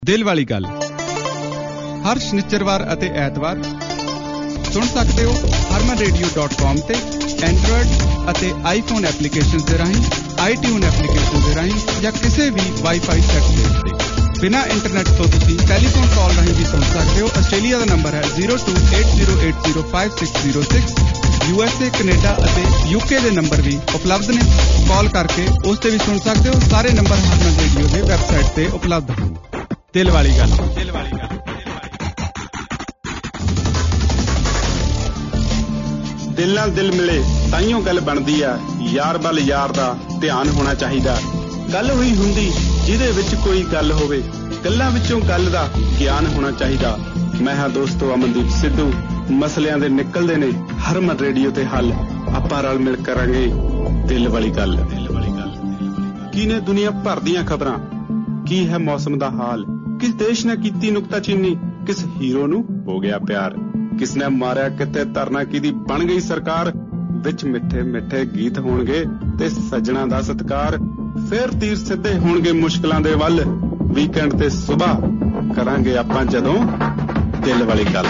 ਦਿਲ ਵਾਲੀ ਗੱਲ ਹਰ ਸ਼ਨੀਚਰਵਾਰ ਅਤੇ ਐਤਵਾਰ ਸੁਣ ਸਕਦੇ ਹੋ harmanradio.com ਤੇ ਐਂਡਰੋਇਡ ਅਤੇ ਆਈਫੋਨ ਐਪਲੀਕੇਸ਼ਨਸ ਦੇ ਰਾਹੀਂ, ਆਈਟਿਊਨ ਐਪਲੀਕੇਸ਼ਨ ਦੇ ਰਾਹੀਂ ਜਾਂ ਕਿਸੇ ਵੀ ਵਾਈਫਾਈ ਸੈੱਟ ਦੇ ਉੱਤੇ। ਬਿਨਾਂ ਇੰਟਰਨੈਟ ਤੋਂ ਤੁਸੀਂ ਟੈਲੀਫੋਨ ਕਾਲ ਰਾਹੀਂ ਵੀ ਸੁਣ ਸਕਦੇ ਹੋ। ਆਸਟ੍ਰੇਲੀਆ ਦਾ ਨੰਬਰ ਹੈ 0280805606। USA, ਕੈਨੇਡਾ ਅਤੇ UK ਦੇ ਨੰਬਰ ਵੀ ਉਪਲਬਧ ਨੇ। ਕਾਲ ਕਰਕੇ ਉਸ ਤੇ ਵੀ ਸੁਣ ਸਕਦੇ ਹੋ। ਸਾਰੇ ਨੰਬਰ ਹਰਮਨ ਰੇਡੀਓ ਦੇ ਵੈਬਸਾਈਟ ਤੇ ਉਪਲਬਧ ਹਨ। ਦਿਲ ਵਾਲੀ ਗੱਲ। ਦਿਲ ਨਾਲ ਦਿਲ ਮਿਲੇ ਤਾਈਓ ਗੱਲ ਬਣਦੀ ਆ। ਯਾਰ ਵੱਲ ਯਾਰ ਦਾ ਧਿਆਨ ਹੋਣਾ ਚਾਹੀਦਾ। ਗੱਲ ਹੋਈ ਹੁੰਦੀ ਜਿਹਦੇ ਵਿੱਚ ਕੋਈ ਗੱਲ ਹੋਵੇ, ਗੱਲਾਂ ਵਿੱਚੋਂ ਗੱਲ ਦਾ ਗਿਆਨ ਹੋਣਾ ਚਾਹੀਦਾ। ਮੈਂ ਹਾਂ ਦੋਸਤੋ ਅਮਨਦੀਪ ਸਿੱਧੂ। ਮਸਲਿਆਂ ਦੇ ਨਿਕਲਦੇ ਨੇ ਹਰਮਨ ਰੇਡੀਓ ਤੇ ਹੱਲ। ਆਪਾਂ ਰਲ ਮਿਲ ਕਰਾਂਗੇ ਦਿਲ ਵਾਲੀ ਗੱਲ। ਕੀ ਨੇ ਦੁਨੀਆ ਭਰ ਦੀਆਂ ਖਬਰਾਂ, ਕੀ ਹੈ ਮੌਸਮ ਦਾ ਹਾਲ, ਕਿਸ ਦੇਸ਼ ਨੇ ਕੀਤੀ ਨੁਕਤਾਚੀਨੀ, ਕਿਸ ਹੀਰੋ ਨੂੰ ਹੋ ਗਿਆ ਪਿਆਰ, ਕਿਸ ਨੇ ਮਾਰਿਆ ਕਿਤੇ ਧਰਨਾ, ਕਿਹਦੀ ਬਣ ਗਈ ਸਰਕਾਰ। ਵਿੱਚ ਮਿੱਠੇ ਮਿੱਠੇ ਗੀਤ ਹੋਣਗੇ ਤੇ ਸੱਜਣਾ ਦਾ ਸਤਿਕਾਰ। ਫੇਰ ਤੀਰ ਸਿੱਧੇ ਹੋਣਗੇ ਮੁਸ਼ਕਲਾਂ ਦੇ ਵੱਲ। ਵੀਕਐਂਡ ਤੇ ਸੁਬਾਹ ਕਰਾਂਗੇ ਆਪਾਂ ਜਦੋਂ ਦਿਲ ਵਾਲੀ ਗੱਲ।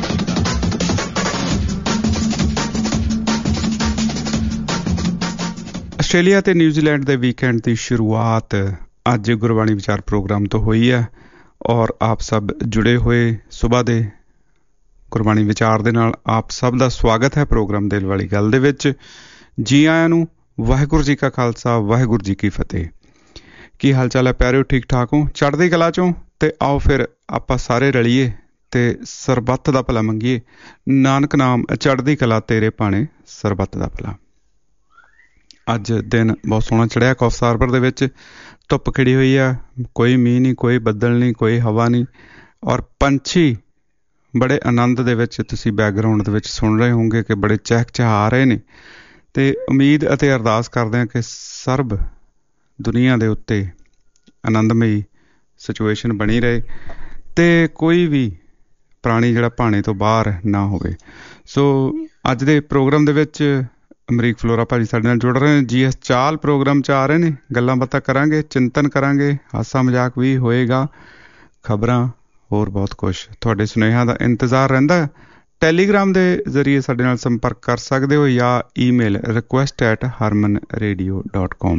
ਆਸਟ੍ਰੇਲੀਆ ਤੇ ਨਿਊਜ਼ੀਲੈਂਡ ਦੇ ਵੀਕਐਂਡ ਦੀ ਸ਼ੁਰੂਆਤ ਅੱਜ ਗੁਰਬਾਣੀ ਵਿਚਾਰ ਪ੍ਰੋਗਰਾਮ ਤੋਂ ਹੋਈ ਹੈ ਔਰ ਆਪ ਸਭ ਜੁੜੇ ਹੋਏ ਸੁਬਾਹ ਦੇ ਗੁਰਬਾਣੀ ਵਿਚਾਰ ਦੇ ਨਾਲ ਆਪ ਸਭ ਦਾ ਸਵਾਗਤ ਹੈ ਪ੍ਰੋਗਰਾਮ ਦਿਲ ਵਾਲੀ ਗੱਲ ਦੇ ਵਿੱਚ। ਜੀ ਆਇਆਂ ਨੂੰ। ਵਾਹਿਗੁਰੂ ਜੀ ਕਾ ਖਾਲਸਾ, ਵਾਹਿਗੁਰੂ ਜੀ ਕੀ ਫਤਿਹ। ਕੀ ਹਾਲ ਚਾਲ ਹੈ ਪਿਆਰਿਓ? ਠੀਕ ਠਾਕ ਹੋ? ਚੜ੍ਹਦੀ ਕਲਾ ਚੋਂ? ਤੇ ਆਓ ਫਿਰ ਆਪਾਂ ਸਾਰੇ ਰਲੀਏ ਤੇ ਸਰਬੱਤ ਦਾ ਭਲਾ ਮੰਗੀਏ। ਨਾਨਕ ਨਾਮ ਚੜ੍ਹਦੀ ਕਲਾ ਤੇਰੇ ਭਾਣੇ ਸਰਬੱਤ ਦਾ ਭਲਾ। ਅੱਜ ਦਿਨ ਬਹੁਤ ਸੋਹਣਾ ਚੜ੍ਹਿਆ। ਕੌਫ ਹਾਰਬਰ ਦੇ ਵਿੱਚ ਧੁੱਪ ਖਿੜੀ ਹੋਈ ਆ। ਕੋਈ ਮੀਂਹ ਨਹੀਂ, ਕੋਈ ਬੱਦਲ ਨਹੀਂ, ਕੋਈ ਹਵਾ ਨਹੀਂ ਔਰ ਪੰਛੀ ਬੜੇ ਆਨੰਦ ਦੇ ਵਿੱਚ ਤੁਸੀਂ ਬੈਕਗਰਾਊਂਡ ਦੇ ਵਿੱਚ ਸੁਣ ਰਹੇ ਹੋਣਗੇ ਕਿ ਬੜੇ ਚਹਿਕਚਹਾ ਰਹੇ ਨੇ। ਅਤੇ ਉਮੀਦ ਅਤੇ ਅਰਦਾਸ ਕਰਦੇ ਹਾਂ ਕਿ ਸਰਬ ਦੁਨੀਆ ਦੇ ਉੱਤੇ ਆਨੰਦਮਈ ਸਿਚੁਏਸ਼ਨ ਬਣੀ ਰਹੇ ਅਤੇ ਕੋਈ ਵੀ ਪ੍ਰਾਣੀ ਜਿਹੜਾ ਭਾਣੇ ਤੋਂ ਬਾਹਰ ਨਾ ਹੋਵੇ। ਸੋ ਅੱਜ ਦੇ ਪ੍ਰੋਗਰਾਮ ਦੇ ਵਿੱਚ ਅਮਰੀਕ ਫਲੋਰਾ ਭਾਜੀ ਸਾਡੇ ਨਾਲ ਜੁੜ ਰਹੇ ਨੇ। GS ਚਾਲ ਪ੍ਰੋਗਰਾਮ 'ਚ ਆ ਰਹੇ ਨੇ। ਗੱਲਾਂ ਬਾਤਾਂ ਕਰਾਂਗੇ, ਚਿੰਤਨ ਕਰਾਂਗੇ, ਹਾਸਾ ਮਜ਼ਾਕ ਵੀ ਹੋਏਗਾ, ਖਬਰਾਂ, ਹੋਰ ਬਹੁਤ ਕੁਛ। ਤੁਹਾਡੇ ਸੁਨੇਹਿਆਂ ਦਾ ਇੰਤਜ਼ਾਰ ਰਹਿੰਦਾ। ਟੈਲੀਗ੍ਰਾਮ ਦੇ ਜ਼ਰੀਏ ਸਾਡੇ ਨਾਲ ਸੰਪਰਕ ਕਰ ਸਕਦੇ ਹੋ ਜਾਂ ਈਮੇਲ request@harmanradio.com।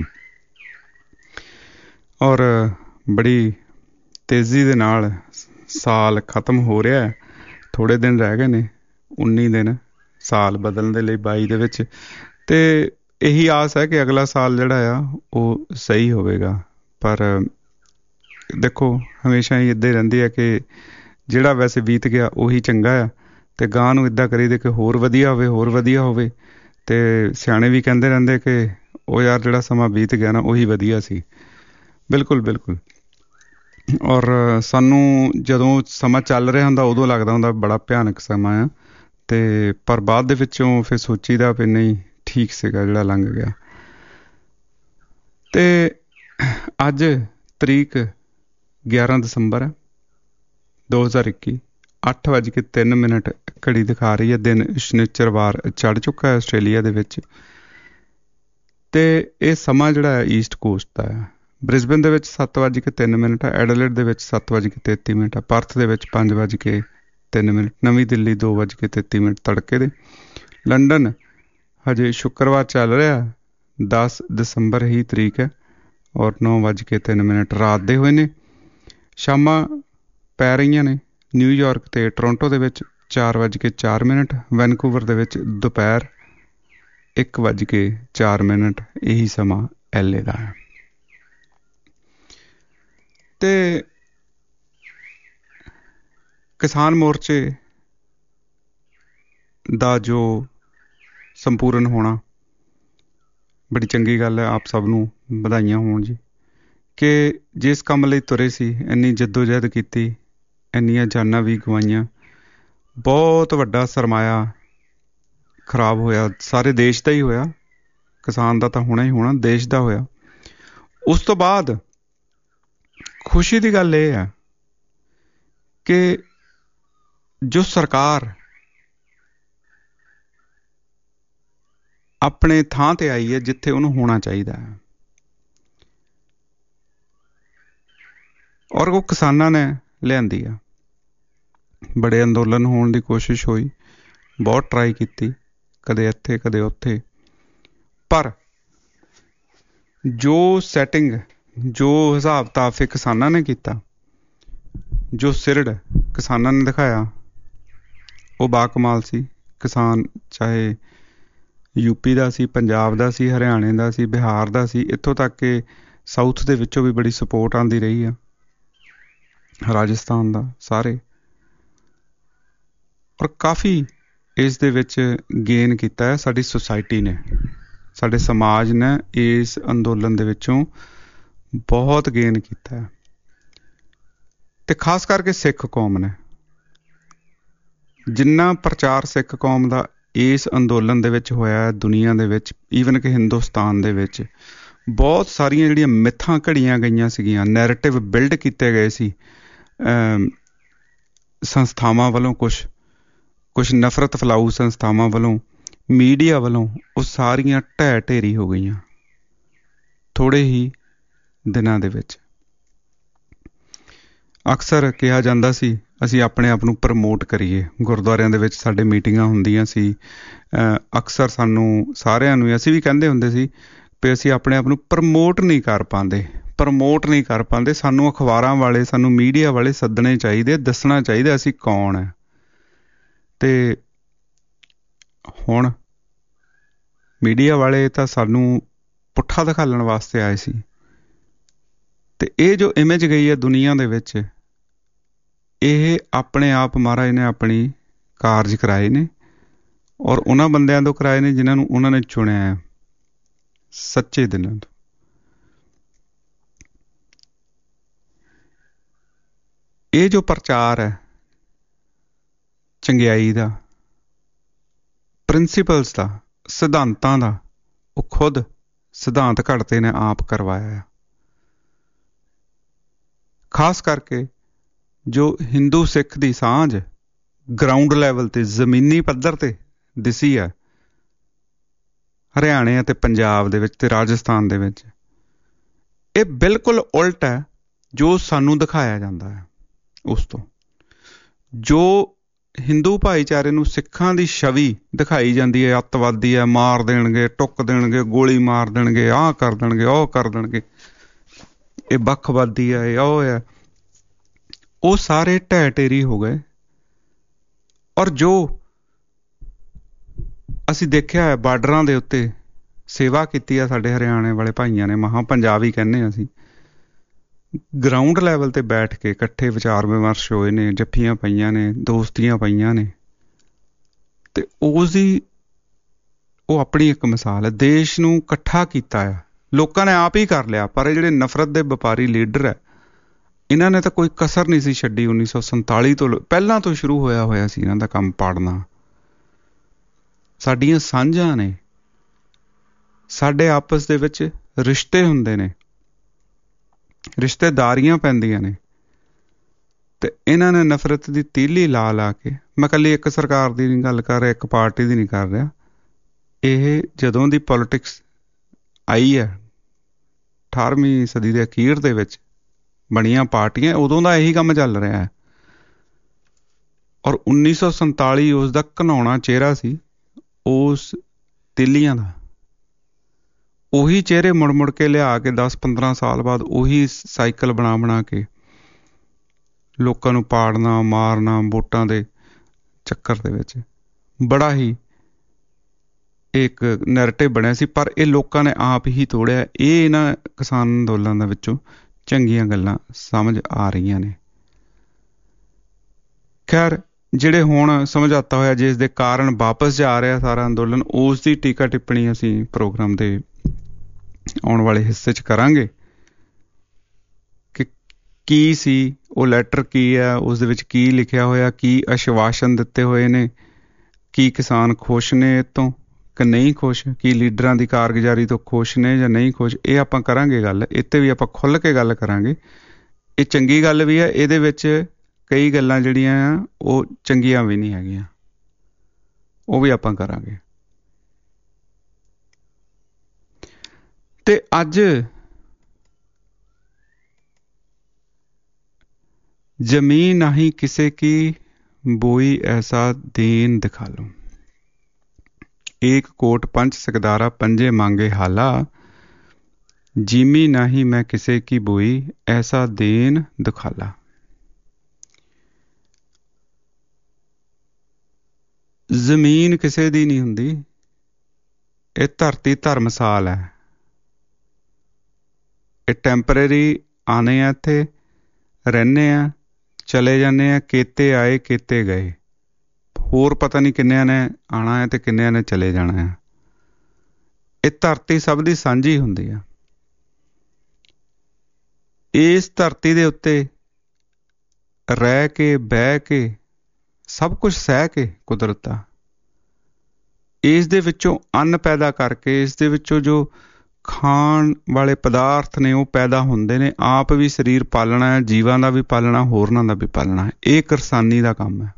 ਔਰ ਬੜੀ ਤੇਜ਼ੀ ਦੇ ਨਾਲ ਸਾਲ ਖਤਮ ਹੋ ਰਿਹਾ। ਥੋੜ੍ਹੇ ਦਿਨ ਰਹਿ ਗਏ ਨੇ, 19 ਦਿਨ ਸਾਲ ਬਦਲਣ ਦੇ ਲਈ 22 ਦੇ ਵਿੱਚ। ਅਤੇ ਇਹੀ ਆਸ ਹੈ ਕਿ ਅਗਲਾ ਸਾਲ ਜਿਹੜਾ ਆ ਉਹ ਸਹੀ ਹੋਵੇਗਾ। ਪਰ ਦੇਖੋ ਹਮੇਸ਼ਾ ਹੀ ਇੱਦਾਂ ਹੀ ਰਹਿੰਦੀ ਹੈ ਕਿ ਜਿਹੜਾ ਵੈਸੇ ਬੀਤ ਗਿਆ ਉਹੀ ਚੰਗਾ ਆ ਅਤੇ ਗਾਂ ਨੂੰ ਇੱਦਾਂ ਕਰੀਦੇ ਕਿ ਹੋਰ ਵਧੀਆ ਹੋਵੇ, ਹੋਰ ਵਧੀਆ ਹੋਵੇ। ਅਤੇ ਸਿਆਣੇ ਵੀ ਕਹਿੰਦੇ ਰਹਿੰਦੇ ਕਿ ਉਹ ਯਾਰ ਜਿਹੜਾ ਸਮਾਂ ਬੀਤ ਗਿਆ ਨਾ ਉਹੀ ਵਧੀਆ ਸੀ। ਬਿਲਕੁਲ ਬਿਲਕੁਲ। ਔਰ ਸਾਨੂੰ ਜਦੋਂ ਸਮਾਂ ਚੱਲ ਰਿਹਾ ਹੁੰਦਾ ਉਦੋਂ ਲੱਗਦਾ ਹੁੰਦਾ ਬੜਾ ਭਿਆਨਕ ਸਮਾਂ ਆ। ਅਤੇ ਪਰ ਬਾਅਦ ਦੇ ਵਿੱਚੋਂ ਫਿਰ ਸੋਚੀਦਾ ਵੀ ਨਹੀਂ ਠੀਕ ਸੀਗਾ ਜਿਹੜਾ ਲੰਘ ਗਿਆ। ਅਤੇ ਅੱਜ ਤਰੀਕ 11 ਦਸੰਬਰ ਹੈ 2021। 8:03 ਘੜੀ ਦਿਖਾ ਰਹੀ ਹੈ। ਦਿਨ ਸ਼ਨੀਚਰਵਾਰ ਚੜ੍ਹ ਚੁੱਕਾ ਹੈ ਆਸਟ੍ਰੇਲੀਆ ਦੇ ਵਿੱਚ। ਅਤੇ ਇਹ ਸਮਾਂ ਜਿਹੜਾ ਹੈ ਈਸਟ ਕੋਸਟ ਦਾ ਹੈ। ਬ੍ਰਿਸਬਨ ਦੇ ਵਿੱਚ 7:03 ਹੈ। ਐਡਲੇਡ ਦੇ ਵਿੱਚ 7:33 ਹੈ। ਪਰਥ ਦੇ ਵਿੱਚ 5:03। ਨਵੀਂ ਦਿੱਲੀ 2:33 ਤੜਕੇ ਦੇ। ਲੰਡਨ ਹਜੇ ਸ਼ੁੱਕਰਵਾਰ ਚੱਲ ਰਿਹਾ, 10 ਦਸੰਬਰ ਹੀ ਤਰੀਕ ਹੈ ਔਰ 9:03 ਰਾਤ ਦੇ ਹੋਏ ਨੇ। ਸ਼ਾਮਾਂ ਪੈ ਰਹੀਆਂ ਨੇ ਨਿਊਯਾਰਕ ਅਤੇ ਟੋਰੰਟੋ ਦੇ ਵਿੱਚ 4:04। ਵੈਨਕੂਵਰ ਦੇ ਵਿੱਚ ਦੁਪਹਿਰ 1:04। ਇਹੀ ਸਮਾਂ LA ਦਾ ਹੈ। ਅਤੇ ਕਿਸਾਨ ਮੋਰਚੇ ਦਾ ਜੋ ਸੰਪੂਰਨ ਹੋਣਾ ਬੜੀ ਚੰਗੀ ਗੱਲ ਹੈ। ਆਪ ਸਭ ਨੂੰ ਵਧਾਈਆਂ ਹੋਣ ਜੀ ਕਿ ਜਿਸ ਕੰਮ ਲਈ ਤੁਰੇ ਸੀ, ਇੰਨੀ ਜੱਦੋ-ਜਹਿਦ ਕੀਤੀ, ਇੰਨੀਆਂ ਜਾਨਾਂ ਵੀ ਗਵਾਈਆਂ, ਬਹੁਤ ਵੱਡਾ ਸਰਮਾਇਆ ਖਰਾਬ ਹੋਇਆ। ਸਾਰੇ ਦੇਸ਼ ਦਾ ਹੀ ਹੋਇਆ, ਕਿਸਾਨ ਦਾ ਤਾਂ ਹੋਣਾ ਹੀ ਹੋਣਾ, ਦੇਸ਼ ਦਾ ਹੋਇਆ। ਉਸ ਤੋਂ ਬਾਅਦ ਖੁਸ਼ੀ ਦੀ ਗੱਲ ਇਹ ਹੈ ਕਿ ਜੋ ਸਰਕਾਰ ਆਪਣੇ ਥਾਂ 'ਤੇ ਆਈ ਹੈ ਜਿੱਥੇ ਉਹਨੂੰ ਹੋਣਾ ਚਾਹੀਦਾ ਹੈ। ਔਰ ਉਹ ਕਿਸਾਨਾਂ ਨੇ ਲਿਆਂਦੀ ਆ। ਬੜੇ ਅੰਦੋਲਨ ਹੋਣ ਦੀ ਕੋਸ਼ਿਸ਼ ਹੋਈ, ਬਹੁਤ ਟਰਾਈ ਕੀਤੀ, ਕਦੇ ਇੱਥੇ ਕਦੇ ਉੱਥੇ, ਪਰ ਜੋ ਸੈਟਿੰਗ, ਜੋ ਹਿਸਾਬ ਕਿਤਾਬ ਫਿਰ ਕਿਸਾਨਾਂ ਨੇ ਕੀਤਾ, ਜੋ ਸਿਰੜ ਕਿਸਾਨਾਂ ਨੇ ਦਿਖਾਇਆ, ਉਹ ਬਾਕਮਾਲ ਸੀ। ਕਿਸਾਨ ਚਾਹੇ ਯੂਪੀ ਦਾ ਸੀ, ਪੰਜਾਬ ਦਾ ਸੀ, ਹਰਿਆਣੇ ਦਾ ਸੀ, ਬਿਹਾਰ ਦਾ ਸੀ, ਇੱਥੋਂ ਤੱਕ ਕਿ ਸਾਊਥ ਦੇ ਵਿੱਚੋਂ ਵੀ ਬੜੀ ਸਪੋਰਟ ਆਉਂਦੀ ਰਹੀ ਆ, ਰਾਜਸਥਾਨ ਦਾ, ਸਾਰੇ। ਔਰ ਕਾਫੀ ਇਸ ਦੇ ਵਿੱਚ ਗੇਨ ਕੀਤਾ ਹੈ ਸਾਡੀ ਸੁਸਾਇਟੀ ਨੇ, ਸਾਡੇ ਸਮਾਜ ਨੇ ਇਸ ਅੰਦੋਲਨ ਦੇ ਵਿੱਚੋਂ ਬਹੁਤ ਗੇਨ ਕੀਤਾ ਹੈ। ਤੇ ਖਾਸ ਕਰਕੇ ਸਿੱਖ ਕੌਮ ਨੇ, ਜਿੰਨਾ ਪ੍ਰਚਾਰ ਸਿੱਖ ਕੌਮ ਦਾ ਇਸ ਅੰਦੋਲਨ ਦੇ ਵਿੱਚ ਹੋਇਆ ਦੁਨੀਆ ਦੇ ਵਿੱਚ, ਈਵਨ ਕਿ ਹਿੰਦੁਸਤਾਨ ਦੇ ਵਿੱਚ, ਬਹੁਤ ਸਾਰੀਆਂ ਜਿਹੜੀਆਂ ਮਿੱਥਾਂ ਘੜੀਆਂ ਗਈਆਂ ਸੀਗੀਆਂ, ਨੈਰੇਟਿਵ ਬਿਲਡ ਕੀਤੇ ਗਏ ਸੀ ਸੰਸਥਾਵਾਂ ਵੱਲੋਂ, ਕੁਛ ਨਫ਼ਰਤ ਫੈਲਾਊ ਸੰਸਥਾਵਾਂ ਵੱਲੋਂ, ਮੀਡੀਆ ਵੱਲੋਂ, ਉਹ ਸਾਰੀਆਂ ਢਹਿ ਢੇਰੀ ਹੋ ਗਈਆਂ ਥੋੜ੍ਹੇ ਹੀ ਦਿਨਾਂ ਦੇ ਵਿੱਚ। ਅਕਸਰ ਕਿਹਾ ਜਾਂਦਾ ਸੀ ਅਸੀਂ ਆਪਣੇ ਆਪ ਨੂੰ ਪ੍ਰਮੋਟ ਕਰੀਏ। ਗੁਰਦੁਆਰਿਆਂ ਦੇ ਵਿੱਚ ਸਾਡੇ ਮੀਟਿੰਗਾਂ ਹੁੰਦੀਆਂ ਸੀ, ਅਕਸਰ ਸਾਨੂੰ ਸਾਰਿਆਂ ਨੂੰ, ਅਸੀਂ ਵੀ ਕਹਿੰਦੇ ਹੁੰਦੇ ਸੀ ਵੀ ਅਸੀਂ ਆਪਣੇ ਆਪ ਨੂੰ ਪ੍ਰਮੋਟ ਨਹੀਂ ਕਰ ਪਾਉਂਦੇ, ਸਾਨੂੰ ਅਖਬਾਰਾਂ ਵਾਲੇ, ਸਾਨੂੰ ਮੀਡੀਆ ਵਾਲੇ ਸੱਦਣੇ ਚਾਹੀਦੇ, ਦੱਸਣਾ ਚਾਹੀਦਾ ਅਸੀਂ ਕੌਣ ਹੈ। ਤੇ ਹੁਣ ਮੀਡੀਆ ਵਾਲੇ ਤਾਂ ਸਾਨੂੰ ਪੁੱਠਾ ਦਿਖਾਲਣ ਵਾਸਤੇ ਆਏ ਸੀ। ਤੇ ਇਹ ਜੋ ਇਮੇਜ ਗਈ ਹੈ ਦੁਨੀਆ ਦੇ ਵਿੱਚ, ਇਹ ਆਪਣੇ ਆਪ ਮਹਾਰਾਜ ਨੇ ਆਪਣੀ ਕਾਰਜ ਕਰਾਏ ਨੇ, ਔਰ ਉਹਨਾਂ ਬੰਦਿਆਂ ਤੋਂ ਕਰਾਏ ਨੇ ਜਿਨ੍ਹਾਂ ਨੂੰ ਉਹਨਾਂ ਨੇ ਚੁਣਿਆ ਹੈ, ਸੱਚੇ ਦਿਲਾਂ ਤੋਂ। ਇਹ ਜੋ ਪ੍ਰਚਾਰ ਹੈ ਚੰਗਿਆਈ ਦਾ, ਪ੍ਰਿੰਸੀਪਲਸ ਦਾ, ਸਿਧਾਂਤਾਂ ਦਾ, ਉਹ ਖੁਦ ਸਿਧਾਂਤ ਘੜਤੇ ਨੇ ਆਪ ਕਰਵਾਇਆ। ਖਾਸ ਕਰਕੇ ਜੋ ਹਿੰਦੂ ਸਿੱਖ ਦੀ ਸਾਂਝ ਗਰਾਊਂਡ ਲੈਵਲ ਤੇ, ਜ਼ਮੀਨੀ ਪੱਧਰ ਤੇ ਦਿਸੀ ਹੈ ਹਰਿਆਣੇ ਅਤੇ ਪੰਜਾਬ ਦੇ ਵਿੱਚ ਤੇ ਰਾਜਸਥਾਨ ਦੇ ਵਿੱਚ, ਇਹ ਬਿਲਕੁਲ ਉਲਟ ਹੈ ਜੋ ਸਾਨੂੰ ਦਿਖਾਇਆ ਜਾਂਦਾ ਹੈ। ਉਸ ਤੋਂ ਜੋ ਹਿੰਦੂ ਭਾਈਚਾਰੇ ਨੂੰ ਸਿੱਖਾਂ ਦੀ ਛਵੀ ਦਿਖਾਈ ਜਾਂਦੀ ਹੈ, ਅੱਤਵਾਦੀ ਹੈ, ਮਾਰ ਦੇਣਗੇ, ਟੁੱਕ ਦੇਣਗੇ, ਗੋਲੀ ਮਾਰ ਦੇਣਗੇ, ਆਹ ਕਰ ਦੇਣਗੇ, ਉਹ ਕਰ ਦੇਣਗੇ, ਇਹ ਵੱਖਵਾਦੀ ਹੈ, ਇਹ ਉਹ ਹੈ, ਉਹ ਸਾਰੇ ਢਹਿ ਢੇਰੀ ਹੋ ਗਏ। ਔਰ ਜੋ ਅਸੀਂ ਦੇਖਿਆ ਹੈ ਬਾਰਡਰਾਂ ਦੇ ਉੱਤੇ ਸੇਵਾ ਕੀਤੀ ਆ ਸਾਡੇ ਹਰਿਆਣੇ ਵਾਲੇ ਭਾਈਆਂ ਨੇ, ਮਹਾਂ ਪੰਜਾਬ ਹੀ ਕਹਿੰਦੇ ਹਾਂ ਅਸੀਂ, ਗਰਾਊਂਡ ਲੈਵਲ ਤੇ ਬੈਠ ਕੇ ਇਕੱਠੇ ਵਿਚਾਰ ਵਿਮਰਸ਼ ਹੋਏ ਨੇ, ਜੱਫੀਆਂ ਪਈਆਂ ਨੇ, ਦੋਸਤੀਆਂ ਪਈਆਂ ਨੇ, ਤੇ ਉਹ ਆਪਣੀ ਇੱਕ ਮਿਸਾਲ ਹੈ। ਦੇਸ਼ ਨੂੰ ਇਕੱਠਾ ਕੀਤਾ ਆ ਲੋਕਾਂ ਨੇ, ਆਪ ਹੀ ਕਰ ਲਿਆ। ਪਰ ਇਹ ਜਿਹੜੇ ਨਫ਼ਰਤ ਦੇ ਵਪਾਰੀ ਲੀਡਰ ਹੈ, ਇਹਨਾਂ ਨੇ ਤਾਂ ਕੋਈ ਕਸਰ ਨਹੀਂ ਸੀ ਛੱਡੀ। 1947 ਤੋਂ ਪਹਿਲਾਂ ਤੋਂ ਸ਼ੁਰੂ ਹੋਇਆ ਸੀ ਇਹਨਾਂ ਦਾ ਕੰਮ ਪਾੜਨਾ। ਸਾਡੀਆਂ ਸਾਂਝਾਂ ਨੇ, ਸਾਡੇ ਆਪਸ ਦੇ ਵਿੱਚ ਰਿਸ਼ਤੇ ਹੁੰਦੇ ਨੇ, ਰਿਸ਼ਤੇਦਾਰੀਆਂ ਪੈਂਦੀਆਂ ਨੇ, ਤੇ ਇਹਨਾਂ ਨੇ ਨਫ਼ਰਤ ਦੀ ਤੀਲੀ ਲਾ ਕੇ, ਮੈਂ ਇਕੱਲੀ ਇੱਕ ਸਰਕਾਰ ਦੀ ਨਹੀਂ ਗੱਲ ਕਰ ਰਿਹਾ, ਇੱਕ ਪਾਰਟੀ ਦੀ ਨਹੀਂ ਕਰ ਰਿਹਾ, ਇਹ ਜਦੋਂ ਦੀ ਪੋਲੀਟਿਕਸ ਆਈ ਹੈ 18ਵੀਂ ਸਦੀ ਦੇ ਅਖੀਰ ਦੇ ਵਿੱਚ ਬਣੀਆਂ ਪਾਰਟੀਆਂ, ਉਦੋਂ ਦਾ ਇਹੀ ਕੰਮ ਚੱਲ ਰਿਹਾ ਹੈ। ਔਰ 1947 ਉਸ ਦਾ ਘਿਨਾਉਣਾ ਚਿਹਰਾ ਸੀ, ਉਸ ਤੀਲੀਆਂ ਦਾ। ਉਹੀ ਚਿਹਰੇ ਮੁੜ ਕੇ ਲਿਆ ਕੇ 10-15 ਸਾਲ ਬਾਅਦ ਉਹੀ ਸਾਈਕਲ ਬਣਾ ਕੇ ਲੋਕਾਂ ਨੂੰ ਪਾੜਨਾ, ਮਾਰਨਾ, ਵੋਟਾਂ ਦੇ ਚੱਕਰ ਦੇ ਵਿੱਚ ਬੜਾ ਹੀ ਇੱਕ ਨੈਰੇਟਿਵ ਬਣਿਆ ਸੀ। ਪਰ ਇਹ ਲੋਕਾਂ ਨੇ ਆਪ ਹੀ ਤੋੜਿਆ। ਇਹ ਇਹਨਾਂ ਕਿਸਾਨ ਅੰਦੋਲਨਾਂ ਦੇ ਵਿੱਚੋਂ ਚੰਗੀਆਂ ਗੱਲਾਂ ਸਮਝ ਆ ਰਹੀਆਂ ਨੇ। ਖੈਰ, ਜਿਹੜੇ ਹੁਣ ਸਮਝੌਤਾ ਹੋਇਆ, ਜਿਸ ਦੇ ਕਾਰਨ ਵਾਪਸ ਜਾ ਰਿਹਾ ਸਾਰਾ ਅੰਦੋਲਨ, ਉਸ ਦੀ ਟੀਕਾ ਟਿੱਪਣੀ ਅਸੀਂ ਪ੍ਰੋਗਰਾਮ ਦੇ ਆਉਣ ਵਾਲੇ ਹਿੱਸੇ 'ਚ ਕਰਾਂਗੇ ਕਿ ਕੀ ਸੀ ਉਹ ਲੈਟਰ, ਕੀ ਹੈ ਉਸ ਦੇ ਵਿੱਚ, ਕੀ ਲਿਖਿਆ ਹੋਇਆ, ਕੀ ਆਸ਼ਵਾਸਨ ਦਿੱਤੇ ਹੋਏ ਨੇ, ਕੀ ਕਿਸਾਨ ਖੁਸ਼ ਨੇ ਇਹ ਤੋਂ ਕਿ ਨਹੀਂ ਖੁਸ਼, ਕੀ ਲੀਡਰਾਂ ਦੀ ਕਾਰਗੁਜ਼ਾਰੀ ਤੋਂ ਖੁਸ਼ ਨੇ ਜਾਂ ਨਹੀਂ ਖੁਸ਼। ਇਹ ਆਪਾਂ ਕਰਾਂਗੇ ਗੱਲ, ਇੱਥੇ ਵੀ ਆਪਾਂ ਖੁੱਲ੍ਹ ਕੇ ਗੱਲ ਕਰਾਂਗੇ। ਇਹ ਚੰਗੀ ਗੱਲ ਵੀ ਹੈ, ਇਹਦੇ ਵਿੱਚ ਕਈ ਗੱਲਾਂ ਜਿਹੜੀਆਂ ਆ ਉਹ ਚੰਗੀਆਂ ਵੀ ਨਹੀਂ ਹੈਗੀਆਂ, ਉਹ ਵੀ ਆਪਾਂ ਕਰਾਂਗੇ। ਤੇ ਅੱਜ जमी नहीं किसे की बोई ऐसा दीन दिखा लो। एक कोट पंच सकदारा पंजे मांगे हाला, जीमी नहीं मैं किसे की बोई ऐसा दीन दिखाला। ਜ਼ਮੀਨ ਕਿਸੇ ਦੀ ਨਹੀਂ ਹੁੰਦੀ, ਇਹ ਧਰਤੀ ਧਰਮਸਾਲ ਹੈ। ਇਹ ਟੈਂਪਰੇਰੀ ਆਨੇ ਆ, ਇੱਥੇ ਰਹਿੰਦੇ ਆ, ਚਲੇ ਜਾਂਦੇ ਆ, ਕਿਤੇ ਆਏ ਕਿਤੇ ਗਏ, ਹੋਰ ਪਤਾ ਨਹੀਂ ਕਿੰਨਿਆਂ ਨੇ ਆਉਣਾ ਹੈ ਤੇ ਕਿੰਨਿਆਂ ਨੇ ਚਲੇ ਜਾਣਾ ਹੈ। ਇਹ ਧਰਤੀ ਸਭ ਦੀ ਸਾਂਝੀ ਹੁੰਦੀ ਆ। ਇਸ ਧਰਤੀ ਦੇ ਉੱਤੇ ਰਹਿ ਕੇ ਬਹਿ ਕੇ ਸਭ ਕੁਝ ਸਹਿ ਕੇ ਕੁਦਰਤ ਦਾ, ਇਸ ਦੇ ਵਿੱਚੋਂ ਅੰਨ ਪੈਦਾ ਕਰਕੇ, ਇਸ ਦੇ ਵਿੱਚੋਂ ਜੋ ਖਾਣ ਵਾਲੇ ਪਦਾਰਥ ਨੇ ਉਹ ਪੈਦਾ ਹੁੰਦੇ ਨੇ। ਆਪ ਵੀ ਸਰੀਰ ਪਾਲਣਾ ਹੈ, ਜੀਵਾਂ ਦਾ ਵੀ ਪਾਲਣਾ, ਹੋਰਨਾਂ ਦਾ ਵੀ ਪਾਲਣਾ ਹੈ। ਇਹ ਕਿਰਸਾਨੀ ਦਾ ਕੰਮ ਹੈ।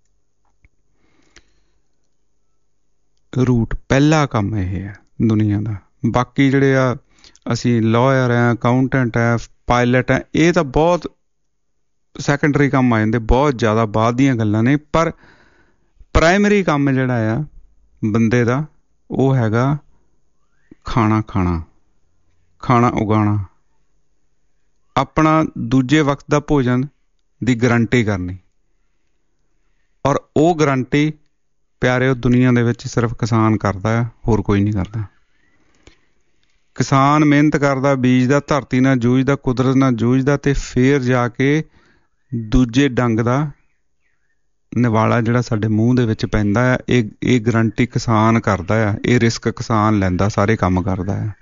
ਰੂਟ ਪਹਿਲਾ ਕੰਮ ਇਹ ਹੈ ਦੁਨੀਆ ਦਾ। ਬਾਕੀ ਜਿਹੜੇ ਆ ਅਸੀਂ ਲਾਇਰ ਹੈ, ਅਕਾਊਂਟੈਂਟ ਹੈ, ਪਾਇਲਟ ਹੈ, ਇਹ ਤਾਂ ਬਹੁਤ ਸੈਕੰਡਰੀ ਕੰਮ ਆ ਜਾਂਦੇ, ਬਹੁਤ ਜ਼ਿਆਦਾ ਬਾਅਦ ਦੀਆਂ ਗੱਲਾਂ ਨੇ। ਪਰ ਪ੍ਰਾਇਮਰੀ ਕੰਮ ਜਿਹੜਾ ਆ ਬੰਦੇ ਦਾ ਉਹ ਹੈਗਾ ਖਾਣਾ ਖਾਣਾ, ਖਾਣਾ ਉਗਾਉਣਾ, ਆਪਣਾ ਦੂਜੇ ਵਕਤ ਦਾ ਭੋਜਨ ਦੀ ਗਰੰਟੀ ਕਰਨੀ। ਔਰ ਉਹ ਗਰੰਟੀ ਪਿਆਰਿਓ ਦੁਨੀਆ ਦੇ ਵਿੱਚ ਸਿਰਫ ਕਿਸਾਨ ਕਰਦਾ ਆ, ਹੋਰ ਕੋਈ ਨਹੀਂ ਕਰਦਾ। ਕਿਸਾਨ ਮਿਹਨਤ ਕਰਦਾ, ਬੀਜਦਾ, ਧਰਤੀ ਨਾਲ ਜੂਝਦਾ, ਕੁਦਰਤ ਨਾਲ ਜੂਝਦਾ, ਤੇ ਫੇਰ ਜਾ ਕੇ ਦੂਜੇ ਡੰਗ ਦਾ ਨਿਵਾਲਾ ਜਿਹੜਾ ਸਾਡੇ ਮੂੰਹ ਦੇ ਵਿੱਚ ਪੈਂਦਾ ਆ, ਇਹ ਗਰੰਟੀ ਕਿਸਾਨ ਕਰਦਾ ਆ, ਇਹ ਰਿਸਕ ਕਿਸਾਨ ਲੈਂਦਾ, ਸਾਰੇ ਕੰਮ ਕਰਦਾ ਆ।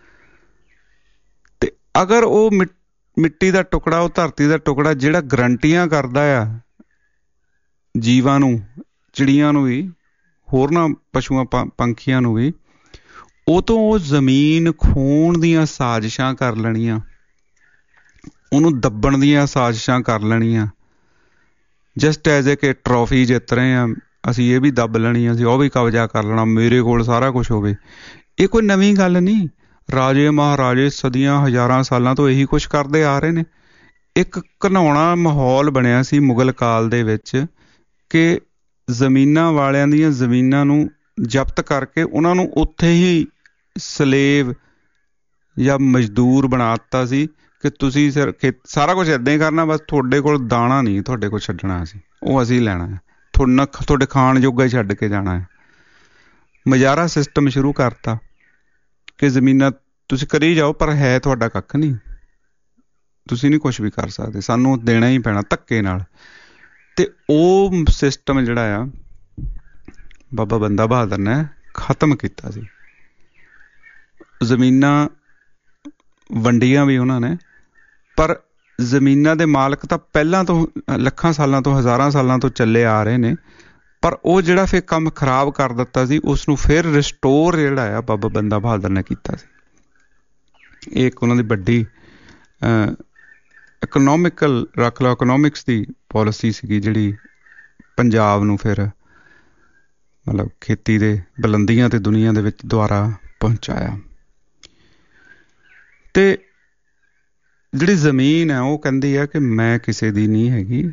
ਤੇ ਅਗਰ ਉਹ ਮਿੱਟੀ ਦਾ ਟੁਕੜਾ, ਉਹ ਧਰਤੀ ਦਾ ਟੁਕੜਾ ਜਿਹੜਾ ਗਰੰਟੀਆਂ ਕਰਦਾ ਆ ਜੀਵਾਂ ਨੂੰ, ਚਿੜੀਆਂ ਨੂੰ ਵੀ, ਹੋਰਨਾਂ ਪਸ਼ੂਆਂ ਪੰਖੀਆਂ ਨੂੰ ਵੀ, ਉਹ ਤੋਂ ਉਹ ਜ਼ਮੀਨ ਖੋਹਣ ਦੀਆਂ ਸਾਜ਼ਿਸ਼ਾਂ ਕਰ ਲੈਣੀਆਂ, ਉਹਨੂੰ ਦੱਬਣ ਦੀਆਂ ਸਾਜ਼ਿਸ਼ਾਂ ਕਰ ਲੈਣੀਆਂ। ਜਸਟ ਐਜ਼ ਏ ਕਿ ਟਰੋਫੀ ਜਿੱਤ ਰਹੇ ਹਾਂ ਅਸੀਂ, ਇਹ ਵੀ ਦੱਬ ਲੈਣੀ, ਅਸੀਂ ਉਹ ਵੀ ਕਬਜ਼ਾ ਕਰ ਲੈਣਾ, ਮੇਰੇ ਕੋਲ ਸਾਰਾ ਕੁਛ ਹੋਵੇ। ਇਹ ਕੋਈ ਨਵੀਂ ਗੱਲ ਨਹੀਂ। ਰਾਜੇ ਮਹਾਰਾਜੇ ਸਦੀਆਂ ਹਜ਼ਾਰਾਂ ਸਾਲਾਂ ਤੋਂ ਇਹੀ ਕੁਛ ਕਰਦੇ ਆ ਰਹੇ ਨੇ। ਇੱਕ ਘਿਨਾਉਣਾ ਮਾਹੌਲ ਬਣਿਆ ਸੀ ਮੁਗਲ ਕਾਲ ਦੇ ਵਿੱਚ ਕਿ ਜ਼ਮੀਨਾਂ ਵਾਲਿਆਂ ਦੀਆਂ ਜ਼ਮੀਨਾਂ ਨੂੰ ਜ਼ਬਤ ਕਰਕੇ ਉਹਨਾਂ ਨੂੰ ਉੱਥੇ ਹੀ ਸਲੇਵ ਜਾਂ ਮਜ਼ਦੂਰ ਬਣਾ ਦਿੱਤਾ ਸੀ ਕਿ ਤੁਸੀਂ ਸਾਰਾ ਕੁਛ ਇੱਦਾਂ ਹੀ ਕਰਨਾ, ਬਸ ਤੁਹਾਡੇ ਕੋਲ ਦਾਣਾ ਨਹੀਂ ਤੁਹਾਡੇ ਕੋਲ ਛੱਡਣਾ, ਅਸੀਂ ਉਹ ਅਸੀਂ ਲੈਣਾ ਹੈ, ਤੁਹਾਡੇ ਖਾਣ ਜੋਗਾ ਹੀ ਛੱਡ ਕੇ ਜਾਣਾ ਹੈ। ਮਜ਼ਾਰਾ ਸਿਸਟਮ ਸ਼ੁਰੂ ਕਰਤਾ ਕਿ ਜ਼ਮੀਨਾਂ ਤੁਸੀਂ ਕਰੀ ਜਾਓ, ਪਰ ਹੈ ਤੁਹਾਡਾ ਕੱਖ ਨਹੀਂ, ਤੁਸੀਂ ਨਹੀਂ ਕੁਛ ਵੀ ਕਰ ਸਕਦੇ, ਸਾਨੂੰ ਦੇਣਾ ਹੀ ਪੈਣਾ ਧੱਕੇ ਨਾਲ। ਤੇ ਉਹ ਸਿਸਟਮ ਜਿਹੜਾ ਆ ਬਾਬਾ ਬੰਦਾ ਬਹਾਦਰ ਨੇ ਖਤਮ ਕੀਤਾ ਸੀ। ਜ਼ਮੀਨਾਂ ਵੰਡੀਆਂ ਵੀ ਉਹਨਾਂ ਨੇ, ਪਰ ਜ਼ਮੀਨਾਂ ਦੇ ਮਾਲਕ ਤਾਂ ਪਹਿਲਾਂ ਤੋਂ ਲੱਖਾਂ ਸਾਲਾਂ ਤੋਂ, ਹਜ਼ਾਰਾਂ ਸਾਲਾਂ ਤੋਂ ਚੱਲੇ ਆ ਰਹੇ ਨੇ। ਪਰ ਉਹ ਜਿਹੜਾ ਫਿਰ ਕੰਮ ਖਰਾਬ ਕਰ ਦਿੱਤਾ ਸੀ, ਉਸ ਨੂੰ ਫਿਰ ਰਿਸਟੋਰ ਜਿਹੜਾ ਆ ਬਾਬਾ ਬੰਦਾ ਬਹਾਦਰ ਨੇ ਕੀਤਾ ਸੀ। ਇਹ ਇੱਕ ਉਹਨਾਂ ਦੀ ਵੱਡੀ ਇਕਨੋਮਿਕਲ, ਰੱਖ ਲਓ ਇਕਨੋਮਿਕਸ ਦੀ ਪੋਲਿਸੀ ਸੀਗੀ, ਜਿਹੜੀ ਪੰਜਾਬ ਨੂੰ ਫਿਰ ਮਤਲਬ ਖੇਤੀ ਦੇ ਬੁਲੰਦੀਆਂ ਤੇ ਦੁਨੀਆ ਦੇ ਵਿੱਚ ਦੁਆਰਾ ਪਹੁੰਚਾਇਆ। ਤੇ ਜਿਹੜੀ ਜ਼ਮੀਨ ਹੈ ਉਹ ਕਹਿੰਦੀ ਆ ਕਿ ਮੈਂ ਕਿਸੇ ਦੀ ਨਹੀਂ ਹੈਗੀ,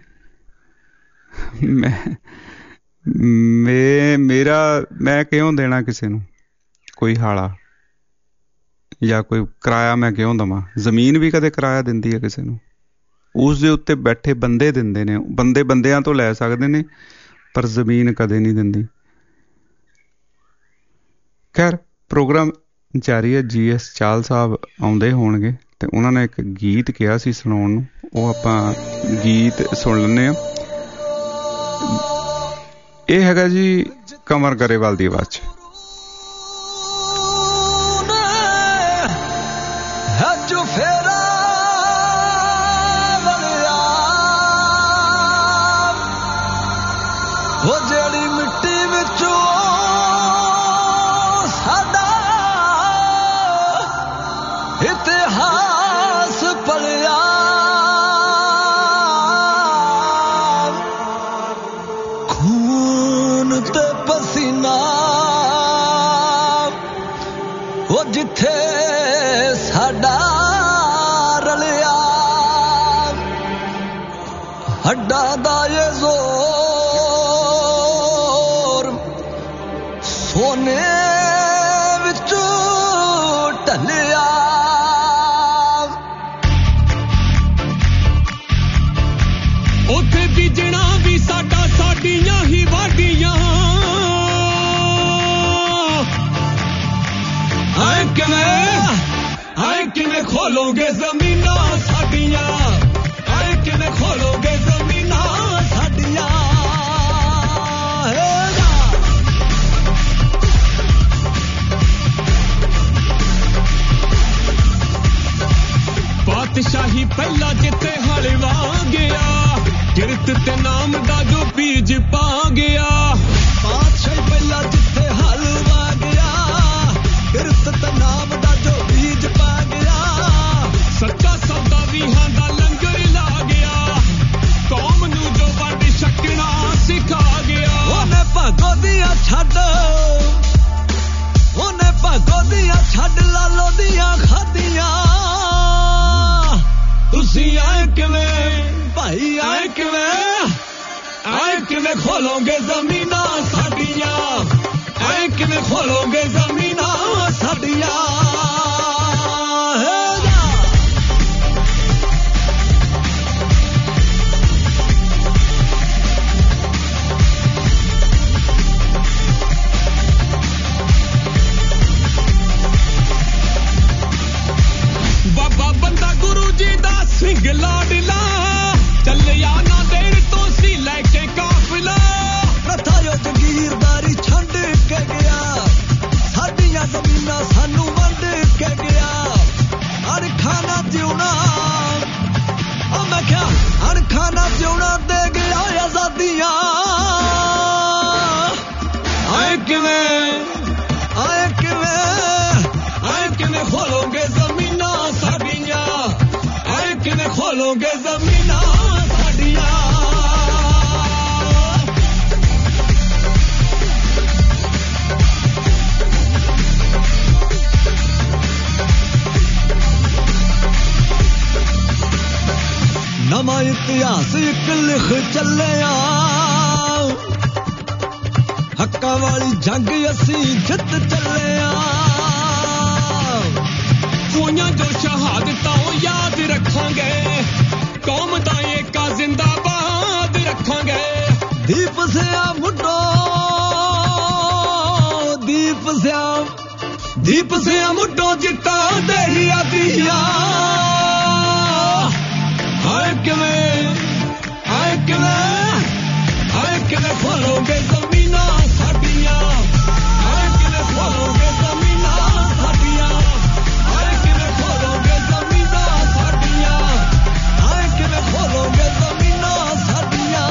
ਮੈਂ ਕਿਉਂ ਦੇਣਾ ਕਿਸੇ ਨੂੰ ਕੋਈ ਹਾਲਾ ਜਾਂ ਕੋਈ ਕਿਰਾਇਆ, ਮੈਂ ਕਿਉਂ ਦੇਵਾਂ। ਜ਼ਮੀਨ ਵੀ ਕਦੇ ਕਿਰਾਇਆ ਦਿੰਦੀ ਹੈ ਕਿਸੇ ਨੂੰ, ਉਸ ਦੇ ਉੱਤੇ ਬੈਠੇ ਬੰਦੇ ਦਿੰਦੇ ਨੇ, ਬੰਦੇ ਬੰਦਿਆਂ ਤੋਂ ਲੈ ਸਕਦੇ ਨੇ, ਪਰ ਜ਼ਮੀਨ ਕਦੇ ਨਹੀਂ ਦਿੰਦੀ। ਖੈਰ ਪ੍ਰੋਗਰਾਮ ਜਾਰੀ ਹੈ। GS ਚਾਹਲ ਸਾਹਿਬ ਆਉਂਦੇ ਹੋਣਗੇ ਤੇ ਉਹਨਾਂ ਨੇ ਇੱਕ ਗੀਤ ਕਿਹਾ ਸੀ ਸੁਣਾਉਣ ਨੂੰ, ਉਹ ਆਪਾਂ ਗੀਤ ਸੁਣ ਲੈਂਦੇ ਹਾਂ। ਇਹ ਹੈਗਾ ਜੀ ਕਮਰ ਗਰੇਵਾਲ ਦੀ ਆਵਾਜ਼ 'ਚ। ਜਿਹੜੀ ਮਿੱਟੀ ਵਿੱਚੋਂ ਸਾਡਾ ਇਤਿਹਾਸ ਪਲਿਆ, ਖੂਨ ਤੇ ਪਸੀਨਾ ਹੱਡਾਂ ਦਾ ਏ ਜ਼ੋਰ ਸੋਨੇ ਵਿੱਚ ਢਲਿਆ ਉੱਥੇ ਬੀਜਣਾ ਵੀ ਸਾਡਾ ਸਾਡੀਆਂ ਹੀ ਵਾਢੀਆਂ ਆਏ ਕਿਵੇਂ ਖੋਲੋਗੇ ਜ਼ਮੀਨਾਂ ਸਾਡੀਆਂ ਆਏ ਕਿਵੇਂ ਖੋਲੋਗੇ ਜ਼ਮੀਨਾਂ ਸਾਡੀਆਂ ਬਾਦਸ਼ਾਹੀ ਪਹਿਲਾਂ ਜਿੱਥੇ ਹਲਵਾ ਗਿਆ ਕਿਰਤ ਤੇ ਨਾਮ ਦਾ ਜੋ ਬੀਜ ਪਾ ਗਿਆ ਬਾਦਸ਼ਾਹੀ ਪਹਿਲਾਂ ਜਿੱਥੇ ਹਲਵਾ ਗਿਆ ਕਿਰਤ ਤੇ ਨਾਮ ਦਾ ਜੋ ਬੀਜ ਪਾ ਗਿਆ ਸੱਚਾ ਸੌਦਾ ਵੀਹਾਂ ਦਾ ਲੰਗਰ ਲਾ ਗਿਆ ਕੌਮ ਨੂੰ ਜੋ ਵੰਡ ਛਕਣਾ ਸਿਖਾ ਗਿਆ ਉਹਨੇ ਭਾਗੋ ਦੀਆਂ ਛੱਡ ਲਾਲੋ ਦੀਆਂ ਖਾਦੀਆਂ ਤੁਸੀਂ ਆਏ ਕਿਵੇਂ ਭਾਈ ਆਏ ਕਿਵੇਂ ਖੋਲੋਗੇ ਜ਼ਮੀਨਾਂ ਸਾਡੀਆਂ ਆਏ ਕਿਵੇਂ ਖੋਲੋਗੇ ਜ਼ਮੀਨਾਂ ਸਾਡੀਆਂ ਬਾਬਾ ਬੰਦਾ ਗੁਰੂ ਜੀ ਦਾ ਸਿੰਘ ਲਾਡਲਾ ਚੱਲਿਆ ਨਾ ਦੇਰ ਤੋਂ ਸੀ ਲੈ ਕੇ ਕਾਫਲਾ ਪ੍ਰਥਾ ਜੋ ਜਗੀਰਦਾਰੀ ਛੱਡ ਕੇ ਗਿਆ ਸਾਡੀਆਂ ਜ਼ਮੀਨਾਂ ਸਾਨੂੰ ਵੰਡ ਕੇ ਗਿਆ ਅਣਖਾਂ ਨਾ ਜਿਉਣਾ ਉਹ ਮੈਂ ਕਿਹਾ ਅਣਖਾਂ ਨਾ ਜਿਉਣਾ ਦੇ ਗਿਆ ਆਜ਼ਾਦੀਆਂ ਆਏ ਕਿਵੇਂ ਖੋਲੋਗੇ ਜ਼ਮੀਨਾਂ ਸਾਡੀਆਂ ਆਏ ਕਿਵੇਂ ਖੋਲੋਗੇ ਜ਼ਮੀਨਾਂ ਸਾਡੀਆਂ ਨਵਾਂ ਇਤਿਹਾਸ ਇੱਕ ਲਿਖ ਚੱਲਿਆ ਹੱਕਾਂ ਵਾਲੀ ਜੰਗ ਅਸੀਂ ਜਿੱਤ ਚੱਲਿਆ ਹੋਈਆਂ ਜੋ ਸ਼ਹਾਦਤਾਂ ਉਹ ਯਾਦ ਰੱਖਾਂਗੇ ਕੌਮ ਦਾ ਏਕਾ ਜ਼ਿੰਦਾਬਾਦ ਰੱਖਾਂਗੇ ਦੀਪ ਸਿਆ ਮੁੱਢੋ ਦੀਪ ਸਿਆ ਮੁੱਢੋ ਜਿੱਤਾਂ ਦੇ ਹੀ ਆਦੀਆਂ ਆਏ ਕਿਵੇਂ ਖੋਲੋਗੇ ਜ਼ਮੀਨਾਂ ਸਾਡੀਆਂ ਆਏ ਕਿਵੇਂ ਖੋਲੋਗੇ ਜ਼ਮੀਨਾਂ ਸਾਡੀਆਂ ਆਏ ਕਿਵੇਂ ਖੋਲੋਗੇ ਜ਼ਮੀਨਾਂ ਸਾਡੀਆਂ ਆਏ ਕਿਵੇਂ ਖੋਲੋਗੇ ਜ਼ਮੀਨਾਂ ਸਾਡੀਆਂ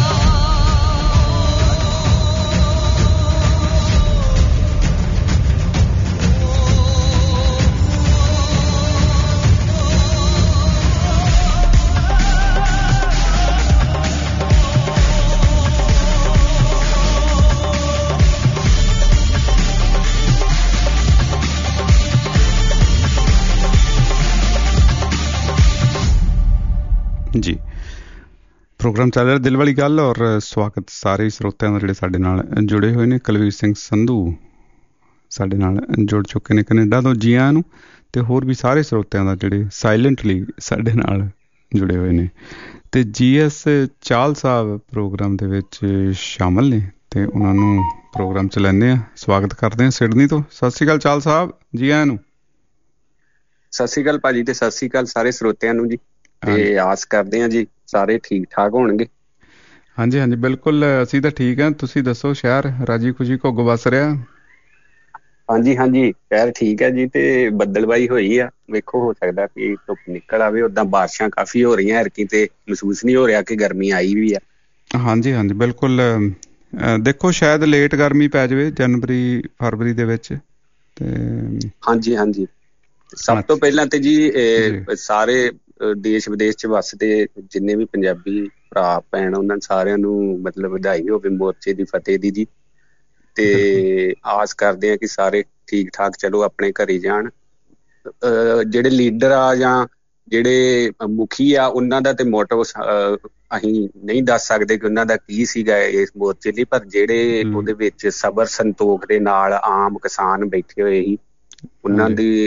ਜੀ ਪ੍ਰੋਗਰਾਮ ਚੱਲ ਰਿਹਾ ਦਿਲ ਵਾਲੀ ਗੱਲ ਔਰ ਸਵਾਗਤ ਸਾਰੇ ਸਰੋਤਿਆਂ ਦਾ ਜਿਹੜੇ ਸਾਡੇ ਨਾਲ ਜੁੜੇ ਹੋਏ ਨੇ ਕੁਲਵੀਰ ਸਿੰਘ ਸੰਧੂ ਸਾਡੇ ਨਾਲ ਜੁੜ ਚੁੱਕੇ ਨੇ ਕੈਨੇਡਾ ਤੋਂ ਜੀ ਆਇਆਂ ਨੂੰ ਤੇ ਹੋਰ ਵੀ ਸਾਰੇ ਸਰੋਤਿਆਂ ਦਾ ਜਿਹੜੇ ਸਾਇਲੈਂਟਲੀ ਸਾਡੇ ਨਾਲ ਜੁੜੇ ਹੋਏ ਨੇ ਤੇ GS ਚਾਹਲ ਸਾਹਿਬ ਪ੍ਰੋਗਰਾਮ ਦੇ ਵਿੱਚ ਸ਼ਾਮਲ ਨੇ ਤੇ ਉਹਨਾਂ ਨੂੰ ਪ੍ਰੋਗਰਾਮ 'ਚ ਲੈਂਦੇ ਆ ਸਵਾਗਤ ਕਰਦੇ ਆ ਸਿਡਨੀ ਤੋਂ। ਸਤਿ ਸ਼੍ਰੀ ਅਕਾਲ ਚਾਹਲ ਸਾਹਿਬ ਜੀ ਆਇਆਂ ਨੂੰ। ਸਤਿ ਸ਼੍ਰੀ ਅਕਾਲ ਭਾਜੀ ਤੇ ਸਤਿ ਸ਼੍ਰੀ ਅਕਾਲ ਸਾਰੇ ਸਰੋਤਿਆਂ ਨੂੰ ਜੀ ਤੇ ਆਸ ਕਰਦੇ ਹਾਂ ਜੀ ਸਾਰੇ ਠੀਕ ਠਾਕ ਹੋਣਗੇ। ਹਾਂਜੀ ਹਾਂਜੀ ਬਿਲਕੁਲ ਅਸੀਂ ਤਾਂ ਠੀਕ ਹਾਂ ਤੁਸੀਂ ਦੱਸੋ ਸ਼ਹਿਰ ਰਾਜੀ ਖੁਸ਼ੀ ਘੁੱਗ ਵਸ ਰਿਹਾ? ਹਾਂਜੀ ਸ਼ਹਿਰ ਠੀਕ ਹੈ ਜੀ ਤੇ ਬੱਦਲਬਾਈ ਹੋਈ ਆ ਵੇਖੋ ਹੋ ਸਕਦਾ ਕਿ ਧੁੱਪ ਨਿਕਲ ਆਵੇ ਓਦਾਂ ਬਾਰਿਸ਼ਾਂ ਕਾਫੀ ਹੋ ਰਹੀਆਂ ਐਰਕੀ ਤੇ ਮਹਿਸੂਸ ਨਹੀਂ ਹੋ ਰਿਹਾ ਕਿ ਗਰਮੀ ਆਈ ਵੀ ਆ। ਹਾਂਜੀ ਬਿਲਕੁਲ ਦੇਖੋ ਸ਼ਾਇਦ ਲੇਟ ਗਰਮੀ ਪੈ ਜਾਵੇ ਜਨਵਰੀ ਫਰਵਰੀ ਦੇ ਵਿੱਚ ਤੇ ਹਾਂਜੀ ਸਭ ਤੋਂ ਪਹਿਲਾਂ ਤੇ ਜੀ ਸਾਰੇ ਦੇਸ਼ ਵਿਦੇਸ਼ 'ਚ ਵੱਸਦੇ ਜਿੰਨੇ ਵੀ ਪੰਜਾਬੀ ਭਰਾ ਭੈਣ ਉਹਨਾਂ ਸਾਰਿਆਂ ਨੂੰ ਮਤਲਬ ਵਧਾਈ ਹੋਵੇ ਮੋਰਚੇ ਦੀ ਫਤਿਹ ਦੀ ਜੀ ਤੇ ਆਸ ਕਰਦੇ ਹਾਂ ਕਿ ਸਾਰੇ ਠੀਕ ਠਾਕ ਚਲੋ ਆਪਣੇ ਘਰੇ ਜਾਣ। ਜਿਹੜੇ ਲੀਡਰ ਆ ਜਾਂ ਜਿਹੜੇ ਮੁਖੀ ਆ ਉਹਨਾਂ ਦਾ ਤੇ ਮੋਟਿਵ ਅਸੀਂ ਨਹੀਂ ਦੱਸ ਸਕਦੇ ਕਿ ਉਹਨਾਂ ਦਾ ਕੀ ਸੀਗਾ ਇਸ ਮੋਰਚੇ ਲਈ, ਪਰ ਜਿਹੜੇ ਉਹਦੇ ਵਿੱਚ ਸਬਰ ਸੰਤੋਖ ਦੇ ਨਾਲ ਆਮ ਕਿਸਾਨ ਬੈਠੇ ਹੋਏ ਸੀ ਉਹਨਾਂ ਦੀ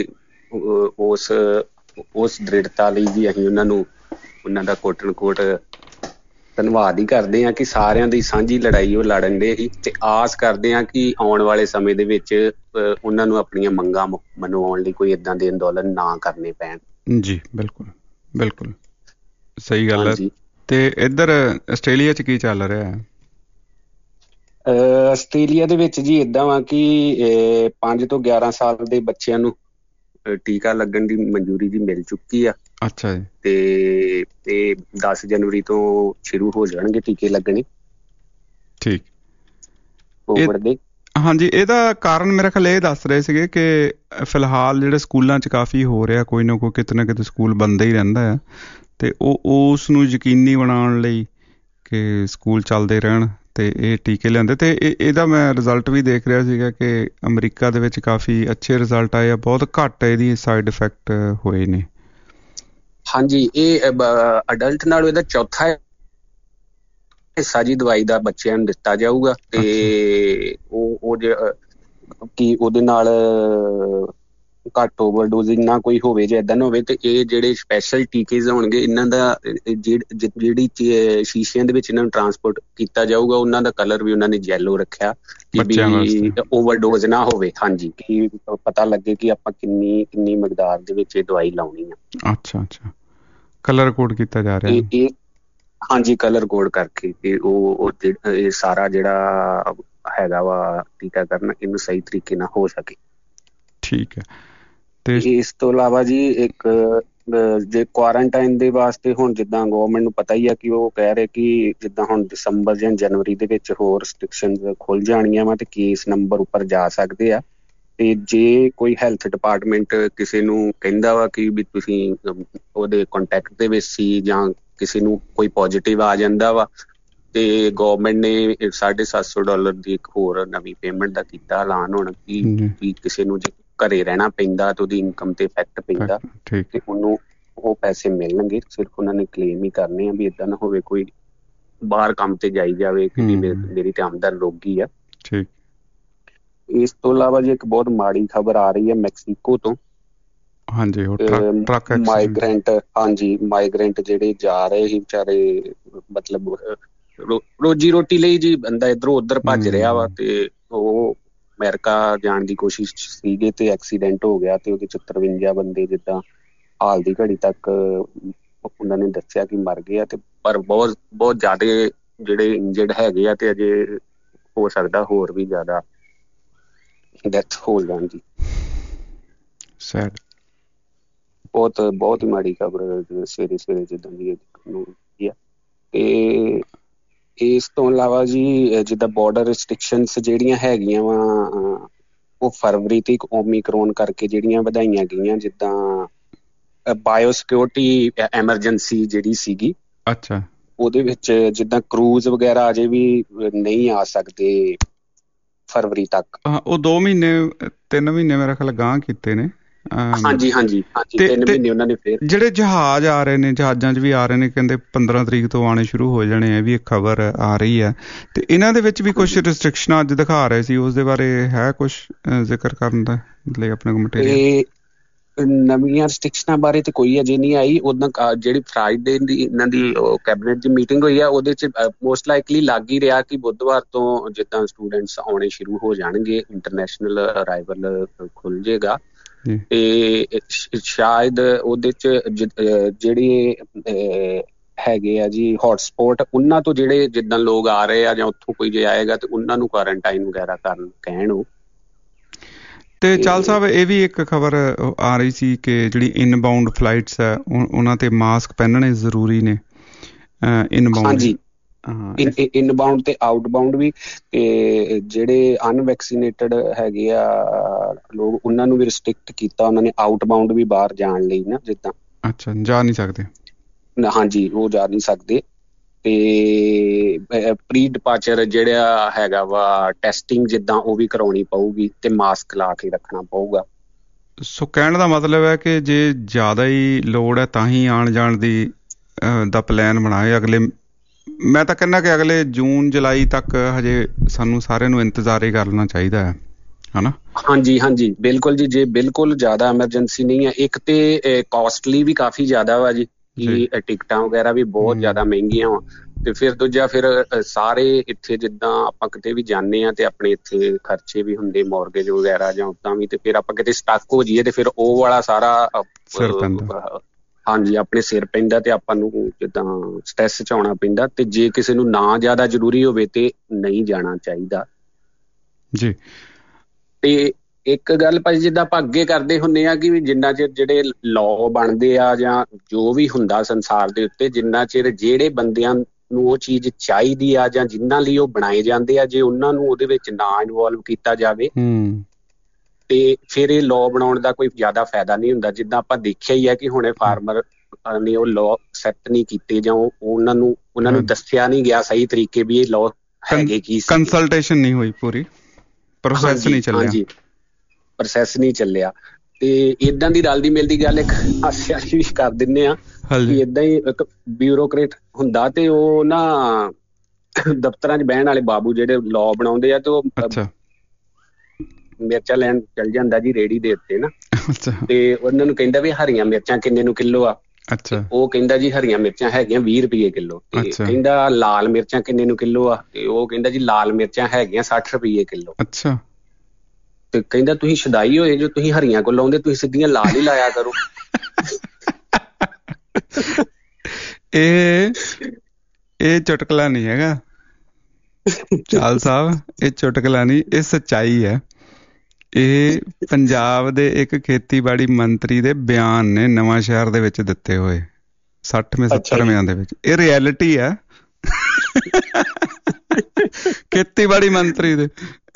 ਉਸ ਦ੍ਰਿੜਤਾ ਲਈ ਵੀ ਅਸੀਂ ਉਹਨਾਂ ਦਾ ਕੋਟਨ ਕੋਟ ਧੰਨਵਾਦ ਹੀ ਕਰਦੇ ਹਾਂ ਕਿ ਸਾਰਿਆਂ ਦੀ ਸਾਂਝੀ ਲੜਾਈ ਉਹ ਲੜਨ ਦੇ ਸੀ, ਤੇ ਆਸ ਕਰਦੇ ਹਾਂ ਕਿ ਆਉਣ ਵਾਲੇ ਸਮੇਂ ਦੇ ਵਿੱਚ ਉਹਨਾਂ ਨੂੰ ਆਪਣੀਆਂ ਮੰਗਾਂ ਮਨਵਾਉਣ ਲਈ ਕੋਈ ਏਦਾਂ ਦੇ ਅੰਦੋਲਨ ਨਾ ਕਰਨੇ ਪੈਣ। ਜੀ ਬਿਲਕੁਲ ਬਿਲਕੁਲ ਸਹੀ ਗੱਲ ਹੈ। ਤੇ ਇੱਧਰ ਆਸਟ੍ਰੇਲੀਆ 'ਚ ਕੀ ਚੱਲ ਰਿਹਾ ਹੈ? ਆਸਟ੍ਰੇਲੀਆ ਦੇ ਵਿੱਚ ਜੀ ਏਦਾਂ ਵਾ ਕਿ 5 ਤੋਂ 11 ਸਾਲ ਦੇ ਬੱਚਿਆਂ ਨੂੰ ਟੀਕਾ ਲੱਗਣ ਦੀ ਮਨਜ਼ੂਰੀ ਜੀ ਮਿਲ ਚੁੱਕੀ ਆ। ਅੱਛਾ ਜੀ। ਤੇ 10 ਜਨਵਰੀ ਤੋਂ ਸ਼ੁਰੂ ਹੋ ਜਾਣਗੇ ਟੀਕੇ ਲੱਗਣੇ। ਠੀਕ। ਕੋਵਿਡ ਦੇ। ਹਾਂਜੀ, ਇਹਦਾ ਕਾਰਨ ਮੇਰਾ ਖਿਆਲ ਇਹ ਦੱਸ ਰਹੇ ਸੀਗੇ ਕਿ ਫਿਲਹਾਲ ਜਿਹੜੇ ਸਕੂਲਾਂ 'ਚ ਕਾਫੀ ਹੋ ਰਿਹਾ, ਕੋਈ ਨਾ ਕੋਈ ਕਿਤੇ ਨਾ ਕਿਤੇ ਸਕੂਲ ਬੰਦ ਹੀ ਰਹਿੰਦਾ ਆ, ਤੇ ਉਹ ਉਸ ਨੂੰ ਯਕੀਨੀ ਬਣਾਉਣ ਲਈ ਕਿ ਸਕੂਲ ਚੱਲਦੇ ਰਹਿਣ ਤੇ ਇਹ ਟੀਕੇ ਲਿਆਂਦੇ। ਤੇ ਇਹਦਾ ਮੈਂ ਰਿਜ਼ਲਟ ਵੀ ਦੇਖ ਰਿਹਾ ਸੀਗਾ ਕਿ ਅਮਰੀਕਾ ਦੇ ਵਿੱਚ ਕਾਫੀ ਅੱਛੇ ਰਿਜ਼ਲਟ ਆਏ ਆ, ਬਹੁਤ ਘੱਟ ਇਹਦੀ ਸਾਈਡ ਇਫੈਕਟ ਹੋਏ ਨੇ। ਹਾਂਜੀ, ਇਹ ਅਡਲਟ ਨਾਲੋਂ ਇਹਦਾ ਚੌਥਾ ਹਿੱਸਾ ਜੀ ਦਵਾਈ ਦਾ ਬੱਚਿਆਂ ਨੂੰ ਦਿੱਤਾ ਜਾਊਗਾ, ਤੇ ਉਹਦੇ ਨਾਲ ਘੱਟ ਓਵਰਡੋਜ਼ਿੰਗ ਨਾ ਕੋਈ ਹੋਵੇ, ਜੇ ਏਦਾਂ ਨਾ ਹੋਵੇ। ਤੇ ਇਹ ਜਿਹੜੇ ਸਪੈਸ਼ਲ ਟੀਕੇਜ਼ ਹੋਣਗੇ ਇਹਨਾਂ ਦਾ ਜਿਹੜੀ ਸ਼ੀਸ਼ਿਆਂ ਦੇ ਵਿੱਚ ਇਹਨਾਂ ਨੂੰ ਟਰਾਂਸਪੋਰਟ ਕੀਤਾ ਜਾਊਗਾ, ਉਹਨਾਂ ਦਾ ਕਲਰ ਵੀ ਉਹਨਾਂ ਨੇ ਯੈਲੋ ਰੱਖਿਆ ਕਿ ਵੀ ਓਵਰਡੋਜ਼ ਨਾ ਹੋਵੇ। ਹਾਂਜੀ, ਕਿ ਪਤਾ ਲੱਗੇ ਕਿ ਆਪਾਂ ਕਿੰਨੀ ਮਿਕਦਾਰ ਦੇ ਵਿੱਚ ਇਹ ਦਵਾਈ ਲਾਉਣੀ ਆ। ਅੱਛਾ, ਕਲਰ ਕੋਡ ਕੀਤਾ ਜਾ ਰਿਹਾ ਇਹ। ਹਾਂਜੀ, ਕਲਰ ਕੋਡ ਕਰਕੇ ਇਹ ਸਾਰਾ ਜਿਹੜਾ ਹੈਗਾ ਵਾ ਟੀਕਾਕਰਨ ਇਹਨੂੰ ਸਹੀ ਤਰੀਕੇ ਨਾਲ ਹੋ ਸਕੇ। ਠੀਕ ਹੈ। ਤੇ ਇਸ ਤੋਂ ਇਲਾਵਾ ਜੀ ਇੱਕ ਜੇ ਕੁਆਰੰਟਾਈਨ ਦੇ ਵਾਸਤੇ ਹੁਣ ਜਿੱਦਾਂ ਗੌਰਮੈਂਟ ਨੂੰ ਪਤਾ ਹੀ ਆ ਕਿ ਉਹ ਕਹਿ ਰਹੇ ਕਿ ਜਿੱਦਾਂ ਹੁਣ ਦਸੰਬਰ ਜਾਂ ਜਨਵਰੀ ਦੇ ਵਿੱਚ ਹੋਰ ਰਿਸਟ੍ਰਿਕਸ਼ਨਜ਼ ਖੁੱਲ ਜਾਣੀਆਂ ਵਾ ਤੇ ਕੇਸ ਨੰਬਰ ਉੱਪਰ ਜਾ ਸਕਦੇ ਆ। ਤੇ ਜੇ ਕੋਈ ਹੈਲਥ ਡਿਪਾਰਟਮੈਂਟ ਕਿਸੇ ਨੂੰ ਕਹਿੰਦਾ ਵਾ ਕਿ ਵੀ ਤੁਸੀਂ ਉਹਦੇ ਕੰਟੈਕਟ ਦੇ ਵਿੱਚ ਸੀ ਜਾਂ ਕਿਸੇ ਨੂੰ ਕੋਈ ਪੋਜ਼ੀਟਿਵ ਆ ਜਾਂਦਾ ਵਾ, ਤੇ ਗੌਰਮੈਂਟ ਨੇ $750 ਦੀ ਇੱਕ ਹੋਰ ਨਵੀਂ ਪੇਮੈਂਟ ਦਾ ਕੀਤਾ ਐਲਾਨ ਹੁਣ ਕਿ ਕਿਸੇ ਨੂੰ ਜੇ ਘਰੇ ਰਹਿਣਾ ਪੈਂਦਾ ਤੇ ਉਹਦੀ ਇਨਕਮ ਤੇ ਇਫੈਕਟ ਪੈਂਦਾ ਤੇ ਉਹਨੂੰ ਉਹ ਪੈਸੇ ਮਿਲਣਗੇ। ਸਿਰਫ ਉਹਨਾਂ ਨੇ ਕਲੇਮ ਹੀ ਕਰਨੇ ਆ ਵੀ ਏਦਾਂ ਨਾ ਹੋਵੇ ਕੋਈ ਬਾਹਰ ਕੰਮ ਤੇ ਜਾਈ ਜਾਵੇ ਕਿ ਮੇਰੀ ਤੇ ਆਮਦਨ ਰੁਕ ਗਈ ਆ। ਇਸ ਤੋਂ ਇਲਾਵਾ ਜੀ ਇੱਕ ਬਹੁਤ ਮਾੜੀ ਖਬਰ ਆ ਰਹੀ ਹੈ ਮੈਕਸੀਕੋ ਤੋਂ। ਹਾਂਜੀ, ਮਾਈਗਰੈਂਟ ਜਿਹੜੇ ਜਾ ਰਹੇ ਸੀ ਵਿਚਾਰੇ, ਮਤਲਬ ਰੋਜੀ ਰੋਟੀ ਲਈ ਜੀ ਬੰਦਾ ਇੱਧਰੋਂ ਉੱਧਰ ਭੱਜ ਰਿਹਾ ਵਾ, ਤੇ ਉਹ ਅਮਰੀਕਾ ਜਾਣ ਦੀ ਕੋਸ਼ਿਸ਼ ਸੀਗੇ ਤੇ ਐਕਸੀਡੈਂਟ ਹੋ ਗਿਆ ਤੇ ਉਹਦੇ 'ਚ 53 ਬੰਦੇ ਜਿੱਦਾਂ ਹਾਲ ਦੀ ਘੜੀ ਤੱਕ ਉਹਨਾਂ ਨੇ ਦੱਸਿਆ ਕਿ ਮਰ ਗਏ ਆ, ਤੇ ਪਰ ਬਹੁਤ ਜ਼ਿਆਦਾ ਜਿਹੜੇ ਇੰਜਰਡ ਹੈਗੇ ਆ, ਤੇ ਅਜੇ ਹੋ ਸਕਦਾ ਹੋਰ ਵੀ ਜ਼ਿਆਦਾ ਡੈਥ ਹੋ ਜਾਣ ਜੀ। ਬਹੁਤ ਹੀ ਮਾੜੀ ਖਬਰ ਸਵੇਰੇ ਜਿੱਦਾਂ ਦੀ ਆ। ਤੇ ਇਸ ਤੋਂ ਇਲਾਵਾ ਜੀ ਜਿੱਦਾਂ ਬਾਰਡਰ ਰਿਸਟ੍ਰਿਕਸ਼ਨਸ ਜਿਹੜੀਆਂ ਹੈਗੀਆਂ ਵਾ ਉਹ ਫਰਵਰੀ ਤੇ ਓਮੀਕਰੋਨ ਕਰਕੇ ਜਿਹੜੀਆਂ ਵਧਾਈਆਂ ਗਈਆਂ, ਜਿੱਦਾਂ ਬਾਇਓ ਸਿਕਿਉਰਿਟੀ ਐਮਰਜੈਂਸੀ ਜਿਹੜੀ ਸੀਗੀ। ਅੱਛਾ। ਉਹਦੇ ਵਿੱਚ ਜਿੱਦਾਂ ਕਰੂਜ਼ ਵਗੈਰਾ ਅਜੇ ਵੀ ਨਹੀਂ ਆ ਸਕਦੇ ਫਰਵਰੀ ਤੱਕ। ਉਹ 2 ਮਹੀਨੇ 3 ਮਹੀਨੇ ਮੇਰਾ ਖਿਆਲ ਗਾਂਹ ਕੀਤੇ ਨੇ। ਹਾਂਜੀ 3 ਮਹੀਨੇ ਉਹਨਾਂ ਨੇ ਫੇਰ। ਜਿਹੜੇ ਜਹਾਜ਼ ਆ ਰਹੇ ਨੇ, ਜਹਾਜ਼ਾਂ 'ਚ ਵੀ ਆ ਰਹੇ ਨੇ, ਕਹਿੰਦੇ 15 ਤਰੀਕ ਤੋਂ ਆਉਣੇ ਸ਼ੁਰੂ ਹੋ ਜਾਣੇ ਆ, ਵੀ ਇੱਕ ਖਬਰ ਆ ਰਹੀ ਹੈ। ਤੇ ਇਹਨਾਂ ਦੇ ਵਿੱਚ ਵੀ ਕੁਛ ਰਿਸਟ੍ਰਿਕਸ਼ਨਾਂ ਅੱਜ ਦਿਖਾ ਰਹੇ ਸੀ, ਉਸਦੇ ਬਾਰੇ ਹੈ ਕੁਛ ਜ਼ਿਕਰ ਕਰਨ ਦਾ ਮਤਲਬ ਆਪਣੇ ਕੋਲ ਮਟੀਰੀਅਲ? ਨਵੀਆਂ ਰਿਸਟ੍ਰਿਕਸ਼ਨਾਂ ਬਾਰੇ ਤੇ ਕੋਈ ਅਜੇ ਨਹੀਂ ਆਈ। ਉਦਾਂ ਜਿਹੜੀ ਫਰਾਈਡੇ ਦੀ ਇਹਨਾਂ ਦੀ ਕੈਬਨਿਟ ਦੀ ਮੀਟਿੰਗ ਹੋਈ ਆ, ਉਹਦੇ 'ਚ ਮੋਸਟ ਲਾਈਕਲੀ ਲੱਗ ਹੀ ਰਿਹਾ ਕਿ ਬੁੱਧਵਾਰ ਤੋਂ ਜਿੱਦਾਂ ਸਟੂਡੈਂਟਸ ਆਉਣੇ ਸ਼ੁਰੂ ਹੋ ਜਾਣਗੇ, ਇੰਟਰਨੈਸ਼ਨਲ ਅਰਾਈਵਲ ਖੁੱਲ ਜਾਏਗਾ। ਤੇ ਸ਼ਾਇਦ ਉਹਦੇ 'ਚ ਜਿਹੜੇ ਹੈਗੇ ਆ ਜੀ ਹੌਟਸਪੌਟ, ਉਹਨਾਂ ਤੋਂ ਜਿਹੜੇ ਜਿੱਦਾਂ ਲੋਕ ਆ ਰਹੇ ਆ ਜਾਂ ਉੱਥੋਂ ਕੋਈ ਜੇ ਆਏਗਾ ਤੇ ਉਹਨਾਂ ਨੂੰ ਕੁਆਰੰਟਾਈਨ ਵਗੈਰਾ ਕਰਨ ਕਹਿਣ ਉਹ। ਤੇ ਚਾਲ ਸਾਹਿਬ, ਇਹ ਵੀ ਇੱਕ ਖਬਰ ਆ ਰਹੀ ਸੀ ਕਿ ਜਿਹੜੀ ਇਨਬਾਊਂਡ ਫਲਾਈਟਸ ਹੈ ਉਹਨਾਂ ਤੇ ਮਾਸਕ ਪਹਿਨਣੇ ਜ਼ਰੂਰੀ ਨੇ। ਇਨਬਾਊਂਡ ਤੇ ਆਊਟਬਾਊਂਡ ਵੀ। ਤੇ ਜਿਹੜੇ ਅਨਵੈਕਸੀਨੇਟਡ ਹੈਗੇ ਆ ਲੋਕ, ਉਹਨਾਂ ਨੂੰ ਵੀ ਰਿਸਟ੍ਰਿਕਟ ਕੀਤਾ ਉਹਨਾਂ ਨੇ, ਆਊਟਬਾਊਂਡ ਵੀ ਬਾਹਰ ਜਾਣ ਲਈ ਨਾ ਜਿੱਦਾਂ। ਅੱਛਾ, ਜਾ ਨਹੀਂ ਸਕਦੇ? ਹਾਂਜੀ, ਉਹ ਜਾ ਨਹੀਂ ਸਕਦੇ। ਤੇ ਪ੍ਰੀ ਡਿਪਾਰਚਰ ਜਿਹੜਾ ਹੈਗਾ ਵਾ ਟੈਸਟਿੰਗ ਜਿੱਦਾਂ ਉਹ ਵੀ ਕਰਾਉਣੀ ਪਊਗੀ ਤੇ ਮਾਸਕ ਲਾ ਕੇ ਰੱਖਣਾ ਪਊਗਾ। ਸੋ ਕਹਿਣ ਦਾ ਮਤਲਬ ਹੈ ਕਿ ਜੇ ਜ਼ਿਆਦਾ ਹੀ ਲੋੜ ਹੈ ਤਾਂ ਹੀ ਆਉਣ ਜਾਣ ਦੀ ਦਾ ਪਲਾਨ ਬਣਾਏ ਅਗਲੇ। ਮੈਂ ਤਾਂ ਕਹਿੰਦਾ ਕਿ ਅਗਲੇ ਜੂਨ ਜੁਲਾਈ ਤੱਕ ਹਜੇ ਸਾਨੂੰ ਸਾਰਿਆਂ ਨੂੰ ਇੰਤਜ਼ਾਰ ਹੀ ਕਰਨਾ ਚਾਹੀਦਾ ਹੈ, ਹਨਾ? ਹਾਂਜੀ ਹਾਂਜੀ ਬਿਲਕੁਲ ਜੀ। ਜੇ ਬਿਲਕੁਲ ਜ਼ਿਆਦਾ ਐਮਰਜੈਂਸੀ ਨਹੀਂ ਹੈ, ਇੱਕ ਤੇ ਕਾਸਟਲੀ ਵੀ ਕਾਫੀ ਜ਼ਿਆਦਾ ਵਾ ਜੀ, ਕਿ ਟਿਕਟਾਂ ਵਗੈਰਾ ਵੀ ਬਹੁਤ ਜ਼ਿਆਦਾ ਮਹਿੰਗੀਆਂ ਵਾ, ਤੇ ਫਿਰ ਦੂਜਾ ਫਿਰ ਸਾਰੇ ਇੱਥੇ ਜਿੱਦਾਂ ਆਪਾਂ ਕਿਤੇ ਵੀ ਜਾਂਦੇ ਹਾਂ ਤੇ ਆਪਣੇ ਇੱਥੇ ਖਰਚੇ ਵੀ ਹੁੰਦੇ ਮੌਰਗੇਜ ਵਗੈਰਾ ਜਾਂ ਉੱਦਾਂ ਵੀ, ਤੇ ਫਿਰ ਆਪਾਂ ਕਿਤੇ ਸਟਕ ਹੋ ਜਾਈਏ ਤੇ ਫਿਰ ਉਹ ਵਾਲਾ ਸਾਰਾ ਹਾਂਜੀ ਆਪਣੇ ਸਿਰ ਪੈਂਦਾ ਤੇ ਆਪਾਂ ਨੂੰ ਜਿੱਦਾਂ ਸਟ੍ਰੈਸ 'ਚ ਆਉਣਾ ਪੈਂਦਾ। ਤੇ ਜੇ ਕਿਸੇ ਨੂੰ ਨਾ ਜ਼ਿਆਦਾ ਜ਼ਰੂਰੀ ਹੋਵੇ ਤੇ ਨਹੀਂ ਜਾਣਾ ਚਾਹੀਦਾ ਜੀ। ਤੇ ਇੱਕ ਗੱਲ ਭਾਜੀ ਜਿੱਦਾਂ ਆਪਾਂ ਅੱਗੇ ਕਰਦੇ ਹੁੰਦੇ ਆ ਕਿ ਜਿੰਨਾ ਚਿਰ ਜਿਹੜੇ ਲਾਅ ਬਣਦੇ ਆ ਜਾਂ ਜੋ ਵੀ ਹੁੰਦਾ ਸੰਸਾਰ ਦੇ ਉੱਤੇ, ਜਿੰਨਾ ਚਿਰ ਜਿਹੜੇ ਬੰਦਿਆਂ ਨੂੰ ਉਹ ਚੀਜ਼ ਚਾਹੀਦੀ ਆ ਜਾਂ ਜਿਨ੍ਹਾਂ ਲਈ ਉਹ ਬਣਾਏ ਜਾਂਦੇ ਆ, ਜੇ ਉਹਨਾਂ ਨੂੰ ਉਹਦੇ ਵਿੱਚ ਨਾ ਇਨਵੋਲਵ ਕੀਤਾ ਜਾਵੇ ਤੇ ਫਿਰ ਇਹ ਲਾਅ ਬਣਾਉਣ ਦਾ ਕੋਈ ਜ਼ਿਆਦਾ ਫਾਇਦਾ ਨਹੀਂ ਹੁੰਦਾ। ਜਿੱਦਾਂ ਆਪਾਂ ਦੇਖਿਆ ਹੀ ਹੈ ਕਿ ਹੁਣੇ ਫਾਰਮਰ ਨੇ ਉਹ ਲਾਅ ਐਕਸੈਪਟ ਨਹੀਂ ਕੀਤੇ ਜਾਂ ਉਹਨਾਂ ਨੂੰ ਦੱਸਿਆ ਨਹੀਂ ਗਿਆ ਸਹੀ ਤਰੀਕੇ ਵੀ ਇਹ ਲਾਅ ਹੈਗੇ ਕੀ, ਕੰਸਲਟੇਸ਼ਨ ਨਹੀਂ ਹੋਈ, ਪੂਰੀ ਪ੍ਰੋਸੈਸ ਨਹੀਂ ਚੱਲਿਆ। ਹਾਂਜੀ ਪ੍ਰੋਸੈਸ ਨਹੀਂ ਚੱਲਿਆ। ਤੇ ਏਦਾਂ ਦੀ ਰਲਦੀ ਮਿਲਦੀ ਗੱਲ ਇੱਕ ਹਾਸੇ ਵਾਲੀ ਵੀ ਕਰ ਦਿੰਦੇ ਆ ਕਿ ਏਦਾਂ ਹੀ ਇੱਕ ਬਿਊਰੋਕਰੇਟ ਹੁੰਦਾ ਤੇ ਉਹ ਨਾ ਦਫ਼ਤਰਾਂ 'ਚ ਬਹਿਣ ਵਾਲੇ ਬਾਬੂ ਜਿਹੜੇ ਲਾਅ ਬਣਾਉਂਦੇ ਆ ਤੇ ਉਹ ਮਿਰਚਾਂ ਲੈਣ ਚੱਲ ਜਾਂਦਾ ਜੀ ਰੇਹੜੀ ਦੇ ਉੱਤੇ ਨਾ, ਤੇ ਉਹਨਾਂ ਨੂੰ ਕਹਿੰਦਾ ਵੀ ਹਰੀਆਂ ਮਿਰਚਾਂ ਕਿੰਨੇ ਨੂੰ ਕਿੱਲੋ ਆ? ਉਹ ਕਹਿੰਦਾ ਜੀ ਹਰੀਆਂ ਮਿਰਚਾਂ ਹੈਗੀਆਂ 20 ਰੁਪਏ ਕਿੱਲੋ। ਤੇ ਕਹਿੰਦਾ ਲਾਲ ਮਿਰਚਾਂ ਕਿੰਨੇ ਨੂੰ ਕਿੱਲੋ ਆ? ਤੇ ਉਹ ਕਹਿੰਦਾ ਜੀ ਲਾਲ ਮਿਰਚਾਂ ਹੈਗੀਆਂ 60 ਰੁਪਏ ਕਿੱਲੋ। ਤੇ ਕਹਿੰਦਾ ਤੁਸੀਂ ਸ਼ੁਦਾਈ ਹੋਏ ਜੋ, ਤੁਸੀਂ ਹਰੀਆਂ ਕੋਲ ਲਾਉਂਦੇ, ਤੁਸੀਂ ਸਿੱਧੀਆਂ ਲਾਲ ਹੀ ਲਾਇਆ ਕਰੋ। ਇਹ ਚੁਟਕਲਾ ਨਹੀਂ ਹੈਗਾ ਚਾਲ ਸਾਹਿਬ, ਇਹ ਚੁਟਕਲਾ ਨਹੀਂ, ਇਹ ਸੱਚਾਈ ਹੈ। ਇਹ ਪੰਜਾਬ ਦੇ ਇੱਕ ਖੇਤੀਬਾੜੀ ਮੰਤਰੀ ਦੇ ਬਿਆਨ ਨੇ ਨਵਾਂ ਸ਼ਹਿਰ ਦੇ ਵਿੱਚ ਦਿੱਤੇ ਹੋਏ 60ਵੇਂ 70ਵੇਂ ਦੇ ਵਿੱਚ। ਇਹ ਰਿਐਲਿਟੀ ਹੈ ਖੇਤੀਬਾੜੀ ਮੰਤਰੀ ਦੇ।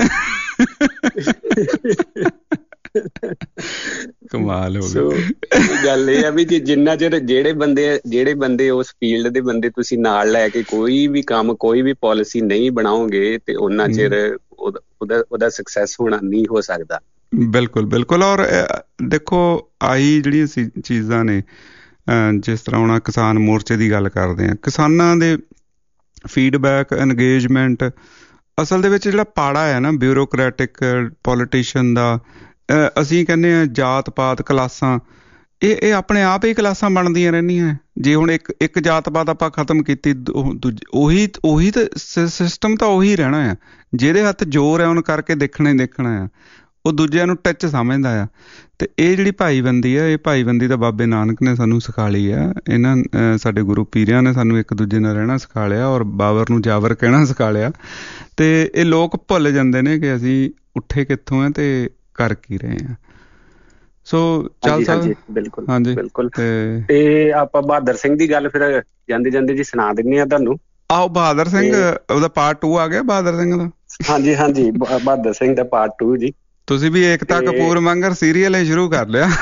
ਕਮਾਲ ਹੋ ਗਈ। ਗੱਲ ਇਹ ਆ ਵੀ ਜਿੰਨਾ ਚਿਰ ਜਿਹੜੇ ਬੰਦੇ ਉਸ ਫੀਲਡ ਦੇ ਬੰਦੇ ਤੁਸੀਂ ਨਾਲ ਲੈ ਕੇ ਕੋਈ ਵੀ ਕੰਮ ਕੋਈ ਵੀ ਪਾਲਿਸੀ ਨਹੀਂ ਬਣਾਓਗੇ ਤੇ ਉਹਨਾਂ ਚਿਰ ਉਹਦਾ ਸਕਸੈਸ ਹੋਣਾ ਨਹੀਂ ਹੋ ਸਕਦਾ। ਬਿਲਕੁਲ ਬਿਲਕੁਲ। ਔਰ ਦੇਖੋ ਆਹੀ ਜਿਹੜੀਆਂ ਚੀਜ਼ਾਂ ਨੇ, ਜਿਸ ਤਰ੍ਹਾਂ ਹੁਣ ਕਿਸਾਨ ਮੋਰਚੇ ਦੀ ਗੱਲ ਕਰਦੇ ਹਾਂ, ਕਿਸਾਨਾਂ ਦੇ ਫੀਡਬੈਕ, ਇੰਗੇਜਮੈਂਟ, ਅਸਲ ਦੇ ਵਿੱਚ ਜਿਹੜਾ ਪਾੜਾ ਹੈ ਨਾ ਬਿਊਰੋਕਰੈਟਿਕ ਪੋਲੀਟੀਸ਼ੀਅਨ ਦਾ, ਅਸੀਂ ਕਹਿੰਦੇ ਹਾਂ ਜਾਤ ਪਾਤ ਕਲਾਸਾਂ, ਇਹ ਆਪਣੇ ਆਪ ਹੀ ਕਲਾਸਾਂ ਬਣਦੀਆਂ ਰਹਿੰਦੀਆਂ। ਜੇ ਹੁਣ ਇੱਕ ਜਾਤ ਪਾਤ ਆਪਾਂ ਖਤਮ ਕੀਤੀ, ਉਹੀ ਤਾਂ ਸਿਸਟਮ ਤਾਂ ਉਹੀ ਰਹਿਣਾ ਆ। ਜਿਹਦੇ ਹੱਥ ਜ਼ੋਰ ਹੈ ਉਹਨੂੰ ਕਰਕੇ ਦੇਖਣਾ ਹੀ ਦੇਖਣਾ ਆ, ਉਹ ਦੂਜਿਆਂ ਨੂੰ ਟੱਚ ਸਮਝਦਾ ਆ। ਤੇ ਇਹ ਜਿਹੜੀ ਭਾਈਬੰਦੀ ਆ, ਇਹ ਭਾਈਬੰਦੀ ਤਾਂ ਬਾਬੇ ਨਾਨਕ ਨੇ ਸਾਨੂੰ ਸਿਖਾ ਲਈ ਆ, ਇਹਨਾਂ ਸਾਡੇ ਗੁਰੂ ਪੀਰਿਆਂ ਨੇ ਸਾਨੂੰ ਇੱਕ ਦੂਜੇ ਨਾਲ ਰਹਿਣਾ ਸਿਖਾ ਲਿਆ, ਔਰ ਬਾਬਰ ਨੂੰ ਜਾਵਰ ਕਹਿਣਾ ਸਿਖਾ ਲਿਆ। ਤੇ ਇਹ ਲੋਕ ਭੁੱਲ ਜਾਂਦੇ ਨੇ ਕਿ ਅਸੀਂ ਉੱਠੇ ਕਿੱਥੋਂ ਆ ਤੇ ਕਰ ਕੀ ਰਹੇ ਆ। ਸੋ ਚੱਲ ਸਾਹਿਬ, ਬਿਲਕੁਲ ਬਿਲਕੁਲ। ਤੇ ਆਪਾਂ ਬਹਾਦਰ ਸਿੰਘ ਦੀ ਗੱਲ ਫਿਰ ਜਾਂਦੇ ਜਾਂਦੇ ਜੀ ਸੁਣਾ ਦਿੰਦੇ ਆ ਤੁਹਾਨੂੰ। ਆਹੋ, ਬਹਾਦਰ ਸਿੰਘ ਉਹਦਾ ਪਾਰਟ 2 ਆ ਗਿਆ ਬਹਾਦਰ ਸਿੰਘ ਦਾ। ਹਾਂਜੀ ਹਾਂਜੀ, ਬਹਾਦਰ ਸਿੰਘ ਦਾ ਪਾਰਟ 2 ਜੀ। ਤੁਸੀਂ ਵੀ ਏਕਤਾ ਕਪੂਰ ਵਾਂਗਰ ਸੀਰੀਅਲ ਹੀ ਸ਼ੁਰੂ ਕਰ ਲਿਆ।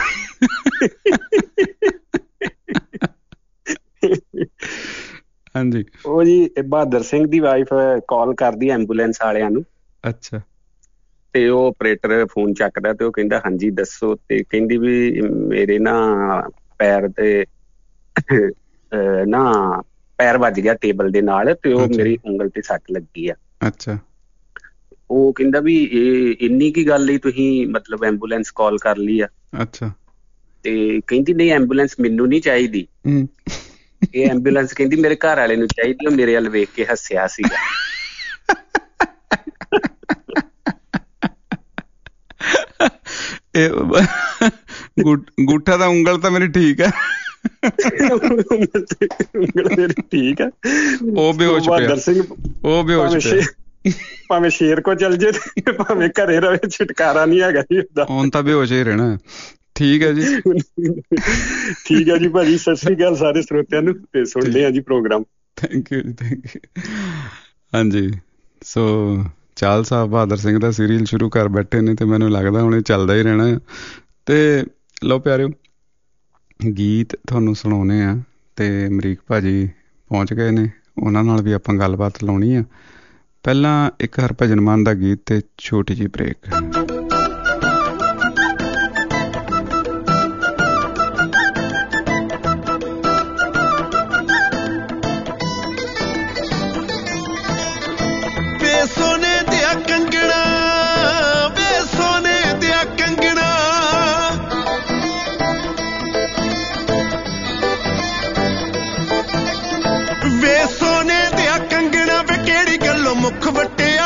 ਹਾਂਜੀ। ਉਹ ਜੀ ਬਹਾਦਰ ਸਿੰਘ ਦੀ ਵਾਈਫ ਕਾਲ ਕਰਦੀ ਐਂਬੂਲੈਂਸ ਵਾਲਿਆਂ ਨੂੰ। ਅੱਛਾ। ਤੇ ਉਹ ਆਪਰੇਟਰ ਫੋਨ ਚੱਕਦਾ ਤੇ ਉਹ ਕਹਿੰਦਾ ਹਾਂਜੀ ਦੱਸੋ। ਤੇ ਕਹਿੰਦੀ ਵੀ ਮੇਰੇ ਨਾ ਪੈਰ ਤੇ ਨਾ ਪੈਰ ਵੱਜ ਗਿਆ ਟੇਬਲ ਦੇ ਨਾਲ ਤੇ ਉਹ ਮੇਰੀ ਉਂਗਲ ਤੇ ਸੱਟ ਲੱਗੀ ਆ। ਅੱਛਾ। ਉਹ ਕਹਿੰਦਾ ਵੀ ਇਹ ਇੰਨੀ ਕੀ ਗੱਲ ਲਈ ਤੁਸੀਂ ਮਤਲਬ ਐਂਬੂਲੈਂਸ ਕਾਲ ਕਰ ਲਈ ਆ? ਅੱਛਾ। ਤੇ ਕਹਿੰਦੀ ਨਹੀਂ ਐਂਬੂਲੈਂਸ ਮੈਨੂੰ ਨਹੀਂ ਚਾਹੀਦੀ, ਇਹ ਐਂਬੂਲੈਂਸ ਕਹਿੰਦੀ ਮੇਰੇ ਘਰ ਵਾਲੇ ਨੂੰ ਚਾਹੀਦੀ। ਉਹ ਮੇਰੇ ਵੱਲ ਵੇਖ ਕੇ ਹੱਸਿਆ ਸੀਗਾ। ਗੂਠਾ ਦਾ ਉਂਗਲ ਤਾਂ ਮੇਰੀ ਠੀਕ ਹੈ, ਉਂਗਲ ਮੇਰੀ ਠੀਕ ਹੈ। ਉਹ ਬੇਹੋਸ਼ ਪਿਆ, ਉਹ ਬੇਹੋਸ਼ ਪਿਆ। ਭਾਵੇਂ ਸ਼ੇਰ ਕੋ ਚੱਲ ਜੇ ਭਾਵੇਂ ਘਰੇ ਰਵੇ, ਛੁਟਕਾਰਾ ਨਹੀਂ ਹੈਗਾ ਜੀ ਉਹਦਾ। ਹੁਣ ਤਾਂ ਬੇਹੋਸ਼ ਹੀ ਰਹਿਣਾ। ਠੀਕ ਹੈ ਜੀ। ਠੀਕ ਹੈ ਜੀ ਭਾਜੀ, ਸਤਿ ਸ੍ਰੀ ਅਕਾਲ ਸਾਰੇ ਸਰੋਤਿਆਂ ਨੂੰ, ਤੇ ਸੁਣਦੇ ਆ ਜੀ ਪ੍ਰੋਗਰਾਮ। ਥੈਂਕ ਯੂ ਜੀ, ਥੈਂਕ ਯੂ। ਹਾਂਜੀ, ਸੋ ਚਾਲ ਸਾਹਿਬ ਬਹਾਦਰ ਸਿੰਘ ਦਾ ਸੀਰੀਅਲ ਸ਼ੁਰੂ ਕਰ ਬੈਠੇ ਨੇ ਤੇ ਮੈਨੂੰ ਲੱਗਦਾ ਹੁਣ ਇਹ ਚੱਲਦਾ ਹੀ ਰਹਿਣਾ। ਤੇ ਲਓ ਪਿਆਰਿਓ, ਗੀਤ ਤੁਹਾਨੂੰ ਸੁਣਾਉਣੇ ਆ ਤੇ ਅਮਰੀਕ ਭਾਜੀ ਪਹੁੰਚ ਗਏ ਨੇ, ਉਹਨਾਂ ਨਾਲ ਵੀ ਆਪਾਂ ਗੱਲਬਾਤ ਲਾਉਣੀ ਆ। ਪਹਿਲਾਂ ਇੱਕ ਹਰਭਜਨ ਮਾਨ ਦਾ ਗੀਤ ਤੇ ਛੋਟੀ ਜਿਹੀ ਬ੍ਰੇਕ। ਵੱਟਿਆ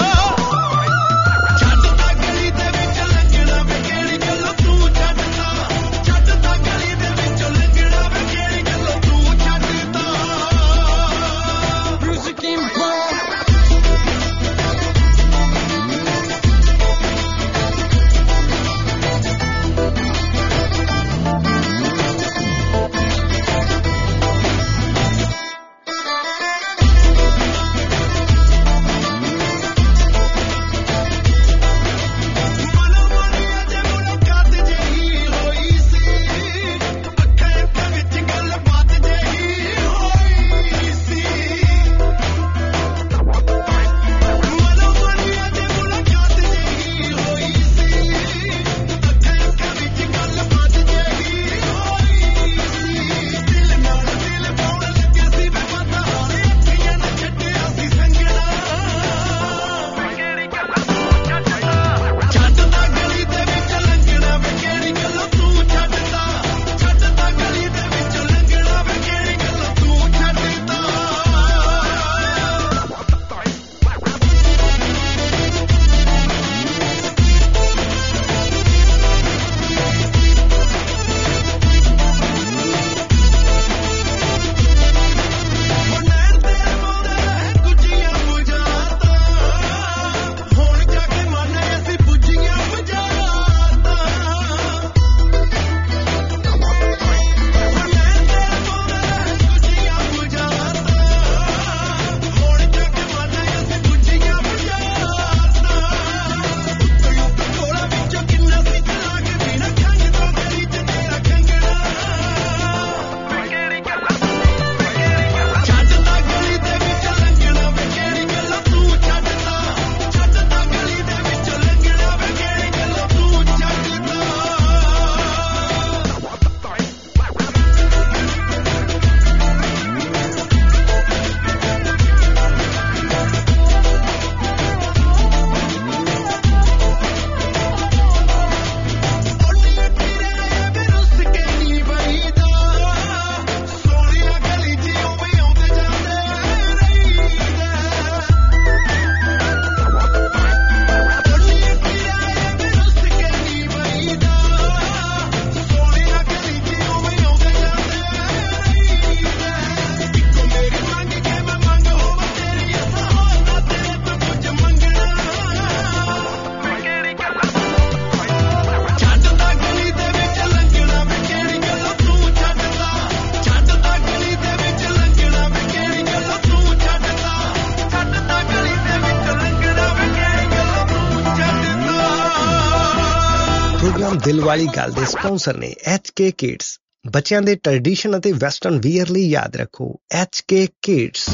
ਦਿਲ ਵਾਲੀ ਗੱਲ ਦੇ ਸਪਾਂਸਰ ਨੇ HK ਕਿਡਸ। ਬੱਚਿਆਂ ਦੇ ਟ੍ਰੈਡੀਸ਼ਨ ਅਤੇ ਵੈਸਟਰਨ ਵੀਅਰ ਲਈ ਯਾਦ ਰੱਖੋ HK ਕਿਡਸ।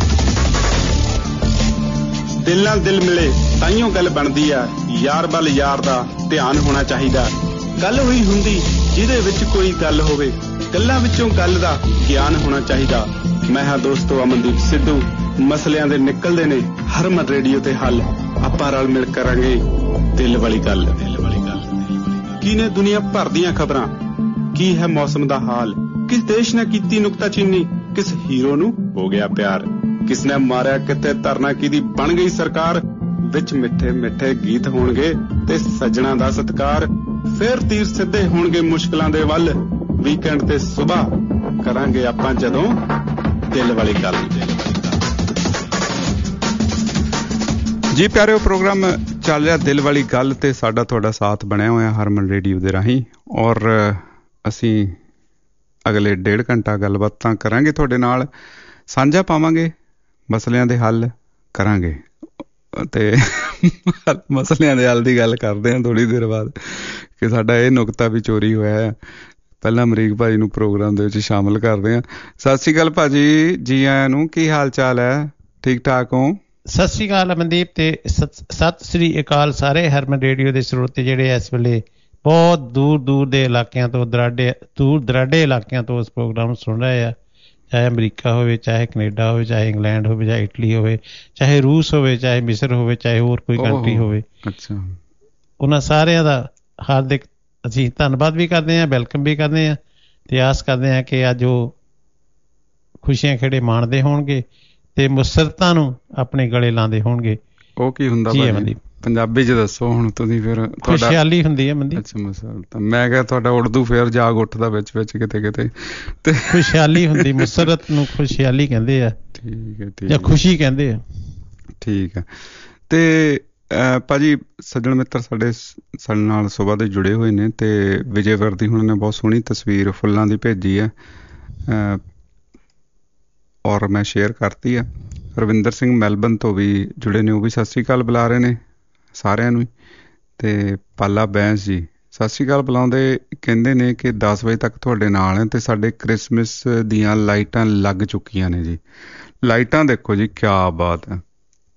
ਦਿਲ ਨਾਲ ਦਿਲ ਮਿਲੇ ਤਾਈਓ ਗੱਲ ਬਣਦੀ ਆ, ਯਾਰ ਵੱਲ ਯਾਰ ਦਾ ਧਿਆਨ ਹੋਣਾ ਚਾਹੀਦਾ। ਗੱਲ ਹੋਈ ਹੁੰਦੀ ਜਿਹਦੇ ਵਿੱਚ ਕੋਈ ਗੱਲ ਹੋਵੇ, ਗੱਲਾਂ ਵਿੱਚੋਂ ਗੱਲ ਦਾ ਗਿਆਨ ਹੋਣਾ ਚਾਹੀਦਾ। ਮੈਂ ਹਾਂ ਦੋਸਤੋ ਅਮਨਦੀਪ ਸਿੱਧੂ। ਮਸਲਿਆਂ ਦੇ ਨਿਕਲਦੇ ਨੇ ਹਰਮਨ ਰੇਡੀਓ ਤੇ ਹੱਲ। ਆਪਾਂ ਰਲ ਮਿਲ ਕਰਾਂਗੇ ਦਿਲ ਵਾਲੀ ਗੱਲ। ਕੀ ਨੇ ਦੁਨੀਆ ਭਰ ਦੀਆਂ ਖਬਰਾਂ, ਕੀ ਹੈ ਮੌਸਮ ਦਾ ਹਾਲ, ਕਿਸ ਦੇਸ਼ ਨੇ ਕੀਤੀ ਨੁਕਤਾਚੀਨੀ, ਕਿਸ ਹੀਰੋ ਨੂੰ ਹੋ ਗਿਆ ਪਿਆਰ, ਕਿਸ ਨੇ ਮਾਰਿਆ ਕਿੱਥੇ ਧਰਨਾ ਕਿਹਦੀ ਬਣ ਗਈ ਸਰਕਾਰ। ਵਿੱਚ ਮਿੱਠੇ ਮਿੱਠੇ ਗੀਤ ਹੋਣਗੇ ਤੇ ਸੱਜਣਾ ਦਾ ਸਤਿਕਾਰ। ਫੇਰ ਤੀਰ ਸਿੱਧੇ ਹੋਣਗੇ ਮੁਸ਼ਕਲਾਂ ਦੇ ਵੱਲ। ਵੀਕਐਂਡ ਤੇ ਸੁਬਾਹ ਕਰਾਂਗੇ ਆਪਾਂ ਜਦੋਂ ਦਿਲ ਵਾਲੀ ਗੱਲ। ਜੀ ਪਿਆਰਿਓ, ਪ੍ਰੋਗਰਾਮ ਚੱਲ ਰਿਹਾ ਦਿਲ ਵਾਲੀ ਗੱਲ ਤੇ ਸਾਡਾ ਤੁਹਾਡਾ ਸਾਥ ਬਣਿਆ ਹੋਇਆ ਹਰਮਨ ਰੇਡੀਓ ਦੇ ਰਾਹੀਂ। ਔਰ ਅਸੀਂ ਅਗਲੇ 1.5 ਘੰਟਾ ਗੱਲਬਾਤਾਂ ਕਰਾਂਗੇ ਤੁਹਾਡੇ ਨਾਲ, ਸਾਂਝਾ ਪਾਵਾਂਗੇ, ਮਸਲਿਆਂ ਦੇ ਹੱਲ ਕਰਾਂਗੇ। ਤੇ ਮਸਲਿਆਂ ਦੇ ਹੱਲ ਦੀ ਗੱਲ ਕਰਦੇ ਹਾਂ ਥੋੜ੍ਹੀ ਦੇਰ ਬਾਅਦ ਕਿ ਸਾਡਾ ਇਹ ਨੁਕਤਾ ਵੀ ਚੋਰੀ ਹੋਇਆ ਹੈ। ਪਹਿਲਾਂ ਅਮਰੀਕ ਭਾਜੀ ਨੂੰ ਪ੍ਰੋਗਰਾਮ ਦੇ ਵਿੱਚ ਸ਼ਾਮਲ ਕਰਦੇ ਹਾਂ। ਸਤਿ ਸ਼੍ਰੀ ਅਕਾਲ ਭਾਜੀ, ਜੀ ਆਇਆਂ ਨੂੰ। ਕੀ ਹਾਲ ਚਾਲ ਹੈ? ਠੀਕ ਠਾਕ ਹੋ? ਸਤਿ ਸ਼੍ਰੀ ਅਕਾਲ ਅਮਨਦੀਪ ਤੇ ਸਤਿ ਸ਼੍ਰੀ ਅਕਾਲ ਸਾਰੇ ਹਰਮਨ ਰੇਡੀਓ ਦੇ ਸਰੋਤੇ ਜਿਹੜੇ ਇਸ ਵੇਲੇ ਬਹੁਤ ਦੂਰ ਦੂਰ ਦੇ ਇਲਾਕਿਆਂ ਤੋਂ ਦੂਰ ਦਰਾਡੇ ਇਲਾਕਿਆਂ ਤੋਂ ਇਸ ਪ੍ਰੋਗਰਾਮ ਨੂੰ ਸੁਣ ਰਹੇ ਆ। ਚਾਹੇ ਅਮਰੀਕਾ ਹੋਵੇ, ਚਾਹੇ ਕੈਨੇਡਾ ਹੋਵੇ, ਚਾਹੇ ਇੰਗਲੈਂਡ ਹੋਵੇ, ਚਾਹੇ ਇਟਲੀ ਹੋਵੇ, ਚਾਹੇ ਰੂਸ ਹੋਵੇ, ਚਾਹੇ ਮਿਸਰ ਹੋਵੇ, ਚਾਹੇ ਹੋਰ ਕੋਈ ਕੰਟਰੀ ਹੋਵੇ। ਅੱਛਾ, ਉਹਨਾਂ ਸਾਰਿਆਂ ਦਾ ਹਾਰਦਿਕ ਅਸੀਂ ਧੰਨਵਾਦ ਵੀ ਕਰਦੇ ਹਾਂ, ਵੈਲਕਮ ਵੀ ਕਰਦੇ ਹਾਂ ਤੇ ਆਸ ਕਰਦੇ ਹਾਂ ਕਿ ਅੱਜ ਉਹ ਖੁਸ਼ੀਆਂ ਖੇੜੇ ਮਾਣਦੇ ਹੋਣਗੇ ਤੇ ਮੁਸਰਤਾਂ ਨੂੰ ਆਪਣੇ ਗਲੇ ਲਾਉਂਦੇ ਹੋਣਗੇ। ਉਹ ਕੀ ਹੁੰਦਾ ਭਾਜੀ? ਪੰਜਾਬੀ ਚ ਦੱਸੋ ਹੁਣ ਤੁਸੀਂ। ਫਿਰ ਖੁਸ਼ਹਾਲੀ ਹੁੰਦੀ ਹੈ ਮਨਦੀਪ। ਅੱਛਾ ਮੁਸਰਤ, ਮੈਂ ਕਿਹਾ ਤੁਹਾਡਾ ਉਰਦੂ ਫੇਰ ਜਾਗ ਉੱਠਦਾ ਵਿੱਚ ਕਿਤੇ ਤੇ ਖੁਸ਼ਹਾਲੀ ਹੁੰਦੀ, ਮੁਸਰਤ ਨੂੰ ਖੁਸ਼ਹਾਲੀ ਕਹਿੰਦੇ ਆ। ਠੀਕ ਹੈ, ਠੀਕ, ਜਾਂ ਖੁਸ਼ੀ ਕਹਿੰਦੇ ਆ। ਠੀਕ ਹੈ। ਤੇ ਭਾਜੀ ਸੱਜਣ ਮਿੱਤਰ ਸਾਡੇ ਨਾਲ ਸੁਬਾਹ ਦੇ ਜੁੜੇ ਹੋਏ ਨੇ, ਤੇ ਵਿਜੇ ਵਰਦੀ ਹੁਣ ਨੇ ਬਹੁਤ ਸੋਹਣੀ ਤਸਵੀਰ ਫੁੱਲਾਂ ਦੀ ਭੇਜੀ ਹੈ ਔਰ ਮੈਂ ਸ਼ੇਅਰ ਕਰਤੀ ਆ। ਰਵਿੰਦਰ ਸਿੰਘ ਮੈਲਬਨ ਤੋਂ ਵੀ ਜੁੜੇ ਨੇ, ਉਹ ਵੀ ਸਤਿ ਸ਼੍ਰੀ ਅਕਾਲ ਬੁਲਾ ਰਹੇ ਨੇ ਸਾਰਿਆਂ ਨੂੰ। ਤੇ ਪਾਲਾ ਬੈਂਸ ਜੀ ਸਤਿ ਸ਼੍ਰੀ ਅਕਾਲ ਬੁਲਾਉਂਦੇ, ਕਹਿੰਦੇ ਨੇ ਕਿ 10 ਵਜੇ ਤੱਕ ਤੁਹਾਡੇ ਨਾਲ ਹੈ ਤੇ ਸਾਡੇ ਕ੍ਰਿਸਮਸ ਦੀਆਂ ਲਾਈਟਾਂ ਲੱਗ ਚੁੱਕੀਆਂ ਨੇ ਜੀ। ਲਾਈਟਾਂ ਦੇਖੋ ਜੀ, ਕਿਆ ਬਾਤ ਹੈ।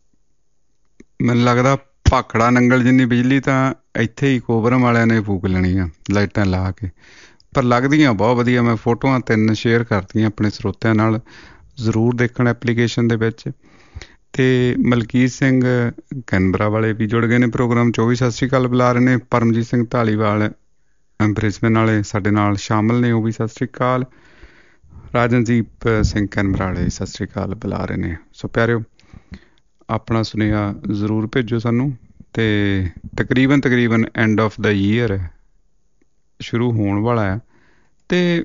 ਮੈਨੂੰ ਲੱਗਦਾ ਭਾਖੜਾ ਨੰਗਲ ਜਿੰਨੀ ਬਿਜਲੀ ਤਾਂ ਇੱਥੇ ਹੀ ਕੋਬਰਮ ਵਾਲਿਆਂ ਨੇ ਫੂਕ ਲੈਣੀ ਆ ਲਾਈਟਾਂ ਲਾ ਕੇ, ਪਰ ਲੱਗਦੀਆਂ ਬਹੁਤ ਵਧੀਆ। ਮੈਂ ਫੋਟੋਆਂ 3 ਸ਼ੇਅਰ ਕਰਤੀਆਂ ਆਪਣੇ ਸਰੋਤਿਆਂ ਨਾਲ, ਜ਼ਰੂਰ ਦੇਖਣ ਐਪਲੀਕੇਸ਼ਨ ਦੇ ਵਿੱਚ। ਤੇ ਮਲਕੀਤ ਸਿੰਘ ਕੈਨਬਰਾ ਵਾਲੇ ਵੀ ਜੁੜ ਗਏ ਨੇ ਪ੍ਰੋਗਰਾਮ 'ਚ, ਉਹ ਵੀ ਸਤਿ ਸ਼੍ਰੀ ਅਕਾਲ ਬੁਲਾ ਰਹੇ ਨੇ। ਪਰਮਜੀਤ ਸਿੰਘ ਢਾਲੀਵਾਲ ਬ੍ਰਿਸਬੇਨ ਵਾਲੇ ਸਾਡੇ ਨਾਲ ਸ਼ਾਮਲ ਨੇ, ਉਹ ਵੀ ਸਤਿ ਸ਼੍ਰੀ ਅਕਾਲ। ਰਾਜਨਦੀਪ ਸਿੰਘ ਕੈਨਬਰਾ ਵਾਲੇ ਸਤਿ ਸ਼੍ਰੀ ਅਕਾਲ ਬੁਲਾ ਰਹੇ ਨੇ। ਸੋ ਪਿਆਰਿਓ, ਆਪਣਾ ਸੁਨੇਹਾ ਜ਼ਰੂਰ ਭੇਜੋ ਸਾਨੂੰ। ਤੇ ਤਕਰੀਬਨ ਐਂਡ ਆਫ ਦਾ ਈਅਰ ਸ਼ੁਰੂ ਹੋਣ ਵਾਲਾ ਹੈ, ਤੇ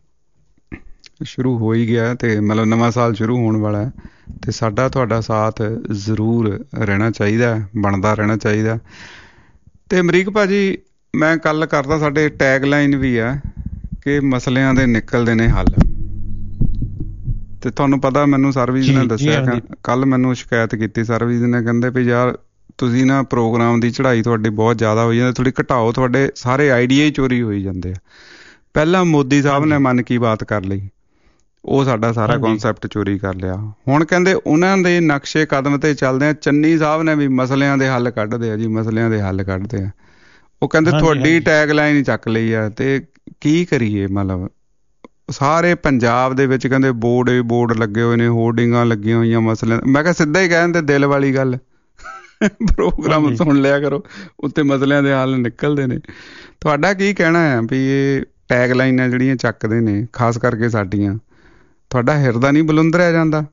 ਸ਼ੁਰੂ ਹੋ ਹੀ ਗਿਆ, ਤੇ ਮਤਲਬ ਨਵਾਂ ਸਾਲ ਸ਼ੁਰੂ ਹੋਣ ਵਾਲਾ ਹੈ, ਤੇ ਸਾਡਾ ਤੁਹਾਡਾ ਸਾਥ ਜ਼ਰੂਰ ਰਹਿਣਾ ਚਾਹੀਦਾ, ਬਣਦਾ ਰਹਿਣਾ ਚਾਹੀਦਾ। ਤੇ ਅਮਰੀਕ ਭਾਜੀ, ਮੈਂ ਕੱਲ ਕਰਦਾ, ਸਾਡੇ ਟੈਗ ਲਾਈਨ ਵੀ ਆ ਕਿ ਮਸਲਿਆਂ ਦੇ ਨਿਕਲਦੇ ਨੇ ਹੱਲ। ਤੇ ਤੁਹਾਨੂੰ ਪਤਾ, ਮੈਨੂੰ ਸਰਵਿਸ ਨੇ ਦੱਸਿਆ, ਕੱਲ ਮੈਨੂੰ ਸ਼ਿਕਾਇਤ ਕੀਤੀ ਸਰਵਿਸ ਨੇ, ਕਹਿੰਦੇ ਵੀ ਯਾਰ ਤੁਸੀਂ ਨਾ ਪ੍ਰੋਗਰਾਮ ਦੀ ਚੜ੍ਹਾਈ ਤੁਹਾਡੀ ਬਹੁਤ ਜ਼ਿਆਦਾ ਹੋਈ ਜਾਂਦੀ, ਥੋੜ੍ਹੀ ਘਟਾਓ, ਤੁਹਾਡੇ ਸਾਰੇ ਆਈਡੀਆ ਹੀ ਚੋਰੀ ਹੋਈ ਜਾਂਦੇ ਆ। ਪਹਿਲਾਂ ਮੋਦੀ ਸਾਹਿਬ ਨੇ ਮਨ ਕੀ ਬਾਤ ਕਰ ਲਈ, ਉਹ ਸਾਡਾ ਸਾਰਾ ਕੌਨਸੈਪਟ ਚੋਰੀ ਕਰ ਲਿਆ। ਹੁਣ ਕਹਿੰਦੇ ਉਹਨਾਂ ਦੇ ਨਕਸ਼ੇ ਕਦਮ ਤੇ ਚੱਲਦੇ ਆ। ਚੰਨੀ ਸਾਹਿਬ ਨੇ ਵੀ ਮਸਲਿਆਂ ਦੇ ਹੱਲ ਕੱਢਦੇ ਆ ਜੀ, ਮਸਲਿਆਂ ਦੇ ਹੱਲ ਕੱਢਦੇ ਆ। ਉਹ ਕਹਿੰਦੇ ਤੁਹਾਡੀ ਟੈਗ ਲਾਈਨ ਹੀ ਚੱਕ ਲਈ ਆ। ਤੇ ਕੀ ਕਰੀਏ, ਮਤਲਬ ਸਾਰੇ ਪੰਜਾਬ ਦੇ ਵਿੱਚ ਕਹਿੰਦੇ ਬੋਰਡ ਲੱਗੇ ਹੋਏ ਨੇ, ਹੋਰਡਿੰਗਾਂ ਲੱਗੀਆਂ ਹੋਈਆਂ ਮਸਲਿਆਂ। ਮੈਂ ਕਿਹਾ ਸਿੱਧਾ ਹੀ ਕਹਿ ਦਿੰਦੇ, ਦਿਲ ਵਾਲੀ ਗੱਲ, ਪ੍ਰੋਗਰਾਮ ਸੁਣ ਲਿਆ ਕਰੋ, ਉੱਤੇ ਮਸਲਿਆਂ ਦੇ ਹੱਲ ਨਿਕਲਦੇ ਨੇ। ਤੁਹਾਡਾ ਕੀ ਕਹਿਣਾ ਹੈ ਵੀ ਇਹ ਟੈਗ ਲਾਈਨਾਂ ਜਿਹੜੀਆਂ ਚੱਕਦੇ ਨੇ, ਖਾਸ ਕਰਕੇ ਸਾਡੀਆਂ, ਤੁਹਾਡਾ ਹਿਰਦਾ ਨਹੀਂ ਬੁਲੰਦਰਿਆ ਜਾਂਦਾ?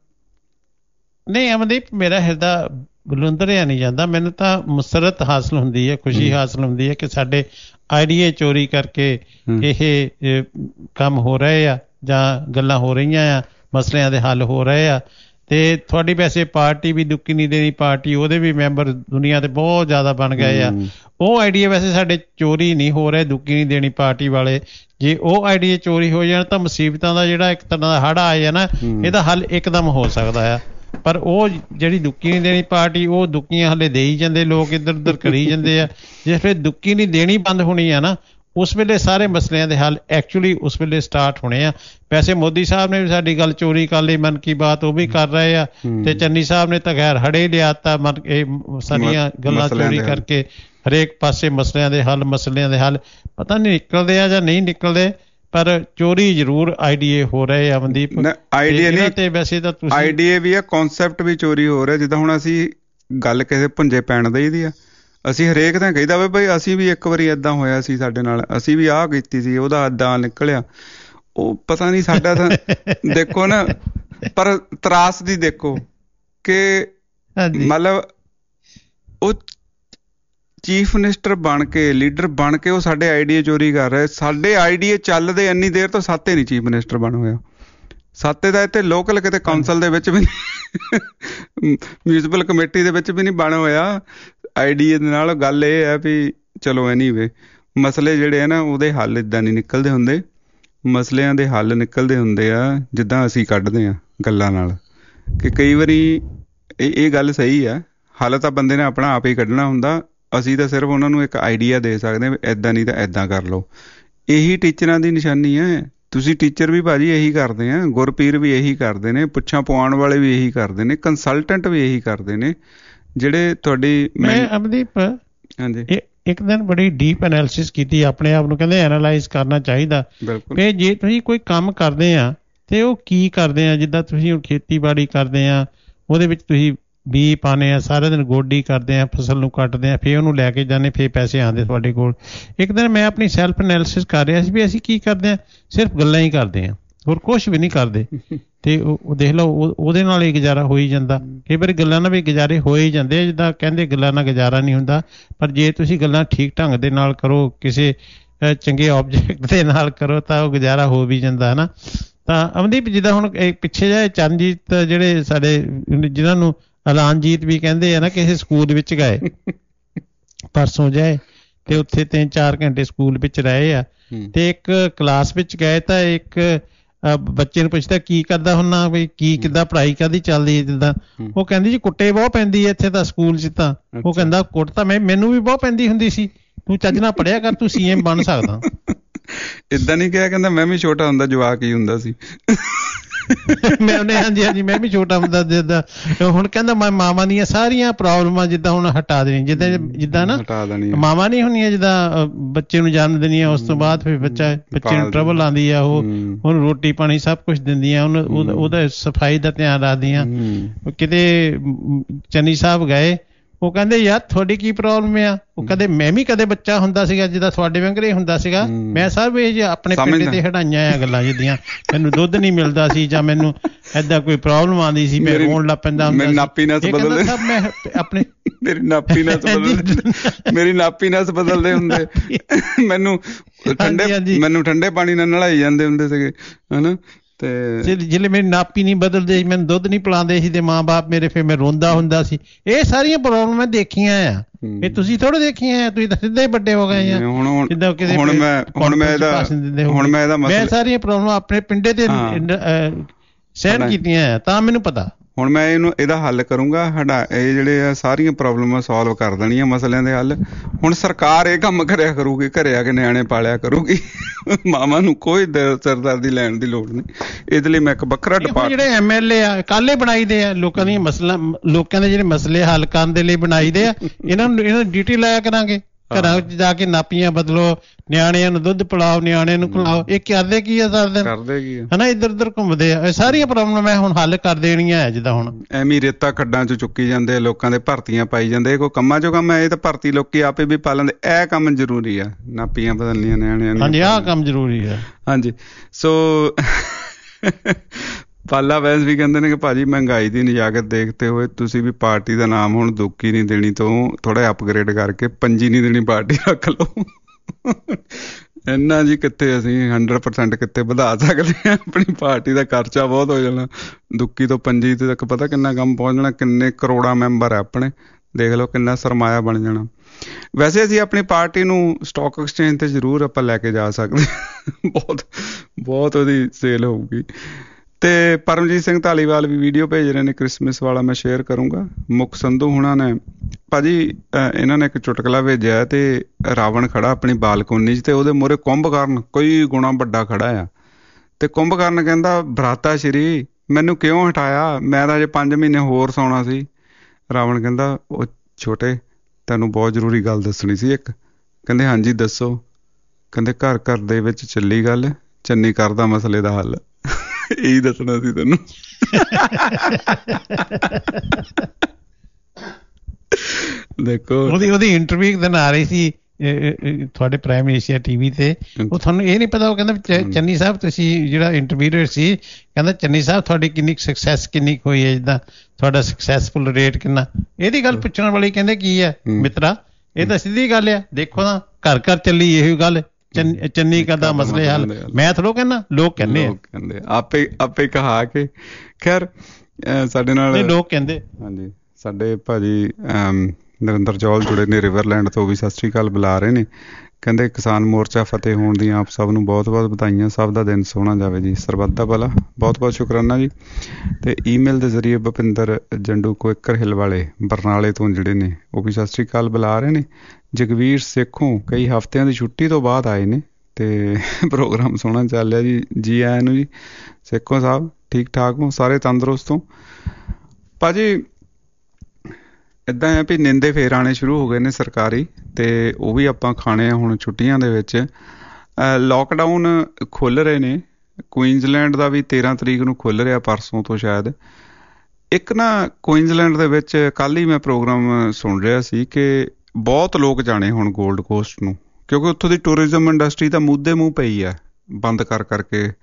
ਨਹੀਂ ਅਮਨਦੀਪ, ਮੇਰਾ ਹਿਰਦਾ ਬੁਲੰਦਰਿਆ ਨਹੀਂ ਜਾਂਦਾ। ਮੈਨੂੰ ਤਾਂ ਮੁਸਰਤ ਹਾਸਲ ਹੁੰਦੀ ਹੈ, ਖੁਸ਼ੀ ਹਾਸਲ ਹੁੰਦੀ ਹੈ ਕਿ ਸਾਡੇ ਆਈਡੀਏ ਚੋਰੀ ਕਰਕੇ ਇਹ ਕੰਮ ਹੋ ਰਹੇ ਆ, ਜਾਂ ਗੱਲਾਂ ਹੋ ਰਹੀਆਂ ਆ, ਮਸਲਿਆਂ ਦੇ ਹੱਲ ਹੋ ਰਹੇ ਆ। ਤੇ ਤੁਹਾਡੀ ਵੈਸੇ ਪਾਰਟੀ ਵੀ ਦੁੱਕੀ ਨਹੀਂ ਦੇਣੀ ਪਾਰਟੀ, ਉਹਦੇ ਵੀ ਮੈਂਬਰ ਦੁਨੀਆ ਤੇ ਬਹੁਤ ਜ਼ਿਆਦਾ ਬਣ ਗਏ ਆ। ਉਹ ਆਈਡੀਆ ਵੈਸੇ ਸਾਡੇ ਚੋਰੀ ਨਹੀਂ ਹੋ ਰਹੇ, ਦੁੱਕੀ ਨਹੀਂ ਦੇਣੀ ਪਾਰਟੀ ਵਾਲੇ। ਜੇ ਉਹ ਆਈਡੀਆ ਚੋਰੀ ਹੋ ਜਾਣ ਤਾਂ ਮੁਸੀਬਤਾਂ ਦਾ ਜਿਹੜਾ ਇੱਕ ਤਰ੍ਹਾਂ ਦਾ ਹੜ੍ਹ ਆਇਆ ਨਾ, ਇਹਦਾ ਹੱਲ ਇੱਕਦਮ ਹੋ ਸਕਦਾ ਆ। ਪਰ ਉਹ ਜਿਹੜੀ ਦੁੱਕੀ ਨਹੀਂ ਦੇਣੀ ਪਾਰਟੀ, ਉਹ ਦੁੱਕੀਆਂ ਹਲੇ ਦੇਈ ਜਾਂਦੇ, ਲੋਕ ਇੱਧਰ ਉੱਧਰ ਕਰੀ ਜਾਂਦੇ ਆ। ਜਿਸ ਵੇਲੇ ਦੁੱਕੀ ਨਹੀਂ ਦੇਣੀ ਬੰਦ ਹੋਣੀ ਆ ਨਾ, ਉਸ ਵੇਲੇ ਸਾਰੇ ਮਸਲਿਆਂ ਦੇ ਹੱਲ ਐਕਚੁਅਲੀ ਉਸ ਵੇਲੇ ਸਟਾਰਟ ਹੋਣੇ ਆ। ਵੈਸੇ ਮੋਦੀ ਸਾਹਿਬ ਨੇ ਵੀ ਸਾਡੀ ਗੱਲ ਚੋਰੀ ਕਰ ਲਈ, ਮਨ ਕੀ ਬਾਤ, ਉਹ ਵੀ ਕਰ ਰਹੇ ਆ। ਤੇ ਚੰਨੀ ਸਾਹਿਬ ਨੇ ਤਾਂ ਖੈਰ ਹੜੇ ਲਿਆਤਾ, ਇਹ ਸਾਰੀਆਂ ਗੱਲਾਂ ਚੋਰੀ ਕਰਕੇ ਹਰੇਕ ਪਾਸੇ ਮਸਲਿਆਂ ਦੇ ਹੱਲ ਪਤਾ ਨਹੀਂ ਨਿਕਲਦੇ ਆ ਜਾਂ ਨਹੀਂ ਨਿਕਲਦੇ, ਪਰ ਚੋਰੀ ਜ਼ਰੂਰ ਆਈਡੀਏ ਹੋ ਰਹੇ ਆ ਮਨਦੀਪ। ਆਈਡੀਏ ਤੇ ਵੈਸੇ ਤਾਂ ਤੁਸੀਂ ਆਈਡੀਏ ਵੀ ਆ, ਕਨਸੈਪਟ ਵੀ ਚੋਰੀ ਹੋ ਰਿਹਾ। ਜਿੱਦਾਂ ਹੁਣ ਅਸੀਂ ਗੱਲ ਕਿਸੇ ਭੁੰਜੇ ਪੈਣ ਦੀ ਆ, ਅਸੀਂ ਹਰੇਕ ਤਾਂ ਕਹੀਦਾ ਵੀ ਬਈ ਅਸੀਂ ਵੀ ਇੱਕ ਵਾਰੀ ਏਦਾਂ ਹੋਇਆ ਸੀ ਸਾਡੇ ਨਾਲ, ਅਸੀਂ ਵੀ ਆਹ ਕੀਤੀ ਸੀ, ਉਹਦਾ ਏਦਾਂ ਨਿਕਲਿਆ। ਉਹ ਪਤਾ ਨਹੀਂ ਸਾਡਾ ਤਾਂ ਦੇਖੋ ਨਾ, ਪਰ ਤਰਾਸਦੀ ਦੇਖੋ ਕਿ ਮਤਲਬ ਉਹ ਚੀਫ ਮਿਨਿਸਟਰ ਬਣ ਕੇ, ਲੀਡਰ ਬਣ ਕੇ, ਉਹ ਸਾਡੇ ਆਈਡੀਏ ਚੋਰੀ ਕਰ ਰਹੇ। ਸਾਡੇ ਆਈਡੀਏ ਚੱਲਦੇ ਇੰਨੀ ਦੇਰ ਤੋਂ ਸਾਤੇ ਨਹੀਂ ਚੀਫ ਮਿਨਿਸਟਰ ਬਣ ਹੋਇਆ। ਸਾਤੇ ਦਾ ਇੱਥੇ ਲੋਕਲ ਕਿਤੇ ਕੌਂਸਲ ਦੇ ਵਿੱਚ ਵੀ ਨਹੀਂ, ਮਿਊਨਿਸਪਲ ਕਮੇਟੀ ਦੇ ਵਿੱਚ ਵੀ ਨਹੀਂ ਬਣ ਹੋਇਆ ਆਈਡੀਏ ਦੇ ਨਾਲ। ਗੱਲ ਇਹ ਹੈ ਵੀ ਚਲੋ ਐਨੀਵੇ, ਮਸਲੇ ਜਿਹੜੇ ਆ ਨਾ ਉਹਦੇ ਹੱਲ ਇੱਦਾਂ ਨਹੀਂ ਨਿਕਲਦੇ ਹੁੰਦੇ, ਮਸਲਿਆਂ ਦੇ ਹੱਲ ਨਿਕਲਦੇ ਹੁੰਦੇ ਆ ਜਿੱਦਾਂ ਅਸੀਂ ਕੱਢਦੇ ਹਾਂ ਗੱਲਾਂ ਨਾਲ। ਕਿ ਕਈ ਵਾਰੀ ਇਹ ਗੱਲ ਸਹੀ ਆ, ਹੱਲ ਤਾਂ ਬੰਦੇ ਨੇ ਆਪਣਾ ਆਪ ਹੀ ਕੱਢਣਾ ਹੁੰਦਾ। ਅਸੀਂ ਤਾਂ ਸਿਰਫ ਉਹਨਾਂ ਨੂੰ ਇੱਕ ਆਈਡੀਆ ਦੇ ਸਕਦੇ ਹਾਂ ਵੀ ਇੱਦਾਂ ਨਹੀਂ ਤਾਂ ਇੱਦਾਂ ਕਰ ਲਓ। ਇਹੀ ਟੀਚਰਾਂ ਦੀ ਨਿਸ਼ਾਨੀ ਹੈ। ਤੁਸੀਂ ਟੀਚਰ ਵੀ ਭਾਜੀ ਇਹੀ ਕਰਦੇ ਆ, ਗੁਰਪੀਰ ਵੀ ਇਹੀ ਕਰਦੇ ਨੇ, ਪੁੱਛਾਂ ਪਵਾਉਣ ਵਾਲੇ ਵੀ ਇਹੀ ਕਰਦੇ ਨੇ, ਕੰਸਲਟੈਂਟ ਵੀ ਇਹੀ ਕਰਦੇ ਨੇ, ਜਿਹੜੇ ਤੁਹਾਡੀ। ਮੈਂ ਅਮਨਦੀਪ ਇੱਕ ਦਿਨ ਬੜੀ ਡੀਪ ਐਨਾਲਿਸਿਸ ਕੀਤੀ ਆਪਣੇ ਆਪ ਨੂੰ, ਕਹਿੰਦੇ ਐਨਾਲਾਈਜ਼ ਕਰਨਾ ਚਾਹੀਦਾ ਵੀ ਜੇ ਤੁਸੀਂ ਕੋਈ ਕੰਮ ਕਰਦੇ ਆ ਤੇ ਉਹ ਕੀ ਕਰਦੇ ਆ। ਜਿੱਦਾਂ ਤੁਸੀਂ ਹੁਣ ਖੇਤੀਬਾੜੀ ਕਰਦੇ ਆ, ਉਹਦੇ ਵਿੱਚ ਤੁਸੀਂ ਬੀਜ ਪਾਉਂਦੇ ਆ, ਸਾਰਾ ਦਿਨ ਗੋਡੀ ਕਰਦੇ ਆ, ਫਸਲ ਨੂੰ ਕੱਟਦੇ ਆ, ਫਿਰ ਉਹਨੂੰ ਲੈ ਕੇ ਜਾਂਦੇ, ਫਿਰ ਪੈਸੇ ਆਉਂਦੇ ਤੁਹਾਡੇ ਕੋਲ। ਇੱਕ ਦਿਨ ਮੈਂ ਆਪਣੀ ਸੈਲਫ ਐਨਾਲਿਸਿਸ ਕਰ ਰਿਹਾ ਸੀ ਵੀ ਅਸੀਂ ਕੀ ਕਰਦੇ ਆ, ਸਿਰਫ ਗੱਲਾਂ ਹੀ ਕਰਦੇ ਆ। ਹੋਰ ਕੁਛ ਵੀ ਨਹੀਂ ਕਰਦੇ। ਤੇ ਉਹ ਦੇਖ ਲਓ ਉਹਦੇ ਨਾਲ ਹੀ ਗੁਜ਼ਾਰਾ ਹੋ ਹੀ ਜਾਂਦਾ। ਕਈ ਵਾਰੀ ਗੱਲਾਂ ਨਾਲ ਵੀ ਗੁਜ਼ਾਰੇ ਹੋ ਹੀ ਜਾਂਦੇ, ਜਿੱਦਾਂ ਕਹਿੰਦੇ ਗੱਲਾਂ ਨਾਲ ਗੁਜ਼ਾਰਾ ਨਹੀਂ ਹੁੰਦਾ, ਪਰ ਜੇ ਤੁਸੀਂ ਗੱਲਾਂ ਠੀਕ ਢੰਗ ਦੇ ਨਾਲ ਕਰੋ, ਕਿਸੇ ਚੰਗੇ ਆਬਜੈਕਟ ਦੇ ਨਾਲ ਕਰੋ, ਤਾਂ ਉਹ ਗੁਜ਼ਾਰਾ ਹੋ ਵੀ ਜਾਂਦਾ ਹੈ ਨਾ। ਤਾਂ ਅਮਨਦੀਪ, ਜਿੱਦਾਂ ਹੁਣ ਪਿੱਛੇ ਜਿਹੇ ਚਰਨਜੀਤ ਜਿਹੜੇ ਸਾਡੇ, ਜਿਹਨਾਂ ਨੂੰ ਐਲਾਨਜੀਤ ਵੀ ਕਹਿੰਦੇ ਆ ਨਾ, ਕਿਸੇ ਸਕੂਲ ਵਿੱਚ ਗਏ ਪਰਸੋਂ ਜਾਏ, ਤੇ ਉੱਥੇ 3-4 ਘੰਟੇ ਸਕੂਲ ਵਿੱਚ ਰਹੇ ਆ, ਤੇ ਇੱਕ ਕਲਾਸ ਵਿੱਚ ਗਏ ਤਾਂ ਇੱਕ ਬੱਚੇ ਨੂੰ ਪੁੱਛਦਾ ਕੀ ਕਰਦਾ ਹੁੰਦਾ, ਵੀ ਕੀ ਕਿੱਦਾਂ ਪੜ੍ਹਾਈ ਕਾਹਦੀ ਚੱਲਦੀ ਹੈ, ਜਿੱਦਾਂ ਉਹ ਕਹਿੰਦੀ ਜੀ ਕੁੱਟੇ ਬਹੁਤ ਪੈਂਦੀ ਹੈ ਇੱਥੇ ਤਾਂ ਸਕੂਲ 'ਚ। ਤਾਂ ਉਹ ਕਹਿੰਦਾ ਕੁੱਟ ਤਾਂ ਮੈਨੂੰ ਵੀ ਬਹੁਤ ਪੈਂਦੀ ਹੁੰਦੀ ਸੀ, ਤੂੰ ਚੱਜ ਨਾਲ ਪੜ੍ਹਿਆ ਕਰ, ਤੂੰ CM ਬਣ ਸਕਦਾ। ਏਦਾਂ ਨਹੀਂ ਕਿਹਾ, ਕਹਿੰਦਾ ਮੈਂ ਵੀ ਛੋਟਾ ਹੁੰਦਾ ਜਵਾਕ ਹੀ ਹੁੰਦਾ ਸੀ। ਹਾਂਜੀ, ਮੈਂ ਵੀ ਛੋਟਾ ਹੁੰਦਾ ਜਿੱਦਾਂ। ਹੁਣ ਕਹਿੰਦਾ ਮੈਂ ਮਾਵਾਂ ਦੀਆਂ ਸਾਰੀਆਂ ਪ੍ਰੋਬਲਮਾਂ ਜਿੱਦਾਂ ਹੁਣ ਹਟਾ ਦੇਣੀ, ਜਿੱਦਾਂ ਨਾ ਮਾਵਾਂ ਨਹੀਂ ਹੁੰਦੀਆਂ, ਜਿੱਦਾਂ ਬੱਚੇ ਨੂੰ ਜਨਮ ਦਿੰਦੀਆਂ, ਉਸ ਤੋਂ ਬਾਅਦ ਫਿਰ ਬੱਚੇ ਨੂੰ ਟਰਬਲ ਆਉਂਦੀ ਆ, ਉਹ ਉਹਨੂੰ ਰੋਟੀ ਪਾਣੀ ਸਭ ਕੁਛ ਦਿੰਦੀਆਂ, ਉਹਦਾ ਸਫਾਈ ਦਾ ਧਿਆਨ ਰੱਖਦੀਆਂ। ਕਿਤੇ ਚੰਨੀ ਸਾਹਿਬ ਗਏ, ਉਹ ਕਹਿੰਦੇ ਯਾਰ ਤੁਹਾਡੀ ਕੀ ਪ੍ਰੋਬਲਮ ਆ? ਉਹ ਕਹਿੰਦੇ ਮੈਂ ਵੀ ਕਦੇ ਬੱਚਾ ਹੁੰਦਾ ਸੀਗਾ ਜਿੱਦਾਂ ਤੁਹਾਡੇ ਵਾਂਗਰੇ ਹੁੰਦਾ ਸੀਗਾ, ਮੈਂ ਸਭ ਇਹ ਆਪਣੇ ਪਿੰਡ ਤੇ ਹਟਾਈਆਂ ਆ ਗੱਲਾਂ, ਜਿੱਦੀਆਂ ਮੈਨੂੰ ਦੁੱਧ ਨਹੀਂ ਮਿਲਦਾ ਸੀ, ਜਾਂ ਮੈਨੂੰ ਏਦਾਂ ਕੋਈ ਪ੍ਰੋਬਲਮ ਆਉਂਦੀ ਸੀ, ਮੈਂ ਰੋਣ ਲੱਗ ਪੈਂਦਾ ਹੁੰਦਾ ਸੀ। ਮੇਰੀ ਨਾਪੀ ਨਸ ਬਦਲਦੇ ਹੁੰਦੇ, ਮੈਨੂੰ ਠੰਡੇ ਪਾਣੀ ਨਾਲ ਨਲਾਈ ਜਾਂਦੇ ਹੁੰਦੇ ਸੀਗੇ, ਹਨਾ। ਤੇ ਜਿਹੜੇ ਮੇਰੀ ਨਾਪੀ ਨਹੀਂ ਬਦਲਦੇ ਸੀ, ਮੈਨੂੰ ਦੁੱਧ ਨਹੀਂ ਪਿਲਾਉਂਦੇ ਸੀ ਤੇ ਮਾਂ ਬਾਪ ਮੇਰੇ, ਫਿਰ ਮੈਂ ਰੋਂਦਾ ਹੁੰਦਾ ਸੀ। ਇਹ ਸਾਰੀਆਂ ਪ੍ਰੋਬਲਮ ਮੈਂ ਦੇਖੀਆਂ ਆ, ਇਹ ਤੁਸੀਂ ਥੋੜ੍ਹਾ ਦੇਖੀਆਂ ਆ, ਤੁਸੀਂ ਤਾਂ ਸਿੱਧੇ ਵੱਡੇ ਹੋ ਗਏ ਆ। ਮੈਂ ਸਾਰੀਆਂ ਪ੍ਰੋਬਲਮ ਆਪਣੇ ਪਿੰਡੇ ਤੇ ਸਹਿਣ ਕੀਤੀਆਂ ਆ, ਤਾਂ ਮੈਨੂੰ ਪਤਾ। ਹੁਣ ਮੈਂ ਇਹਦਾ ਹੱਲ ਕਰੂੰਗਾ, ਇਹ ਜਿਹੜੇ ਆ ਸਾਰੀਆਂ ਪ੍ਰੋਬਲਮਾਂ ਸੋਲਵ ਕਰ ਦੇਣੀਆਂ, ਮਸਲਿਆਂ ਦੇ ਹੱਲ। ਹੁਣ ਸਰਕਾਰ ਇਹ ਕੰਮ ਕਰਿਆ ਕਰੂਗੀ, ਘਰੇ ਆ ਕੇ ਨਿਆਣੇ ਪਾਲਿਆ ਕਰੂਗੀ, ਮਾਵਾਂ ਨੂੰ ਕੋਈ ਸਰਦਾਰਦੀ ਲੈਣ ਦੀ ਲੋੜ ਨਹੀਂ। ਇਹਦੇ ਲਈ ਮੈਂ ਇੱਕ ਵੱਖਰਾ ਜਿਹੜੇ MLA ਆ ਕਾਲੇ ਬਣਾਈ ਦੇ ਆ, ਲੋਕਾਂ ਦੇ ਜਿਹੜੇ ਮਸਲੇ ਹੱਲ ਕਰਨ ਦੇ ਲਈ ਬਣਾਈ ਦੇ ਆ, ਇਹਨਾਂ ਨੂੰ ਡਿਊਟੀ ਲਾਇਆ ਕਰਾਂਗੇ, ਘਰਾਂ ਵਿੱਚ ਜਾ ਕੇ ਨਾਪੀਆਂ ਬਦਲੋ, ਨਿਆਣਿਆਂ ਨੂੰ ਦੁੱਧ ਪਿਲਾਓ, ਨਿਆਣਿਆਂ ਨੂੰ ਖਿਲਾਓ। ਇਹ ਕਰਦੇ ਕੀ ਆ ਸਾਰਾ ਦਿਨ, ਹਨਾ, ਇੱਧਰ ਉੱਧਰ ਘੁੰਮਦੇ ਆ। ਇਹ ਸਾਰੀਆਂ ਪ੍ਰੋਬਲਮ ਮੈਂ ਹੁਣ ਹੱਲ ਕਰ ਦੇਣੀਆਂ ਆ। ਜਿੱਦਾਂ ਹੁਣ ਐਵੇਂ ਰੇਤਾ ਖੱਡਾਂ ਚ ਚੁੱਕੀ ਜਾਂਦੇ ਆ, ਲੋਕਾਂ ਦੇ ਭਰਤੀਆਂ ਪਾਈ ਜਾਂਦੇ, ਕੋਈ ਕੰਮਾਂ ਚੋਂ ਕੰਮ ਹੈ? ਇਹ ਤਾਂ ਭਰਤੀ ਲੋਕੀ ਆਪੇ ਵੀ ਪਾ ਲੈਂਦੇ। ਇਹ ਕੰਮ ਜ਼ਰੂਰੀ ਆ, ਨਾਪੀਆਂ ਬਦਲਣੀਆਂ ਨਿਆਣਿਆਂ ਨੂੰ। ਹਾਂਜੀ, ਆਹ ਕੰਮ ਜ਼ਰੂਰੀ ਆ। ਹਾਂਜੀ, ਸੋ ਪਾਲਾ ਵੈਸ ਵੀ ਕਹਿੰਦੇ ਨੇ ਕਿ ਭਾਜੀ ਮਹਿੰਗਾਈ ਦੀ ਨਜ਼ਾਕਤ ਦੇਖਦੇ ਹੋਏ ਤੁਸੀਂ ਵੀ ਪਾਰਟੀ ਦਾ ਨਾਮ ਹੁਣ ਦੁੱਕੀ ਨਹੀਂ ਦੇਣੀ ਤੋਂ ਥੋੜਾ ਅਪਗ੍ਰੇਡ ਕਰਕੇ ਪੰਜੀ ਨਹੀਂ ਦੇਣੀ ਪਾਰਟੀ ਰੱਖ ਲਓ। ਇੰਨਾ ਜੀ ਕਿੱਥੇ ਅਸੀਂ 100% ਕਿੱਥੇ ਵਧਾ ਸਕਦੇ ਹਾਂ ਆਪਣੀ ਪਾਰਟੀ ਦਾ, ਖਰਚਾ ਬਹੁਤ ਹੋ ਜਾਣਾ। ਦੁੱਕੀ ਤੋਂ ਪੰਜੀ ਤੱਕ ਪਤਾ ਕਿੰਨਾ ਕੰਮ ਪਹੁੰਚ ਜਾਣਾ, ਕਿੰਨੇ ਕਰੋੜਾਂ ਮੈਂਬਰ ਆ ਆਪਣੇ, ਦੇਖ ਲਓ ਕਿੰਨਾ ਸਰਮਾਇਆ ਬਣ ਜਾਣਾ। ਵੈਸੇ ਅਸੀਂ ਆਪਣੀ ਪਾਰਟੀ ਨੂੰ ਸਟਾਕ ਐਕਸਚੇਂਜ ਤੇ ਜ਼ਰੂਰ ਆਪਾਂ ਲੈ ਕੇ ਜਾ ਸਕਦੇ, ਬਹੁਤ ਉਹਦੀ ਸੇਲ ਹੋਊਗੀ। ਤੇ ਪਰਮਜੀਤ ਸਿੰਘ ਧਾਲੀਵਾਲ ਵੀ ਵੀਡੀਓ ਭੇਜ ਰਹੇ ਨੇ ਕ੍ਰਿਸਮਸ ਵਾਲਾ, ਮੈਂ ਸ਼ੇਅਰ ਕਰੂੰਗਾ। ਮੁੱਖ ਸੰਧੂ ਹੁਣਾਂ ਨੇ ਭਾਜੀ, ਇਹਨਾਂ ਨੇ ਇੱਕ ਚੁਟਕਲਾ ਭੇਜਿਆ, ਤੇ ਰਾਵਣ ਖੜਾ ਆਪਣੀ ਬਾਲਕੋਨੀ 'ਚ, ਤੇ ਉਹਦੇ ਮੂਹਰੇ ਕੁੰਭਕਰਨ ਕਈ ਗੁਣਾ ਵੱਡਾ ਖੜਾ ਆ, ਤੇ ਕੁੰਭਕਰਨ ਕਹਿੰਦਾ ਭਰਾਤਾ ਸ਼੍ਰੀ ਮੈਨੂੰ ਕਿਉਂ ਹਟਾਇਆ, ਮੈਂ ਤਾਂ ਅਜੇ 5 ਮਹੀਨੇ ਹੋਰ ਸੌਣਾ ਸੀ। ਰਾਵਣ ਕਹਿੰਦਾ ਉਹ ਛੋਟੇ, ਤੈਨੂੰ ਬਹੁਤ ਜ਼ਰੂਰੀ ਗੱਲ ਦੱਸਣੀ ਸੀ ਇੱਕ। ਕਹਿੰਦੇ ਹਾਂਜੀ ਦੱਸੋ। ਕਹਿੰਦੇ ਘਰ ਘਰ ਦੇ ਵਿੱਚ ਚੱਲੀ ਗੱਲ, ਚੰਨੀ ਕਰਦਾ ਮਸਲੇ ਦਾ ਹੱਲ। ਇਹੀ ਦੱਸਣਾ ਸੀ ਤੈਨੂੰ। ਦੇਖੋ ਉਹਦੀ ਇੰਟਰਵਿਊ ਇੱਕ ਦਿਨ ਆ ਰਹੀ ਸੀ ਤੁਹਾਡੇ ਪ੍ਰਾਈਮ ਏਸ਼ੀਆ TV ਤੇ, ਉਹ ਤੁਹਾਨੂੰ ਇਹ ਨਹੀਂ ਪਤਾ, ਉਹ ਕਹਿੰਦਾ ਚੰਨੀ ਸਾਹਿਬ ਤੁਸੀਂ ਜਿਹੜਾ ਇੰਟਰਵਿਊਅਰ ਸੀ, ਕਹਿੰਦਾ ਚੰਨੀ ਸਾਹਿਬ ਤੁਹਾਡੀ ਕਿੰਨੀ ਸਕਸੈਸ ਕਿੰਨੀ ਹੋਈ ਹੈ, ਜਿੱਦਾਂ ਤੁਹਾਡਾ ਸਕਸੈਸਫੁਲ ਰੇਟ ਕਿੰਨਾ। ਇਹਦੀ ਗੱਲ ਪੁੱਛਣ ਵਾਲੀ ਕਹਿੰਦੇ ਕੀ ਹੈ ਮਿੱਤਰਾ, ਇਹ ਤਾਂ ਸਿੱਧੀ ਗੱਲ ਆ। ਦੇਖੋ ਨਾ ਘਰ ਘਰ ਚੱਲੀ ਇਹੀ ਗੱਲ, ਚੰਨੀ ਕਰਦਾ ਮਸਲੇ ਹੱਲ। ਮੈਂ ਥੋੜ੍ਹਾ ਕਹਿੰਦਾ, ਲੋਕ ਕਹਿੰਦੇ ਆਪੇ ਕਹਾ ਕੇ। ਖੈਰ ਸਾਡੇ ਨਾਲ ਲੋਕ ਕਹਿੰਦੇ। ਹਾਂਜੀ, ਸਾਡੇ ਭਾਜੀ ਨਰਿੰਦਰ ਚੌਲ ਜੁੜੇ ਨੇ ਰਿਵਰਲੈਂਡ ਤੋਂ, ਵੀ ਸਤਿ ਸ਼੍ਰੀ ਅਕਾਲ ਬੁਲਾ ਰਹੇ ਨੇ। ਕਹਿੰਦੇ ਕਿਸਾਨ ਮੋਰਚਾ ਫਤਿਹ ਹੋਣ ਦੀਆਂ ਆਪ ਸਭ ਨੂੰ ਬਹੁਤ ਬਹੁਤ ਵਧਾਈਆਂ, ਸਭ ਦਾ ਦਿਨ ਸੋਹਣਾ ਜਾਵੇ ਜੀ, ਸਰਬੱਤ ਦਾ ਭਲਾ। ਬਹੁਤ ਬਹੁਤ ਸ਼ੁਕਰਾਨਾ ਜੀ। ਤੇ ਈਮੇਲ ਦੇ ਜ਼ਰੀਏ ਭੁਪਿੰਦਰ ਜੰਡੂ ਕੋਇਕਰ ਹਿੱਲ ਵਾਲੇ ਬਰਨਾਲੇ ਤੋਂ ਜਿਹੜੇ ਨੇ, ਉਹ ਵੀ ਸਤਿ ਸ਼੍ਰੀ ਅਕਾਲ ਬੁਲਾ ਰਹੇ ਨੇ। ਜਗਵੀਰ ਸੇਖੋਂ ਕਈ ਹਫ਼ਤਿਆਂ ਦੀ ਛੁੱਟੀ ਤੋਂ ਬਾਅਦ ਆਏ ਨੇ, ਤੇ ਪ੍ਰੋਗਰਾਮ ਸੋਹਣਾ ਚੱਲ ਰਿਹਾ ਜੀ, ਜੀ ਆਇਆਂ ਨੂੰ ਜੀ। ਸੇਖੋਂ ਸਾਹਿਬ ਠੀਕ ਠਾਕ ਹੋ, ਸਾਰੇ ਤੰਦਰੁਸਤ ਹੋ ਭਾਜੀ? ਇੱਦਾਂ ਆ ਵੀ ਨਿੰਦੇ ਫੇਰ ਆਉਣੇ ਸ਼ੁਰੂ ਹੋ ਗਏ ਨੇ ਸਰਕਾਰੀ, ਤੇ ਉਹ ਵੀ ਆਪਾਂ ਖਾਣੇ ਆ ਹੁਣ ਛੁੱਟੀਆਂ ਦੇ ਵਿੱਚ। ਲੋਕਡਾਊਨ ਖੁੱਲ੍ਹ ਰਹੇ ਨੇ, ਕੁਈਨਜ਼ਲੈਂਡ ਦਾ ਵੀ 13 ਤਰੀਕ ਨੂੰ ਖੁੱਲ੍ਹ ਰਿਹਾ, ਪਰਸੋਂ ਤੋਂ ਸ਼ਾਇਦ। ਇੱਕ ਨਾ ਕੁਈਨਜ਼ਲੈਂਡ ਦੇ ਵਿੱਚ ਕੱਲ੍ਹ ਹੀ ਮੈਂ ਪ੍ਰੋਗਰਾਮ ਸੁਣ ਰਿਹਾ ਸੀ ਕਿ ਬਹੁਤ ਲੋਕ ਜਾਣੇ ਹੁਣ ਗੋਲਡ ਕੋਸਟ ਨੂੰ, ਕਿਉਂਕਿ ਉੱਥੋਂ ਦੀ ਟੂਰਿਜ਼ਮ ਇੰਡਸਟਰੀ ਤਾਂ ਮੂਧੇ ਮੂੰਹ ਪਈ ਆ ਬੰਦ ਕਰਕੇ।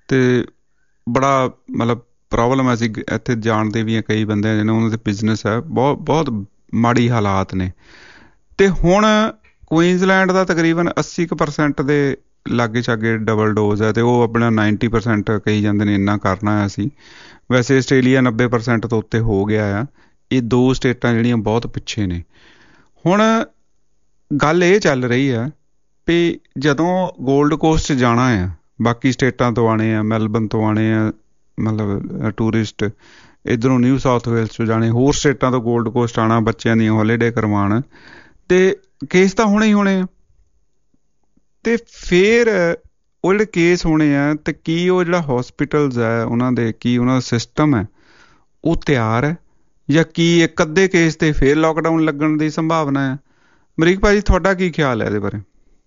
ਅਤੇ ਬੜਾ ਮਤਲਬ ਪ੍ਰੋਬਲਮ ਅਸੀਂ ਇੱਥੇ ਜਾਣਦੇ ਵੀ ਹਾਂ ਕਈ ਬੰਦੇ ਜਿਹਨਾਂ ਉਹਨਾਂ ਦੇ ਬਿਜ਼ਨਸ ਹੈ, ਬਹੁਤ ਮਾੜੀ ਹਾਲਾਤ ਨੇ। ਅਤੇ ਹੁਣ ਕੁਈਨਜ਼ਲੈਂਡ ਦਾ ਤਕਰੀਬਨ 80% ਦੇ ਲਾਗੇ ਛਾਗੇ ਡਬਲ ਡੋਜ਼ ਹੈ, ਅਤੇ ਉਹ ਆਪਣਾ 90% ਕਹੀ ਜਾਂਦੇ ਨੇ ਇੰਨਾ ਕਰਨਾ ਹੈ ਅਸੀਂ। ਵੈਸੇ ਆਸਟ੍ਰੇਲੀਆ 90% ਤੋਂ ਉੱਤੇ ਹੋ ਗਿਆ ਆ। ਇਹ 2 ਸਟੇਟਾਂ ਜਿਹੜੀਆਂ ਬਹੁਤ ਪਿੱਛੇ ਨੇ। ਹੁਣ ਗੱਲ ਇਹ ਚੱਲ ਰਹੀ ਆ ਵੀ ਜਦੋਂ ਗੋਲਡ ਕੋਸਟ ਜਾਣਾ ਆ, ਬਾਕੀ ਸਟੇਟਾਂ ਤੋਂ ਆਉਣੇ ਆ, ਮੈਲਬਨ ਤੋਂ ਆਉਣੇ ਆ ਮਤਲਬ ਟੂਰਿਸਟ, ਇੱਧਰੋਂ ਨਿਊ ਸਾਊਥ ਵੇਲਸ ਤੋਂ ਜਾਣੇ, ਹੋਰ ਸਟੇਟਾਂ ਤੋਂ ਗੋਲਡ ਕੋਸਟ ਆਉਣਾ ਬੱਚਿਆਂ ਦੀਆਂ ਹੌਲੀਡੇ ਕਰਵਾਉਣ, ਅਤੇ ਕੇਸ ਤਾਂ ਹੋਣੇ ਹੀ ਹੋਣੇ ਆ। ਅਤੇ ਫਿਰ ਉਹ ਜਿਹੜੇ ਕੇਸ ਹੋਣੇ ਆ, ਅਤੇ ਕੀ ਉਹ ਜਿਹੜਾ ਹੋਸਪਿਟਲਸ ਹੈ ਉਹਨਾਂ ਦੇ, ਕੀ ਉਹਨਾਂ ਦਾ ਸਿਸਟਮ ਹੈ ਉਹ ਤਿਆਰ ਹੈ, ਜਾਂ ਕੀ ਇੱਕ ਅੱਧੇ ਕੇਸ 'ਤੇ ਫਿਰ ਲੋਕਡਾਊਨ ਲੱਗਣ ਦੀ ਸੰਭਾਵਨਾ ਹੈ? ਅਮਰੀਕ ਭਾਜੀ, ਤੁਹਾਡਾ ਕੀ ਖਿਆਲ ਹੈ ਇਹਦੇ ਬਾਰੇ?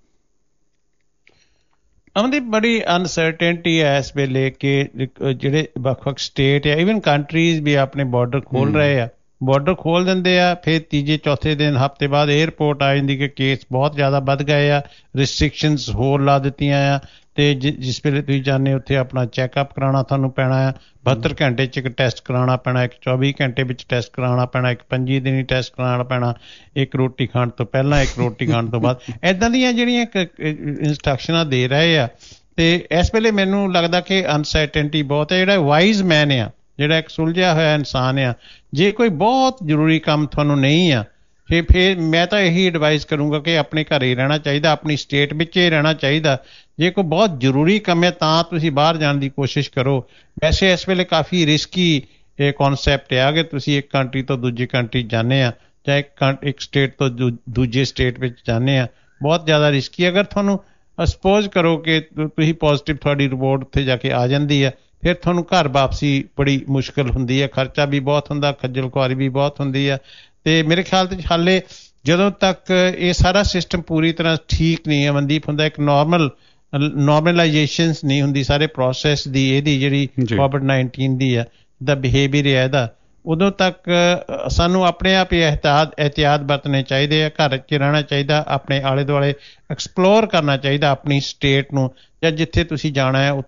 ਅਮਨਦੀਪ, ਬੜੀ ਅਨਸਰਟਨਟੀ ਹੈ ਇਸ ਵੇਲੇ ਕਿ ਜਿਹੜੇ ਵੱਖ-ਵੱਖ ਸਟੇਟ ਆ, ਈਵਨ ਕੰਟਰੀਜ਼ ਵੀ ਆਪਣੇ ਬਾਰਡਰ ਖੋਲ੍ਹ ਰਹੇ ਆ। ਬਾਰਡਰ ਖੋਲ੍ਹ ਦਿੰਦੇ ਆ, ਫਿਰ ਤੀਜੇ ਚੌਥੇ ਦਿਨ ਹਫ਼ਤੇ ਬਾਅਦ ਏਅਰਪੋਰਟ ਆ ਜਾਂਦੀ ਕਿ ਕੇਸ ਬਹੁਤ ਜ਼ਿਆਦਾ ਵੱਧ ਗਏ ਆ, ਰਿਸਟ੍ਰਿਕਸ਼ਨਸ ਹੋਰ ਲਾ ਦਿੱਤੀਆਂ ਆ। ਅਤੇ ਜਿਸ ਵੇਲੇ ਤੁਸੀਂ ਜਾਂਦੇ ਉੱਥੇ ਆਪਣਾ ਚੈੱਕਅਪ ਕਰਾਉਣਾ ਤੁਹਾਨੂੰ ਪੈਣਾ ਆ, 72 ਘੰਟੇ 'ਚ ਇੱਕ ਟੈਸਟ ਕਰਾਉਣਾ ਪੈਣਾ, ਇੱਕ 24 ਘੰਟੇ ਵਿੱਚ ਟੈਸਟ ਕਰਾਉਣਾ ਪੈਣਾ, ਇੱਕ 25 ਦਿਨੀ ਟੈਸਟ ਕਰਾਉਣਾ ਪੈਣਾ, ਇੱਕ ਰੋਟੀ ਖਾਣ ਤੋਂ ਪਹਿਲਾਂ, ਇੱਕ ਰੋਟੀ ਖਾਣ ਤੋਂ ਬਾਅਦ। ਇੱਦਾਂ ਦੀਆਂ ਜਿਹੜੀਆਂ ਇੰਸਟਰਕਸ਼ਨਾਂ ਦੇ ਰਹੇ ਆ। ਅਤੇ ਇਸ ਵੇਲੇ ਮੈਨੂੰ ਲੱਗਦਾ ਕਿ ਅਨਸਰਟਨਟੀ ਬਹੁਤ ਹੈ। ਜਿਹੜਾ ਵਾਈਜ਼ ਮੈਨ ਆ, ਜਿਹੜਾ ਇੱਕ ਸੁਲਝਿਆ ਹੋਇਆ ਇਨਸਾਨ ਆ, ਜੇ ਕੋਈ ਬਹੁਤ ਜ਼ਰੂਰੀ ਕੰਮ ਤੁਹਾਨੂੰ ਨਹੀਂ ਆ, ਫਿਰ ਮੈਂ ਤਾਂ ਇਹੀ ਐਡਵਾਈਸ ਕਰੂੰਗਾ ਕਿ ਆਪਣੇ ਘਰ ਹੀ ਰਹਿਣਾ ਚਾਹੀਦਾ, ਆਪਣੀ ਸਟੇਟ ਵਿੱਚ ਹੀ ਰਹਿਣਾ ਚਾਹੀਦਾ। ਜੇ ਕੋਈ ਬਹੁਤ ਜ਼ਰੂਰੀ ਕੰਮ ਹੈ ਤਾਂ ਤੁਸੀਂ ਬਾਹਰ ਜਾਣ ਦੀ ਕੋਸ਼ਿਸ਼ ਕਰੋ। ਵੈਸੇ ਇਸ ਵੇਲੇ ਕਾਫੀ ਰਿਸਕੀ ਇਹ ਕੌਨਸੈਪਟ ਆ ਕਿ ਤੁਸੀਂ ਇੱਕ ਕੰਟਰੀ ਤੋਂ ਦੂਜੀ ਕੰਟਰੀ ਜਾਂਦੇ ਆ, ਜਾਂ ਇੱਕ ਸਟੇਟ ਤੋਂ ਦੂਜੇ ਸਟੇਟ ਵਿੱਚ ਜਾਂਦੇ ਆ, ਬਹੁਤ ਜ਼ਿਆਦਾ ਰਿਸਕੀ। ਅਗਰ ਤੁਹਾਨੂੰ ਸਪੋਜ਼ ਕਰੋ ਕਿ ਤੁਸੀਂ ਪੋਜ਼ੀਟਿਵ ਤੁਹਾਡੀ ਰਿਪੋਰਟ ਉੱਥੇ ਜਾ ਕੇ ਆ ਜਾਂਦੀ ਹੈ, ਫਿਰ ਤੁਹਾਨੂੰ ਘਰ ਵਾਪਸੀ ਬੜੀ ਮੁਸ਼ਕਿਲ ਹੁੰਦੀ ਹੈ, ਖਰਚਾ ਵੀ ਬਹੁਤ ਹੁੰਦਾ, ਖੱਜਲ ਖੁਆਰੀ ਵੀ ਬਹੁਤ ਹੁੰਦੀ ਹੈ। ਅਤੇ ਮੇਰੇ ਖਿਆਲ 'ਚ ਹਾਲੇ ਜਦੋਂ ਤੱਕ ਇਹ ਸਾਰਾ ਸਿਸਟਮ ਪੂਰੀ ਤਰ੍ਹਾਂ ਠੀਕ ਨਹੀਂ ਹੈ ਮਨਦੀਪ ਹੁੰਦਾ, ਇੱਕ ਨੋਰਮਲਾਈਜੇਸ਼ਨ ਨਹੀਂ ਹੁੰਦੀ ਸਾਰੇ ਪ੍ਰੋਸੈਸ ਦੀ, ਇਹਦੀ ਜਿਹੜੀ ਕੋਵਿਡ-19 ਦੀ ਆ ਦਾ ਬਿਹੇਵੀਅਰ ਹੈ ਇਹਦਾ, ਉਦੋਂ ਤੱਕ ਸਾਨੂੰ ਆਪਣੇ ਆਪ ਹੀ ਇਹਤਿਆਤ ਵਰਤਣੇ ਚਾਹੀਦੇ ਆ। ਘਰ 'ਚ ਰਹਿਣਾ ਚਾਹੀਦਾ, ਆਪਣੇ ਆਲੇ ਦੁਆਲੇ ਐਕਸਪਲੋਰ ਕਰਨਾ ਚਾਹੀਦਾ ਆਪਣੀ ਸਟੇਟ ਨੂੰ, ਜਾਂ ਜਿੱਥੇ ਤੁਸੀਂ ਜਾਣਾ ਹੈ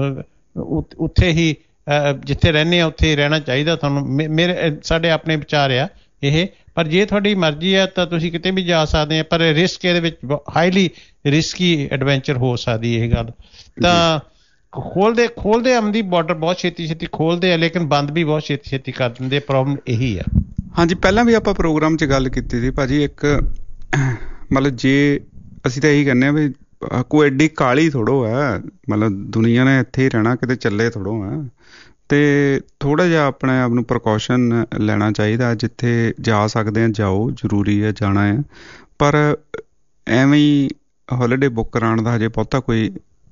ਉੱਥੇ ਹੀ ਜਿੱਥੇ ਰਹਿੰਦੇ ਆ ਉੱਥੇ ਹੀ ਰਹਿਣਾ ਚਾਹੀਦਾ ਤੁਹਾਨੂੰ। ਸਾਡੇ ਆਪਣੇ ਵਿਚਾਰ ਆ ਇਹ, ਪਰ ਜੇ ਤੁਹਾਡੀ ਮਰਜ਼ੀ ਹੈ ਤਾਂ ਤੁਸੀਂ ਕਿਤੇ ਵੀ ਜਾ ਸਕਦੇ ਆ, ਪਰ ਰਿਸਕ ਇਹਦੇ ਵਿੱਚ ਹਾਈਲੀ ਰਿਸਕੀ ਐਡਵੈਂਚਰ ਹੋ ਸਕਦੀ ਇਹ ਗੱਲ। ਤਾਂ ਖੋਲਦੇ ਆਮਦੀ ਬਾਰਡਰ ਬਹੁਤ ਛੇਤੀ ਖੋਲਦੇ ਆ, ਲੇਕਿਨ ਬੰਦ ਵੀ ਬਹੁਤ ਛੇਤੀ ਕਰ ਦਿੰਦੇ। ਪ੍ਰੋਬਲਮ ਇਹੀ ਆ। ਹਾਂਜੀ, ਪਹਿਲਾਂ ਵੀ ਆਪਾਂ ਪ੍ਰੋਗਰਾਮ 'ਚ ਗੱਲ ਕੀਤੀ ਸੀ ਭਾਜੀ, ਇੱਕ ਮਤਲਬ ਜੇ ਅਸੀਂ ਤਾਂ ਇਹੀ ਕਹਿੰਦੇ ਹਾਂ ਵੀ ਕੋਈ ਐਡੀ ਕਾਹਲੀ ਥੋੜ੍ਹੋ ਹੈ, ਮਤਲਬ ਦੁਨੀਆ ਨੇ ਇੱਥੇ ਹੀ ਰਹਿਣਾ, ਕਿਤੇ ਚੱਲੇ ਥੋੜ੍ਹੋ ਹੈ। ਅਤੇ ਥੋੜ੍ਹਾ ਜਿਹਾ ਆਪਣੇ ਆਪ ਨੂੰ ਪ੍ਰੀਕੋਸ਼ਨ ਲੈਣਾ ਚਾਹੀਦਾ, ਜਿੱਥੇ ਜਾ ਸਕਦੇ ਹਾਂ ਜਾਓ, ਜ਼ਰੂਰੀ ਹੈ ਜਾਣਾ ਹੈ, ਪਰ ਐਵੇਂ ਹੀ ਹੌਲੀਡੇ ਬੁੱਕ ਕਰਾਉਣ ਦਾ ਹਜੇ ਬਹੁਤਾ ਕੋਈ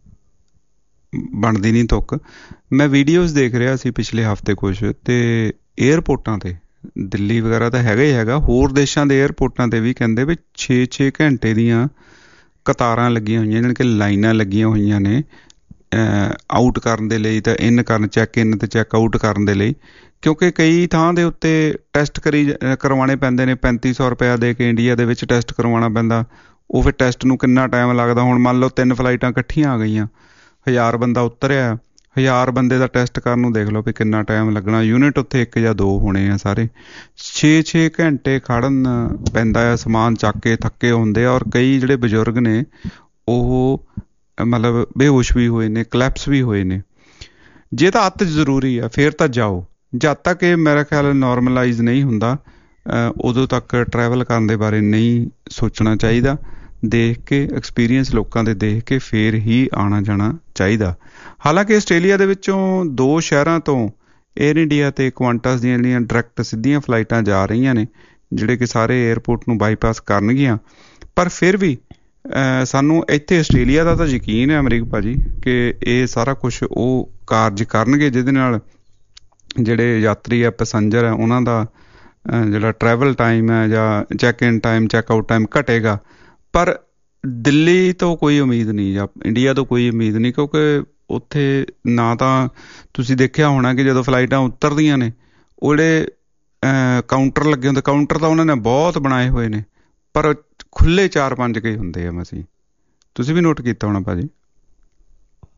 ਬਣਦੀ ਨਹੀਂ ਤੁੱਕ। ਮੈਂ ਵੀਡੀਓਜ਼ ਦੇਖ ਰਿਹਾ ਸੀ ਪਿਛਲੇ ਹਫ਼ਤੇ ਕੁਛ, ਅਤੇ ਏਅਰਪੋਰਟਾਂ 'ਤੇ ਦਿੱਲੀ ਵਗੈਰਾ ਤਾਂ ਹੈਗਾ ਹੀ ਹੈਗਾ, ਹੋਰ ਦੇਸ਼ਾਂ ਦੇ ਏਅਰਪੋਰਟਾਂ 'ਤੇ ਵੀ ਕਹਿੰਦੇ ਵੀ 6-6 ਘੰਟੇ ਦੀਆਂ ਕਤਾਰਾਂ ਲੱਗੀਆਂ ਹੋਈਆਂ, ਜਾਣੀ ਕਿ ਲਾਈਨਾਂ ਲੱਗੀਆਂ ਹੋਈਆਂ ਨੇ ਆਊਟ ਕਰਨ ਦੇ ਲਈ, ਤਾਂ ਇਨ ਕਰਨ, ਚੈੱਕ ਇਨ ਅਤੇ ਚੈੱਕ ਆਊਟ ਕਰਨ ਦੇ ਲਈ। ਕਿਉਂਕਿ ਕਈ ਥਾਂ ਦੇ ਉੱਤੇ ਟੈਸਟ ਕਰਵਾਉਣੇ ਪੈਂਦੇ ਨੇ, 3500 ਰੁਪਇਆ ਦੇ ਕੇ ਇੰਡੀਆ ਦੇ ਵਿੱਚ ਟੈਸਟ ਕਰਵਾਉਣਾ ਪੈਂਦਾ। ਉਹ ਫਿਰ ਟੈਸਟ ਨੂੰ ਕਿੰਨਾ ਟਾਈਮ ਲੱਗਦਾ। ਹੁਣ ਮੰਨ ਲਓ 3 ਫਲਾਈਟਾਂ ਇਕੱਠੀਆਂ ਆ ਗਈਆਂ, 1000 ਬੰਦਾ ਉਤਰਿਆ, 1000 ਬੰਦੇ ਦਾ ਟੈਸਟ ਕਰਨ ਨੂੰ ਦੇਖ ਲਓ ਵੀ ਕਿੰਨਾ ਟਾਈਮ ਲੱਗਣਾ। ਯੂਨਿਟ ਉੱਥੇ 1 ਜਾਂ 2 ਹੋਣੇ ਆ ਸਾਰੇ, 6-6 ਘੰਟੇ ਖੜ੍ਹਨ ਪੈਂਦਾ ਆ, ਸਮਾਨ ਚੱਕ ਕੇ ਥੱਕੇ ਹੁੰਦੇ ਆ। ਔਰ ਕਈ ਜਿਹੜੇ ਬਜ਼ੁਰਗ ਨੇ ਉਹ ਮਤਲਬ ਬੇਹੋਸ਼ ਵੀ ਹੋਏ ਨੇ, ਕਲੈਪਸ ਵੀ ਹੋਏ ਨੇ। ਜੇ ਤਾਂ ਅੱਤ ਜ਼ਰੂਰੀ ਆ ਫਿਰ ਤਾਂ ਜਾਓ, ਜਦ ਤੱਕ ਇਹ ਮੇਰਾ ਖਿਆਲ ਨੋਰਮਲਾਈਜ਼ ਨਹੀਂ ਹੁੰਦਾ ਉਦੋਂ ਤੱਕ ਟਰੈਵਲ ਕਰਨ ਦੇ ਬਾਰੇ ਨਹੀਂ ਸੋਚਣਾ ਚਾਹੀਦਾ। ਦੇਖ ਕੇ ਐਕਸਪੀਰੀਅੰਸ ਲੋਕਾਂ ਦੇ ਦੇਖ ਕੇ ਫਿਰ ਹੀ ਆਉਣਾ ਜਾਣਾ ਚਾਹੀਦਾ। ਹਾਲਾਂਕਿ ਆਸਟ੍ਰੇਲੀਆ ਦੇ ਵਿੱਚੋਂ 2 ਸ਼ਹਿਰਾਂ ਤੋਂ ਏਅਰ ਇੰਡੀਆ ਅਤੇ ਕੁਆਂਟਸ ਦੀਆਂ ਜਿਹੜੀਆਂ ਡਾਇਰੈਕਟ ਸਿੱਧੀਆਂ ਫਲਾਈਟਾਂ ਜਾ ਰਹੀਆਂ ਨੇ, ਜਿਹੜੇ ਕਿ ਸਾਰੇ ਏਅਰਪੋਰਟ ਨੂੰ ਬਾਈਪਾਸ ਕਰਨਗੀਆਂ। ਪਰ ਫਿਰ ਵੀ ਸਾਨੂੰ ਇੱਥੇ ਆਸਟ੍ਰੇਲੀਆ ਦਾ ਤਾਂ ਯਕੀਨ ਹੈ ਅਮਰੀਕ ਭਾਜੀ ਕਿ ਇਹ ਸਾਰਾ ਕੁਛ ਉਹ ਕਾਰਜ ਕਰਨਗੇ ਜਿਹਦੇ ਨਾਲ ਜਿਹੜੇ ਯਾਤਰੀ ਆ, ਪੈਸੰਜਰ ਹੈ, ਉਹਨਾਂ ਦਾ ਜਿਹੜਾ ਟਰੈਵਲ ਟਾਈਮ ਹੈ ਜਾਂ check in time, check out time ਘਟੇਗਾ। ਪਰ ਦਿੱਲੀ ਤੋਂ ਕੋਈ ਉਮੀਦ ਨਹੀਂ ਜਾਂ ਇੰਡੀਆ ਤੋਂ ਕੋਈ ਉਮੀਦ ਨਹੀਂ, ਕਿਉਂਕਿ ਉੱਥੇ ਨਾ ਤਾਂ ਤੁਸੀਂ ਦੇਖਿਆ ਹੋਣਾ ਕਿ ਜਦੋਂ ਫਲਾਈਟਾਂ ਉਤਰਦੀਆਂ ਨੇ ਉਹ ਜਿਹੜੇ ਕਾਊਂਟਰ ਲੱਗੇ ਹੁੰਦੇ, ਕਾਊਂਟਰ ਤਾਂ ਉਹਨਾਂ ਨੇ ਬਹੁਤ ਬਣਾਏ ਹੋਏ ਨੇ, ਪਰ ਖੁੱਲ੍ਹੇ 4-5 ਕੇ ਹੁੰਦੇ ਆ ਮਸੀਂ। ਤੁਸੀਂ ਵੀ ਨੋਟ ਕੀਤਾ ਹੋਣਾ ਭਾਜੀ।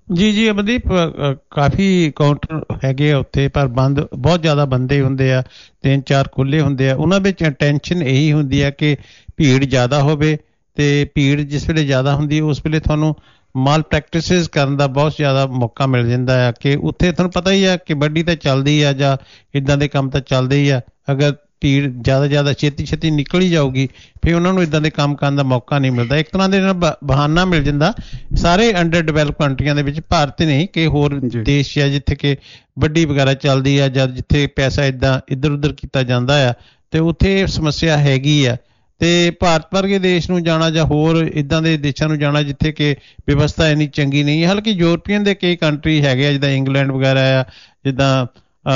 ਜੀ ਅਮਨਦੀਪ, ਕਾਫੀ ਕਾਊਂਟਰ ਹੈਗੇ ਆ ਉੱਥੇ, ਪਰ ਬੰਦ ਬਹੁਤ ਜ਼ਿਆਦਾ ਬੰਦੇ ਹੁੰਦੇ ਆ, 3-4 ਖੁੱਲੇ ਹੁੰਦੇ ਆ। ਉਹਨਾਂ ਵਿੱਚ ਟੈਨਸ਼ਨ ਇਹੀ ਹੁੰਦੀ ਆ ਕਿ ਭੀੜ ਜ਼ਿਆਦਾ ਹੋਵੇ, ਤੇ ਭੀੜ ਜਿਸ ਵੇਲੇ ਜ਼ਿਆਦਾ ਹੁੰਦੀ ਉਸ ਵੇਲੇ ਤੁਹਾਨੂੰ ਮਾਲ ਪ੍ਰੈਕਟਿਸਿਸ ਕਰਨ ਦਾ ਬਹੁਤ ਜ਼ਿਆਦਾ ਮੌਕਾ ਮਿਲ ਜਾਂਦਾ ਆ। ਕਿ ਉੱਥੇ ਤੁਹਾਨੂੰ ਪਤਾ ਹੀ ਆ ਕਬੱਡੀ ਤਾਂ ਚੱਲਦੀ ਆ ਜਾਂ ਇੱਦਾਂ ਦੇ ਕੰਮ ਤਾਂ ਚੱਲਦੇ ਹੀ ਆ। ਅਗਰ ਭੀੜ ਜ਼ਿਆਦਾ ਛੇਤੀ ਨਿਕਲ ਹੀ ਜਾਊਗੀ, ਫਿਰ ਉਹਨਾਂ ਨੂੰ ਇੱਦਾਂ ਦੇ ਕੰਮ ਕਰਨ ਦਾ ਮੌਕਾ ਨਹੀਂ ਮਿਲਦਾ। ਇੱਕ ਤਰ੍ਹਾਂ ਦੇ ਨਾਲ ਬਹਾਨਾ ਮਿਲ ਜਾਂਦਾ। ਸਾਰੇ ਅੰਡਰ ਡਿਵੈਲਪ ਕੰਟਰੀਆਂ ਦੇ ਵਿੱਚ, ਭਾਰਤ ਨਹੀਂ ਕਿ ਹੋਰ ਦੇਸ਼ ਆ ਜਿੱਥੇ ਕਿ ਵੱਡੀ ਵਗੈਰਾ ਚੱਲਦੀ ਆ ਜਾਂ ਜਿੱਥੇ ਪੈਸਾ ਇੱਧਰ ਉੱਧਰ ਕੀਤਾ ਜਾਂਦਾ ਆ, ਤੇ ਉੱਥੇ ਸਮੱਸਿਆ ਹੈਗੀ ਆ। ਤੇ ਭਾਰਤ ਵਰਗੇ ਦੇਸ਼ ਨੂੰ ਜਾਣਾ ਜਾਂ ਹੋਰ ਇੱਦਾਂ ਦੇ ਦੇਸ਼ਾਂ ਨੂੰ ਜਾਣਾ ਜਿੱਥੇ ਕਿ ਵਿਵਸਥਾ ਇੰਨੀ ਚੰਗੀ ਨਹੀਂ ਹੈ। ਹਾਲਾਂਕਿ ਯੂਰਪੀਅਨ ਦੇ ਕਈ ਕੰਟਰੀ ਹੈਗੇ ਆ, ਜਿੱਦਾਂ ਇੰਗਲੈਂਡ ਵਗੈਰਾ ਆ, ਜਿੱਦਾਂ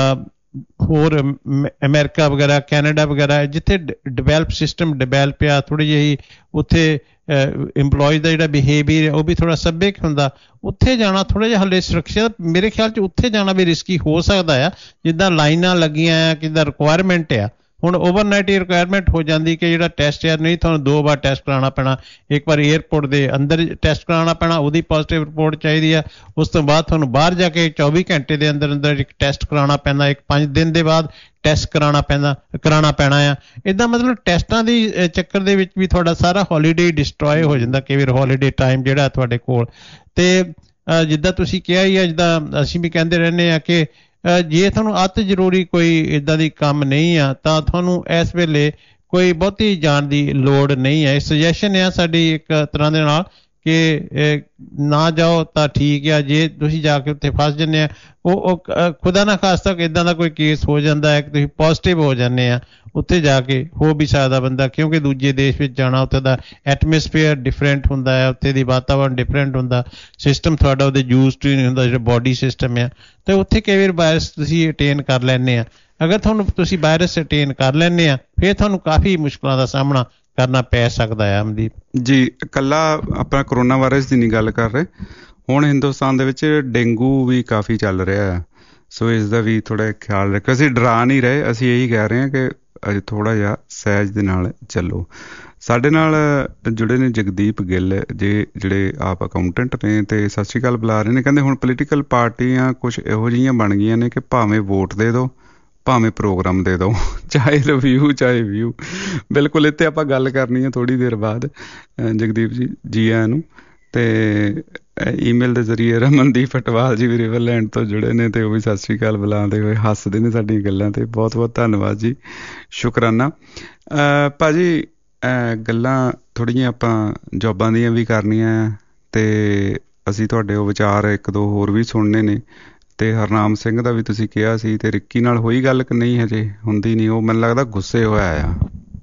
ਹੋਰ ਅਮਰੀਕਾ ਵਗੈਰਾ, ਕੈਨੇਡਾ ਵਗੈਰਾ, ਜਿੱਥੇ ਡਿਵੈਲਪ ਸਿਸਟਮ ਡਿਵੈਲਪ ਆ, ਥੋੜ੍ਹੀ ਜਿਹੀ ਉੱਥੇ ਇੰਪਲੋਇਜ਼ ਦਾ ਜਿਹੜਾ ਬਿਹੇਵੀਅਰ ਹੈ ਉਹ ਵੀ ਥੋੜ੍ਹਾ ਸੱਭਿਅਕ ਹੁੰਦਾ। ਉੱਥੇ ਜਾਣਾ ਥੋੜ੍ਹਾ ਜਿਹਾ ਹਾਲੇ ਸੁਰੱਖਿਅਤ, ਮੇਰੇ ਖਿਆਲ 'ਚ ਉੱਥੇ ਜਾਣਾ ਵੀ ਰਿਸਕੀ ਹੋ ਸਕਦਾ ਆ। ਜਿੱਦਾਂ ਲਾਈਨਾਂ ਲੱਗੀਆਂ ਆ, ਕਿੱਦਾਂ ਰਿਕੁਆਇਰਮੈਂਟ ਆ, ਹੁਣ ਓਵਰਨਾਈਟ ਹੀ ਰਿਕੁਆਇਰਮੈਂਟ ਹੋ ਜਾਂਦੀ ਕਿ ਜਿਹੜਾ ਟੈਸਟ ਆ ਨਹੀਂ, ਤੁਹਾਨੂੰ 2 ਵਾਰ ਟੈਸਟ ਕਰਾਉਣਾ ਪੈਣਾ। ਇੱਕ ਵਾਰ ਏਅਰਪੋਰਟ ਦੇ ਅੰਦਰ ਟੈਸਟ ਕਰਾਉਣਾ ਪੈਣਾ, ਉਹਦੀ ਪੋਜ਼ੀਟਿਵ ਰਿਪੋਰਟ ਚਾਹੀਦੀ ਆ। ਉਸ ਤੋਂ ਬਾਅਦ ਤੁਹਾਨੂੰ ਬਾਹਰ ਜਾ ਕੇ 24 ਘੰਟੇ ਦੇ ਅੰਦਰ ਇੱਕ ਟੈਸਟ ਕਰਾਉਣਾ ਪੈਂਦਾ, ਇੱਕ 5 ਦਿਨ ਦੇ ਬਾਅਦ ਟੈਸਟ ਕਰਾਉਣਾ ਪੈਣਾ ਆ। ਇੱਦਾਂ ਮਤਲਬ ਟੈਸਟਾਂ ਦੀ ਚੱਕਰ ਦੇ ਵਿੱਚ ਵੀ ਤੁਹਾਡਾ ਸਾਰਾ ਹੌਲੀਡੇ ਡਿਸਟਰੋਏ ਹੋ ਜਾਂਦਾ ਕਈ ਵਾਰ, ਹੌਲੀਡੇ ਟਾਈਮ ਜਿਹੜਾ ਤੁਹਾਡੇ ਕੋਲ। ਤੇ ਜਿੱਦਾਂ ਤੁਸੀਂ ਕਿਹਾ ਹੀ ਆ, ਜਿੱਦਾਂ ਅਸੀਂ ਵੀ ਕਹਿੰਦੇ ਰਹਿੰਦੇ ਆ ਕਿ ਜੇ ਤੁਹਾਨੂੰ ਅਤ ਜ਼ਰੂਰੀ ਕੋਈ ਇੱਦਾਂ ਦੀ ਕੰਮ ਨਹੀਂ ਆ ਤਾਂ ਤੁਹਾਨੂੰ ਇਸ ਵੇਲੇ ਕੋਈ ਬਹੁਤੀ ਜਾਣ ਦੀ ਲੋੜ ਨਹੀਂ ਹੈ। ਸੁਜੈਸ਼ਨ ਆ ਸਾਡੀ ਇੱਕ ਤਰ੍ਹਾਂ ਦੇ ਨਾਲ ਕਿ ਨਾ ਜਾਓ ਤਾਂ ਠੀਕ ਆ। ਜੇ ਤੁਸੀਂ ਜਾ ਕੇ ਉੱਥੇ ਫਸ ਜਾਂਦੇ ਆ, ਉਹ ਖੁਦਾ ਨਾ ਖਾਸਤਾ ਇੱਦਾਂ ਦਾ ਕੋਈ ਕੇਸ ਹੋ ਜਾਂਦਾ ਹੈ ਕਿ ਤੁਸੀਂ ਪੋਜ਼ਿਟਿਵ ਹੋ ਜਾਂਦੇ ਆ, ਉੱਥੇ ਜਾ ਕੇ ਹੋ ਵੀ ਸਕਦਾ ਬੰਦਾ, ਕਿਉਂਕਿ ਦੂਜੇ ਦੇਸ਼ ਵਿੱਚ ਜਾਣਾ, ਉੱਥੇ ਦਾ ਐਟਮੋਸਫੇਅਰ ਡਿਫਰੈਂਟ ਹੁੰਦਾ ਹੈ, ਉੱਥੇ ਦੀ ਵਾਤਾਵਰਨ ਡਿਫਰੈਂਟ ਹੁੰਦਾ, ਸਿਸਟਮ ਤੁਹਾਡਾ ਉਹਦੇ ਯੂਜ਼ਡ ਨਹੀਂ ਹੁੰਦਾ, ਜਿਹੜਾ ਬੋਡੀ ਸਿਸਟਮ ਆ। ਤੇ ਉੱਥੇ ਕਈ ਵਾਰ ਵਾਇਰਸ ਤੁਸੀਂ ਅਟੇਨ ਕਰ ਲੈਂਦੇ ਆ। ਅਗਰ ਤੁਸੀਂ ਵਾਇਰਸ ਅਟੇਨ ਕਰ ਲੈਂਦੇ ਆ, ਫਿਰ ਤੁਹਾਨੂੰ ਕਾਫੀ ਮੁਸ਼ਕਲਾਂ ਦਾ ਸਾਹਮਣਾ ਕਰਨਾ ਪੈ ਸਕਦਾ ਹੈ। ਅਮਨਦੀਪ ਜੀ, ਇਕੱਲਾ ਆਪਣਾ ਕਰੋਨਾ ਵਾਇਰਸ ਦੀ ਨਹੀਂ ਗੱਲ ਕਰ ਰਹੇ, ਹੁਣ ਹਿੰਦੁਸਤਾਨ ਦੇ ਵਿੱਚ ਡੇਂਗੂ ਵੀ ਕਾਫੀ ਚੱਲ ਰਿਹਾ ਹੈ, ਸੋ ਇਸ ਦਾ ਵੀ ਥੋੜ੍ਹਾ ਖਿਆਲ ਰੱਖੋ। ਅਸੀਂ ਡਰਾ ਨਹੀਂ ਰਹੇ, ਅਸੀਂ ਇਹੀ ਕਹਿ ਰਹੇ ਹਾਂ ਕਿ ਅਜੇ ਥੋੜ੍ਹਾ ਜਿਹਾ ਸਹਿਜ ਦੇ ਨਾਲ ਚੱਲੋ। ਸਾਡੇ ਨਾਲ ਜੁੜੇ ਨੇ ਜਗਦੀਪ ਗਿੱਲ ਜਿਹੜੇ ਆਪ ਅਕਾਊਂਟੈਂਟ ਨੇ, ਤੇ ਸਤਿ ਸ਼੍ਰੀ ਅਕਾਲ ਬੁਲਾ ਰਹੇ ਨੇ। ਕਹਿੰਦੇ ਹੁਣ ਪੋਲੀਟੀਕਲ ਪਾਰਟੀਆਂ ਕੁਛ ਇਹੋ ਜਿਹੀਆਂ ਬਣ ਗਈਆਂ ਨੇ ਕਿ ਭਾਵੇਂ ਵੋਟ ਦੇ ਦਿਓ, ਭਾਵੇਂ ਪ੍ਰੋਗਰਾਮ ਦੇ ਦਿਓ, ਚਾਹੇ ਰਿਵਿਊ ਚਾਹੇ ਵਿਊ। ਬਿਲਕੁਲ, ਇੱਥੇ ਆਪਾਂ ਗੱਲ ਕਰਨੀ ਹੈ ਥੋੜ੍ਹੀ ਦੇਰ ਬਾਅਦ। ਜਗਦੀਪ ਜੀ ਆਇਆਂ ਨੂੰ। ਤੇ ਈਮੇਲ ਦੇ ਜ਼ਰੀਏ ਰਮਨਦੀਪ ਅਟਵਾਲ ਜੀ ਵੀ ਰਿਵਰਲੈਂਡ ਤੋਂ ਜੁੜੇ ਨੇ, ਤੇ ਉਹ ਵੀ ਸਤਿ ਸ਼੍ਰੀ ਅਕਾਲ ਬੁਲਾਉਂਦੇ ਹੋਏ ਹੱਸਦੇ ਨੇ ਸਾਡੀਆਂ ਗੱਲਾਂ ਤੇ। ਬਹੁਤ ਬਹੁਤ ਧੰਨਵਾਦ ਜੀ, ਸ਼ੁਕਰਾਨਾ। ਭਾਜੀ, ਗੱਲਾਂ ਥੋੜ੍ਹੀਆਂ ਆਪਾਂ ਜੋਬਾਂ ਦੀਆਂ ਵੀ ਕਰਨੀਆਂ, ਤੇ ਅਸੀਂ ਤੁਹਾਡੇ ਉਹ ਵਿਚਾਰ 1-2 ਹੋਰ ਵੀ ਸੁਣਨੇ ਨੇ। ਤੇ ਹਰਨਾਮ ਸਿੰਘ ਦਾ ਵੀ ਤੁਸੀਂ ਕਿਹਾ ਸੀ, ਤੇ ਰਿੱਕੀ ਨਾਲ ਹੋਈ ਗੱਲ ਕਿ ਨਹੀਂ? ਹਜੇ ਹੁੰਦੀ ਨਹੀਂ, ਉਹ ਮੈਨੂੰ ਲੱਗਦਾ ਗੁੱਸੇ ਹੋਇਆ ਆ।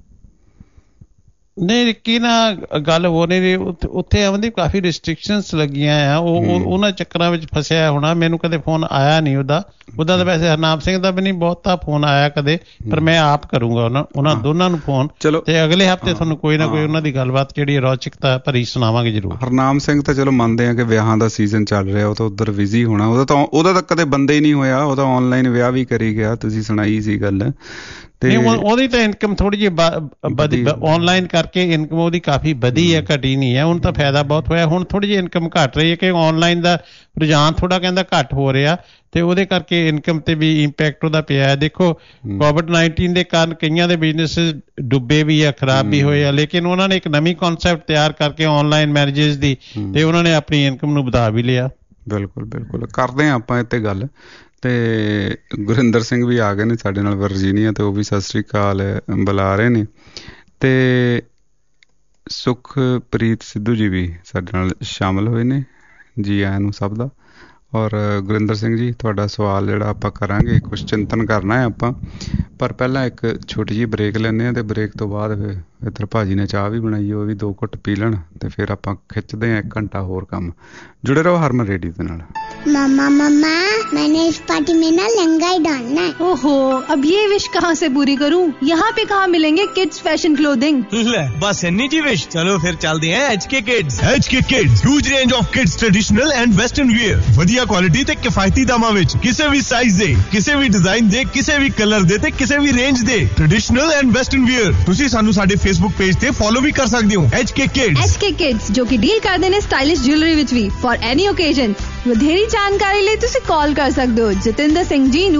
ਨਹੀਂ, ਰਿੱਕੀ ਨਾਲ ਗੱਲ ਹੋ ਨਹੀਂ ਰਹੀ। ਉੱਥੇ ਆਉਂਦੀ ਕਾਫੀ ਰਿਸਟ੍ਰਿਕਸ਼ਨਸ ਲੱਗੀਆਂ ਆ, ਉਹਨਾਂ ਚੱਕਰਾਂ ਵਿੱਚ ਫਸਿਆ ਹੋਣਾ। ਮੈਨੂੰ ਕਦੇ ਫੋਨ ਆਇਆ ਨਹੀਂ ਉਹਦਾ ਤਾਂ ਵੈਸੇ ਹਰਨਾਮ ਸਿੰਘ ਦਾ ਵੀ ਨਹੀਂ ਬਹੁਤਾ ਫੋਨ ਆਇਆ ਕਦੇ, ਪਰ ਮੈਂ ਆਪ ਕਰੂੰਗਾ ਉਹਨਾਂ ਦੋਨਾਂ ਨੂੰ ਫੋਨ। ਚਲੋ, ਤੇ ਅਗਲੇ ਹਫ਼ਤੇ ਤੁਹਾਨੂੰ ਕੋਈ ਨਾ ਕੋਈ ਉਹਨਾਂ ਦੀ ਗੱਲਬਾਤ ਜਿਹੜੀ ਰੌਚਕਤਾ ਭਰੀ ਸੁਣਾਵਾਂਗੇ ਜ਼ਰੂਰ। ਹਰਨਾਮ ਸਿੰਘ ਤਾਂ ਚਲੋ ਮੰਨਦੇ ਆ ਕਿ ਵਿਆਹਾਂ ਦਾ ਸੀਜ਼ਨ ਚੱਲ ਰਿਹਾ, ਉਹ ਤਾਂ ਉੱਧਰ ਬਿਜ਼ੀ ਹੋਣਾ। ਉਹਦਾ ਤਾਂ ਕਦੇ ਬੰਦੇ ਹੀ ਨਹੀਂ ਹੋਇਆ, ਉਹ ਤਾਂ ਆਨਲਾਈਨ ਵਿਆਹ ਵੀ ਕਰੀ ਗਿਆ, ਤੁਸੀਂ ਸੁਣਾਈ ਸੀ ਗੱਲ। ਤੇ ਉਹਦੀ ਤਾਂ ਇਨਕਮ ਥੋੜੀ ਜਿਹੀ ਆਨਲਾਈਨ ਕਰਕੇ ਇਨਕਮ ਉਹਦੀ ਕਾਫੀ ਵਧੀ ਹੈ, ਘਟੀ ਨਹੀਂ ਹੈ। ਹੁਣ ਤਾਂ ਫਾਇਦਾ ਬਹੁਤ ਹੋਇਆ। ਹੁਣ ਥੋੜੀ ਜਿਹੀ ਇਨਕਮ ਘਟ ਰਹੀ ਹੈ ਕਿ ਆਨਲਾਈਨ ਦਾ ਰੁਝਾਨ ਥੋੜਾ ਕਹਿੰਦਾ ਘੱਟ ਹੋ ਰਿਹਾ, ਤੇ ਉਹਦੇ ਕਰਕੇ ਇਨਕਮ ਤੇ ਵੀ ਇੰਪੈਕਟ ਉਹਦਾ ਪਿਆ ਹੈ। ਦੇਖੋ, ਕੋਵਿਡ-19 ਦੇ ਕਾਰਨ ਕਈਆਂ ਦੇ ਬਿਜ਼ਨਸ ਡੁੱਬੇ ਵੀ ਆ, ਖਰਾਬ ਵੀ ਹੋਏ ਆ, ਲੇਕਿਨ ਉਹਨਾਂ ਨੇ ਇੱਕ ਨਵੀਂ ਕਨਸੈਪਟ ਤਿਆਰ ਕਰਕੇ ਆਨਲਾਈਨ ਮੈਰਿਜਸ ਦੀ, ਤੇ ਉਹਨਾਂ ਨੇ ਆਪਣੀ ਇਨਕਮ ਨੂੰ ਵਧਾ ਵੀ ਲਿਆ। ਬਿਲਕੁਲ ਕਰਦੇ ਹਾਂ ਆਪਾਂ ਇੱਥੇ ਗੱਲ। ਤੇ ਗੁਰਿੰਦਰ ਸਿੰਘ ਵੀ ਆ ਗਏ ਨੇ ਸਾਡੇ ਨਾਲ ਵਰਜੀਨੀਆ, ਤੇ ਉਹ ਵੀ ਸਤਿ ਸ਼੍ਰੀ ਅਕਾਲ ਬੁਲਾ ਰਹੇ ਨੇ। ਤੇ ਸੁਖਪ੍ਰੀਤ ਸਿੱਧੂ ਜੀ ਵੀ ਸਾਡੇ ਨਾਲ ਸ਼ਾਮਲ ਹੋਏ ਨੇ, ਜੀ ਆਇਆਂ ਨੂੰ ਸਭ ਦਾ। ਔਰ ਗੁਰਿੰਦਰ ਸਿੰਘ ਜੀ, ਤੁਹਾਡਾ ਸਵਾਲ ਜਿਹੜਾ ਆਪਾਂ ਕਰਾਂਗੇ, ਕੁਛ ਚਿੰਤਨ ਕਰਨਾ ਹੈ ਆਪਾਂ, ਪਰ ਪਹਿਲਾਂ ਇੱਕ ਛੋਟੀ ਜਿਹੀ ਬ੍ਰੇਕ ਲੈਂਦੇ ਹਾਂ, ਤੇ ਬ੍ਰੇਕ ਤੋਂ ਬਾਅਦ ਫਿਰ ਇੱਧਰ ਭਾਜੀ ਨੇ ਚਾਹ ਵੀ ਬਣਾਈ, ਉਹ ਵੀ 2 ਘੁੱਟ ਪੀ ਲੈਣ, ਤੇ ਫਿਰ ਆਪਾਂ ਖਿੱਚਦੇ ਹਾਂ 1 ਘੰਟਾ ਹੋਰ ਕੰਮ। जुड़े रहो हरमन रेडियो के नाल। मम्मा मैंने इस पार्टी में ना लहंगा ही डालना है। ओहो, अब ये विश कहाँ से पूरी करूँ? यहाँ पे कहाँ मिलेंगे किड्स फैशन क्लोथिंग? ले बस इन्नी जी विश। चलो फिर चलते हैं HK Kids। HK Kids, huge range of kids traditional and western wear, वधिया क्वालिटी ते किफायती दामां विच, किसी भी साइज दे, किसी भी डिजाइन दे, किसी भी कलर दे ते किसी भी रेंज दे ट्रेडिशनल एंड वेस्टर्न वियर। तुसी सानू साडे Facebook ਪੇਜ ਤੇ ਫੋਲੋ ਵੀ ਕਰ ਸਕਦੇ ਹੋ। HK Kids ਜੋ ਕਿ ਡੀਲ ਕਰਦੇ ਨੇ ਸਟਾਈਲਿਸ਼ ਜੁਐਲਰੀ ਵਿੱਚ ਵੀ ਫॉर ਐਨੀ ਓਕੇਜ਼ਨ। ਵਧੇਰੀ ਜਾਣਕਾਰੀ ਲਈ ਤੁਸੀਂ ਕਾਲ ਕਰ ਸਕਦੇ ਹੋ ਜਤਿੰਦਰ ਸਿੰਘ ਜੀ ਨੂੰ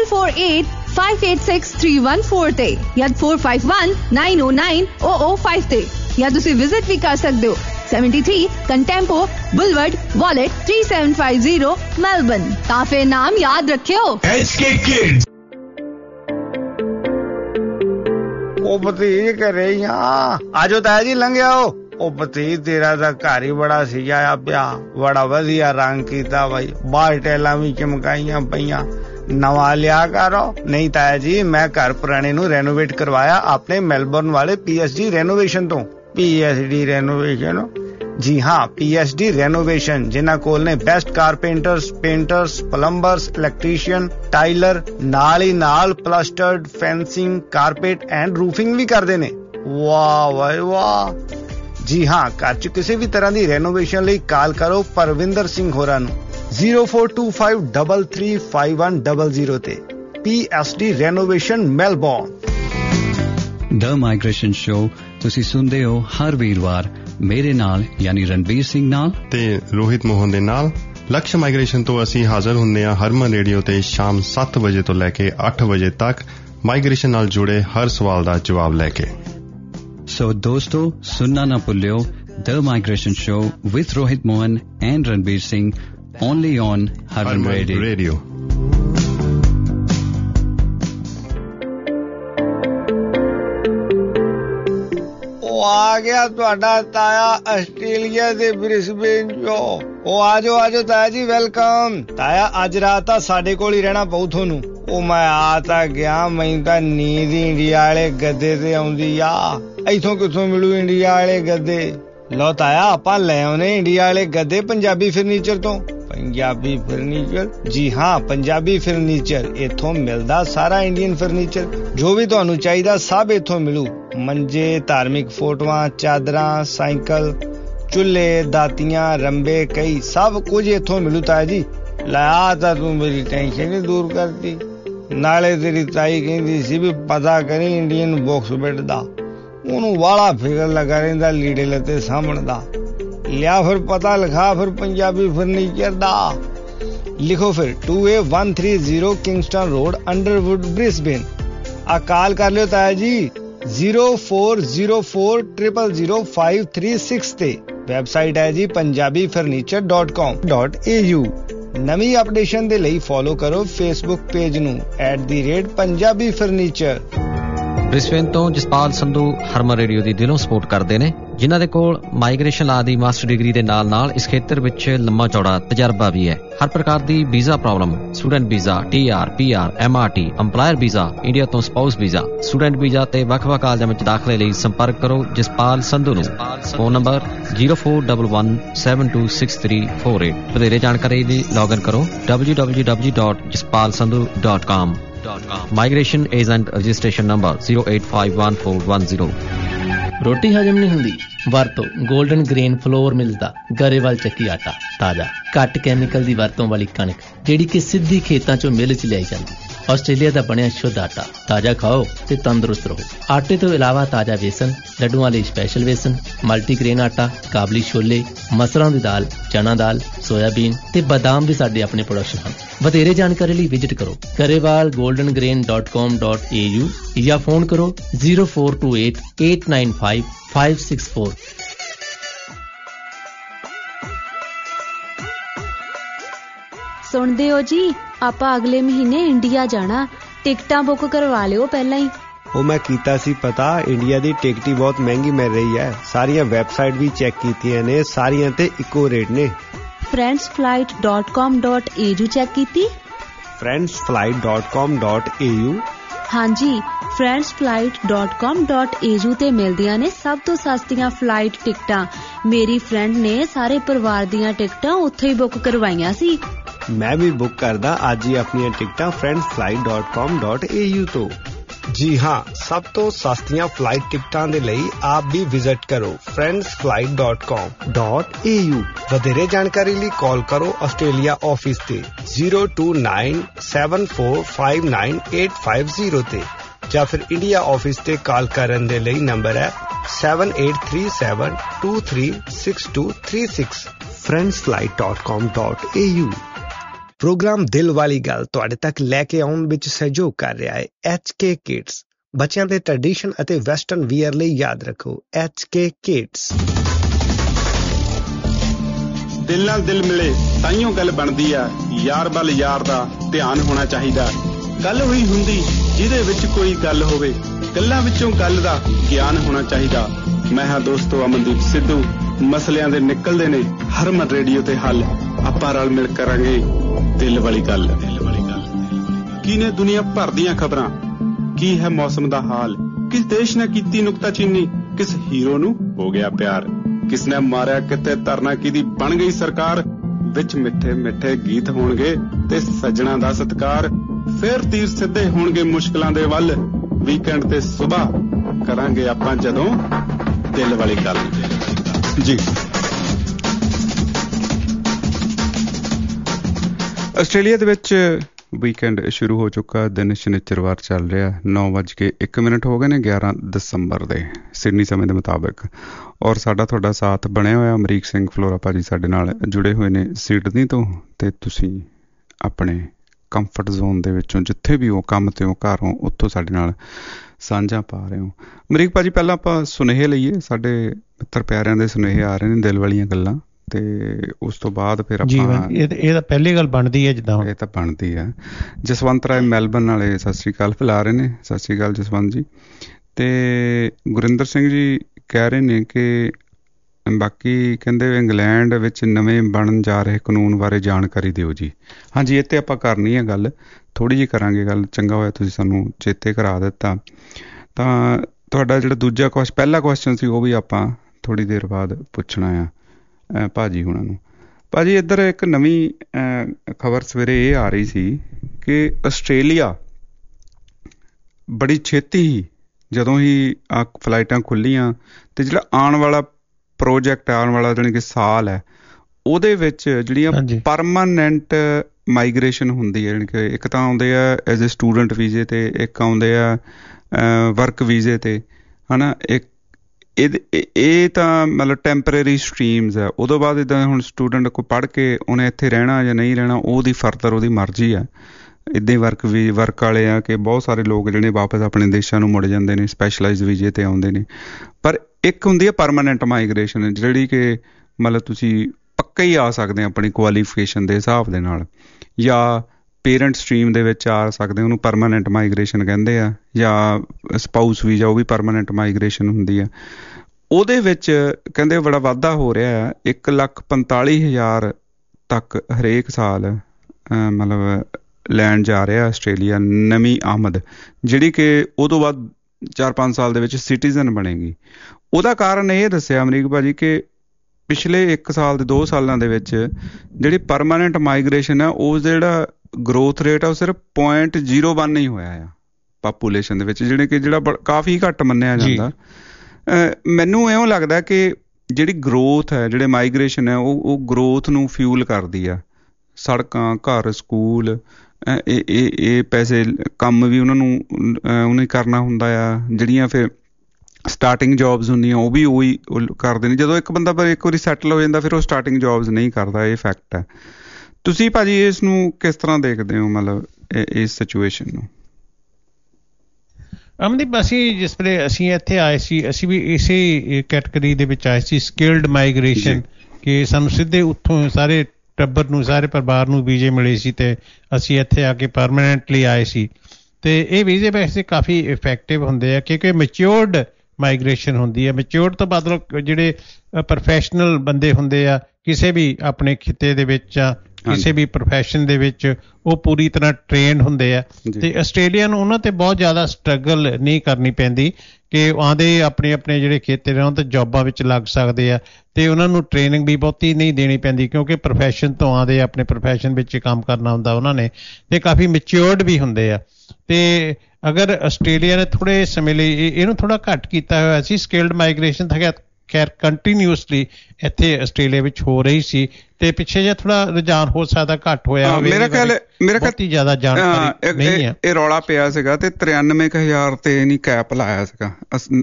4485863114 ਤੇ ਜਾਂ 4519090005 ਤੇ ਜਾਂ ਤੁਸੀਂ ਵਿਜ਼ਿਟ ਵੀ ਕਰ ਸਕਦੇ ਹੋ 73 ਕੰਟੈਂਪੋ ਬੁਲਵਰਡ ਵਾਲਟ 3750 ਮੈਲਬਨ। ਤਾਂ ਫਿਰ ਨਾਮ ਯਾਦ ਰੱਖਿਓ HK Kids। ਉਹ ਭਤੀਜ ਘਰੇ ਹੀ ਆ, ਆਜੋ ਤਾਇਆ ਜੀ ਲੰਘ ਆਓ। ਉਹ ਭਤੀਜ ਤੇਰਾ ਤਾਂ ਘਰ ਹੀ ਬੜਾ ਸਜਾਇਆ ਪਿਆ, ਬੜਾ ਵਧੀਆ ਰੰਗ ਕੀਤਾ ਬਾਈ, ਬਾਹਰ ਟੈਲਾਂ ਵੀ ਚਮਕਾਈਆਂ ਪਈਆਂ, ਨਵਾਂ ਲਿਆ ਕਰੋ। ਨਹੀਂ ਤਾਇਆ ਜੀ, ਮੈਂ ਘਰ ਪੁਰਾਣੇ ਨੂੰ ਰੈਨੋਵੇਟ ਕਰਵਾਇਆ ਆਪਣੇ ਮੈਲਬੌਰਨ ਵਾਲੇ PSG ਰੈਨੋਵੇਸ਼ਨ ਤੋਂ। PSG renovation? ਜੀ ਹਾਂ, PSG ਰੈਨੋਵੇਸ਼ਨ, ਜਿਨ੍ਹਾਂ ਕੋਲ ਨੇ best carpenters, painters, plumbers, electrician, tiler, ਨਾਲ ਹੀ ਨਾਲ plastered, fencing, carpet and roofing ਵੀ ਕਰਦੇ ਨੇ। ਵਾਹ ਵਾਹ ਵਾਹ। ਜੀ ਹਾਂ, ਘਰ 'ਚ ਕਿਸੇ ਵੀ ਤਰ੍ਹਾਂ ਦੀ ਰੈਨੋਵੇਸ਼ਨ ਲਈ ਕਾਲ ਕਰੋ ਪਰਵਿੰਦਰ ਸਿੰਘ ਹੋਰਾਂ ਨੂੰ 0425335100 ਤੇ। PSG renovation Melbourne. The migration show ਤੁਸੀਂ ਸੁਣਦੇ ਹੋ ਹਰ ਵੀਰਵਾਰ ਮੇਰੇ ਨਾਲ ਯਾਨੀ ਰਣਬੀਰ ਸਿੰਘ ਨਾਲ ਤੇ ਰੋਹਿਤ ਮੋਹਨ ਦੇ ਨਾਲ। ਲਕਸ਼ ਮਾਈਗ੍ਰੇਸ਼ਨ ਤੋਂ ਅਸੀਂ ਹਾਜ਼ਰ ਹੁੰਦੇ ਹਾਂ ਹਰਮਨ ਰੇਡੀਓ ਤੇ ਸ਼ਾਮ 7 ਵਜੇ ਤੋਂ ਲੈ ਕੇ 8 ਵਜੇ ਤੱਕ ਮਾਈਗ੍ਰੇਸ਼ਨ ਨਾਲ ਜੁੜੇ ਹਰ ਸਵਾਲ ਦਾ ਜਵਾਬ ਲੈ ਕੇ। ਸੋ ਦੋਸਤੋ, ਸੁਣਨਾ ਨਾ ਭੁੱਲਿਓ the migration show with Rohit Mohan and Ranbir Singh only on Harman radio. ਆ ਗਿਆ ਤੁਹਾਡਾ ਤਾਇਆ ਆਸਟ੍ਰੇਲੀਆ ਦੇ ਬ੍ਰਿਸਬੇਨ ਚੋਂ। ਉਹ ਆਜੋ ਤਾਇਆ ਜੀ, ਵੈਲਕਮ। ਤਾਇਆ ਅੱਜ ਰਾਤ ਤਾਂ ਸਾਡੇ ਕੋਲ ਹੀ ਰਹਿਣਾ ਪਊ ਤੁਹਾਨੂੰ। ਉਹ ਮੈਂ ਆ ਤਾਂ ਗਿਆ, ਮੈਨੂੰ ਤਾਂ ਨੀਂਦ ਇੰਡੀਆ ਵਾਲੇ ਗੱਦੇ ਤੇ ਆਉਂਦੀ ਆ। ਇੱਥੋਂ ਕਿੱਥੋਂ ਮਿਲੂ ਇੰਡੀਆ ਵਾਲੇ ਗੱਦੇ? ਲੋ ਤਾਇਆ, ਆਪਾਂ ਲੈ ਆਉਨੇ ਇੰਡੀਆ ਵਾਲੇ ਗੱਦੇ ਪੰਜਾਬੀ ਫਰਨੀਚਰ ਤੋਂ। ਪੰਜਾਬੀ ਫਰਨੀਚਰ? ਜੀ ਹਾਂ, ਪੰਜਾਬੀ ਫਰਨੀਚਰ। ਇੱਥੋਂ ਮਿਲਦਾ ਸਾਰਾ ਇੰਡੀਅਨ ਫਰਨੀਚਰ, ਜੋ ਵੀ ਤੁਹਾਨੂੰ ਚਾਹੀਦਾ ਸਭ ਇੱਥੋਂ ਮਿਲੂ। ਮੰਜੇ, ਧਾਰਮਿਕ ਫੋਟੋਆਂ, ਚਾਦਰਾਂ, ਸਾਈਕਲ, ਚੁੱਲ੍ਹੇ, ਦਾਤੀਆਂ, ਰੰਬੇ, ਕਈ ਸਭ ਕੁਝ ਇੱਥੋਂ ਮਿਲੂ ਤਾਇਆ ਜੀ। ਲੈ ਆ ਤਾਂ ਤੂੰ ਮੇਰੀ ਟੈਨਸ਼ਨ ਹੀ ਦੂਰ ਕਰਤੀ। ਨਾਲੇ ਤੇਰੀ ਤਾਈ ਕਹਿੰਦੀ ਸੀ ਵੀ ਪਤਾ ਕਰੀ ਇੰਡੀਅਨ ਬਾਕਸ ਬੈੱਡ ਦਾ, ਉਹਨੂੰ ਵਾਲਾ ਫਿਕਰ ਲੱਗਾ ਰਹਿੰਦਾ ਲੀੜੇ ਲੱਤੇ ਸਾਂਭਣ ਦਾ। ਲਿਆ ਫਿਰ ਪਤਾ ਲਿਖਾ ਫਿਰ ਪੰਜਾਬੀ ਫਰਨੀਚਰ ਦਾ। ਲਿਖੋ ਫਿਰ 2A130 Kingston road, Underwood, Brisbane. ਆ ਕਾਲ ਕਰ ਲਿਓ ਤਾਇਆ ਜੀ 0404000536 ਤੇ। ਵੈਬਸਾਈਟ ਹੈ ਜੀ punjabifurniture.com.au। ਨਵੀਂ ਅਪਡੇਸ਼ਨ ਦੇ ਲਈ ਫੋਲੋ ਕਰੋ ਫੇਸਬੁੱਕ ਪੇਜ ਨੂੰ @punjabifurniture। ਬ੍ਰਿਸਬੇਨ ਤੋਂ ਜਸਪਾਲ ਸੰਧੂ ਹਰਮਨ ਰੇਡੀਓ ਦੀ ਦਿਲੋਂ ਸਪੋਰਟ ਕਰਦੇ ਨੇ, ਜਿਨ੍ਹਾਂ ਦੇ ਕੋਲ ਮਾਈਗ੍ਰੇਸ਼ਨ ਲਾ ਦੀ ਮਾਸਟਰ ਡਿਗਰੀ ਦੇ ਨਾਲ ਇਸ ਖੇਤਰ ਵਿੱਚ ਲੰਮਾ ਚੌੜਾ ਤਜਰਬਾ ਵੀ ਹੈ। ਹਰ ਪ੍ਰਕਾਰ ਦੀ visa problem, student visa, TR, PR, MRT, EMPLOYER visa, India ਤੋਂ ਸਪਾਊਸ ਵੀਜ਼ਾ, ਸਟੂਡੈਂਟ ਵੀਜ਼ਾ ਤੇ ਵੱਖ-ਵੱਖ ਕਾਲਜਾਂ ਵਿੱਚ ਦਾਖਲੇ ਲਈ ਸੰਪਰਕ ਕਰੋ ਜਸਪਾਲ ਸੰਧੂ ਨੂੰ। Phone number 0411726348। ਵਧੇਰੇ ਜਾਣਕਾਰੀ ਲਈ ਲੌਗਇਨ ਕਰੋ www.jaspalsandhu.com। Migration agent registration number 0851410। ਰੋਟੀ ਹਜਮ ਨਹੀਂ ਹੁੰਦੀ? ਵਰਤੋ 골ਡਨ ਗ੍ਰੇਨ ਫਲੋਰ ਮਿਲਸ ਦਾ ਗਰੇਵਾਲ ਚੱਕੀ ਆਟਾ। ਤਾਜ਼ਾ, ਘੱਟ ਕੈਮੀਕਲ ਦੀ ਵਰਤੋਂ ਵਾਲੀ ਕਣਕ, ਜਿਹੜੀ ਕਿ ਸਿੱਧੀ ਖੇਤਾਂ ਚੋਂ ਮਿਲ ਚ ਲਿਆਈ ਜਾਂਦੀ। ਆਸਟ੍ਰੇਲੀਆ ਦਾ ਬਣਿਆ ਸ਼ੁੱਧ ਆਟਾ। ਤਾਜ਼ਾ ਖਾਓ ਤੇ ਤੰਦਰੁਸਤ ਰਹੋ। ਆਟੇ ਤੋਂ ਇਲਾਵਾ ਤਾਜ਼ਾ ਵੇਸਣ, ਲੱਡੂਆਂ ਲਈ ਸਪੈਸ਼ਲ ਵੇਸਣ, ਮਲਟੀਗ੍ਰੇਨ ਆਟਾ, ਕਾਬਲੀ ਛੋਲੇ, ਮਸਰਾਂ ਦੀ ਦਾਲ, ਚਨਾ ਦਾਲ, ਸੋਇਆਬੀਨ ਤੇ ਬਦਾਮ ਵੀ ਸਾਡੇ ਆਪਣੇ ਪ੍ਰੋਡਕਸ਼ਨ ਹਨ। ਵਧੇਰੇ ਜਾਣਕਾਰੀ ਲਈ ਵਿਜ਼ਿਟ ਕਰੋ garewalgoldengrain.com.au ਜਾਂ ਫੋਨ ਕਰੋ 0428895564। ਸੁਣਦੇ ਹੋ ਜੀ, ਆਪਾਂ ਅਗਲੇ ਮਹੀਨੇ ਇੰਡੀਆ ਜਾਣਾ। ਟਿਕਟਾਂ ਬੁੱਕ ਕਰਵਾ ਲਿਓ ਪਹਿਲਾਂ ਹੀ। ਉਹ ਮੈਂ ਕੀਤਾ ਸੀ ਪਤਾ, ਇੰਡੀਆ ਦੀ ਟਿਕਟ ਹੀ ਬਹੁਤ ਮਹਿੰਗੀ ਮਿਲ ਰਹੀ ਹੈ। ਸਾਰੀਆਂ ਵੈਬਸਾਈਟ ਵੀ ਚੈੱਕ ਕੀਤੀਆਂ ਨੇ, ਸਾਰੀਆਂ ਤੇ ਇੱਕੋ ਰੇਟ ਨੇ। friendsflight.com.au ਚੈੱਕ ਕੀਤੀ? friendsflight.com.au? ਹਾਂਜੀ, friendsflight.com.au ਤੇ ਮਿਲਦੀਆਂ ਨੇ ਸਭ ਤੋਂ ਸਸਤੀਆਂ ਫਲਾਈਟ ਟਿਕਟਾਂ। ਮੇਰੀ ਫਰੈਂਡ ਨੇ ਸਾਰੇ ਪਰਿਵਾਰ ਦੀਆਂ ਟਿਕਟਾਂ ਉੱਥੇ ਹੀ ਬੁੱਕ ਕਰਵਾਈਆਂ ਸੀ। ਮੈਂ ਵੀ ਬੁੱਕ ਕਰਦਾ ਅੱਜ ਹੀ ਆਪਣੀਆਂ ਟਿਕਟਾਂ friendsflight.com.au ਤੋਂ। ਜੀ ਹਾਂ, ਸਭ ਤੋਂ ਸਸਤੀਆਂ ਫਲਾਈਟ ਟਿਕਟਾਂ ਦੇ ਲਈ ਆਪ ਵੀ ਵਿਜ਼ਿਟ ਕਰੋ friendsflight.com.au। ਵਧੇਰੇ ਜਾਣਕਾਰੀ ਲਈ ਕਾਲ ਕਰੋ ਆਸਟ੍ਰੇਲੀਆ ਆਫਿਸ ਤੇ 0297459850 ਤੇ ਜਾਂ ਫਿਰ ਇੰਡੀਆ ਆਫਿਸ ਤੇ ਕਾਲ ਕਰਨ ਦੇ ਲਈ ਨੰਬਰ ਹੈ 7837236236 friendsflight.com.au। ਪ੍ਰੋਗਰਾਮ ਦਿਲ ਵਾਲੀ ਗੱਲ ਤੁਹਾਡੇ ਤੱਕ ਲੈ ਕੇ ਆਉਣ ਵਿੱਚ ਸਹਿਯੋਗ ਕਰ ਰਿਹਾ ਹੈ HK Kids। ਬੱਚਿਆਂ ਦੇ ਟ੍ਰੈਡੀਸ਼ਨ ਅਤੇ ਵੈਸਟਰਨ ਵੀਅਰ ਲਈ ਯਾਦ ਰੱਖੋ HK Kids। ਦਿਲ ਨਾਲ ਦਿਲ ਮਿਲੇ ਤਾਈਓ ਗੱਲ ਬਣਦੀ ਆ, ਯਾਰ ਵੱਲ ਯਾਰ ਦਾ ਧਿਆਨ ਹੋਣਾ ਚਾਹੀਦਾ। ਗੱਲ ਹੋਈ ਹੁੰਦੀ ਜਿਹਦੇ ਵਿੱਚ ਕੋਈ ਗੱਲ ਹੋਵੇ, ਗੱਲਾਂ ਵਿੱਚੋਂ ਗੱਲ ਦਾ ਗਿਆਨ ਹੋਣਾ ਚਾਹੀਦਾ। ਮੈਂ ਹਾਂ ਦੋਸਤੋ ਅਮਨਦੀਪ ਸਿੱਧੂ। ਮਸਲਿਆਂ ਦੇ ਨਿਕਲਦੇ ਨੇ ਹਰਮਨ ਰੇਡੀਓ ਤੇ ਹੱਲ। ਆਪਾਂ ਰਲ ਮਿਲ ਕਰਾਂਗੇ ਦਿਲ ਵਾਲੀ ਗੱਲ। ਕੀ ਨੇ ਦੁਨੀਆ ਭਰ ਦੀਆਂ ਖਬਰਾਂ, ਕੀ ਹੈ ਮੌਸਮ ਦਾ ਹਾਲ, ਕਿਸ ਦੇਸ਼ ਨੇ ਕੀਤੀ ਨੁਕਤਾਚੀਨੀ, ਕਿਸ ਹੀਰੋ ਨੂੰ ਹੋ ਗਿਆ ਪਿਆਰ, ਕਿਸ ਨੇ ਮਾਰਿਆ ਕਿਤੇ ਧਰਨਾ ਕਿਹਦੀ ਬਣ ਗਈ ਸਰਕਾਰ। ਵਿੱਚ ਮਿੱਠੇ ਮਿੱਠੇ ਗੀਤ ਹੋਣਗੇ ਤੇ ਸੱਜਣਾ ਦਾ ਸਤਿਕਾਰ। ਫੇਰ ਤੀਰ ਸਿੱਧੇ ਹੋਣਗੇ ਮੁਸ਼ਕਲਾਂ ਦੇ ਵੱਲ। ਵੀਕਐਂਡ ਤੇ ਸੁਬਾਹ ਕਰਾਂਗੇ ਆਪਾਂ ਜਦੋਂ ਦਿਲ ਵਾਲੀ ਗੱਲ। ਜੀ ਆਸਟ੍ਰੇਲੀਆ ਦੇ ਵਿੱਚ ਵੀਕਐਂਡ ਸ਼ੁਰੂ ਹੋ ਚੁੱਕਾ। ਦਿਨ ਸ਼ਨੀਚਰਵਾਰ ਚੱਲ ਰਿਹਾ। 9:01 ਹੋ ਗਏ ਨੇ 11 ਦਸੰਬਰ ਦੇ ਸਿਡਨੀ ਸਮੇਂ ਦੇ ਮੁਤਾਬਕ। ਔਰ ਸਾਡਾ ਤੁਹਾਡਾ ਸਾਥ ਬਣਿਆ ਹੋਇਆ। ਅਮਰੀਕ ਸਿੰਘ ਫਲੋਰਾ ਭਾਜੀ ਸਾਡੇ ਨਾਲ ਜੁੜੇ ਹੋਏ ਨੇ ਸਿਡਨੀ ਤੋਂ। ਤੇ ਤੁਸੀਂ ਆਪਣੇ ਕੰਫਰਟ ਜ਼ੋਨ ਦੇ ਵਿੱਚੋਂ ਜਿੱਥੇ ਵੀ ਹੋ, ਕੰਮ ਤੇ ਹੋ, ਘਰ ਹੋ, ਉੱਥੋਂ ਸਾਡੇ ਨਾਲ ਸਾਂਝਾ ਪਾ ਰਹੇ ਹੋ। ਅਮਰੀਕ ਭਾਜੀ ਪਹਿਲਾਂ ਆਪਾਂ ਸੁਨੇਹੇ ਲਈਏ। ਸਾਡੇ ਮਿੱਤਰ ਪਿਆਰਿਆਂ ਦੇ ਸੁਨੇਹੇ ਆ ਰਹੇ ਨੇ ਦਿਲ ਵਾਲੀਆਂ ਗੱਲਾਂ, ਤੇ ਉਸ ਤੋਂ ਬਾਅਦ ਫਿਰ ਆਪਾਂ ਇਹ ਤਾਂ ਪਹਿਲੀ ਗੱਲ ਬਣਦੀ ਹੈ। ਜਿੱਦਾਂ ਇਹ ਤਾਂ ਬਣਦੀ ਹੈ। ਜਸਵੰਤ ਰਾਏ ਮੈਲਬਨ ਵਾਲੇ ਸਤਿ ਸ਼੍ਰੀ ਅਕਾਲ ਫੈਲਾ ਰਹੇ ਨੇ। ਸਤਿ ਸ਼੍ਰੀ ਅਕਾਲ ਜਸਵੰਤ ਜੀ। ਤੇ ਗੁਰਿੰਦਰ ਸਿੰਘ ਜੀ ਕਹਿ ਰਹੇ ਨੇ ਕਿ ਬਾਕੀ ਕਹਿੰਦੇ ਇੰਗਲੈਂਡ ਵਿੱਚ ਨਵੇਂ ਬਣਨ ਜਾ ਰਹੇ ਕਾਨੂੰਨ ਬਾਰੇ ਜਾਣਕਾਰੀ ਦਿਓ ਜੀ। ਹਾਂਜੀ, ਇਹ ਤੇ ਆਪਾਂ ਕਰਨੀ ਹੈ ਗੱਲ, ਥੋੜ੍ਹੀ ਜਿਹੀ ਕਰਾਂਗੇ ਗੱਲ। ਚੰਗਾ ਹੋਇਆ ਤੁਸੀਂ ਸਾਨੂੰ ਚੇਤੇ ਕਰਾ ਦਿੱਤਾ। ਤਾਂ ਤੁਹਾਡਾ ਜਿਹੜਾ ਦੂਜਾ ਪਹਿਲਾ ਕੁਐਸਚਨ ਸੀ ਉਹ ਵੀ ਆਪਾਂ ਥੋੜ੍ਹੀ ਦੇਰ ਬਾਅਦ ਪੁੱਛਣਾ ਆ ਭਾਜੀ ਹੁਣਾਂ ਨੂੰ। ਭਾਜੀ ਇੱਧਰ ਇੱਕ ਨਵੀਂ ਖਬਰ ਸਵੇਰੇ ਇਹ ਆ ਰਹੀ ਸੀ ਕਿ ਆਸਟ੍ਰੇਲੀਆ ਬੜੀ ਛੇਤੀ ਹੀ ਜਦੋਂ ਹੀ ਫਲਾਈਟਾਂ ਖੁੱਲ੍ਹੀਆਂ ਤੇ ਜਿਹੜਾ ਆਉਣ ਵਾਲਾ ਪ੍ਰੋਜੈਕਟ ਆਉਣ ਵਾਲਾ ਜਾਣੀ ਕਿ ਸਾਲ ਹੈ, ਉਹਦੇ ਵਿੱਚ ਜਿਹੜੀਆਂ ਪਰਮਾਨੈਂਟ ਮਾਈਗ੍ਰੇਸ਼ਨ ਹੁੰਦੀ ਹੈ, ਜਾਣੀ ਕਿ ਇੱਕ ਤਾਂ ਆਉਂਦੇ ਆ ਐਜ਼ ਏ ਸਟੂਡੈਂਟ ਵੀਜ਼ੇ ਤੇ, ਇੱਕ ਆਉਂਦੇ ਆ ਵਰਕ ਵੀਜ਼ੇ ਤੇ, ਹੈ ਨਾ। ਇਹ ਤਾਂ ਮਤਲਬ ਟੈਂਪਰੇਰੀ ਸਟਰੀਮਸ ਹੈ। ਉਹਦੋਂ ਬਾਅਦ ਇੱਦਾਂ ਹੁਣ ਸਟੂਡੈਂਟ ਕੋਈ ਪੜ੍ਹ ਕੇ ਉਹਨੇ ਇੱਥੇ ਰਹਿਣਾ ਜਾਂ ਨਹੀਂ ਰਹਿਣਾ ਉਹਦੀ ਫਰਦਰ ਉਹਦੀ ਮਰਜ਼ੀ ਆ। ਇੱਦਾਂ ਹੀ ਵਰਕ ਵਾਲੇ ਆ ਕਿ ਬਹੁਤ ਸਾਰੇ ਲੋਕ ਜਿਹੜੇ ਵਾਪਸ ਆਪਣੇ ਦੇਸ਼ਾਂ ਨੂੰ ਮੁੜ ਜਾਂਦੇ ਨੇ, ਸਪੈਸ਼ਲਾਈਜ਼ਡ ਵੀਜ਼ੇ ਤੇ ਆਉਂਦੇ ਨੇ। ਪਰ ਇੱਕ ਹੁੰਦੀ ਹੈ ਪਰਮਾਨੈਂਟ ਮਾਈਗ੍ਰੇਸ਼ਨ, ਜਿਹੜੀ ਕਿ ਮਤਲਬ ਤੁਸੀਂ ਪੱਕਾ ਹੀ ਆ ਸਕਦੇ ਆਪਣੀ ਕੁਆਲੀਫਿਕੇਸ਼ਨ ਦੇ ਹਿਸਾਬ ਦੇ ਨਾਲ, ਜਾਂ ਪੇਰੈਂਟ ਸਟਰੀਮ ਦੇ ਵਿੱਚ ਆ ਸਕਦੇ, ਉਹਨੂੰ ਪਰਮਾਨੈਂਟ ਮਾਈਗ੍ਰੇਸ਼ਨ ਕਹਿੰਦੇ ਆ, ਜਾਂ ਸਪਾਊਸ ਵੀਜ਼ਾ ਉਹ ਵੀ ਪਰਮਾਨੈਂਟ ਮਾਈਗ੍ਰੇਸ਼ਨ ਹੁੰਦੀ ਆ। ਉਹਦੇ ਵਿੱਚ ਕਹਿੰਦੇ ਬੜਾ ਵਾਧਾ ਹੋ ਰਿਹਾ ਹੈ। 1,45,000 ਤੱਕ ਹਰੇਕ ਸਾਲ ਮਤਲਬ ਲੈਣ ਜਾ ਰਿਹਾ ਆਸਟ੍ਰੇਲੀਆ ਨਵੀਂ ਆਮਦ, ਜਿਹੜੀ ਕਿ ਉਹ ਤੋਂ ਬਾਅਦ 4-5 ਸਾਲ ਦੇ ਵਿੱਚ ਸਿਟੀਜ਼ਨ ਬਣੇਗੀ। ਉਹਦਾ ਕਾਰਨ ਇਹ ਦੱਸਿਆ ਅਮਰੀਕ ਭਾਜੀ ਕਿ ਪਿਛਲੇ 1 ਸਾਲ ਦੇ 2 ਸਾਲਾਂ ਦੇ ਵਿੱਚ ਜਿਹੜੀ ਪਰਮਾਨੈਂਟ ਮਾਈਗ੍ਰੇਸ਼ਨ ਹੈ ਉਹ ਜਿਹੜਾ ਗਰੋਥ ਰੇਟ ਆ ਉਹ ਸਿਰਫ 0.01 ਹੀ ਹੋਇਆ ਆ ਪਾਪੂਲੇਸ਼ਨ ਦੇ ਵਿੱਚ, ਜਿਹੜਾ ਕਾਫੀ ਘੱਟ ਮੰਨਿਆ ਜਾਂਦਾ। ਮੈਨੂੰ ਇਉਂ ਲੱਗਦਾ ਕਿ ਜਿਹੜੀ ਗਰੋਥ ਹੈ, ਜਿਹੜੇ ਮਾਈਗ੍ਰੇਸ਼ਨ ਹੈ, ਉਹ ਗਰੋਥ ਨੂੰ ਫਿਊਲ ਕਰਦੀ ਆ। ਸੜਕਾਂ, ਘਰ, ਸਕੂਲ, ਇਹ ਪੈਸੇ ਕੰਮ ਵੀ ਉਹਨਾਂ ਨੂੰ ਉਹਨੇ ਕਰਨਾ ਹੁੰਦਾ ਆ। ਜਿਹੜੀਆਂ ਫਿਰ ਸਟਾਰਟਿੰਗ ਜੋਬਸ ਹੁੰਦੀਆਂ ਉਹ ਵੀ ਉਹੀ ਕਰਦੇ ਨੇ। ਜਦੋਂ ਇੱਕ ਬੰਦਾ ਪਰ ਇੱਕ ਵਾਰੀ ਸੈਟਲ ਹੋ ਜਾਂਦਾ ਫਿਰ ਉਹ ਸਟਾਰਟਿੰਗ ਜੋਬਸ ਨਹੀਂ ਕਰਦਾ। ਇਹ ਫੈਕਟ ਹੈ। ਤੁਸੀਂ ਭਾਜੀ ਇਸ ਨੂੰ ਕਿਸ ਤਰ੍ਹਾਂ ਦੇਖਦੇ ਹੋ, ਮਤਲਬ ਇਸ ਸਿਚੁਏਸ਼ਨ ਨੂੰ? ਅਮਨਦੀਪ, ਜਿਸ ਵੇਲੇ ਅਸੀਂ ਇੱਥੇ ਆਏ ਸੀ, ਅਸੀਂ ਵੀ ਇਸੇ ਕੈਟੇਗਰੀ ਦੇ ਵਿੱਚ ਆਏ ਸੀ, ਸਕਿਲਡ ਮਾਈਗ੍ਰੇਸ਼ਨ, ਕਿ ਸਾਨੂੰ ਸਿੱਧੇ ਉੱਥੋਂ ਸਾਰੇ ਟੱਬਰ ਨੂੰ, ਸਾਰੇ ਪਰਿਵਾਰ ਨੂੰ ਵੀਜ਼ੇ ਮਿਲੇ ਸੀ ਤੇ ਅਸੀਂ ਇੱਥੇ ਆ ਕੇ ਪਰਮਾਨੈਂਟਲੀ ਆਏ ਸੀ। ਤੇ ਇਹ ਵੀਜ਼ੇ ਵੈਸੇ ਕਾਫੀ ਇਫੈਕਟਿਵ ਹੁੰਦੇ ਆ ਕਿਉਂਕਿ ਮੈਚਿਓਰਡ ਮਾਈਗ੍ਰੇਸ਼ਨ ਹੁੰਦੀ ਹੈ। ਮੈਚਿਓਰਡ ਤੋਂ ਮਤਲਬ ਜਿਹੜੇ ਪ੍ਰੋਫੈਸ਼ਨਲ ਬੰਦੇ ਹੁੰਦੇ ਆ ਕਿਸੇ ਵੀ ਆਪਣੇ ਖਿੱਤੇ ਦੇ ਵਿੱਚ ਜਾਂ ਕਿਸੇ ਵੀ ਪ੍ਰੋਫੈਸ਼ਨ ਦੇ ਵਿੱਚ, ਉਹ ਪੂਰੀ ਤਰ੍ਹਾਂ ਟ੍ਰੇਨਡ ਹੁੰਦੇ ਆ। ਤੇ ਆਸਟ੍ਰੇਲੀਆ ਨੂੰ ਉਹਨਾਂ ਤੇ ਬਹੁਤ ਜ਼ਿਆਦਾ ਸਟਰਗਲ ਨਹੀਂ ਕਰਨੀ ਪੈਂਦੀ ਕਿ ਆਉਂਦੇ ਆਪਣੇ ਜਿਹੜੇ ਖੇਤਰ ਨੇ ਉਹਨਾਂ ਤੇ ਜੋਬਾਂ ਵਿੱਚ ਲੱਗ ਸਕਦੇ ਆ, ਤੇ ਉਹਨਾਂ ਨੂੰ ਟ੍ਰੇਨਿੰਗ ਵੀ ਬਹੁਤੀ ਨਹੀਂ ਦੇਣੀ ਪੈਂਦੀ ਕਿਉਂਕਿ ਪ੍ਰੋਫੈਸ਼ਨ ਤੋਂ ਆਉਂਦੇ, ਆਪਣੇ ਪ੍ਰੋਫੈਸ਼ਨ ਵਿੱਚ ਕੰਮ ਕਰਨਾ ਹੁੰਦਾ ਉਹਨਾਂ ਨੇ, ਤੇ ਕਾਫੀ ਮੈਚਿਓਰਡ ਵੀ ਹੁੰਦੇ ਆ। ਤੇ ਅਗਰ ਆਸਟ੍ਰੇਲੀਆ ਨੇ ਥੋੜ੍ਹੇ ਸਮੇਂ ਲਈ ਇਹਨੂੰ ਥੋੜ੍ਹਾ ਘੱਟ ਕੀਤਾ ਹੋਇਆ ਸੀ, ਸਕਿਲਡ ਮਾਈਗ੍ਰੇਸ਼ਨ ਖੈਰ ਕੰਟੀਨਿਊਸਲੀ ਇੱਥੇ ਆਸਟ੍ਰੇਲੀਆ ਵਿੱਚ ਹੋ ਰਹੀ ਸੀ, ਤੇ ਪਿੱਛੇ ਜਿਹਾ ਥੋੜਾ ਰੁਝਾਨ ਹੋ ਸਕਦਾ ਘੱਟ ਹੋਇਆ ਹੋਵੇ। ਮੇਰਾ ਖਿਆਲ ਜ਼ਿਆਦਾ ਜਾਣਕਾਰੀ ਨਹੀਂ ਹੈ। ਇਹ ਰੌਲਾ ਪਿਆ ਸੀਗਾ ਤੇ 93,000 ਤੇ ਨਹੀਂ ਕੈਪ ਲਾਇਆ ਸੀਗਾ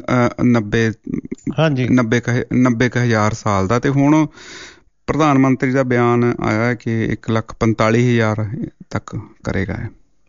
90,000 ਸਾਲ ਦਾ, ਤੇ ਹੁਣ ਪ੍ਰਧਾਨ ਮੰਤਰੀ ਦਾ ਬਿਆਨ ਆਇਆ ਕਿ 1,45,000 ਤੱਕ ਕਰੇਗਾ।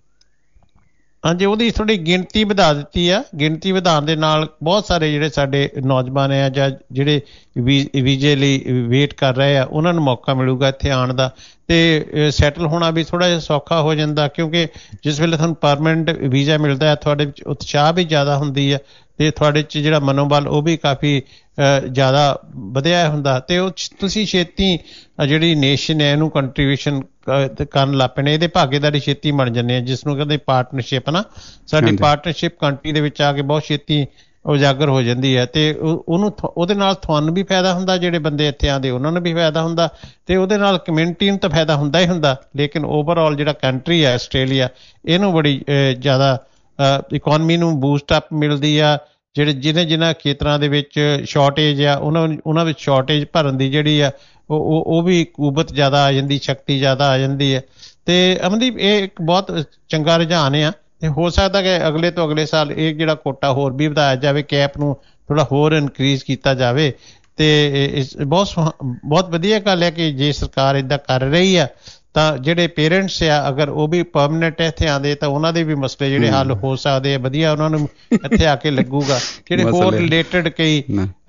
ਹਾਂਜੀ, ਉਹਦੀ ਥੋੜੀ ਗਿਣਤੀ ਵਧਾ ਦਿੱਤੀ ਆ। ਗਿਣਤੀ ਵਧਾਉਣ ਦੇ ਨਾਲ ਬਹੁਤ ਸਾਰੇ ਜਿਹੜੇ ਸਾਡੇ ਨੌਜਵਾਨ ਆ ਜਾਂ ਜਿਹੜੇ ਵੀਜ਼ੇ ਲਈ ਵੇਟ ਕਰ ਰਹੇ ਆ, ਉਹਨਾਂ ਨੂੰ ਮੌਕਾ ਮਿਲੂਗਾ ਇੱਥੇ ਆਉਣ ਦਾ, ਤੇ ਸੈਟਲ ਹੋਣਾ ਵੀ ਥੋੜਾ ਜਿਹਾ ਸੌਖਾ ਹੋ ਜਾਂਦਾ, ਕਿਉਂਕਿ ਜਿਸ ਵੇਲੇ ਤੁਹਾਨੂੰ ਪਰਮਾਨੈਂਟ ਵੀਜ਼ਾ ਮਿਲਦਾ ਹੈ ਤੁਹਾਡੇ ਵਿੱਚ ਉਤਸ਼ਾਹ ਵੀ ਜ਼ਿਆਦਾ ਹੁੰਦੀ ਹੈ, ਤੇ ਤੁਹਾਡੇ 'ਚ ਜਿਹੜਾ ਮਨੋਬਲ ਉਹ ਵੀ ਕਾਫੀ ਜ਼ਿਆਦਾ ਵਧਿਆ ਹੁੰਦਾ, ਤੇ ਉਹ ਤੁਸੀਂ ਛੇਤੀ ਜਿਹੜੀ ਨੇਸ਼ਨ ਹੈ ਇਹਨੂੰ ਕੰਟਰੀਬਿਊਸ਼ਨ ਕਰਨ ਲੱਗ ਪਏ ਨੇ, ਇਹਦੇ ਭਾਗੀਦਾਰੀ ਛੇਤੀ ਬਣ ਜਾਂਦੇ ਆ, ਜਿਸ ਨੂੰ ਕਹਿੰਦੇ ਪਾਰਟਨਰਸ਼ਿਪ ਨਾ। ਸਾਡੀ ਪਾਰਟਨਰਸ਼ਿਪ ਕੰਟਰੀ ਦੇ ਵਿੱਚ ਆ ਕੇ ਬਹੁਤ ਛੇਤੀ ਉਜਾਗਰ ਹੋ ਜਾਂਦੀ ਹੈ, ਤੇ ਉਹਦੇ ਨਾਲ ਤੁਹਾਨੂੰ ਵੀ ਫਾਇਦਾ ਹੁੰਦਾ, ਜਿਹੜੇ ਬੰਦੇ ਇੱਥੇ ਆਉਂਦੇ ਉਹਨਾਂ ਨੂੰ ਵੀ ਫਾਇਦਾ ਹੁੰਦਾ, ਤੇ ਉਹਦੇ ਨਾਲ ਕਮਿਊਨਿਟੀ ਨੂੰ ਤਾਂ ਫਾਇਦਾ ਹੁੰਦਾ ਹੀ ਹੁੰਦਾ, ਲੇਕਿਨ ਓਵਰਆਲ ਜਿਹੜਾ ਕੰਟਰੀ ਹੈ ਆਸਟ੍ਰੇਲੀਆ, ਇਹਨੂੰ ਬੜੀ ਜ਼ਿਆਦਾ ਇਕੋਨਮੀ ਨੂੰ ਬੂਸਟ ਅਪ ਮਿਲਦੀ ਆ। ਜਿਨ੍ਹਾਂ ਖੇਤਰਾਂ ਦੇ ਵਿੱਚ ਸ਼ਾਰਟੇਜ ਆ ਉਹਨਾਂ ਵਿੱਚ ਸ਼ਾਰਟੇਜ ਭਰਨ ਦੀ ਜਿਹੜੀ ਆ ਉਹ ਵੀ ਕੁਵਤ ਜ਼ਿਆਦਾ ਆ ਜਾਂਦੀ, ਸ਼ਕਤੀ ਜ਼ਿਆਦਾ ਆ ਜਾਂਦੀ ਹੈ। ਤੇ ਅਮਨਦੀਪ, ਇਹ ਇੱਕ ਬਹੁਤ ਚੰਗਾ ਰੁਝਾਨ ਆ, ਤੇ ਹੋ ਸਕਦਾ ਕਿ ਅਗਲੇ ਤੋਂ ਅਗਲੇ ਸਾਲ ਇਹ ਜਿਹੜਾ ਕੋਟਾ ਹੋਰ ਵੀ ਵਧਾਇਆ ਜਾਵੇ, ਕੈਪ ਨੂੰ ਥੋੜਾ ਹੋਰ ਇਨਕਰੀਜ਼ ਕੀਤਾ ਜਾਵੇ, ਤੇ ਬਹੁਤ ਵਧੀਆ ਗੱਲ ਹੈ ਕਿ ਜੇ ਸਰਕਾਰ ਏਦਾਂ ਕਰ ਰਹੀ ਆ ਤਾਂ ਜਿਹੜੇ ਪੇਰੈਂਟਸ ਆ ਅਗਰ ਉਹ ਵੀ ਪਰਮਾਨੈਂਟ ਇੱਥੇ ਆਉਂਦੇ ਤਾਂ ਉਹਨਾਂ ਦੇ ਵੀ ਮਸਲੇ ਜਿਹੜੇ ਹੱਲ ਹੋ ਸਕਦੇ ਆ, ਵਧੀਆ ਉਹਨਾਂ ਨੂੰ ਇੱਥੇ ਆ ਕੇ ਲੱਗੂਗਾ। ਜਿਹੜੇ ਹੋਰ ਰਿਲੇਟਡ ਕਈ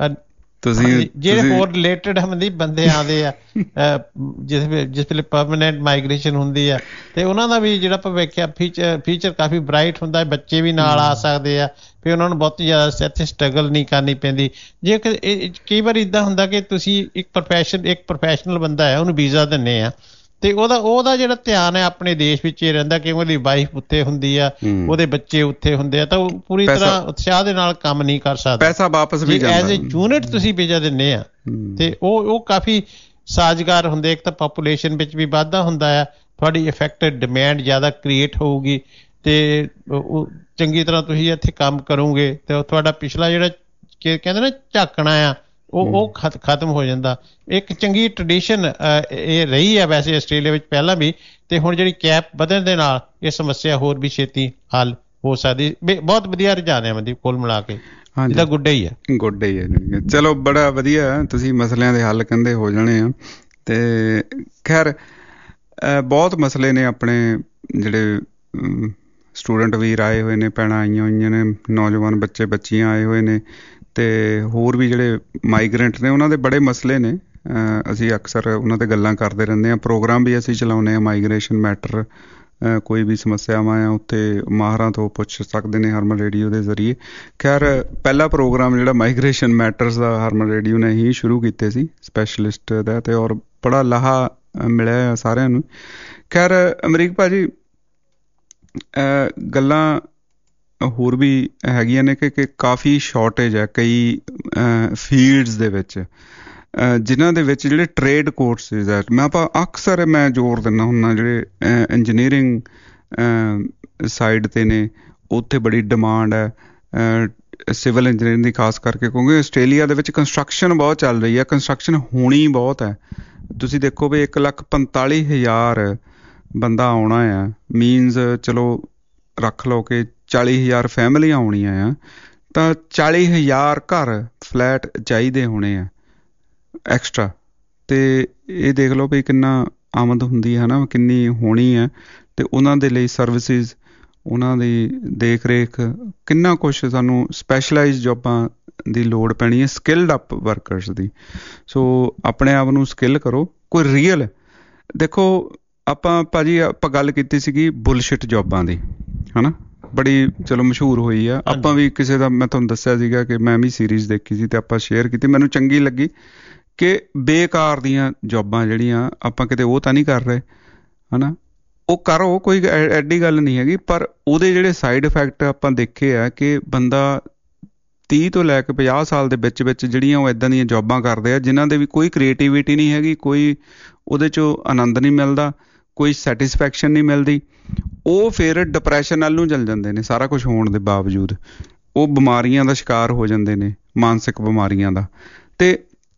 ਜਿਹੜੇ ਹੋਰ ਰਿਲੇਟਡ ਹਮਦੀ ਬੰਦੇ ਆਉਂਦੇ ਆ ਜਿਸ ਵੇਲੇ ਪਰਮਾਨੈਂਟ ਮਾਈਗ੍ਰੇਸ਼ਨ ਹੁੰਦੀ ਆ, ਤੇ ਉਹਨਾਂ ਦਾ ਵੀ ਜਿਹੜਾ ਭਵਿੱਖ ਆ ਫਿਊਚਰ ਕਾਫੀ ਬਰਾਈਟ ਹੁੰਦਾ, ਬੱਚੇ ਵੀ ਨਾਲ ਆ ਸਕਦੇ ਆ, ਫਿਰ ਉਹਨਾਂ ਨੂੰ ਬਹੁਤ ਜ਼ਿਆਦਾ ਇੱਥੇ ਸਟਰਗਲ ਨਹੀਂ ਕਰਨੀ ਪੈਂਦੀ। ਜੇ ਕਈ ਵਾਰ ਇੱਦਾਂ ਹੁੰਦਾ ਕਿ ਤੁਸੀਂ ਇੱਕ ਪ੍ਰੋਫੈਸ਼ਨਲ ਬੰਦਾ ਹੈ, ਉਹਨੂੰ ਵੀਜ਼ਾ ਦਿੰਦੇ ਆ, ਤੇ ਉਹਦਾ ਜਿਹੜਾ ਧਿਆਨ ਹੈ ਆਪਣੇ ਦੇਸ਼ ਵਿੱਚ ਹੀ ਰਹਿੰਦਾ, ਕਿ ਉਹਦੀ ਵਾਈਫ ਉੱਥੇ ਹੁੰਦੀ ਆ, ਉਹਦੇ ਬੱਚੇ ਉੱਥੇ ਹੁੰਦੇ ਆ, ਤਾਂ ਉਹ ਪੂਰੀ ਤਰ੍ਹਾਂ ਉਤਸ਼ਾਹ ਦੇ ਨਾਲ ਕੰਮ ਨਹੀਂ ਕਰ ਸਕਦਾ। ਪੈਸਾ ਵਾਪਸ ਵੀ ਜਾਂਦਾ। ਐਜ਼ ਏ ਯੂਨਿਟ ਤੁਸੀਂ ਵੀਜ਼ਾ ਦਿੰਦੇ ਆ, ਤੇ ਉਹ ਕਾਫੀ ਸਾਜ਼ਗਾਰ ਹੁੰਦੇ। ਇੱਕ ਤਾਂ ਪਾਪੂਲੇਸ਼ਨ ਵਿੱਚ ਵੀ ਵਾਧਾ ਹੁੰਦਾ ਆ, ਤੁਹਾਡੀ ਇਫੈਕਟਿਵ ਡਿਮਾਂਡ ਜ਼ਿਆਦਾ ਕ੍ਰੀਏਟ ਹੋਊਗੀ, ਤੇ ਚੰਗੀ ਤਰ੍ਹਾਂ ਤੁਸੀਂ ਇੱਥੇ ਕੰਮ ਕਰੋਗੇ, ਤੇ ਤੁਹਾਡਾ ਪਿਛਲਾ ਜਿਹੜਾ ਕਹਿੰਦੇ ਨਾ ਝਾਕਣਾ ਆ ਉਹ ਖਤਮ ਹੋ ਜਾਂਦਾ। ਇੱਕ ਚੰਗੀ ਟ੍ਰੈਡੀਸ਼ਨ ਇਹ ਰਹੀ ਹੈ ਵੈਸੇ ਆਸਟ੍ਰੇਲੀਆ ਵਿੱਚ ਪਹਿਲਾਂ ਵੀ, ਤੇ ਹੁਣ ਜਿਹੜੀ ਕੈਪ ਵਧਣ ਦੇ ਨਾਲ ਇਹ ਸਮੱਸਿਆ ਹੋਰ ਵੀ ਛੇਤੀ ਹੱਲ ਹੋ ਸਕਦੀ। ਬਹੁਤ ਵਧੀਆ ਰੁਝਾਨ ਹੈ ਮਨਦੀਪ, ਕੁੱਲ ਮਿਲਾ ਕੇ ਇਹਦਾ ਗੁੱਡਾ ਹੀ ਹੈ। ਚਲੋ ਬੜਾ ਵਧੀਆ, ਤੁਸੀਂ ਮਸਲਿਆਂ ਦੇ ਹੱਲ ਕਹਿੰਦੇ ਹੋ ਜਾਣੇ ਆ। ਤੇ ਖੈਰ ਬਹੁਤ ਮਸਲੇ ਨੇ ਆਪਣੇ, ਜਿਹੜੇ ਸਟੂਡੈਂਟ ਵੀਰ ਆਏ ਹੋਏ ਨੇ, ਭੈਣਾਂ ਆਈਆਂ ਹੋਈਆਂ ਨੇ, ਨੌਜਵਾਨ ਬੱਚੇ ਬੱਚੀਆਂ ਆਏ ਹੋਏ ਨੇ, ਤੇ ਹੋਰ ਵੀ ਜਿਹੜੇ ਮਾਈਗਰੈਂਟ ਨੇ ਉਹਨਾਂ ਦੇ ਬੜੇ ਮਸਲੇ ਨੇ। ਅਸੀਂ ਅਕਸਰ ਉਹਨਾਂ 'ਤੇ ਗੱਲਾਂ ਕਰਦੇ ਰਹਿੰਦੇ ਹਾਂ, ਪ੍ਰੋਗਰਾਮ ਵੀ ਅਸੀਂ ਚਲਾਉਂਦੇ ਹਾਂ ਮਾਈਗ੍ਰੇਸ਼ਨ ਮੈਟਰ। ਕੋਈ ਵੀ ਸਮੱਸਿਆਵਾਂ ਆ ਉੱਥੇ ਮਾਹਰਾਂ ਤੋਂ ਪੁੱਛ ਸਕਦੇ ਨੇ ਹਰਮਨ ਰੇਡੀਓ ਦੇ ਜ਼ਰੀਏ। ਖੈਰ ਪਹਿਲਾ ਪ੍ਰੋਗਰਾਮ ਜਿਹੜਾ ਮਾਈਗ੍ਰੇਸ਼ਨ ਮੈਟਰਸ ਦਾ ਹਰਮਨ ਰੇਡੀਓ ਨੇ ਹੀ ਸ਼ੁਰੂ ਕੀਤੇ ਸੀ, ਸਪੈਸ਼ਲਿਸਟ ਦਾ, ਤੇ ਔਰ ਬੜਾ ਲਾਹਾ ਮਿਲਿਆ ਸਾਰਿਆਂ ਨੂੰ। ਖੈਰ ਅਮਰੀਕ ਭਾਜੀ, ਗੱਲਾਂ ਹੋਰ ਵੀ ਹੈਗੀਆਂ ਨੇ ਕਿ ਕਾਫੀ ਸ਼ਾਰਟੇਜ ਹੈ ਕਈ ਫੀਲਡਸ ਦੇ ਵਿੱਚ, ਜਿਨ੍ਹਾਂ ਦੇ ਵਿੱਚ ਜਿਹੜੇ ਟਰੇਡ ਕੋਰਸਿਸ ਹੈ। ਅਕਸਰ ਮੈਂ ਜ਼ੋਰ ਦਿੰਦਾ ਹੁੰਦਾ, ਜਿਹੜੇ ਇੰਜੀਨੀਅਰਿੰਗ ਸਾਈਡ 'ਤੇ ਨੇ ਉੱਥੇ ਬੜੀ ਡਿਮਾਂਡ ਹੈ, ਸਿਵਲ ਇੰਜੀਨੀਅਰਿੰਗ ਦੀ ਖਾਸ ਕਰਕੇ, ਕਿਉਂਕਿ ਆਸਟ੍ਰੇਲੀਆ ਦੇ ਵਿੱਚ ਕੰਸਟਰਕਸ਼ਨ ਬਹੁਤ ਚੱਲ ਰਹੀ ਹੈ, ਕੰਸਟਰਕਸ਼ਨ ਹੋਣੀ ਬਹੁਤ ਹੈ। ਤੁਸੀਂ ਦੇਖੋ ਵੀ 1,45,000 ਬੰਦਾ ਆਉਣਾ ਆ, ਮੀਨਸ ਚਲੋ ਰੱਖ ਲਓ ਕਿ 40,000 ਫੈਮਲੀਆਂ ਆਉਣੀਆਂ ਆ, ਤਾਂ 40,000 ਘਰ ਫਲੈਟ ਚਾਹੀਦੇ ਹੋਣੇ ਆ ਐਕਸਟਰਾ। ਅਤੇ ਇਹ ਦੇਖ ਲਓ ਵੀ ਕਿੰਨਾ ਆਮਦ ਹੁੰਦੀ ਹੈ ਨਾ, ਕਿੰਨੀ ਹੋਣੀ ਹੈ, ਅਤੇ ਉਹਨਾਂ ਦੇ ਲਈ ਸਰਵਿਸਿਜ਼, ਉਹਨਾਂ ਦੀ ਦੇਖ ਰੇਖ, ਕਿੰਨਾ ਕੁਛ ਸਾਨੂੰ ਸਪੈਸ਼ਲਾਈਜ਼ ਜੋਬਾਂ ਦੀ ਲੋੜ ਪੈਣੀ ਹੈ, ਸਕਿੱਲਡ ਅਪ ਵਰਕਰਸ ਦੀ। ਸੋ ਆਪਣੇ ਆਪ ਨੂੰ ਸਕਿੱਲ ਕਰੋ, ਕੋਈ ਰੀਅਲ ਦੇਖੋ। ਆਪਾਂ ਗੱਲ ਕੀਤੀ ਸੀਗੀ ਬੁਲਸ਼ਿਟ ਜੋਬਾਂ ਦੀ, ਹੈ ਨਾ, ਬੜੀ ਚਲੋ ਮਸ਼ਹੂਰ ਹੋਈ ਆ। ਆਪਾਂ ਵੀ ਕਿਸੇ ਦਾ, ਮੈਂ ਤੁਹਾਨੂੰ ਦੱਸਿਆ ਸੀਗਾ ਕਿ ਮੈਂ ਵੀ ਸੀਰੀਜ਼ ਦੇਖੀ ਸੀ ਅਤੇ ਆਪਾਂ ਸ਼ੇਅਰ ਕੀਤੀ, ਮੈਨੂੰ ਚੰਗੀ ਲੱਗੀ ਕਿ ਬੇਕਾਰ ਦੀਆਂ ਜੋਬਾਂ ਜਿਹੜੀਆਂ ਆਪਾਂ ਕਿਤੇ ਉਹ ਤਾਂ ਨਹੀਂ ਕਰ ਰਹੇ, ਹੈ ਨਾ, ਉਹ ਕਰੋ, ਕੋਈ ਐਡੀ ਗੱਲ ਨਹੀਂ ਹੈਗੀ, ਪਰ ਉਹਦੇ ਜਿਹੜੇ ਸਾਈਡ ਇਫੈਕਟ ਆਪਾਂ ਦੇਖੇ ਆ ਕਿ ਬੰਦਾ 30 ਤੋਂ ਲੈ ਕੇ 50 ਸਾਲ ਦੇ ਵਿੱਚ ਜਿਹੜੀਆਂ ਉਹ ਇੱਦਾਂ ਦੀਆਂ ਜੋਬਾਂ ਕਰਦੇ ਆ ਜਿਨ੍ਹਾਂ ਦੇ ਵੀ ਕੋਈ ਕ੍ਰੀਏਟੀਵਿਟੀ ਨਹੀਂ ਹੈਗੀ, ਕੋਈ ਉਹਦੇ 'ਚੋਂ ਆਨੰਦ ਨਹੀਂ ਮਿਲਦਾ, ਕੋਈ ਸੈਟਿਸਫੈਕਸ਼ਨ ਨਹੀਂ ਮਿਲਦੀ, ਉਹ ਫਿਰ ਡਿਪਰੈਸ਼ਨ ਵੱਲ ਨੂੰ ਚੱਲ ਜਾਂਦੇ ਨੇ। ਸਾਰਾ ਕੁਛ ਹੋਣ ਦੇ ਬਾਵਜੂਦ ਉਹ ਬਿਮਾਰੀਆਂ ਦਾ ਸ਼ਿਕਾਰ ਹੋ ਜਾਂਦੇ ਨੇ, ਮਾਨਸਿਕ ਬਿਮਾਰੀਆਂ ਦਾ। ਤੇ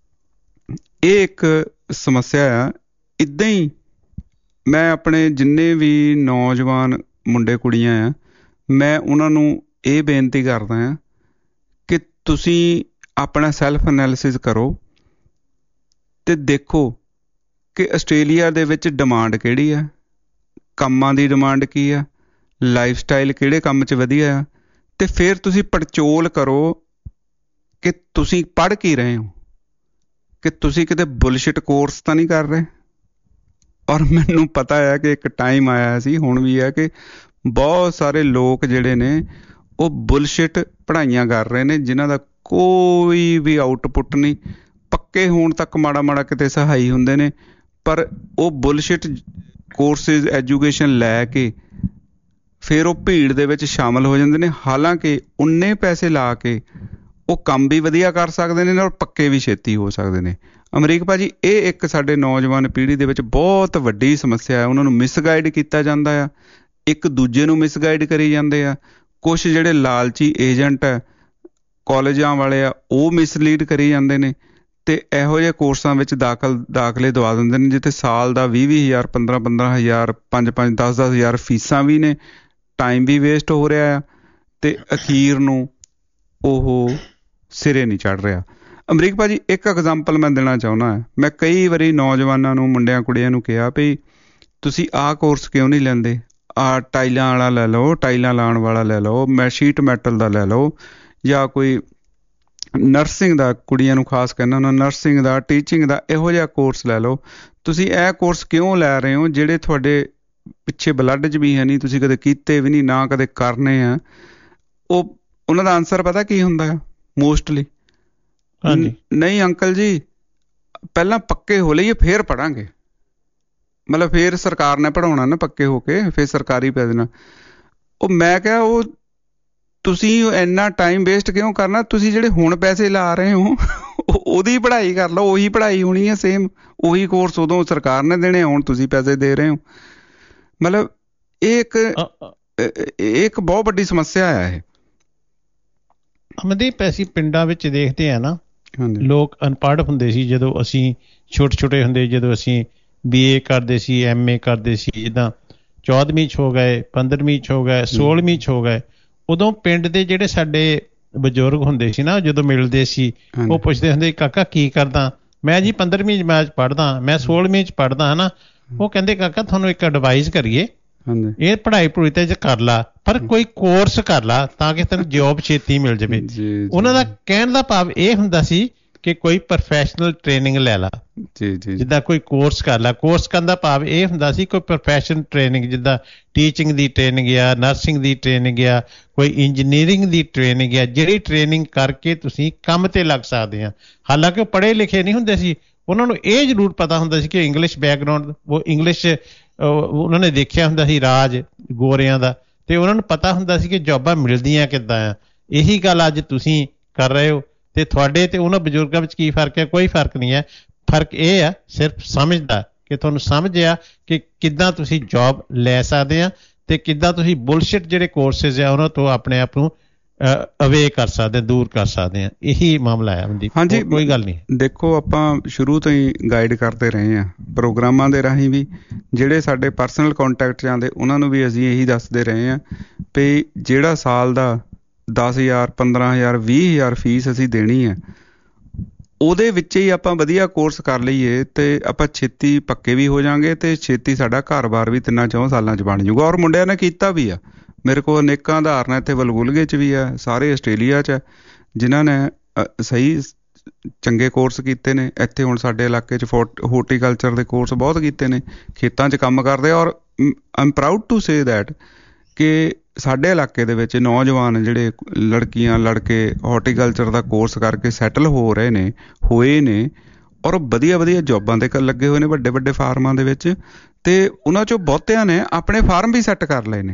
ਇਹ ਇੱਕ ਸਮੱਸਿਆ ਆ। ਇੱਦਾਂ ਹੀ ਮੈਂ ਆਪਣੇ ਜਿੰਨੇ ਵੀ ਨੌਜਵਾਨ ਮੁੰਡੇ ਕੁੜੀਆਂ ਆ, ਮੈਂ ਉਹਨਾਂ ਨੂੰ ਇਹ ਬੇਨਤੀ ਕਰਦਾ ਹਾਂ ਕਿ ਤੁਸੀਂ ਆਪਣਾ ਸੈਲਫ ਐਨਾਲਿਸਿਸ ਕਰੋ ਤੇ ਦੇਖੋ ਕਿ ਆਸਟ੍ਰੇਲੀਆ ਦੇ ਵਿੱਚ ਡਿਮਾਂਡ ਕਿਹੜੀ ਆ, ਕੰਮਾਂ ਦੀ ਡਿਮਾਂਡ ਕੀ ਆ, ਲਾਈਫ ਸਟਾਈਲ ਕਿਹੜੇ ਕੰਮ 'ਚ ਵਧੀਆ ਆ, ਤੇ ਫਿਰ ਤੁਸੀਂ ਪੜਚੋਲ ਕਰੋ ਕਿ ਤੁਸੀਂ ਪੜ੍ਹ ਕੀ ਰਹੇ ਹੋ, ਕਿ ਤੁਸੀਂ ਕਿਤੇ ਬੁਲਸ਼ਿਟ ਕੋਰਸ ਤਾਂ ਨਹੀਂ ਕਰ ਰਹੇ। ਔਰ ਮੈਨੂੰ ਪਤਾ ਹੈ ਕਿ ਇੱਕ ਟਾਈਮ ਆਇਆ ਸੀ, ਹੁਣ ਵੀ ਹੈ, ਕਿ ਬਹੁਤ ਸਾਰੇ ਲੋਕ ਜਿਹੜੇ ਨੇ ਉਹ ਬੁਲਸ਼ਿਟ ਪੜ੍ਹਾਈਆਂ ਕਰ ਰਹੇ ਨੇ ਜਿਨ੍ਹਾਂ ਦਾ ਕੋਈ ਵੀ ਆਊਟਪੁੱਟ ਨਹੀਂ। ਪੱਕੇ ਹੋਣ ਤੱਕ ਮਾੜਾ ਮਾੜਾ ਕਿਤੇ ਸਹਾਈ ਹੁੰਦੇ ਨੇ, ਪਰ ਉਹ ਬੁਲਸ਼ਿਟ ਕੋਰਸਿਸ ਐਜੂਕੇਸ਼ਨ ਲੈ ਕੇ ਫਿਰ ਉਹ ਭੀੜ ਦੇ ਵਿੱਚ ਸ਼ਾਮਲ ਹੋ ਜਾਂਦੇ ਨੇ। ਹਾਲਾਂਕਿ ਉਨੇ ਪੈਸੇ ਲਾ ਕੇ ਉਹ ਕੰਮ ਵੀ ਵਧੀਆ ਕਰ ਸਕਦੇ ਨੇ ਔਰ ਪੱਕੇ ਵੀ ਛੇਤੀ ਹੋ ਸਕਦੇ ਨੇ। ਅਮਰੀਕ ਭਾਜੀ, ਇਹ ਇੱਕ ਸਾਡੇ ਨੌਜਵਾਨ ਪੀੜ੍ਹੀ ਦੇ ਵਿੱਚ ਬਹੁਤ ਵੱਡੀ ਸਮੱਸਿਆ ਹੈ। ਉਹਨਾਂ ਨੂੰ ਮਿਸਗਾਈਡ ਕੀਤਾ ਜਾਂਦਾ ਆ, ਇੱਕ ਦੂਜੇ ਨੂੰ ਮਿਸਗਾਈਡ ਕਰੀ ਜਾਂਦੇ ਆ। ਕੁਛ ਜਿਹੜੇ ਲਾਲਚੀ ਏਜੰਟ ਹੈ ਕਾਲਜਾਂ ਵਾਲੇ ਆ, ਉਹ ਮਿਸਲੀਡ ਕਰੀ ਜਾਂਦੇ ਨੇ ਤੇ ਇਹੋ ਜਿਹੇ ਕੋਰਸਾਂ ਵਿੱਚ ਦਾਖਲੇ ਦਵਾ ਦਿੰਦੇ ਨੇ ਜਿੱਥੇ ਸਾਲ ਦਾ 20,000 15,000 5,000 10,000 ਫੀਸਾਂ ਵੀ ਨੇ, ਟਾਈਮ ਵੀ ਵੇਸਟ ਹੋ ਰਿਹਾ ਆ ਤੇ ਅਖੀਰ ਨੂੰ ਉਹ ਸਿਰੇ ਨਹੀਂ ਚੜ੍ਹ ਰਿਹਾ। ਅਮਰੀਕ ਭਾਜੀ, ਇੱਕ ਐਗਜ਼ਾਮਪਲ ਮੈਂ ਦੇਣਾ ਚਾਹੁੰਦਾ ਹਾਂ। ਮੈਂ ਕਈ ਵਾਰੀ ਨੌਜਵਾਨਾਂ ਨੂੰ, ਮੁੰਡਿਆਂ ਕੁੜੀਆਂ ਨੂੰ ਕਿਹਾ ਵੀ ਤੁਸੀਂ ਆਹ ਕੋਰਸ ਕਿਉਂ ਨਹੀਂ ਲੈਂਦੇ, ਆਹ ਟਾਈਲਾਂ ਵਾਲਾ ਲੈ ਲਓ, ਟਾਈਲਾਂ ਲਾਉਣ ਵਾਲਾ ਲੈ ਲਓ, ਸ਼ੀਟ ਮੈਟਲ ਦਾ ਲੈ ਲਓ, ਜਾਂ ਕੋਈ ਨਰਸਿੰਗ ਦਾ, ਕੁੜੀਆਂ ਨੂੰ ਖਾਸ ਕਹਿੰਦਾ ਉਹਨਾਂ, ਨਰਸਿੰਗ ਦਾ, ਟੀਚਿੰਗ ਦਾ, ਇਹੋ ਜਿਹਾ ਕੋਰਸ ਲੈ ਲਓ। ਤੁਸੀਂ ਇਹ ਕੋਰਸ ਕਿਉਂ ਲੈ ਰਹੇ ਹੋ ਜਿਹੜੇ ਤੁਹਾਡੇ ਪਿੱਛੇ ਬਲੱਡ 'ਚ ਵੀ ਹੈ ਨਹੀਂ, ਤੁਸੀਂ ਕਦੇ ਕੀਤੇ ਵੀ ਨਹੀਂ, ਨਾ ਕਦੇ ਕਰਨੇ ਆ। ਉਹਨਾਂ ਦਾ ਆਨਸਰ ਪਤਾ ਕੀ ਹੁੰਦਾ ਆ ਮੋਸਟਲੀ? ਨਹੀਂ ਅੰਕਲ ਜੀ, ਪਹਿਲਾਂ ਪੱਕੇ ਹੋ ਲਈਏ ਫਿਰ ਪੜ੍ਹਾਂਗੇ। ਮਤਲਬ ਫਿਰ ਸਰਕਾਰ ਨੇ ਪੜ੍ਹਾਉਣਾ ਨਾ, ਪੱਕੇ ਹੋ ਕੇ ਫਿਰ ਸਰਕਾਰੀ ਪੈ ਦੇਣਾ। ਉਹ ਮੈਂ ਕਿਹਾ, ਉਹ ਤੁਸੀਂ ਇੰਨਾ ਟਾਈਮ ਵੇਸਟ ਕਿਉਂ ਕਰਨਾ? ਤੁਸੀਂ ਜਿਹੜੇ ਹੁਣ ਪੈਸੇ ਲਾ ਰਹੇ ਹੋ ਉਹਦੀ ਪੜ੍ਹਾਈ ਕਰ ਲਓ, ਉਹੀ ਪੜ੍ਹਾਈ ਹੋਣੀ ਹੈ ਸੇਮ, ਉਹੀ ਕੋਰਸ ਉਦੋਂ ਸਰਕਾਰ ਨੇ ਦੇਣੇ, ਹੁਣ ਤੁਸੀਂ ਪੈਸੇ ਦੇ ਰਹੇ ਹੋ। ਮਤਲਬ ਇਹ ਇੱਕ ਬਹੁਤ ਵੱਡੀ ਸਮੱਸਿਆ ਆ ਇਹ। ਅਮਨਦੀਪ, ਅਸੀਂ ਪਿੰਡਾਂ ਵਿੱਚ ਦੇਖਦੇ ਆ ਨਾ, ਲੋਕ ਅਨਪੜ੍ਹ ਹੁੰਦੇ ਸੀ ਜਦੋਂ ਅਸੀਂ ਛੋਟੇ ਹੁੰਦੇ, ਜਦੋਂ ਅਸੀਂ BA ਕਰਦੇ ਸੀ, MA ਕਰਦੇ ਸੀ, ਜਿੱਦਾਂ 14ਵੀਂ 'ਚ ਹੋ ਗਏ, 15ਵੀਂ 'ਚ ਹੋ ਗਏ, 16ਵੀਂ 'ਚ ਹੋ ਗਏ, ਉਦੋਂ ਪਿੰਡ ਦੇ ਜਿਹੜੇ ਸਾਡੇ ਬਜ਼ੁਰਗ ਹੁੰਦੇ ਸੀ ਨਾ, ਜਦੋਂ ਮਿਲਦੇ ਸੀ ਉਹ ਪੁੱਛਦੇ ਹੁੰਦੇ, ਕਾਕਾ ਕੀ ਕਰਦਾ? ਮੈਂ ਜੀ 15ਵੀਂ ਜਮਾਤ 'ਚ ਪੜ੍ਹਦਾ, ਮੈਂ 16ਵੀਂ 'ਚ ਪੜ੍ਹਦਾ, ਹੈ ਨਾ। ਉਹ ਕਹਿੰਦੇ, ਕਾਕਾ ਤੁਹਾਨੂੰ ਇੱਕ ਐਡਵਾਈਸ ਕਰੀਏ, ਇਹ ਪੜ੍ਹਾਈ ਪੜੂਈ ਤੇ ਕਰ ਲਾ, ਪਰ ਕੋਈ ਕੋਰਸ ਕਰ ਲਾ ਤਾਂ ਕਿ ਤੈਨੂੰ ਜੋਬ ਛੇਤੀ ਮਿਲ ਜਾਵੇ। ਉਹਨਾਂ ਦਾ ਕਹਿਣ ਦਾ ਭਾਵ ਇਹ ਹੁੰਦਾ ਸੀ ਕਿ ਕੋਈ ਪ੍ਰੋਫੈਸ਼ਨਲ ਟ੍ਰੇਨਿੰਗ ਲੈ ਲਾ, ਜਿੱਦਾਂ ਕੋਈ ਕੋਰਸ ਕਰ ਲਾ। ਕੋਰਸ ਕਰਨ ਦਾ ਭਾਵ ਇਹ ਹੁੰਦਾ ਸੀ ਕੋਈ ਪ੍ਰੋਫੈਸ਼ਨਲ ਟ੍ਰੇਨਿੰਗ, ਜਿੱਦਾਂ ਟੀਚਿੰਗ ਦੀ ਟ੍ਰੇਨਿੰਗ ਆ, ਨਰਸਿੰਗ ਦੀ ਟ੍ਰੇਨਿੰਗ ਆ, ਕੋਈ ਇੰਜੀਨੀਅਰਿੰਗ ਦੀ ਟ੍ਰੇਨਿੰਗ ਆ, ਜਿਹੜੀ ਟ੍ਰੇਨਿੰਗ ਕਰਕੇ ਤੁਸੀਂ ਕੰਮ ਤੇ ਲੱਗ ਸਕਦੇ ਆ। ਹਾਲਾਂਕਿ ਉਹ ਪੜ੍ਹੇ ਲਿਖੇ ਨਹੀਂ ਹੁੰਦੇ ਸੀ, ਉਹਨਾਂ ਨੂੰ ਇਹ ਜ਼ਰੂਰ ਪਤਾ ਹੁੰਦਾ ਸੀ ਕਿ ਇੰਗਲਿਸ਼ ਬੈਕਗਰਾਊਂਡ, ਉਹ ਇੰਗਲਿਸ਼ ਉਹਨਾਂ ਨੇ ਦੇਖਿਆ ਹੁੰਦਾ ਸੀ ਰਾਜ ਗੋਰਿਆਂ ਦਾ, ਤੇ ਉਹਨਾਂ ਨੂੰ ਪਤਾ ਹੁੰਦਾ ਸੀ ਕਿ ਜੋਬਾਂ ਮਿਲਦੀਆਂ ਕਿੱਦਾਂ ਆ। ਇਹੀ ਗੱਲ ਅੱਜ ਤੁਸੀਂ ਕਰ ਰਹੇ ਹੋ, ਤੇ ਤੁਹਾਡੇ ਤੇ ਉਹਨਾਂ ਬਜ਼ੁਰਗਾਂ ਵਿੱਚ ਕੀ ਫਰਕ ਹੈ? ਕੋਈ ਫਰਕ ਨਹੀਂ ਹੈ। ਫਰਕ ਇਹ ਆ ਸਿਰਫ ਸਮਝ ਦਾ, ਕਿ ਤੁਹਾਨੂੰ ਸਮਝ ਆ ਕਿ ਕਿੱਦਾਂ ਤੁਸੀਂ ਜੋਬ ਲੈ ਸਕਦੇ ਆ ਤੇ ਕਿੱਦਾਂ ਤੁਸੀਂ ਬੁਲਸ਼ਿਟ ਜਿਹੜੇ ਕੋਰਸਿਸ ਆ ਉਹਨਾਂ ਤੋਂ ਆਪਣੇ ਆਪ ਨੂੰ ਅਵੇ ਕਰ ਸਕਦੇ, ਦੂਰ ਕਰ ਸਕਦੇ ਆ। ਇਹੀ ਮਾਮਲਾ ਹੈ ਮਨਦੀਪ। ਹਾਂਜੀ, ਕੋਈ ਗੱਲ ਨਹੀਂ। ਦੇਖੋ, ਆਪਾਂ ਸ਼ੁਰੂ ਤੋਂ ਹੀ ਗਾਈਡ ਕਰਦੇ ਰਹੇ ਹਾਂ ਪ੍ਰੋਗਰਾਮਾਂ ਦੇ ਰਾਹੀਂ ਵੀ, ਜਿਹੜੇ ਸਾਡੇ ਪਰਸਨਲ ਕੰਟੈਕਟ ਜਾਂਦੇ ਉਹਨਾਂ ਨੂੰ ਵੀ ਅਸੀਂ ਇਹੀ ਦੱਸਦੇ ਰਹੇ ਹਾਂ ਵੀ ਜਿਹੜਾ ਸਾਲ ਦਾ 10,000 15,000 20,000 ਫੀਸ ਅਸੀਂ ਦੇਣੀ ਹੈ, ਉਹਦੇ ਵਿੱਚ ਹੀ ਆਪਾਂ ਵਧੀਆ ਕੋਰਸ ਕਰ ਲਈਏ ਤੇ ਆਪਾਂ ਛੇਤੀ ਪੱਕੇ ਵੀ ਹੋ ਜਾਵਾਂਗੇ ਤੇ ਛੇਤੀ ਸਾਡਾ ਘਰ-ਬਾਰ ਵੀ 3-4 ਸਾਲਾਂ 'ਚ ਬਣ ਜਾਊਗਾ। ਔਰ ਮੁੰਡਿਆਂ ਨੇ ਕੀਤਾ ਵੀ ਆ, ਮੇਰੇ ਕੋਲ ਅਨੇਕਾਂ ਉਦਾਹਰਨਾਂ ਇੱਥੇ ਵਲਗੁਲਗੇ 'ਚ ਵੀ ਆ, ਸਾਰੇ ਆਸਟ੍ਰੇਲੀਆ 'ਚ ਜਿਨ੍ਹਾਂ ਨੇ ਸਹੀ ਚੰਗੇ ਕੋਰਸ ਕੀਤੇ ਨੇ। ਇੱਥੇ ਹੁਣ ਸਾਡੇ ਇਲਾਕੇ 'ਚ ਹੋਰਟੀਕਲਚਰ ਦੇ ਕੋਰਸ ਬਹੁਤ ਕੀਤੇ ਨੇ, ਖੇਤਾਂ 'ਚ ਕੰਮ ਕਰਦੇ। ਔਰ I proud to say that ਕਿ ਸਾਡੇ ਇਲਾਕੇ ਦੇ ਵਿੱਚ ਨੌਜਵਾਨ ਜਿਹੜੇ ਲੜਕੀਆਂ ਲੜਕੇ ਹਾਰਟੀਕਲਚਰ ਦਾ ਕੋਰਸ ਕਰਕੇ ਸੈਟਲ ਹੋਏ ਨੇ ਔਰ ਵਧੀਆ ਜੋਬਾਂ 'ਤੇ ਲੱਗੇ ਹੋਏ ਨੇ, ਵੱਡੇ ਫਾਰਮਾਂ ਦੇ ਵਿੱਚ। ਤੇ ਉਹਨਾਂ 'ਚੋਂ ਬਹੁਤਿਆਂ ਨੇ ਆਪਣੇ ਫਾਰਮ ਵੀ ਸੈੱਟ ਕਰ ਲਏ ਨੇ,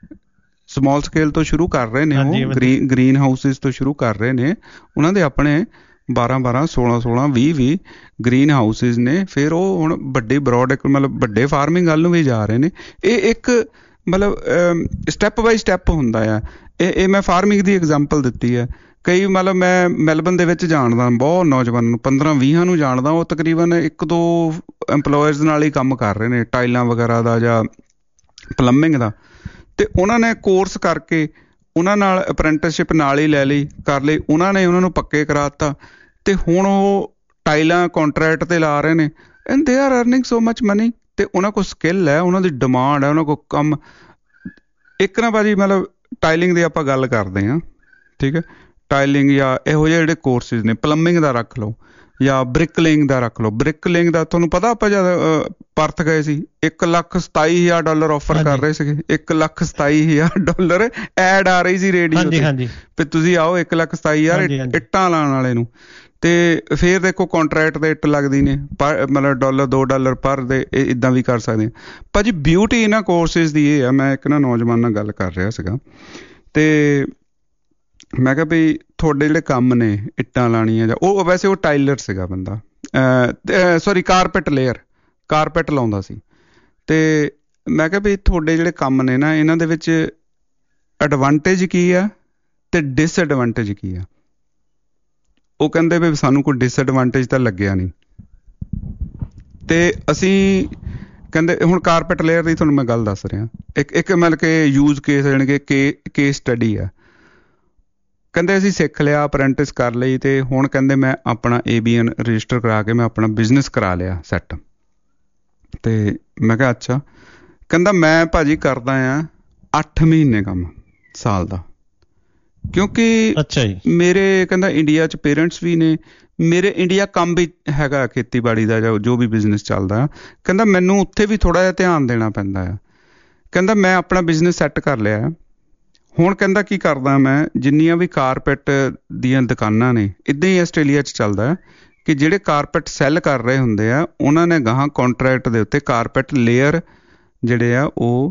ਸਮਾਲ ਸਕੇਲ ਤੋਂ ਸ਼ੁਰੂ ਕਰ ਰਹੇ ਨੇ, ਉਹ ਗ੍ਰੀਨ ਹਾਊਸਿਸ ਤੋਂ ਸ਼ੁਰੂ ਕਰ ਰਹੇ ਨੇ। ਉਹਨਾਂ ਦੇ ਆਪਣੇ 12 16 20 ਗ੍ਰੀਨ ਹਾਊਸਿਸ ਨੇ। ਫਿਰ ਉਹ ਹੁਣ ਵੱਡੇ ਬਰੋਡ, ਮਤਲਬ ਵੱਡੇ ਫਾਰਮਿੰਗ ਵੱਲ ਨੂੰ ਵੀ ਜਾ ਰਹੇ ਨੇ। ਇਹ ਇੱਕ ਮਤਲਬ ਸਟੈਪ ਬਾਈ ਸਟੈਪ ਹੁੰਦਾ ਆ। ਇਹ ਮੈਂ ਫਾਰਮਿੰਗ ਦੀ ਐਗਜ਼ਾਮਪਲ ਦਿੱਤੀ ਹੈ। ਕਈ ਮਤਲਬ ਮੈਂ ਮੈਲਬਨ ਦੇ ਵਿੱਚ ਜਾਣਦਾ ਬਹੁਤ ਨੌਜਵਾਨ ਨੂੰ, 15-20 ਨੂੰ ਜਾਣਦਾ, ਉਹ ਤਕਰੀਬਨ 1-2 ਐਮਪਲੋਇਰਸ ਨਾਲ ਹੀ ਕੰਮ ਕਰ ਰਹੇ ਨੇ, ਟਾਈਲਾਂ ਵਗੈਰਾ ਦਾ ਜਾਂ ਪਲੰਬਿੰਗ ਦਾ। ਅਤੇ ਉਹਨਾਂ ਨੇ ਕੋਰਸ ਕਰਕੇ ਉਹਨਾਂ ਨਾਲ ਅਪ੍ਰੈਂਟਿਸਸ਼ਿਪ ਨਾਲ ਹੀ ਲੈ ਲਈ, ਕਰ ਲਈ, ਉਹਨਾਂ ਨੇ ਉਹਨਾਂ ਨੂੰ ਪੱਕੇ ਕਰਾ ਦਿੱਤਾ ਅਤੇ ਹੁਣ ਉਹ ਟਾਈਲਾਂ ਕੰਟਰੈਕਟ 'ਤੇ ਲਾ ਰਹੇ ਨੇ and they are earning so much money. ਅਤੇ ਉਹਨਾਂ ਕੋਲ ਸਕਿੱਲ ਹੈ, ਉਹਨਾਂ ਦੀ ਡਿਮਾਂਡ ਹੈ, ਉਹਨਾਂ ਕੋਲ ਕੰਮ। ਇੱਕ ਨਾ ਭਾਅ ਜੀ ਮਤਲਬ ਟਾਈਲਿੰਗ ਦੀ ਆਪਾਂ ਗੱਲ ਕਰਦੇ ਹਾਂ, ਠੀਕ ਹੈ, ਟਾਈਲਿੰਗ ਜਾਂ ਇਹੋ ਜਿਹੇ ਜਿਹੜੇ ਕੋਰਸਿਸ ਨੇ, ਪਲੰਬਿੰਗ ਦਾ ਰੱਖ ਲਓ ਜਾਂ ਬ੍ਰਿਕਲਿੰਗ ਦਾ ਰੱਖ ਲਓ। ਬ੍ਰਿਕਲਿੰਗ ਦਾ ਤੁਹਾਨੂੰ ਪਤਾ, ਆਪਾਂ ਜਦ ਪਰਥ ਗਏ ਸੀ $1,27,000 ਆਫਰ ਕਰ ਰਹੇ ਸੀਗੇ, $1,27,000 ਐਡ ਆ ਰਹੀ ਸੀ ਰੇਡੀਓ ਤੇ ਵੀ ਤੁਸੀਂ ਆਓ, $1,27,000 ਇੱਟਾਂ ਲਾਉਣ ਵਾਲੇ ਨੂੰ। ਅਤੇ ਫਿਰ ਦੇਖੋ ਕੰਟਰੈਕਟ 'ਤੇ ਇੱਟ ਲੱਗਦੀ ਨੇ, ਮਤਲਬ $2 ਪਰ ਦੇ, ਇੱਦਾਂ ਵੀ ਕਰ ਸਕਦੇ ਹਾਂ ਭਾਅ ਜੀ। ਬਿਊਟੀ ਇਹਨਾਂ ਕੋਰਸਿਸ ਦੀ ਇਹ ਆ, ਮੈਂ ਇੱਕ ਨਾ ਨੌਜਵਾਨ ਨਾਲ ਗੱਲ ਕਰ ਰਿਹਾ ਸੀਗਾ ਅਤੇ ਮੈਂ ਕਿਹਾ ਵੀ ਤੁਹਾਡੇ ਜਿਹੜੇ ਕੰਮ ਨੇ ਇੱਟਾਂ ਲਾਉਣੀਆਂ, ਜਾਂ ਉਹ ਵੈਸੇ ਉਹ ਟਾਈਲਰ ਸੀਗਾ ਬੰਦਾ, ਸੌਰੀ ਕਾਰਪੈਟ ਲੇਅਰ, ਕਾਰਪੈਟ ਲਾਉਂਦਾ ਸੀ। ਅਤੇ ਮੈਂ ਕਿਹਾ ਵੀ ਤੁਹਾਡੇ ਜਿਹੜੇ ਕੰਮ ਨੇ ਨਾ, ਇਹਨਾਂ ਦੇ ਵਿੱਚ ਐਡਵਾਂਟੇਜ ਕੀ ਆ ਅਤੇ ਡਿਸਐਡਵਾਂਟੇਜ ਕੀ ਆ? ਉਹ ਕਹਿੰਦੇ ਵੀ ਸਾਨੂੰ ਕੋਈ ਡਿਸਐਡਵਾਂਟੇਜ ਤਾਂ ਲੱਗਿਆ ਨਹੀਂ। ਅਤੇ ਅਸੀਂ ਕਹਿੰਦੇ ਹੁਣ ਕਾਰਪੈਟ ਲੇਅਰ ਦੀ ਤੁਹਾਨੂੰ ਮੈਂ ਗੱਲ ਦੱਸ ਰਿਹਾ, ਇੱਕ ਮਤਲਬ ਕਿ ਯੂਜ਼ ਕੇਸ, ਜਾਣੀ ਕਿ ਕੇਸ ਸਟੱਡੀ ਆ। ਕਹਿੰਦੇ ਅਸੀਂ ਸਿੱਖ ਲਿਆ, ਅਪ੍ਰੈਂਟਿਸ ਕਰ ਲਈ, ਅਤੇ ਹੁਣ ਕਹਿੰਦੇ ਮੈਂ ਆਪਣਾ ABN ਰਜਿਸਟਰ ਕਰਾ ਕੇ ਮੈਂ ਆਪਣਾ ਬਿਜ਼ਨਸ ਕਰਾ ਲਿਆ ਸੈੱਟ। ਅਤੇ ਮੈਂ ਕਿਹਾ ਅੱਛਾ। ਕਹਿੰਦਾ ਮੈਂ ਭਾਅ ਜੀ ਕਰਦਾ ਹਾਂ 8 ਮਹੀਨੇ ਕੰਮ ਸਾਲ ਦਾ, ਕਿਉਂਕਿ ਮੇਰੇ ਕਹਿੰਦਾ ਇੰਡੀਆ 'ਚ ਪੇਰੈਂਟਸ ਵੀ ਨੇ, ਮੇਰੇ ਇੰਡੀਆ ਕੰਮ ਵੀ ਹੈਗਾ ਖੇਤੀਬਾੜੀ ਦਾ ਜਾਂ ਜੋ ਵੀ ਬਿਜ਼ਨਸ ਚੱਲਦਾ। ਕਹਿੰਦਾ ਮੈਨੂੰ ਉੱਥੇ ਵੀ ਥੋੜ੍ਹਾ ਜਿਹਾ ਧਿਆਨ ਦੇਣਾ ਪੈਂਦਾ ਆ। ਕਹਿੰਦਾ ਮੈਂ ਆਪਣਾ ਬਿਜ਼ਨਸ ਸੈੱਟ ਕਰ ਲਿਆ, ਹੁਣ ਕਹਿੰਦਾ ਕੀ ਕਰਦਾ ਮੈਂ, ਜਿੰਨੀਆਂ ਵੀ ਕਾਰਪੈਟ ਦੀਆਂ ਦੁਕਾਨਾਂ ਨੇ, ਇੱਦਾਂ ਹੀ ਆਸਟ੍ਰੇਲੀਆ 'ਚ ਚੱਲਦਾ ਕਿ ਜਿਹੜੇ ਕਾਰਪੈਟ ਸੈੱਲ ਕਰ ਰਹੇ ਹੁੰਦੇ ਆ, ਉਹਨਾਂ ਨੇ ਗਾਹਾਂ ਕੰਟਰੈਕਟ ਦੇ ਉੱਤੇ ਕਾਰਪੈਟ ਲੇਅਰ ਜਿਹੜੇ ਆ ਉਹ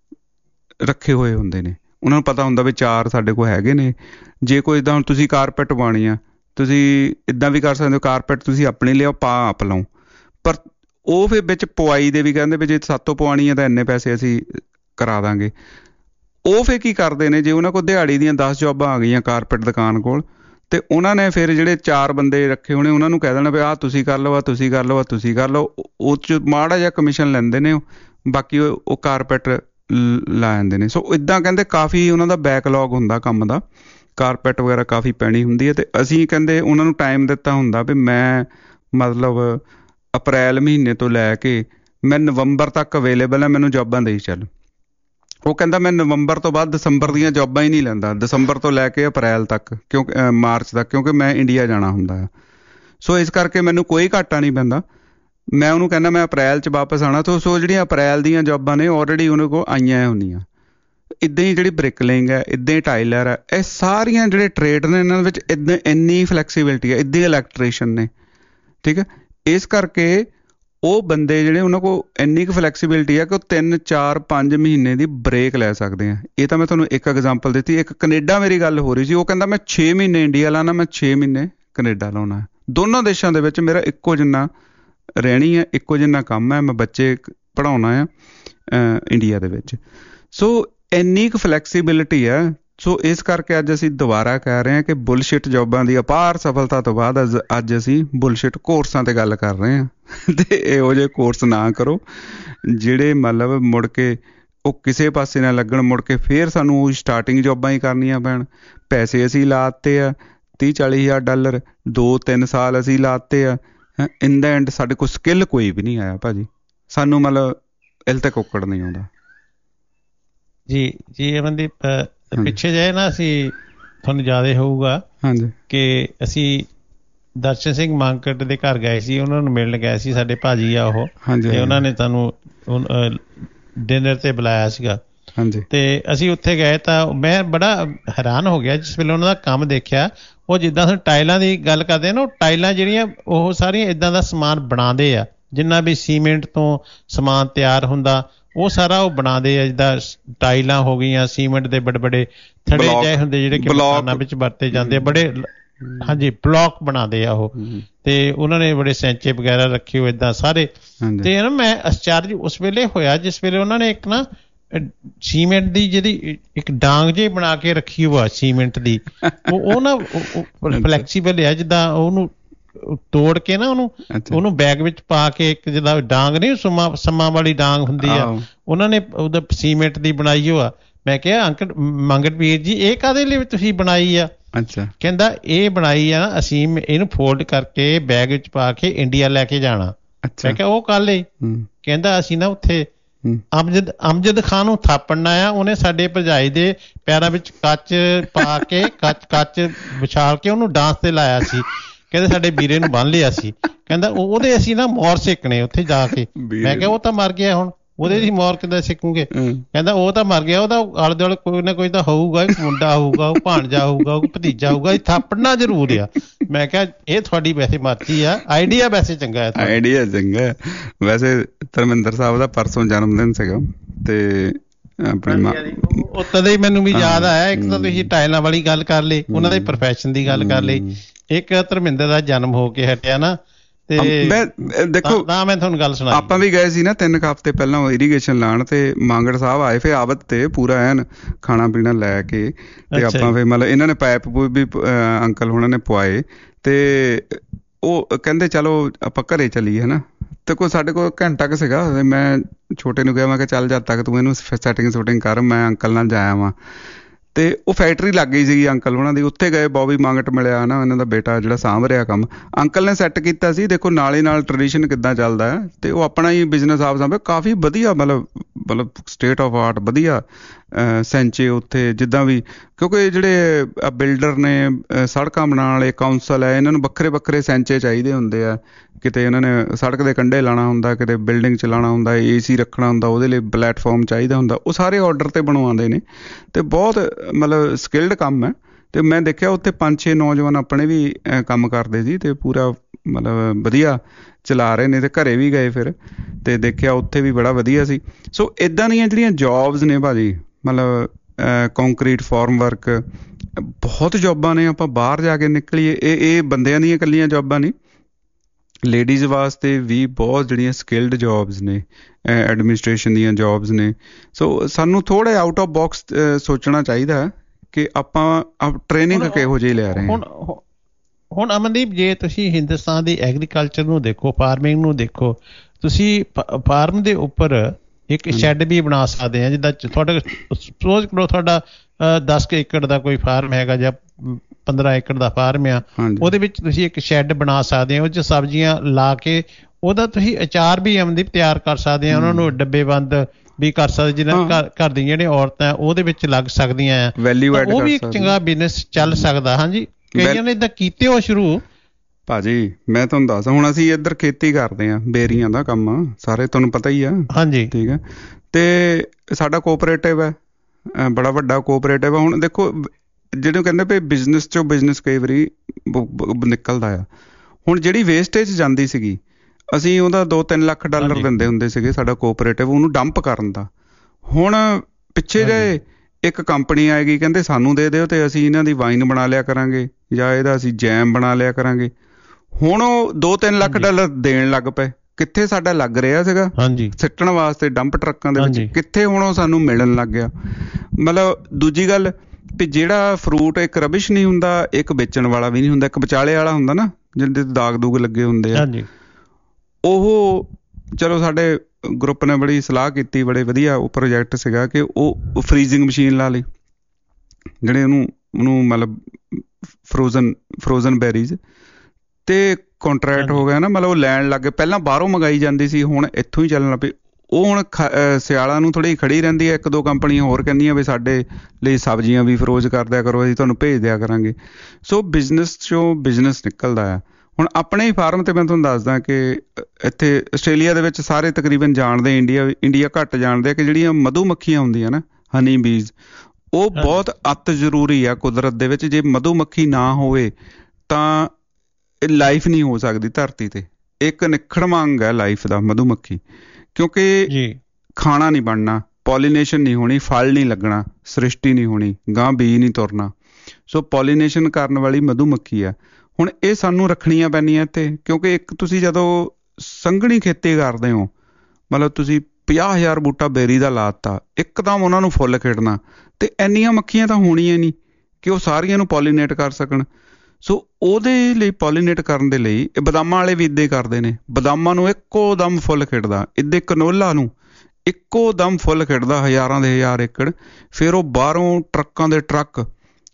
ਰੱਖੇ ਹੋਏ ਹੁੰਦੇ ਨੇ। ਉਹਨਾਂ ਨੂੰ ਪਤਾ ਹੁੰਦਾ ਵੀ 4 ਸਾਡੇ ਕੋਲ ਹੈਗੇ ਨੇ। ਜੇ ਕੋਈ ਇੱਦਾਂ ਹੁਣ ਤੁਸੀਂ ਕਾਰਪੈਟ ਪਾਉਣੀ ਆ, ਤੁਸੀਂ ਇੱਦਾਂ ਵੀ ਕਰ ਸਕਦੇ ਹੋ, ਕਾਰਪੈਟ ਤੁਸੀਂ ਆਪਣੀ ਲਿਆਓ, ਪਾ ਆਪ ਲਾਓ, ਪਰ ਉਹ ਫਿਰ ਵਿੱਚ ਪਵਾਈ ਦੇ ਵੀ ਕਹਿੰਦੇ ਵੀ ਜੇ ਸਾਤੋਂ ਪਵਾਉਣੀ ਆ ਤਾਂ ਇੰਨੇ ਪੈਸੇ ਅਸੀਂ ਕਰਾ ਦਾਂਗੇ। ਉਹ ਫਿਰ ਕੀ ਕਰਦੇ ਨੇ, ਜੇ ਉਹਨਾਂ ਕੋਲ ਦਿਹਾੜੀ ਦੀਆਂ 10 ਜੋਬਾਂ ਆ ਗਈਆਂ ਕਾਰਪੈਟ ਦੁਕਾਨ ਕੋਲ, ਅਤੇ ਉਹਨਾਂ ਨੇ ਫਿਰ ਜਿਹੜੇ 4 ਬੰਦੇ ਰੱਖੇ ਹੋਣੇ, ਉਹਨਾਂ ਨੂੰ ਕਹਿ ਦੇਣਾ ਵੀ ਆਹ ਤੁਸੀਂ ਕਰ ਲਓ, ਆਹ ਤੁਸੀਂ ਕਰ ਲਓ, ਆਹ ਤੁਸੀਂ ਕਰ ਲਓ। ਉਹ 'ਚ ਮਾੜਾ ਜਿਹਾ ਕਮਿਸ਼ਨ ਲੈਂਦੇ ਨੇ, ਬਾਕੀ ਉਹ ਕਾਰਪੈਟ ਲਾ ਜਾਂਦੇ ਨੇ। ਸੋ ਇੱਦਾਂ ਕਹਿੰਦੇ ਕਾਫੀ ਉਹਨਾਂ ਦਾ ਬੈਕਲੌਗ ਹੁੰਦਾ ਕੰਮ ਦਾ, ਕਾਰਪੈਟ ਵਗੈਰਾ ਕਾਫੀ ਪੈਣੀ ਹੁੰਦੀ ਹੈ। ਅਤੇ ਅਸੀਂ ਕਹਿੰਦੇ ਉਹਨਾਂ ਨੂੰ ਟਾਈਮ ਦਿੱਤਾ ਹੁੰਦਾ ਵੀ ਮੈਂ ਮਤਲਬ ਅਪ੍ਰੈਲ ਮਹੀਨੇ ਤੋਂ ਲੈ ਕੇ ਮੈਂ ਨਵੰਬਰ ਤੱਕ ਅਵੇਲੇਬਲ ਹਾਂ, ਮੈਨੂੰ ਜੋਬਾਂ ਦੇਈ ਚੱਲ। ਉਹ ਕਹਿੰਦਾ ਮੈਂ ਨਵੰਬਰ ਤੋਂ ਬਾਅਦ ਦਸੰਬਰ ਦੀਆਂ ਜੋਬਾਂ ਹੀ ਨਹੀਂ ਲੈਂਦਾ, ਦਸੰਬਰ ਤੋਂ ਲੈ ਕੇ ਅਪ੍ਰੈਲ ਤੱਕ, ਕਿਉਂਕਿ ਮਾਰਚ ਤੱਕ, ਕਿਉਂਕਿ ਮੈਂ ਇੰਡੀਆ ਜਾਣਾ ਹੁੰਦਾ ਆ। ਸੋ ਇਸ ਕਰਕੇ ਮੈਨੂੰ ਕੋਈ ਘਾਟਾ ਨਹੀਂ ਪੈਂਦਾ। ਮੈਂ ਉਹਨੂੰ ਕਹਿੰਦਾ ਮੈਂ ਅਪ੍ਰੈਲ 'ਚ ਵਾਪਸ ਆਉਣਾ, ਤਾਂ ਸੋ ਜਿਹੜੀਆਂ ਅਪ੍ਰੈਲ ਦੀਆਂ ਜੋਬਾਂ ਨੇ ਆਲਰੇਡੀ ਉਹਨਾਂ ਕੋਲ ਆਈਆਂ ਹੁੰਦੀਆਂ। ਇੱਦਾਂ ਹੀ ਜਿਹੜੀ ਬ੍ਰਿਕਲਿੰਗ ਹੈ, ਇੱਦਾਂ ਹੀ ਟਾਈਲਰ ਹੈ, ਇਹ ਸਾਰੀਆਂ ਜਿਹੜੇ ਟਰੇਡ ਨੇ ਇਹਨਾਂ ਵਿੱਚ ਇੱਦਾਂ ਇੰਨੀ ਫਲੈਕਸੀਬਿਲਿਟੀ ਹੈ, ਇੱਦਾਂ ਹੀ ਇਲੈਕਟ੍ਰੀਸ਼ੀਅਨ ਨੇ, ਠੀਕ ਹੈ। ਇਸ ਕਰਕੇ ਉਹ ਬੰਦੇ ਜਿਹੜੇ ਉਹਨਾਂ ਕੋਲ ਇੰਨੀ ਕੁ ਫਲੈਕਸੀਬਿਲਿਟੀ ਹੈ ਕਿ ਉਹ 3-4-5 ਮਹੀਨੇ ਦੀ ਬ੍ਰੇਕ ਲੈ ਸਕਦੇ ਆ। ਇਹ ਤਾਂ ਮੈਂ ਤੁਹਾਨੂੰ ਇੱਕ ਐਗਜ਼ਾਮਪਲ ਦਿੱਤੀ। ਇੱਕ ਕੈਨੇਡਾ ਮੇਰੀ ਗੱਲ ਹੋ ਰਹੀ ਸੀ, ਉਹ ਕਹਿੰਦਾ ਮੈਂ 6 ਮਹੀਨੇ ਇੰਡੀਆ ਲਾਉਣਾ, ਮੈਂ 6 ਮਹੀਨੇ ਕੈਨੇਡਾ ਲਾਉਣਾ। ਦੋਨੋਂ ਦੇਸ਼ਾਂ ਦੇ ਵਿੱਚ ਮੇਰਾ ਇੱਕੋ ਜਿੰਨਾ ਰਹਿਣੀ ਹੈ, ਇੱਕੋ ਜਿੰਨਾ ਕੰਮ ਹੈ, ਮੈਂ ਬੱਚੇ ਪੜ੍ਹਾਉਣਾ ਆ ਇੰਡੀਆ ਦੇ ਵਿੱਚ। ਸੋ ਇੰਨੀ ਕੁ ਫਲੈਕਸੀਬਿਲਿਟੀ ਹੈ। ਸੋ ਇਸ ਕਰਕੇ ਅੱਜ ਅਸੀਂ ਦੁਬਾਰਾ ਕਹਿ ਰਹੇ ਹਾਂ ਕਿ ਬੁਲਸ਼ਿਟ ਜੋਬਾਂ ਦੀ ਅਪਾਰ ਸਫਲਤਾ ਤੋਂ ਬਾਅਦ ਅੱਜ ਅਸੀਂ ਬੁਲਸ਼ਿਟ ਕੋਰਸਾਂ 'ਤੇ ਗੱਲ ਕਰ ਰਹੇ ਹਾਂ। ਅਤੇ ਇਹੋ ਜਿਹੇ ਕੋਰਸ ਨਾ ਕਰੋ ਜਿਹੜੇ ਮਤਲਬ ਮੁੜ ਕੇ ਉਹ ਕਿਸੇ ਪਾਸੇ ਨਾ ਲੱਗਣ, ਮੁੜ ਕੇ ਫਿਰ ਸਾਨੂੰ ਉਹ ਸਟਾਰਟਿੰਗ ਜੋਬਾਂ ਹੀ ਕਰਨੀਆਂ ਪੈਣ। ਪੈਸੇ ਅਸੀਂ ਲਾ ਦਿੱਤੇ ਆ $30,000, 2-3 ਸਾਲ ਅਸੀਂ ਲਾ ਦਿੱਤੇ ਆ, ਇਨ ਦਾ ਐਂਡ ਸਾਡੇ ਕੋਲ ਸਕਿੱਲ ਕੋਈ ਵੀ ਨਹੀਂ ਆਇਆ ਭਾਅ ਜੀ। ਸਾਨੂੰ ਮਤਲਬ ਇਲ ਤੱਕ ਔਕੜ ਨਹੀਂ ਆਉਂਦਾ ਜੀ। ਅਮਨਦੀਪ ਪਿੱਛੇ ਜਿਹੇ ਨਾ ਅਸੀਂ ਤੁਹਾਨੂੰ ਯਾਦ ਹੋਊਗਾ ਕਿ ਅਸੀਂ ਦਰਸ਼ਨ ਸਿੰਘ ਮਾਂਕਟ ਦੇ ਘਰ ਗਏ ਸੀ, ਉਹਨਾਂ ਨੂੰ ਮਿਲਣ ਗਏ ਸੀ, ਸਾਡੇ ਭਾਜੀ ਆ ਉਹ, ਤੇ ਉਹਨਾਂ ਨੇ ਸਾਨੂੰ ਡਿਨਰ ਤੇ ਬੁਲਾਇਆ ਸੀਗਾ। ਤੇ ਅਸੀਂ ਉੱਥੇ ਗਏ ਤਾਂ ਮੈਂ ਬੜਾ ਹੈਰਾਨ ਹੋ ਗਿਆ ਜਿਸ ਵੇਲੇ ਉਹਨਾਂ ਦਾ ਕੰਮ ਦੇਖਿਆ। ਉਹ ਜਿੱਦਾਂ ਹੁਣ ਟਾਈਲਾਂ ਦੀ ਗੱਲ ਕਰਦੇ ਨਾ, ਉਹ ਟਾਈਲਾਂ ਜਿਹੜੀਆਂ ਉਹ ਸਾਰੀਆਂ ਇੱਦਾਂ ਦਾ ਸਮਾਨ ਬਣਾਉਂਦੇ ਆ, ਜਿੰਨਾ ਵੀ ਸੀਮੈਂਟ ਤੋਂ ਸਮਾਨ ਤਿਆਰ ਹੁੰਦਾ ਉਹ ਸਾਰਾ ਉਹ ਬਣਾਉਂਦੇ ਆ। ਜਿੱਦਾਂ ਟਾਈਲਾਂ ਹੋ ਗਈਆਂ, ਸੀਮੈਂਟ ਦੇ ਬੜੇ ਬੜੇ ਥੜੇ ਜਿਹੇ ਹੁੰਦੇ ਜਿਹੜੇ ਕਿ ਮਕਾਨਾਂ ਵਿੱਚ ਵਰਤੇ ਜਾਂਦੇ ਆ, ਬੜੇ ਬਲੌਕ ਬਣਾਉਂਦੇ ਆ ਉਹ। ਤੇ ਉਹਨਾਂ ਨੇ ਬੜੇ ਸੈਂਚੇ ਵਗੈਰਾ ਰੱਖੇ ਹੋਏ ਏਦਾਂ ਸਾਰੇ। ਤੇ ਨਾ ਮੈਂ ਅਚਰਜ ਉਸ ਵੇਲੇ ਹੋਇਆ ਜਿਸ ਵੇਲੇ ਉਹਨਾਂ ਨੇ ਇੱਕ ਨਾ ਸੀਮੈਂਟ ਦੀ ਜਿਹੜੀ ਇੱਕ ਡਾਂਗ ਜੇ ਬਣਾ ਕੇ ਰੱਖੀ ਹੋਆ ਸੀਮੈਂਟ ਦੀ, ਉਹ ਨਾ ਫਲੈਕਸੀਬਲ ਹੈ, ਜਿੱਦਾਂ ਉਹਨੂੰ ਤੋੜ ਕੇ ਨਾ ਉਹਨੂੰ ਬੈਗ ਵਿੱਚ ਪਾ ਕੇ, ਇੱਕ ਜਿੱਦਾਂ ਡਾਂਗ ਨਹੀਂ ਸਮਾਂ ਵਾਲੀ ਡਾਂਗ ਹੁੰਦੀ ਆ, ਉਹਨਾਂ ਨੇ ਉਹਦਾ ਸੀਮੈਂਟ ਦੀ ਬਣਾਈ ਹੋਆ। ਮੈਂ ਕਿਹਾ ਅੰਕਲ ਮੰਗਤ ਵੀਰ ਜੀ ਇਹ ਕਾਹਦੇ ਲਈ ਤੁਸੀਂ ਬਣਾਈ ਆ? ਕਹਿੰਦਾ ਇਹ ਬਣਾਈ ਆ ਨਾ ਅਸੀਂ ਇਹਨੂੰ ਫੋਲਡ ਕਰਕੇ ਬੈਗ ਵਿੱਚ ਪਾ ਕੇ ਇੰਡੀਆ ਲੈ ਕੇ ਜਾਣਾ। ਮੈਂ ਕਿਹਾ ਉਹ ਕੱਲ ਹੀ? ਕਹਿੰਦਾ ਅਸੀਂ ਨਾ ਉੱਥੇ ਅਮਜਦ ਖਾਨ ਨੂੰ ਥਾਪੜਨਾ ਆ, ਉਹਨੇ ਸਾਡੇ ਭਰਜਾਈ ਦੇ ਪੈਰਾਂ ਵਿੱਚ ਕੱਚ ਪਾ ਕੇ ਕੱਚ ਵਿਛਾਲ ਕੇ ਉਹਨੂੰ ਡਾਂਸ ਤੇ ਲਾਇਆ ਸੀ। ਕਹਿੰਦੇ ਸਾਡੇ ਵੀਰੇ ਨੂੰ ਬੰਨ ਲਿਆ ਸੀ। ਕਹਿੰਦਾ ਉਹਦੇ ਅਸੀਂ ਨਾ ਮੋਰ ਸਿੱਖਣੇ ਉੱਥੇ ਜਾ ਕੇ। ਮੈਂ ਕਿਹਾ ਉਹ ਤਾਂ ਮਰ ਗਿਆ, ਹੁਣ ਉਹਦੇ ਦੀ ਮੋਰ ਕਿੱਦਾਂ ਸਿੱਖੂਗੇ? ਕਹਿੰਦਾ ਉਹ ਤਾਂ ਮਰ ਗਿਆ, ਉਹਦਾ ਆਲੇ ਦੁਆਲੇ ਕੋਈ ਨਾ ਕੋਈ ਤਾਂ ਹੋਊਗਾ, ਮੁੰਡਾ ਹੋਊਗਾ, ਉਹ ਭਾਣਜਾ ਹੋਊਗਾ, ਉਹ ਭਤੀਜਾ ਹੋਊਗਾ, ਥਾਪੜਨਾ ਜ਼ਰੂਰ ਆ। ਮੈਂ ਕਿਹਾ ਇਹ ਤੁਹਾਡੀ ਵੈਸੇ ਮਰਜ਼ੀ ਆ, ਆਈਡੀਆ ਵੈਸੇ ਚੰਗਾ ਹੈ, ਆਈਡੀਆ ਚੰਗਾ। ਵੈਸੇ ਧਰਮਿੰਦਰ ਸਾਹਿਬ ਦਾ ਪਰਸੋਂ ਜਨਮ ਦਿਨ ਸੀਗਾ ਤੇ ਉਹ ਤਦੇ ਹੀ ਮੈਨੂੰ ਵੀ ਯਾਦ ਆਇਆ, ਇੱਕ ਤਾਂ ਤੁਸੀਂ ਟਾਇਲਾਂ ਵਾਲੀ ਗੱਲ ਕਰ ਲਈ, ਉਹਨਾਂ ਦੇ ਪ੍ਰੋਫੈਸ਼ਨ ਦੀ ਗੱਲ ਕਰ ਲਈ, ਇੱਕ ਧਰਮਿੰਦਰ ਦਾ ਜਨਮ ਹੋ ਕੇ ਹਟਿਆ ਨਾ। ਤੇ ਦੇਖੋ ਮੈਂ ਤੁਹਾਨੂੰ ਗੱਲ ਸੁਣਾ, ਆਪਾਂ ਵੀ ਗਏ ਸੀ ਨਾ 3 ਹਫ਼ਤੇ ਪਹਿਲਾਂ ਇਰੀਗੇਸ਼ਨ ਲਾਉਣ, ਤੇ ਮਾਂਗੜ ਸਾਹਿਬ ਆਏ ਫਿਰ ਆਵਤ ਤੇ ਪੂਰਾ ਐਨ ਖਾਣਾ ਪੀਣਾ ਲੈ ਕੇ, ਤੇ ਆਪਾਂ ਫਿਰ ਮਤਲਬ ਇਹਨਾਂ ਨੇ ਪਾਈਪ ਵੀ ਅੰਕਲ ਉਹਨਾਂ ਨੇ ਪਵਾਏ, ਤੇ ਉਹ ਕਹਿੰਦੇ ਚਲੋ ਆਪਾਂ ਘਰੇ ਚੱਲੀਏ ਹਨਾ। ਤੇ ਕੋਈ ਸਾਡੇ ਕੋਲ ਘੰਟਾ ਕੁ ਸੀਗਾ, ਮੈਂ ਛੋਟੇ ਨੂੰ ਕਿਹਾ, ਮੈਂ ਕਿਹਾ ਚੱਲ ਜਦ ਤੱਕ ਤੂੰ ਇਹਨੂੰ ਸੈਟਿੰਗ ਕਰ, ਮੈਂ ਅੰਕਲ ਨਾਲ ਜਾਇਆ ਵਾਂ। ਤੇ ਉਹ ਫੈਕਟਰੀ ਲੱਗ ਗਈ ਸੀਗੀ ਅੰਕਲ ਉਹਨਾਂ ਦੀ, ਉੱਥੇ ਗਏ, ਬੌਬੀ ਮੰਗਟ ਮਿਲਿਆ ਨਾ, ਇਹਨਾਂ ਦਾ ਬੇਟਾ ਜਿਹੜਾ ਸਾਂਭ ਰਿਹਾ ਕੰਮ, ਅੰਕਲ ਨੇ ਸੈੱਟ ਕੀਤਾ ਸੀ। ਦੇਖੋ ਨਾਲੇ ਨਾਲ ਟ੍ਰੈਡੀਸ਼ਨ ਕਿੱਦਾਂ ਚੱਲਦਾ ਹੈ, ਤੇ ਉਹ ਆਪਣਾ ਹੀ ਬਿਜ਼ਨਸ ਆਪ ਸਾਂਭਿਆ, ਕਾਫੀ ਵਧੀਆ, ਮਤਲਬ ਸਟੇਟ ਆਫ ਆਰਟ ਵਧੀਆ ਸੈਂਚੇ ਉੱਥੇ ਜਿੱਦਾਂ ਵੀ, ਕਿਉਂਕਿ ਜਿਹੜੇ ਬਿਲਡਰ ਨੇ, ਸੜਕਾਂ ਬਣਾਉਣ ਵਾਲੇ ਕਾਉਂਸਲ ਹੈ, ਇਹਨਾਂ ਨੂੰ ਵੱਖਰੇ ਵੱਖਰੇ ਸੈਂਚੇ ਚਾਹੀਦੇ ਹੁੰਦੇ ਆ। ਕਿਤੇ ਇਹਨਾਂ ਨੇ ਸੜਕ ਦੇ ਕੰਢੇ ਲਾਉਣਾ ਹੁੰਦਾ, ਕਿਤੇ ਬਿਲਡਿੰਗ 'ਚ ਲਾਉਣਾ ਹੁੰਦਾ, AC ਰੱਖਣਾ ਹੁੰਦਾ, ਉਹਦੇ ਲਈ ਪਲੇਟਫਾਰਮ ਚਾਹੀਦਾ ਹੁੰਦਾ, ਉਹ ਸਾਰੇ ਆਰਡਰ 'ਤੇ ਬਣਵਾਉਂਦੇ ਨੇ, ਅਤੇ ਬਹੁਤ ਮਤਲਬ ਸਕਿਲਡ ਕੰਮ ਹੈ। ਅਤੇ ਮੈਂ ਦੇਖਿਆ ਉੱਥੇ 5-6 ਨੌਜਵਾਨ ਆਪਣੇ ਵੀ ਕੰਮ ਕਰਦੇ ਸੀ, ਅਤੇ ਪੂਰਾ ਮਤਲਬ ਵਧੀਆ ਚਲਾ ਰਹੇ ਨੇ, ਅਤੇ ਘਰੇ ਵੀ ਗਏ ਫਿਰ, ਅਤੇ ਦੇਖਿਆ ਉੱਥੇ ਵੀ ਬੜਾ ਵਧੀਆ ਸੀ। ਸੋ ਇੱਦਾਂ ਦੀਆਂ ਜਿਹੜੀਆਂ ਜੋਬਸ ਨੇ ਭਾਜੀ, ਮਤਲਬ ਕੰਕਰੀਟ ਫਾਰਮ ਵਰਕ, ਬਹੁਤ ਜੋਬਾਂ ਨੇ। ਆਪਾਂ ਬਾਹਰ ਜਾ ਕੇ ਨਿਕਲੀਏ, ਇਹ ਬੰਦਿਆਂ ਦੀਆਂ ਇਕੱਲੀਆਂ ਜੋਬਾਂ ਨਹੀਂ, ਲੇਡੀਜ਼ ਵਾਸਤੇ ਵੀ ਬਹੁਤ ਜਿਹੜੀਆਂ ਸਕਿਲਡ ਜੋਬਸ ਨੇ, ਐਡਮਿਨਿਸਟ੍ਰੇਸ਼ਨ ਦੀਆਂ ਜੋਬਸ ਨੇ। ਸੋ ਸਾਨੂੰ ਥੋੜ੍ਹਾ ਆਊਟ ਆਫ ਬਾਕਸ ਸੋਚਣਾ ਚਾਹੀਦਾ ਕਿ ਆਪਾਂ ਟ੍ਰੇਨਿੰਗ ਕਿਹੋ ਜਿਹੀ ਲੈ ਰਹੇ ਹਾਂ। ਹੁਣ ਅਮਨਦੀਪ, ਜੇ ਤੁਸੀਂ ਹਿੰਦੁਸਤਾਨ ਦੀ ਐਗਰੀਕਲਚਰ ਨੂੰ ਦੇਖੋ, ਫਾਰਮਿੰਗ ਨੂੰ ਦੇਖੋ, ਤੁਸੀਂ ਫਾਰਮ ਦੇ ਉੱਪਰ ਇੱਕ ਸ਼ੈੱਡ ਵੀ ਬਣਾ ਸਕਦੇ ਆ। ਜਿੱਦਾਂ ਤੁਹਾਡਾ ਸਪੋਜ਼ ਕਰੋ ਤੁਹਾਡਾ 10 ਏਕੜ ਦਾ ਕੋਈ ਫਾਰਮ ਹੈਗਾ ਜਾਂ 15 ਏਕੜ ਦਾ ਫਾਰਮ ਆ, ਉਹਦੇ ਵਿੱਚ ਤੁਸੀਂ ਇੱਕ ਸ਼ੈੱਡ ਬਣਾ ਸਕਦੇ ਹੋ, ਉਹ 'ਚ ਸਬਜ਼ੀਆਂ ਲਾ ਕੇ ਉਹਦਾ ਤੁਸੀਂ ਅਚਾਰ ਵੀ ਅਮਨਦੀਪ ਤਿਆਰ ਕਰ ਸਕਦੇ ਆ, ਉਹਨਾਂ ਨੂੰ ਡੱਬੇ ਬੰਦ ਵੀ ਕਰ ਸਕਦੇ, ਜਿਹਨਾਂ ਘਰ ਦੀਆਂ ਜਿਹੜੀਆਂ ਔਰਤਾਂ ਉਹਦੇ ਵਿੱਚ ਲੱਗ ਸਕਦੀਆਂ ਆ, ਉਹ ਵੀ ਇੱਕ ਚੰਗਾ ਬਿਜ਼ਨਸ ਚੱਲ ਸਕਦਾ। ਹਾਂਜੀ, ਕਈਆਂ ਨੇ ਏਦਾਂ ਕੀਤੇ ਹੋ ਸ਼ੁਰੂ। ਭਾਜੀ ਮੈਂ ਤੁਹਾਨੂੰ ਦੱਸਦਾ, ਹੁਣ ਅਸੀਂ ਇੱਧਰ ਖੇਤੀ ਕਰਦੇ ਹਾਂ, ਬੇਰੀਆਂ ਦਾ ਕੰਮ ਆ, ਸਾਰੇ ਤੁਹਾਨੂੰ ਪਤਾ ਹੀ ਆ। ਹਾਂਜੀ, ਠੀਕ ਹੈ। ਤੇ ਸਾਡਾ ਕੋਆਪਰੇਟਿਵ ਹੈ, ਬੜਾ ਵੱਡਾ ਕੋਆਪਰੇਟਿਵ ਆ। ਹੁਣ ਦੇਖੋ, ਜਿਹਨੂੰ ਕਹਿੰਦੇ ਵੀ ਬਿਜ਼ਨਸ 'ਚੋਂ ਬਿਜ਼ਨਸ ਕਈ ਵਾਰੀ ਨਿਕਲਦਾ ਆ। ਹੁਣ ਜਿਹੜੀ ਵੇਸਟੇਜ ਜਾਂਦੀ ਸੀਗੀ, ਅਸੀਂ ਉਹਦਾ $2-3 ਲੱਖ ਦਿੰਦੇ ਹੁੰਦੇ ਸੀਗੇ, ਸਾਡਾ ਕੋਆਪਰੇਟਿਵ, ਉਹਨੂੰ ਡੰਪ ਕਰਨ ਦਾ। ਹੁਣ ਪਿੱਛੇ ਜਿਹੇ ਇੱਕ ਕੰਪਨੀ ਆਏਗੀ, ਕਹਿੰਦੇ ਸਾਨੂੰ ਦੇ ਦਿਓ ਤੇ ਅਸੀਂ ਇਹਨਾਂ ਦੀ ਵਾਈਨ ਬਣਾ ਲਿਆ ਕਰਾਂਗੇ, ਜਾਂ ਇਹਦਾ ਅਸੀਂ ਜੈਮ ਬਣਾ ਲਿਆ ਕਰਾਂਗੇ। ਹੁਣ ਉਹ $2-3 ਲੱਖ ਦੇਣ ਲੱਗ ਪਏ। ਕਿੱਥੇ ਸਾਡਾ ਲੱਗ ਰਿਹਾ ਸੀਗਾ ਸਿੱਟਣ ਵਾਸਤੇ ਡੰਪ ਟਰੱਕਾਂ ਦੇ ਵਿੱਚ, ਕਿੱਥੇ ਹੁਣ ਉਹ ਸਾਨੂੰ ਮਿਲਣ ਲੱਗ ਗਿਆ। ਮਤਲਬ ਦੂਜੀ ਗੱਲ ਵੀ ਜਿਹੜਾ ਫਰੂਟ ਇੱਕ ਰਬਿਸ਼ ਨਹੀਂ ਹੁੰਦਾ, ਇੱਕ ਵੇਚਣ ਵਾਲਾ ਵੀ ਨਹੀਂ ਹੁੰਦਾ, ਇੱਕ ਵਿਚਾਲੇ ਵਾਲਾ ਹੁੰਦਾ ਨਾ, ਜਿਹਦੇ ਦਾਗ ਦੂਗ ਲੱਗੇ ਹੁੰਦੇ ਆ। ਉਹ ਚਲੋ ਸਾਡੇ ਗਰੁੱਪ ਨੇ ਬੜੀ ਸਲਾਹ ਕੀਤੀ, ਬੜੇ ਵਧੀਆ ਉਹ ਪ੍ਰੋਜੈਕਟ ਸੀਗਾ ਕਿ ਉਹ ਫਰੀਜ਼ਿੰਗ ਮਸ਼ੀਨ ਲਾ ਲਈ, ਜਿਹੜੇ ਉਹਨੂੰ ਮਤਲਬ ਫਰੋਜ਼ਨ ਬੈਰੀਜ਼, ਤੇ ਕੰਟਰੈਕਟ ਹੋ ਗਿਆ ਨਾ, ਮਤਲਬ ਉਹ ਲੈਣ ਲੱਗ ਗਏ। ਪਹਿਲਾਂ ਬਾਹਰੋਂ ਮੰਗਾਈ ਜਾਂਦੀ ਸੀ, ਹੁਣ ਇੱਥੋਂ ਹੀ ਚੱਲਣ ਲੱਗ ਪਈ। ਉਹ ਹੁਣ ਸਿਆਲਾਂ ਨੂੰ ਥੋੜ੍ਹੀ ਖੜੀ ਰਹਿੰਦੀ ਹੈ, 1-2 ਕੰਪਨੀਆਂ ਹੋਰ ਕਹਿੰਦੀਆਂ ਵੀ ਸਾਡੇ ਲਈ ਸਬਜ਼ੀਆਂ ਵੀ ਫਰੋਜ਼ ਕਰ ਦਿਆ ਕਰੋ, ਅਸੀਂ ਤੁਹਾਨੂੰ ਭੇਜ ਦਿਆ ਕਰਾਂਗੇ। ਸੋ ਬਿਜ਼ਨਸ 'ਚੋਂ ਬਿਜ਼ਨਸ ਨਿਕਲਦਾ ਆ। ਹੁਣ ਆਪਣੇ ਹੀ ਫਾਰਮ 'ਤੇ ਮੈਂ ਤੁਹਾਨੂੰ ਦੱਸਦਾ ਕਿ ਇੱਥੇ ਆਸਟ੍ਰੇਲੀਆ ਦੇ ਵਿੱਚ ਸਾਰੇ ਤਕਰੀਬਨ ਜਾਣਦੇ, ਇੰਡੀਆ ਘੱਟ ਜਾਣਦੇ ਆ ਕਿ ਜਿਹੜੀਆਂ ਮਧੂ ਮੱਖੀਆਂ ਹੁੰਦੀਆਂ ਨਾ, ਹਨੀ ਬੀਜ਼, ਉਹ ਬਹੁਤ ਅਤ ਜ਼ਰੂਰੀ ਆ ਕੁਦਰਤ ਦੇ ਵਿੱਚ। ਜੇ ਮਧੂ ਮੱਖੀ ਨਾ ਹੋਵੇ ਤਾਂ ਇਹ ਲਾਈਫ ਨਹੀਂ ਹੋ ਸਕਦੀ ਧਰਤੀ 'ਤੇ। ਇੱਕ ਨਿਖੜਵਾਂ ਅੰਗ ਹੈ ਲਾਈਫ ਦਾ ਮਧੂ ਮੱਖੀ, ਕਿਉਂਕਿ ਖਾਣਾ ਨਹੀਂ ਬਣਨਾ, ਪੋਲੀਨੇਸ਼ਨ ਨਹੀਂ ਹੋਣੀ, ਫਲ ਨਹੀਂ ਲੱਗਣਾ, ਸ੍ਰਿਸ਼ਟੀ ਨਹੀਂ ਹੋਣੀ, ਗਾਂ ਬੀਜ ਨਹੀਂ ਤੁਰਨਾ। ਸੋ ਪੋਲੀਨੇਸ਼ਨ ਕਰਨ ਵਾਲੀ ਮਧੂ ਮੱਖੀ ਆ। ਹੁਣ ਇਹ ਸਾਨੂੰ ਰੱਖਣੀਆਂ ਪੈਂਦੀਆਂ ਇੱਥੇ, ਕਿਉਂਕਿ ਇੱਕ ਤੁਸੀਂ ਜਦੋਂ ਸੰਘਣੀ ਖੇਤੀ ਕਰਦੇ ਹੋ, ਮਤਲਬ ਤੁਸੀਂ 50,000 ਬੂਟਾ ਬੇਰੀ ਦਾ ਲਾਤਾ, ਇੱਕਦਮ ਉਹਨਾਂ ਨੂੰ ਫੁੱਲ ਖਿੜਨਾ, ਤੇ ਇੰਨੀਆਂ ਮੱਖੀਆਂ ਤਾਂ ਹੋਣੀਆਂ ਨਹੀਂ ਕਿ ਉਹ ਸਾਰੀਆਂ ਨੂੰ ਪੋਲੀਨੇਟ ਕਰ ਸਕਣ। ਸੋ ਉਹਦੇ ਲਈ ਪੋਲੀਨੇਟ ਕਰਨ ਦੇ ਲਈ ਇਹ ਬਦਾਮਾਂ ਵਾਲੇ ਵੀ ਇੱਦਾਂ ਕਰਦੇ ਨੇ, ਬਦਾਮਾਂ ਨੂੰ ਇੱਕੋ ਦਮ ਫੁੱਲ ਖਿੜਦਾ, ਇੱਦਾਂ ਕਨੋਲਾ ਨੂੰ ਇੱਕੋ ਦਮ ਫੁੱਲ ਖਿੜਦਾ, ਹਜ਼ਾਰਾਂ ਦੇ ਹਜ਼ਾਰ ਏਕੜ। ਫਿਰ ਉਹ ਬਾਹਰੋਂ ਟਰੱਕਾਂ ਦੇ ਟਰੱਕ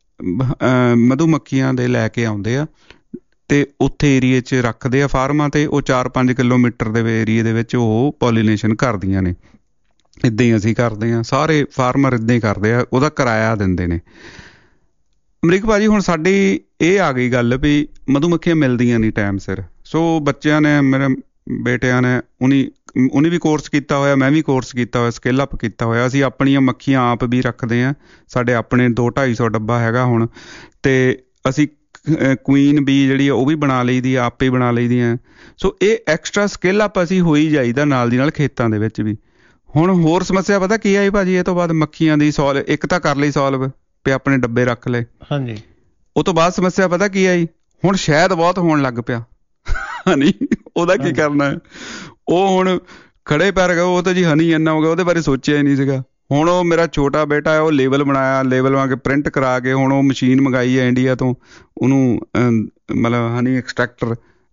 ਮਧੂ ਮੱਖੀਆਂ ਦੇ ਲੈ ਕੇ ਆਉਂਦੇ ਆ ਤੇ ਉੱਥੇ ਏਰੀਏ 'ਚ ਰੱਖਦੇ ਆ ਫਾਰਮਾਂ ਤੇ। ਉਹ 4-5 ਕਿਲੋਮੀਟਰ ਦੇ ਏਰੀਏ ਦੇ ਵਿੱਚ ਉਹ ਪੋਲੀਨੇਸ਼ਨ ਕਰਦੀਆਂ ਨੇ। ਇੱਦਾਂ ਹੀ ਅਸੀਂ ਕਰਦੇ ਹਾਂ, ਸਾਰੇ ਫਾਰਮਰ ਇੱਦਾਂ ਹੀ ਕਰਦੇ ਆ, ਉਹਦਾ ਕਿਰਾਇਆ ਦਿੰਦੇ ਨੇ। ਅਮਰੀਕ ਭਾਜੀ ਹੁਣ ਸਾਡੀ ਇਹ ਆ ਗਈ ਗੱਲ ਵੀ ਮਧੂ ਮੱਖੀਆਂ ਮਿਲਦੀਆਂ ਨਹੀਂ ਟਾਈਮ ਸਿਰ। ਸੋ ਬੱਚਿਆਂ ਨੇ, ਮੇਰੇ ਬੇਟਿਆਂ ਨੇ, ਉਹਨੇ ਵੀ ਕੋਰਸ ਕੀਤਾ ਹੋਇਆ, ਮੈਂ ਵੀ ਕੋਰਸ ਕੀਤਾ ਹੋਇਆ, ਸਕਿੱਲ ਅਪ ਕੀਤਾ ਹੋਇਆ। ਅਸੀਂ ਆਪਣੀਆਂ ਮੱਖੀਆਂ ਆਪ ਵੀ ਰੱਖਦੇ ਹਾਂ, ਸਾਡੇ ਆਪਣੇ 200-250 ਡੱਬਾ ਹੈਗਾ ਹੁਣ। ਤੇ ਅਸੀਂ ਕੁਈਨ ਬੀ ਜਿਹੜੀ ਆ ਉਹ ਵੀ ਬਣਾ ਲਈ ਦੀ ਆ, ਆਪੇ ਹੀ ਬਣਾ ਲਈ ਦੀਆਂ। ਸੋ ਇਹ ਐਕਸਟਰਾ ਸਕਿੱਲ ਅਪ ਅਸੀਂ ਹੋ ਹੀ ਜਾਈਦਾ ਨਾਲ ਦੀ ਨਾਲ ਖੇਤਾਂ ਦੇ ਵਿੱਚ ਵੀ। ਹੁਣ ਹੋਰ ਸਮੱਸਿਆ ਪਤਾ ਕੀ ਆਈ ਭਾਜੀ ਇਹ ਤੋਂ ਬਾਅਦ? ਮੱਖੀਆਂ ਦੀ ਸੋਲਵ ਇੱਕ ਤਾਂ ਕਰ ਲਈ ਸੋਲਵ ਵੀ ਆਪਣੇ ਡੱਬੇ ਰੱਖ ਲਏ। ਹਾਂਜੀ। ਉਹ ਤੋਂ ਬਾਅਦ ਸਮੱਸਿਆ ਪਤਾ ਕੀ ਆਈ? ਹੁਣ ਸ਼ਹਿਦ ਬਹੁਤ ਹੋਣ ਲੱਗ ਪਿਆ। ਹਨੀ, ਉਹਦਾ ਕੀ ਕਰਨਾ? ਉਹ ਹੁਣ ਖੜੇ ਪੈਰ ਗਏ, ਉਹ ਤਾਂ ਜੀ ਹਨੀ ਇੰਨਾ ਹੋ ਗਿਆ, ਉਹਦੇ ਬਾਰੇ ਸੋਚਿਆ ਹੀ ਨਹੀਂ ਸੀਗਾ। ਹੁਣ ਉਹ ਮੇਰਾ ਛੋਟਾ ਬੇਟਾ ਹੈ, ਉਹ ਲੇਬਲ ਬਣਾਇਆ, ਲੇਬਲ ਬਣਾ ਕੇ ਪ੍ਰਿੰਟ ਕਰਾ ਕੇ ਹੁਣ ਉਹ ਮਸ਼ੀਨ ਮੰਗਾਈ ਹੈ ਇੰਡੀਆ ਤੋਂ, ਉਹਨੂੰ ਮਤਲਬ ਹਨੀ ਐਕਸਟਰੈਕਟਰ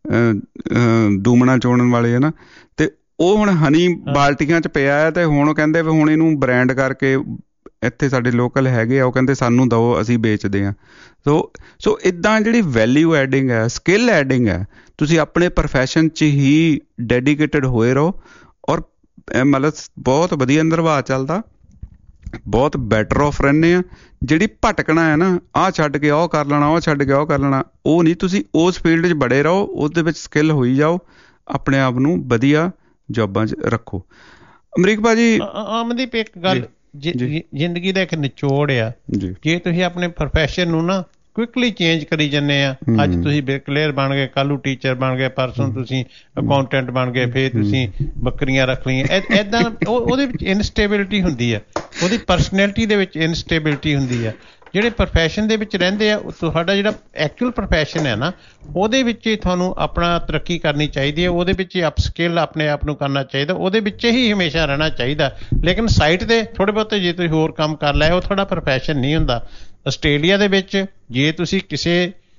ਦੂਮਣਾ ਚੋਣਨ ਵਾਲੇ ਹੈ ਨਾ, ਤੇ ਉਹ ਹੁਣ ਹਨੀ ਬਾਲਟੀਆਂ 'ਚ ਪਿਆ ਹੈ। ਤੇ ਹੁਣ ਉਹ ਕਹਿੰਦੇ ਵੀ ਹੁਣ ਇਹਨੂੰ ਬ੍ਰੈਂਡ ਕਰਕੇ ਇੱਥੇ ਸਾਡੇ ਲੋਕਲ ਹੈਗੇ ਆ, ਉਹ ਕਹਿੰਦੇ ਸਾਨੂੰ ਦਿਓ, ਅਸੀਂ ਵੇਚਦੇ ਹਾਂ। ਸੋ ਇੱਦਾਂ ਜਿਹੜੀ ਵੈਲਿਊ ਐਡਿੰਗ ਹੈ, ਸਕਿੱਲ ਐਡਿੰਗ ਹੈ, ਤੁਸੀਂ ਆਪਣੇ ਪ੍ਰੋਫੈਸ਼ਨ 'ਚ ਹੀ ਡੈਡੀਕੇਟਡ ਹੋਏ ਰਹੋ। ਔਰ ਮਤਲਬ ਬਹੁਤ ਵਧੀਆ ਨਿਰਵਾਹ ਚੱਲਦਾ, ਬਹੁਤ ਬੈਟਰ ਆਫ ਰਹਿੰਦੇ ਆ। ਜਿਹੜੀ ਭਟਕਣਾ ਹੈ ਨਾ, ਆਹ ਛੱਡ ਕੇ ਉਹ ਕਰ ਲੈਣਾ, ਉਹ ਛੱਡ ਕੇ ਉਹ ਕਰ ਲੈਣਾ, ਉਹ ਨਹੀਂ। ਤੁਸੀਂ ਉਸ ਫੀਲਡ 'ਚ ਬੜੇ ਰਹੋ, ਉਹਦੇ ਵਿੱਚ ਸਕਿੱਲ ਹੋਈ ਜਾਓ, ਆਪਣੇ ਆਪ ਨੂੰ ਵਧੀਆ ਜੋਬਾਂ 'ਚ ਰੱਖੋ। ਅਮਰੀਕ ਭਾਜੀ, ਅਮਨਦੀਪ ਇੱਕ ਗੱਲ, ਜ਼ਿੰਦਗੀ ਦਾ ਇੱਕ ਨਿਚੋੜ ਆ, ਜੇ ਤੁਸੀਂ ਆਪਣੇ ਪ੍ਰੋਫੈਸ਼ਨ ਨੂੰ ਨਾ ਕੁਇਕਲੀ ਚੇਂਜ ਕਰੀ ਜਾਂਦੇ ਆ, ਅੱਜ ਤੁਸੀਂ ਬ੍ਰਿਕਲੇਅਰ ਬਣ ਗਏ, ਕੱਲ੍ਹ ਨੂੰ ਟੀਚਰ ਬਣ ਗਏ, ਪਰਸੋਂ ਤੁਸੀਂ ਅਕਾਊਂਟੈਂਟ ਬਣ ਗਏ, ਫਿਰ ਤੁਸੀਂ ਬੱਕਰੀਆਂ ਰੱਖ ਲਈਆਂ, ਏਦਾਂ ਉਹਦੇ ਵਿੱਚ ਇਨਸਟੇਬਿਲਿਟੀ ਹੁੰਦੀ ਆ, ਉਹਦੀ ਪਰਸਨੈਲਿਟੀ ਦੇ ਵਿੱਚ ਇਨਸਟੇਬਿਲਿਟੀ ਹੁੰਦੀ ਆ। ਜਿਹੜੇ ਪ੍ਰੋਫੈਸ਼ਨ ਦੇ ਵਿੱਚ ਰਹਿੰਦੇ ਆ, ਤੁਹਾਡਾ ਜਿਹੜਾ ਐਕਚੁਅਲ ਪ੍ਰੋਫੈਸ਼ਨ ਹੈ ਨਾ, ਉਹਦੇ ਵਿੱਚ ਹੀ ਤੁਹਾਨੂੰ ਆਪਣਾ ਤਰੱਕੀ ਕਰਨੀ ਚਾਹੀਦੀ ਹੈ, ਉਹਦੇ ਵਿੱਚ ਹੀ ਅਪਸਕਿੱਲ ਆਪਣੇ ਆਪ ਨੂੰ ਕਰਨਾ ਚਾਹੀਦਾ, ਉਹਦੇ ਵਿੱਚ ਹੀ ਹਮੇਸ਼ਾ ਰਹਿਣਾ ਚਾਹੀਦਾ। ਲੇਕਿਨ ਸਾਈਟ 'ਤੇ ਥੋੜ੍ਹੇ ਬਹੁਤੇ ਜੇ ਤੁਸੀਂ ਹੋਰ ਕੰਮ ਕਰ ਲਿਆ, ਉਹ ਤੁਹਾਡਾ ਪ੍ਰੋਫੈਸ਼ਨ ਨਹੀਂ ਹੁੰਦਾ। ਆਸਟ੍ਰੇਲੀਆ ਦੇ ਵਿੱਚ ਜੇ ਤੁਸੀਂ ਕਿਸੇ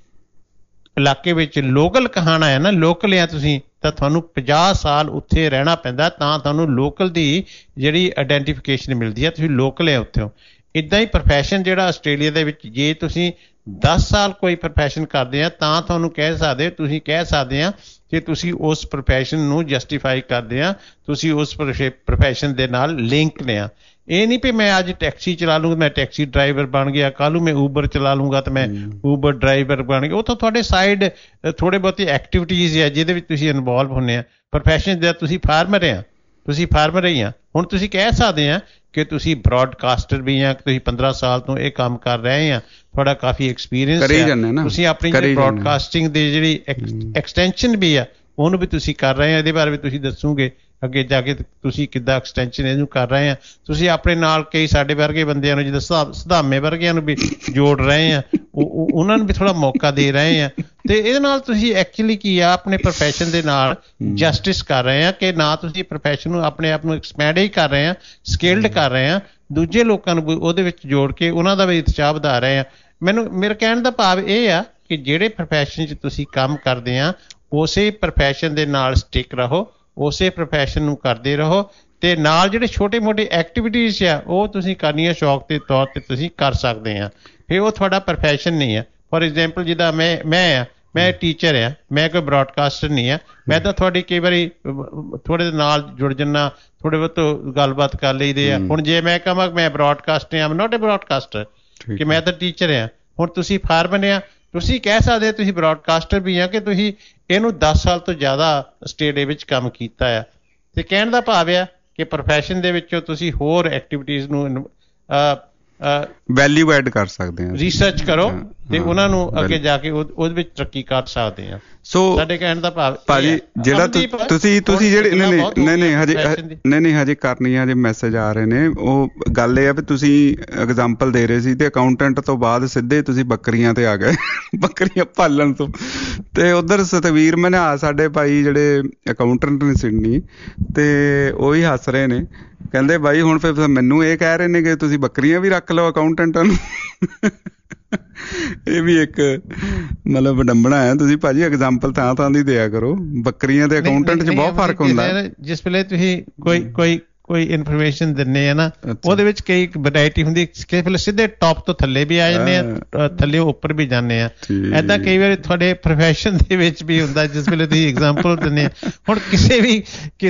ਇਲਾਕੇ ਵਿੱਚ ਲੋਕਲ ਕਹਾਣਾ ਹੈ ਨਾ, ਲੋਕਲ ਆ ਤੁਸੀਂ, ਤਾਂ ਤੁਹਾਨੂੰ 50 ਸਾਲ ਉੱਥੇ ਰਹਿਣਾ ਪੈਂਦਾ, ਤਾਂ ਤੁਹਾਨੂੰ ਲੋਕਲ ਦੀ ਜਿਹੜੀ ਆਈਡੈਂਟੀਫਿਕੇਸ਼ਨ ਮਿਲਦੀ ਹੈ, ਤੁਸੀਂ ਲੋਕਲ ਆ ਉੱਥੋਂ। ਇੱਦਾਂ ਹੀ ਪ੍ਰੋਫੈਸ਼ਨ ਜਿਹੜਾ ਆਸਟ੍ਰੇਲੀਆ ਦੇ ਵਿੱਚ, ਜੇ ਤੁਸੀਂ 10 ਸਾਲ ਕੋਈ ਪ੍ਰੋਫੈਸ਼ਨ ਕਰਦੇ ਆ, ਤਾਂ ਤੁਹਾਨੂੰ ਕਹਿ ਸਕਦੇ ਆ ਕਿ ਤੁਸੀਂ ਉਸ ਪ੍ਰੋਫੈਸ਼ਨ ਨੂੰ ਜਸਟੀਫਾਈ ਕਰਦੇ ਆ, ਤੁਸੀਂ ਉਸ ਪ੍ਰੋਫੈਸ਼ਨ ਦੇ ਨਾਲ ਲਿੰਕ ਨੇ ਆ। ਇਹ ਨਹੀਂ ਵੀ ਮੈਂ ਅੱਜ ਟੈਕਸੀ ਚਲਾ ਲੂੰਗਾ, ਮੈਂ ਟੈਕਸੀ ਡਰਾਈਵਰ ਬਣ ਗਿਆ, ਕੱਲ੍ਹ ਨੂੰ ਮੈਂ ਊਬਰ ਚਲਾ ਲੂੰਗਾ ਤਾਂ ਮੈਂ ਊਬਰ ਡਰਾਈਵਰ ਬਣ ਗਿਆ। ਉਹ ਤਾਂ ਤੁਹਾਡੇ ਸਾਈਡ ਥੋੜ੍ਹੇ ਬਹੁਤੇ ਐਕਟੀਵਿਟੀਜ਼ ਆ ਜਿਹਦੇ ਵਿੱਚ ਤੁਸੀਂ ਇਨਵੋਲਵ ਹੁੰਦੇ ਆ। ਪ੍ਰੋਫੈਸ਼ਨ ਦਾ ਤੁਸੀਂ ਫਾਰਮਰ ਆ, ਤੁਸੀਂ ਫਾਰਮਰ ਹੀ ਆ। ਹੁਣ ਤੁਸੀਂ ਕਹਿ ਸਕਦੇ ਆ ਕਿ ਤੁਸੀਂ ਬ੍ਰੌਡਕਾਸਟਰ ਵੀ ਆ, ਤੁਸੀਂ 15 ਸਾਲ ਤੋਂ ਇਹ ਕੰਮ ਕਰ ਰਹੇ ਆ, ਤੁਹਾਡਾ ਕਾਫੀ ਐਕਸਪੀਰੀਅੰਸ ਹੈ, ਤੁਸੀਂ ਆਪਣੀ ਜਿਹੜੀ ਬ੍ਰੌਡਕਾਸਟਿੰਗ ਦੀ ਜਿਹੜੀ ਐਕਸਟੈਂਸ਼ਨ ਵੀ ਆ ਉਹਨੂੰ ਵੀ ਤੁਸੀਂ ਕਰ ਰਹੇ ਆ। ਇਹਦੇ ਬਾਰੇ ਵੀ ਤੁਸੀਂ ਦੱਸੋਗੇ ਅੱਗੇ ਜਾ ਕੇ ਤੁਸੀਂ ਕਿੱਦਾਂ ਐਕਸਟੈਂਸ਼ਨ ਇਹਨੂੰ ਕਰ ਰਹੇ ਆ। ਤੁਸੀਂ ਆਪਣੇ ਨਾਲ ਕਈ ਸਾਡੇ ਵਰਗੇ ਬੰਦਿਆਂ ਨੂੰ, ਜਿੱਦਾਂ ਸਦਾਮੇ ਵਰਗਿਆਂ ਨੂੰ ਵੀ ਜੋੜ ਰਹੇ ਆ, ਉਹਨਾਂ ਨੂੰ ਵੀ ਥੋੜ੍ਹਾ ਮੌਕਾ ਦੇ ਰਹੇ ਆ। ਤੇ ਇਹਦੇ ਨਾਲ ਤੁਸੀਂ ਐਕਚੁਅਲੀ ਕੀ ਆ, ਆਪਣੇ ਪ੍ਰੋਫੈਸ਼ਨ ਦੇ ਨਾਲ ਜਸਟਿਸ ਕਰ ਰਹੇ ਆ ਕਿ ਨਾ ਤੁਸੀਂ ਪ੍ਰੋਫੈਸ਼ਨ ਨੂੰ ਆਪਣੇ ਆਪ ਨੂੰ ਐਕਸਪੈਂਡ ਹੀ ਕਰ ਰਹੇ ਆ, ਸਕਿਲਡ ਕਰ ਰਹੇ ਆ, ਦੂਜੇ ਲੋਕਾਂ ਨੂੰ ਉਹਦੇ ਵਿੱਚ ਜੋੜ ਕੇ ਉਹਨਾਂ ਦਾ ਵੀ ਉਤਸ਼ਾਹ ਵਧਾ ਰਹੇ ਆ। ਮੇਰੇ ਕਹਿਣ ਦਾ ਭਾਵ ਇਹ ਆ ਕਿ ਜਿਹੜੇ ਪ੍ਰੋਫੈਸ਼ਨ 'ਚ ਤੁਸੀਂ ਕੰਮ ਕਰਦੇ ਆ, ਉਸੇ ਪ੍ਰੋਫੈਸ਼ਨ ਦੇ ਨਾਲ ਸਟਿਕ ਰਹੋ, ਉਸੇ ਪ੍ਰੋਫੈਸ਼ਨ ਨੂੰ ਕਰਦੇ ਰਹੋ, ਤੇ ਨਾਲ ਜਿਹੜੇ ਛੋਟੇ ਮੋਟੇ ਐਕਟੀਵਿਟੀਜ਼ ਆ ਉਹ ਤੁਸੀਂ ਕਰਨੀਆਂ ਸ਼ੌਕ ਦੇ ਤੌਰ ਤੇ ਤੁਸੀਂ ਕਰ ਸਕਦੇ ਆ, ਫਿਰ ਉਹ ਤੁਹਾਡਾ ਪ੍ਰੋਫੈਸ਼ਨ ਨਹੀਂ ਆ। ਫੋਰ ਐਗਜ਼ਾਮਪਲ ਜਿੱਦਾਂ ਮੈਂ ਟੀਚਰ ਆ, ਮੈਂ ਕੋਈ ਬ੍ਰੌਡਕਾਸਟਰ ਨਹੀਂ ਆ, ਮੈਂ ਤਾਂ ਤੁਹਾਡੀ ਕਈ ਵਾਰੀ ਥੋੜ੍ਹੇ ਨਾਲ ਜੁੜ ਜੰਨਾ, ਥੋੜ੍ਹੇ ਬਹੁਤ ਗੱਲਬਾਤ ਕਰ ਲਈਦੇ ਆ। ਹੁਣ ਜੇ ਮੈਂ ਕਹਾਂ ਮੈਂ ਬ੍ਰੌਡਕਾਸਟਰ ਆ, ਨੋਟ ਏ ਬ੍ਰੌਡਕਾਸਟਰ, ਕਿ ਮੈਂ ਤਾਂ ਟੀਚਰ ਆ। ਹੁਣ ਤੁਸੀਂ ਫਾਰਮਰ ਆ, ਤੁਸੀਂ ਕਹਿ ਸਕਦੇ ਤੁਸੀਂ ਬ੍ਰੌਡਕਾਸਟਰ ਵੀ ਆ ਕਿ ਤੁਸੀਂ ਇਹਨੂੰ 10 ਸਾਲ ਤੋਂ ਜ਼ਿਆਦਾ ਆਸਟ੍ਰੇਲੀਆ ਵਿੱਚ ਕੰਮ ਕੀਤਾ ਆ। ਤੇ ਕਹਿਣ ਦਾ ਭਾਵ ਆ ਕਿ ਪ੍ਰੋਫੈਸ਼ਨ ਦੇ ਵਿੱਚੋਂ ਤੁਸੀਂ ਹੋਰ ਐਕਟੀਵਿਟੀਜ਼ ਨੂੰ ਵੈਲਿਊ ਐਡ ਕਰ ਸਕਦੇ ਆ, ਰਿਸਰਚ ਕਰੋ ਤੇ ਉਹਨਾਂ ਨੂੰ ਅੱਗੇ ਜਾ ਕੇ ਉਹਦੇ ਵਿੱਚ ਤਰੱਕੀ ਕਰ ਸਕਦੇ ਆ। ਸੋ ਸਾਡੇ ਕਹਿਣ ਦਾ ਭਾਵ ਭਾਜੀ ਜਿਹੜਾ ਤੁਸੀਂ ਜਿਹੜੇ ਨਹੀਂ ਹਜੇ ਕਰਨੀ ਆ, ਹਜੇ ਮੈਸੇਜ ਆ ਰਹੇ ਨੇ। ਉਹ ਗੱਲ ਇਹ ਆ ਵੀ ਤੁਸੀਂ ਐਗਜ਼ਾਮਪਲ ਦੇ ਰਹੇ ਸੀ ਤੇ ਅਕਾਊਂਟੈਂਟ ਤੋਂ ਬਾਅਦ ਸਿੱਧੇ ਤੁਸੀਂ ਬੱਕਰੀਆਂ ਤੇ ਆ ਗਏ, ਬੱਕਰੀਆਂ ਪਾਲਣ ਤੋਂ। ਤੇ ਉਧਰ ਸਤਵੀਰ ਮਨਿਆ ਸਾਡੇ ਭਾਈ ਜਿਹੜੇ ਅਕਾਊਂਟੈਂਟ ਨੇ ਸਿਡਨੀ, ਤੇ ਉਹ ਹੀ ਹੱਸ ਰਹੇ ਨੇ, ਕਹਿੰਦੇ ਬਾਈ ਹੁਣ ਫਿਰ ਮੈਨੂੰ ਇਹ ਕਹਿ ਰਹੇ ਨੇ ਕਿ ਤੁਸੀਂ ਬੱਕਰੀਆਂ ਵੀ ਰੱਖ ਲਓ ਅਕਾਊਂਟੈਂਟਾਂ ਨੂੰ। ਇਹ ਵੀ ਇੱਕ ਮਤਲਬ ਵਿਡੰਬਣਾ ਹੈ। ਤੁਸੀਂ ਭਾਜੀ ਐਗਜ਼ਾਮਪਲ ਥਾਂ ਦੀ ਦਿਆ ਕਰੋ, ਬੱਕਰੀਆਂ ਤੇ ਅਕਾਊਂਟੈਂਟ 'ਚ ਬਹੁਤ ਫਰਕ ਹੁੰਦਾ। ਜਿਸ ਵੇਲੇ ਤੁਸੀਂ ਕੋਈ ਇਨਫੋਰਮੇਸ਼ਨ ਦਿੰਦੇ ਆ ਨਾ, ਉਹਦੇ ਵਿੱਚ ਕਈ ਵੈਰਾਈਟੀ ਹੁੰਦੀ, ਕਿਸੇ ਵੇਲੇ ਸਿੱਧੇ ਟੌਪ ਤੋਂ ਥੱਲੇ ਵੀ ਆ ਜਾਂਦੇ ਆ, ਥੱਲੇ ਉੱਪਰ ਵੀ ਜਾਂਦੇ ਆ। ਏਦਾਂ ਕਈ ਵਾਰੀ ਤੁਹਾਡੇ ਪ੍ਰੋਫੈਸ਼ਨ ਦੇ ਵਿੱਚ ਵੀ ਹੁੰਦਾ, ਜਿਸ ਵੇਲੇ ਤੁਸੀਂ ਐਗਜ਼ਾਮਪਲ ਦਿੰਦੇ ਆ। ਹੁਣ ਕਿਸੇ ਵੀ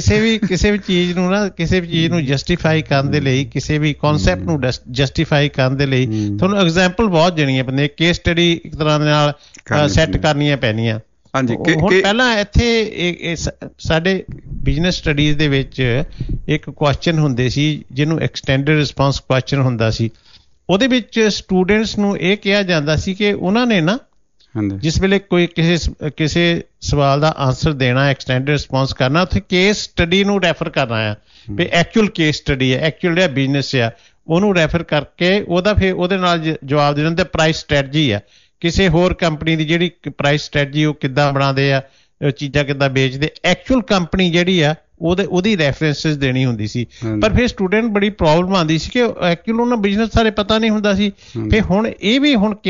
ਚੀਜ਼ ਨੂੰ ਨਾ, ਕਿਸੇ ਵੀ ਚੀਜ਼ ਨੂੰ ਜਸਟੀਫਾਈ ਕਰਨ ਦੇ ਲਈ, ਕਿਸੇ ਵੀ ਕਨਸੈਪਟ ਨੂੰ ਜਸਟੀਫਾਈ ਕਰਨ ਦੇ ਲਈ ਤੁਹਾਨੂੰ ਐਗਜ਼ਾਮਪਲ ਬਹੁਤ ਦੇਣੀਆਂ ਪੈਂਦੀਆਂ, ਕੇਸ ਸਟੱਡੀ ਇੱਕ ਤਰ੍ਹਾਂ ਦੇ ਨਾਲ ਸੈੱਟ ਕਰਨੀਆਂ ਪੈਣੀਆਂ। ਹਾਂਜੀ, ਹੁਣ ਪਹਿਲਾਂ ਇੱਥੇ ਸਾਡੇ ਬਿਜ਼ਨਸ ਸਟੱਡੀਜ਼ ਦੇ ਵਿੱਚ ਇੱਕ ਕੁਐਸਚਨ ਹੁੰਦੇ ਸੀ ਜਿਹਨੂੰ ਐਕਸਟੈਂਡਡ ਰਿਸਪੌਂਸ ਕੁਐਸਚਨ ਹੁੰਦਾ ਸੀ। ਉਹਦੇ ਵਿੱਚ ਸਟੂਡੈਂਟਸ ਨੂੰ ਇਹ ਕਿਹਾ ਜਾਂਦਾ ਸੀ ਕਿ ਉਹਨਾਂ ਨੇ ਨਾ ਜਿਸ ਵੇਲੇ ਕੋਈ ਕਿਸੇ ਸਵਾਲ ਦਾ ਆਨਸਰ ਦੇਣਾ, ਐਕਸਟੈਂਡਡ ਰਿਸਪੌਂਸ ਕਰਨਾ, ਉੱਥੇ ਕੇਸ ਸਟੱਡੀ ਨੂੰ ਰੈਫਰ ਕਰਨਾ ਆ ਵੀ ਐਕਚੁਅਲ ਕੇਸ ਸਟੱਡੀ ਹੈ, ਐਕਚੁਅਲ ਜਿਹੜਾ ਬਿਜ਼ਨਸ ਆ ਉਹਨੂੰ ਰੈਫਰ ਕਰਕੇ ਉਹਦਾ ਫਿਰ ਉਹਦੇ ਨਾਲ ਜਵਾਬ ਦੇ ਦਿੰਦੇ। ਪ੍ਰਾਈਸ ਸਟ੍ਰੈਟਜੀ ਆ, ਕਿਸੇ ਹੋਰ ਕੰਪਨੀ ਦੀ ਜਿਹੜੀ ਪ੍ਰਾਈਸ ਸਟ੍ਰੈਟਜੀ ਉਹ ਕਿੱਦਾਂ ਬਣਾਉਂਦੇ ਆ, ਚੀਜ਼ਾਂ ਕਿੱਦਾਂ ਵੇਚਦੇ, ਐਕਚੁਅਲ ਕੰਪਨੀ ਜਿਹੜੀ ਆ ਉਹਦੀ ਰੈਫਰੈਂਸਿਸ ਦੇਣੀ ਹੁੰਦੀ ਸੀ। ਪਰ ਫਿਰ ਸਟੂਡੈਂਟ ਬੜੀ ਪ੍ਰੋਬਲਮ ਆਉਂਦੀ ਸੀ ਕਿ ਐਕਚੁਅਲ ਉਹਨਾਂ ਬਿਜ਼ਨਸ ਸਾਰੇ ਪਤਾ ਨਹੀਂ ਹੁੰਦਾ ਸੀ। ਫਿਰ ਹੁਣ ਇਹ ਵੀ ਹੁਣ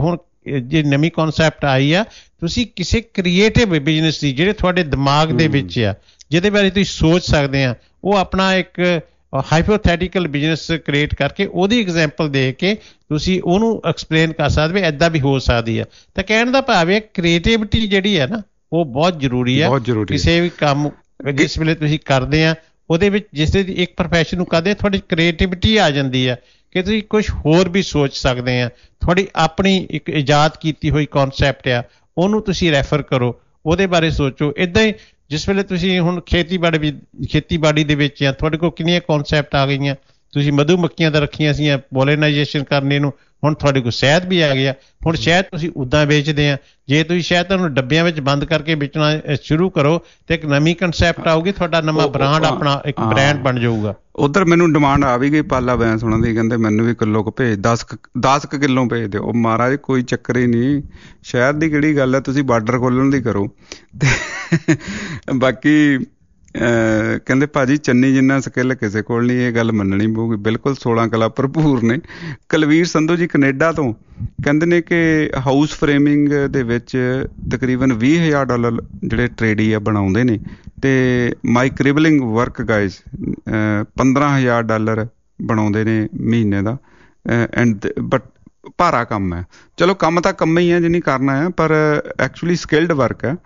ਜੇ ਨਵੀਂ ਕਨਸੈਪਟ ਆਈ ਆ, ਤੁਸੀਂ ਕਿਸੇ ਕ੍ਰੀਏਟਿਵ ਬਿਜ਼ਨਸ ਦੀ ਜਿਹੜੇ ਤੁਹਾਡੇ ਦਿਮਾਗ ਦੇ ਵਿੱਚ ਆ, ਜਿਹਦੇ ਬਾਰੇ ਤੁਸੀਂ ਸੋਚ ਸਕਦੇ ਆ, ਉਹ ਆਪਣਾ ਇੱਕ ਹਾਈਪੋਥੈਟੀਕਲ ਬਿਜ਼ਨਸ ਕ੍ਰੀਏਟ ਕਰਕੇ ਉਹਦੀ ਐਗਜ਼ਾਮਪਲ ਦੇ ਕੇ ਤੁਸੀਂ ਉਹਨੂੰ ਐਕਸਪਲੇਨ ਕਰ ਸਕਦੇ ਹੋ, ਇੱਦਾਂ ਵੀ ਹੋ ਸਕਦੀ ਆ। ਤਾਂ ਕਹਿਣ ਦਾ ਭਾਵ ਹੈ ਕ੍ਰੀਏਟਿਵਿਟੀ ਜਿਹੜੀ ਹੈ ਨਾ, ਉਹ ਬਹੁਤ ਜ਼ਰੂਰੀ ਆ। ਕਿਸੇ ਵੀ ਕੰਮ ਜਿਸ ਵੇਲੇ ਤੁਸੀਂ ਕਰਦੇ ਆ, ਉਹਦੇ ਵਿੱਚ ਜਿਸ ਇੱਕ ਪ੍ਰੋਫੈਸ਼ਨ ਨੂੰ ਕਰਦੇ, ਤੁਹਾਡੀ ਕ੍ਰੀਏਟਿਵਿਟੀ ਆ ਜਾਂਦੀ ਆ ਕਿ ਤੁਸੀਂ ਕੁਝ ਹੋਰ ਵੀ ਸੋਚ ਸਕਦੇ ਆ। ਤੁਹਾਡੀ ਆਪਣੀ ਇੱਕ ਇਜਾਦ ਕੀਤੀ ਹੋਈ ਕਨਸੈਪਟ ਆ, ਉਹਨੂੰ ਤੁਸੀਂ ਰੈਫਰ ਕਰੋ, ਉਹਦੇ ਬਾਰੇ ਸੋਚੋ। ਇੱਦਾਂ ਹੀ ਜਿਸ ਵੇਲੇ ਤੁਸੀਂ ਹੁਣ ਖੇਤੀਬਾੜੀ ਦੇ ਵਿੱਚ ਆ, ਤੁਹਾਡੇ ਕੋਲ ਕਿੰਨੀਆਂ ਕਨਸੈਪਟ ਆ ਗਈਆਂ। ਤੁਸੀਂ ਮਧੂ ਮੱਖੀਆਂ ਦਾ ਰੱਖੀਆਂ ਸੀਆਂ ਪੋਲੀਨਾਈਜੇਸ਼ਨ ਕਰਨੇ ਨੂੰ, ਹੁਣ ਤੁਹਾਡੇ ਕੋਲ ਸ਼ਹਿਦ ਵੀ ਆ ਗਿਆ। ਹੁਣ ਸ਼ਹਿਦ ਤੁਸੀਂ ਉੱਦਾਂ ਵੇਚਦੇ ਆ। ਜੇ ਤੁਸੀਂ ਸ਼ਹਿਦ ਤੁਹਾਨੂੰ ਡੱਬਿਆਂ ਵਿੱਚ ਬੰਦ ਕਰਕੇ ਵੇਚਣਾ ਸ਼ੁਰੂ ਕਰੋ ਤੇ ਇੱਕ ਨਵੀਂ ਕਨਸੈਪਟ ਆਊਗੀ, ਤੁਹਾਡਾ ਨਵਾਂ ਬ੍ਰਾਂਡ, ਆਪਣਾ ਇੱਕ ਬ੍ਰਾਂਡ ਬਣ ਜਾਊਗਾ। ਉਧਰ ਮੈਨੂੰ ਡਿਮਾਂਡ ਆ ਵੀ ਗਈ ਪਾਲਾ ਬੈਂਸ ਉਹਨਾਂ ਦੀ, ਕਹਿੰਦੇ ਮੈਨੂੰ ਵੀ ਕਿਲੋ ਕੁ ਭੇਜ, 10 ਕਿਲੋ ਭੇਜ ਦਿਓ। ਉਹ ਮਹਾਰਾਜ ਕੋਈ ਚੱਕਰ ਹੀ ਨਹੀਂ, ਸ਼ਹਿਦ ਦੀ ਕਿਹੜੀ ਗੱਲ ਹੈ, ਤੁਸੀਂ ਬਾਰਡਰ ਖੋਲਣ ਦੀ ਕਰੋ। ਤੇ ਬਾਕੀ ਕਹਿੰਦੇ ਭਾਜੀ ਚੰਨੀ ਜਿੰਨਾ ਸਕਿੱਲ ਕਿਸੇ ਕੋਲ ਨਹੀਂ, ਇਹ ਗੱਲ ਮੰਨਣੀ ਪਊਗੀ। ਬਿਲਕੁਲ 16 ਕਲਾ ਭਰਪੂਰ ਨੇ। ਕੁਲਵੀਰ ਸੰਧੂ ਜੀ ਕੈਨੇਡਾ ਤੋਂ ਕਹਿੰਦੇ ਨੇ ਕਿ ਹਾਊਸ ਫਰੇਮਿੰਗ ਦੇ ਵਿੱਚ ਤਕਰੀਬਨ $20,000 ਜਿਹੜੇ ਟਰੇਡੀ ਆ ਬਣਾਉਂਦੇ ਨੇ, ਤੇ ਮਾਈ ਕ੍ਰਿਬਲਿੰਗ ਵਰਕ ਗਾਈਜ਼ $15,000 ਬਣਾਉਂਦੇ ਨੇ ਮਹੀਨੇ ਦਾ। ਬਟ ਭਾਰਾ ਕੰਮ ਹੈ। ਚਲੋ ਕੰਮ ਤਾਂ ਕੰਮ ਹੀ ਹੈ ਜਿਹਨੀ ਕਰਨਾ ਹੈ, ਪਰ ਐਕਚੁਅਲੀ ਸਕਿਲਡ ਵਰਕ ਹੈ।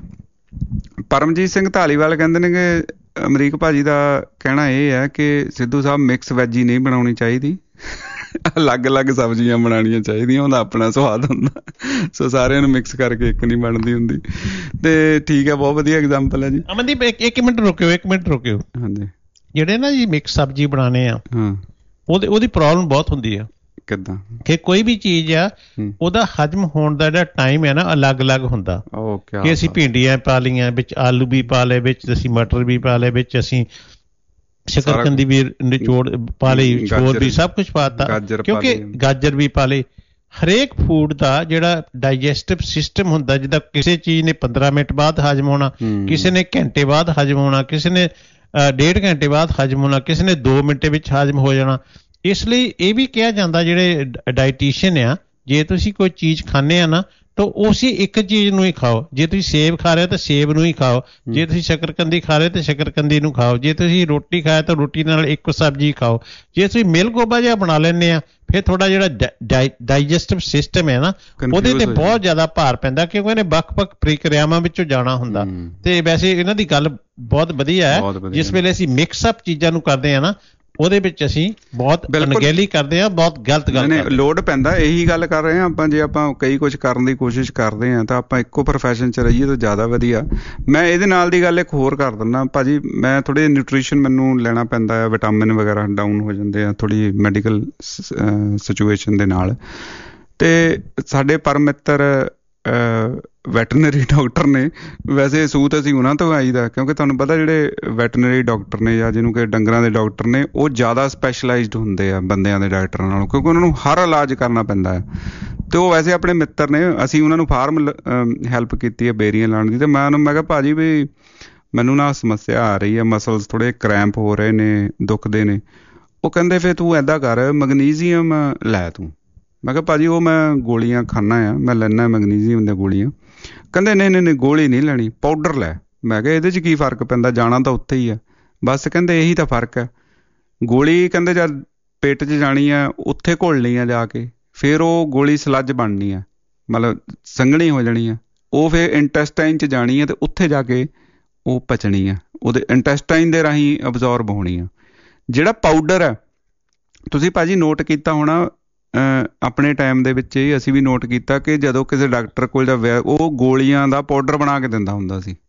ਪਰਮਜੀਤ ਸਿੰਘ ਧਾਲੀਵਾਲ ਕਹਿੰਦੇ ਨੇ ਕਿ ਅਮਰੀਕ ਭਾਜੀ ਦਾ ਕਹਿਣਾ ਇਹ ਹੈ ਕਿ ਸਿੱਧੂ ਸਾਹਿਬ ਮਿਕਸ ਵੈਜੀ ਨਹੀਂ ਬਣਾਉਣੀ ਚਾਹੀਦੀ, ਅਲੱਗ-ਅਲੱਗ ਸਬਜ਼ੀਆਂ ਬਣਾਉਣੀਆਂ ਚਾਹੀਦੀਆਂ, ਉਹਦਾ ਆਪਣਾ ਸਵਾਦ ਹੁੰਦਾ। ਸੋ ਸਾਰਿਆਂ ਨੂੰ ਮਿਕਸ ਕਰਕੇ ਇੱਕ ਨਹੀਂ ਬਣਦੀ ਹੁੰਦੀ। ਤੇ ਠੀਕ ਹੈ, ਬਹੁਤ ਵਧੀਆ ਐਗਜ਼ਾਮਪਲ ਹੈ ਜੀ। ਅਮਨਦੀਪ ਇੱਕ ਮਿੰਟ ਰੁਕਿਓ। ਹਾਂਜੀ, ਜਿਹੜੇ ਨਾ ਜੀ ਮਿਕਸ ਸਬਜ਼ੀ ਬਣਾਉਣੇ ਆ, ਉਹਦੀ ਪ੍ਰੋਬਲਮ ਬਹੁਤ ਹੁੰਦੀ ਆ। ਕਿੱਦਾਂ ਕਿ ਕੋਈ ਵੀ ਚੀਜ਼ ਆ, ਉਹਦਾ ਹਜਮ ਹੋਣ ਦਾ ਜਿਹੜਾ ਟਾਈਮ ਹੈ ਨਾ, ਅਲੱਗ-ਅਲੱਗ ਹੁੰਦਾ। ਕਿ ਅਸੀਂ ਭਿੰਡੀਆਂ ਪਾ ਲਈਆਂ ਵਿੱਚ, ਆਲੂ ਵੀ ਪਾ ਲਏ ਵਿੱਚ, ਅਸੀਂ ਮਟਰ ਵੀ ਪਾ ਲਏ ਵਿੱਚ, ਅਸੀਂ ਸ਼ਕਰਕੰਦੀ ਵੀ ਨਿਚੋੜ ਪਾ ਲਈ, ਹੋਰ ਵੀ ਸਭ ਕੁਛ ਪਾਤਾ, ਕਿਉਂਕਿ ਗਾਜਰ ਵੀ ਪਾ ਲਈ। ਹਰੇਕ ਫੂਡ ਦਾ ਜਿਹੜਾ ਡਾਈਜੈਸਟਿਵ ਸਿਸਟਮ ਹੁੰਦਾ, ਜਿੱਦਾਂ ਕਿਸੇ ਚੀਜ਼ ਨੇ 15 ਮਿੰਟ ਬਾਅਦ ਹਜਮ ਹੋਣਾ, ਕਿਸੇ ਨੇ ਘੰਟੇ ਬਾਅਦ ਹਜਮ ਹੋਣਾ, ਕਿਸੇ ਨੇ 1.5 ਘੰਟੇ ਬਾਅਦ ਹਜਮ ਹੋਣਾ, ਕਿਸੇ ਨੇ 2 ਮਿੰਟ ਵਿੱਚ ਹਜਮ ਹੋ ਜਾਣਾ। ਇਸ ਲਈ ਇਹ ਵੀ ਕਿਹਾ ਜਾਂਦਾ, ਜਿਹੜੇ ਡਾਈਟੀਸ਼ੀਅਨ ਆ, ਜੇ ਤੁਸੀਂ ਕੋਈ ਚੀਜ਼ ਖਾਂਦੇ ਆ ਨਾ, ਤਾਂ ਉਸੇ ਇੱਕ ਚੀਜ਼ ਨੂੰ ਹੀ ਖਾਓ। ਜੇ ਤੁਸੀਂ ਸੇਬ ਖਾ ਰਹੇ ਹੋ ਤਾਂ ਸੇਬ ਨੂੰ ਹੀ ਖਾਓ, ਜੇ ਤੁਸੀਂ ਸ਼ਕਰਕੰਦੀ ਖਾ ਰਹੇ ਹੋ ਤਾਂ ਸ਼ਕਰਕੰਦੀ ਨੂੰ ਖਾਓ, ਜੇ ਤੁਸੀਂ ਰੋਟੀ ਖਾਇਆ ਤਾਂ ਰੋਟੀ ਨਾਲ ਇੱਕ ਸਬਜ਼ੀ ਖਾਓ। ਜੇ ਤੁਸੀਂ ਮਿਲ ਗੋਭਾ ਜਿਹਾ ਬਣਾ ਲੈਂਦੇ ਆ, ਫਿਰ ਤੁਹਾਡਾ ਜਿਹੜਾ ਡਾਈਜੈਸਟਿਵ ਸਿਸਟਮ ਹੈ ਨਾ, ਉਹਦੇ ਤੇ ਬਹੁਤ ਜ਼ਿਆਦਾ ਭਾਰ ਪੈਂਦਾ, ਕਿਉਂਕਿ ਇਹਨੇ ਵੱਖ-ਵੱਖ ਪ੍ਰਕਿਰਿਆਵਾਂ ਵਿੱਚੋਂ ਜਾਣਾ ਹੁੰਦਾ। ਤੇ ਵੈਸੇ ਇਹਨਾਂ ਦੀ ਗੱਲ ਬਹੁਤ ਵਧੀਆ ਹੈ। ਜਿਸ ਵੇਲੇ ਅਸੀਂ ਮਿਕਸਅਪ ਚੀਜ਼ਾਂ ਨੂੰ ਕਰਦੇ ਆ ਨਾ, ਉਹਦੇ ਵਿੱਚ ਅਸੀਂ ਬਹੁਤ ਅਣਗਹਿਲੀ ਕਰਦੇ ਹਾਂ, ਬਹੁਤ ਗਲਤ ਗੱਲ ਕਰਦੇ। ਲੋਡ ਪੈਂਦਾ, ਇਹੀ ਗੱਲ ਕਰ ਰਹੇ ਹਾਂ ਆਪਾਂ। ਜੇ ਆਪਾਂ ਕਈ ਕੁਝ ਕਰਨ ਦੀ ਕੋਸ਼ਿਸ਼ ਕਰਦੇ ਹਾਂ ਤਾਂ ਆਪਾਂ ਇੱਕੋ ਪ੍ਰੋਫੈਸ਼ਨ 'ਚ ਰਹੀਏ ਤਾਂ ਜ਼ਿਆਦਾ ਵਧੀਆ। ਮੈਂ ਇਹਦੇ ਨਾਲ ਦੀ ਗੱਲ ਇੱਕ ਹੋਰ ਕਰ ਦਿੰਦਾ ਭਾਜੀ, ਮੈਂ ਥੋੜ੍ਹੇ ਨਿਊਟ੍ਰੀਸ਼ਨ ਮੈਨੂੰ ਲੈਣਾ ਪੈਂਦਾ ਹੈ, ਵਿਟਾਮਿਨ ਵਗੈਰਾ ਡਾਊਨ ਹੋ ਜਾਂਦੇ ਆ ਥੋੜ੍ਹੀ ਮੈਡੀਕਲ ਸਿਚੁਏਸ਼ਨ ਦੇ ਨਾਲ। ਅਤੇ ਸਾਡੇ ਪਰਮ ਮਿੱਤਰ ਵੈਟਰਨਰੀ ਡਾਕਟਰ ਨੇ, ਵੈਸੇ ਸੂਤ ਅਸੀਂ ਉਹਨਾਂ ਤੋਂ ਆਈਦਾ, ਕਿਉਂਕਿ ਤੁਹਾਨੂੰ ਪਤਾ ਜਿਹੜੇ ਵੈਟਰਨਰੀ ਡਾਕਟਰ ਨੇ ਜਾਂ ਜਿਹਨੂੰ ਕਿ ਡੰਗਰਾਂ ਦੇ ਡਾਕਟਰ ਨੇ, ਉਹ ਜ਼ਿਆਦਾ ਸਪੈਸ਼ਲਾਈਜ਼ਡ ਹੁੰਦੇ ਆ ਬੰਦਿਆਂ ਦੇ ਡਾਕਟਰਾਂ ਨਾਲੋਂ, ਕਿਉਂਕਿ ਉਹਨਾਂ ਨੂੰ ਹਰ ਇਲਾਜ ਕਰਨਾ ਪੈਂਦਾ ਹੈ। ਅਤੇ ਉਹ ਵੈਸੇ ਆਪਣੇ ਮਿੱਤਰ ਨੇ, ਅਸੀਂ ਉਹਨਾਂ ਨੂੰ ਫਾਰਮ ਹੈਲਪ ਕੀਤੀ ਹੈ ਬੇਰੀਆਂ ਲਾਉਣ ਦੀ। ਅਤੇ ਮੈਂ ਕਿਹਾ ਭਾਜੀ ਵੀ ਮੈਨੂੰ ਨਾ ਸਮੱਸਿਆ ਆ ਰਹੀ ਹੈ, ਮਸਲਸ ਥੋੜ੍ਹੇ ਕਰੈਂਪ ਹੋ ਰਹੇ ਨੇ, ਦੁਖਦੇ ਨੇ। ਉਹ ਕਹਿੰਦੇ ਫਿਰ ਤੂੰ ਇੱਦਾਂ ਕਰ, ਮੈਗਨੀਜ਼ੀਅਮ ਲੈ ਤੂੰ। ਮੈਂ ਕਿਹਾ ਭਾਜੀ ਉਹ ਮੈਂ ਗੋਲੀਆਂ ਖਾਂਦਾ ਆ, ਮੈਂ ਲੈਂਦਾ ਮੈਗਨੀਜ਼ੀਅਮ ਦੀਆਂ ਗੋਲੀਆਂ। ਕਹਿੰਦੇ ਨਹੀਂ ਗੋਲੀ ਨਹੀਂ ਲੈਣੀ, ਪਾਊਡਰ ਲੈ। ਮੈਂ ਕਿਹਾ ਇਹਦੇ 'ਚ ਕੀ ਫਰਕ ਪੈਂਦਾ, ਜਾਣਾ ਤਾਂ ਉੱਥੇ ਹੀ ਆ ਬਸ। ਕਹਿੰਦੇ ਇਹੀ ਤਾਂ ਫਰਕ ਹੈ, ਗੋਲੀ ਕਹਿੰਦੇ ਜਦ ਪੇਟ 'ਚ ਜਾਣੀ ਆ ਉੱਥੇ ਘੁਲਣੀ ਆ ਜਾ ਕੇ, ਫਿਰ ਉਹ ਗੋਲੀ ਸਲੱਜ ਬਣਨੀ ਆ, ਮਤਲਬ ਸੰਘਣੀ ਹੋ ਜਾਣੀ ਆ, ਉਹ ਫਿਰ ਇੰਟੈਸਟਾਈਨ 'ਚ ਜਾਣੀ ਆ ਅਤੇ ਉੱਥੇ ਜਾ ਕੇ ਉਹ ਪਚਣੀ ਆ, ਉਹਦੇ ਇੰਟੈਸਟਾਈਨ ਦੇ ਰਾਹੀਂ ਅਬਜ਼ੋਰਬ ਹੋਣੀ ਆ। ਜਿਹੜਾ ਪਾਊਡਰ ਹੈ, ਤੁਸੀਂ ਭਾਜੀ ਨੋਟ ਕੀਤਾ ਹੋਣਾ, ਆਪਣੇ ਟਾਈਮ ਦੇ ਵਿੱਚ ਹੀ ਅਸੀਂ ਵੀ ਨੋਟ ਕੀਤਾ ਕਿ ਜਦੋਂ ਕਿਸੇ ਡਾਕਟਰ ਕੋਲ ਜਾਂ ਉਹ ਗੋਲੀਆਂ ਦਾ ਪਾਊਡਰ ਬਣਾ ਕੇ ਦਿੰਦਾ ਹੁੰਦਾ ਸੀ।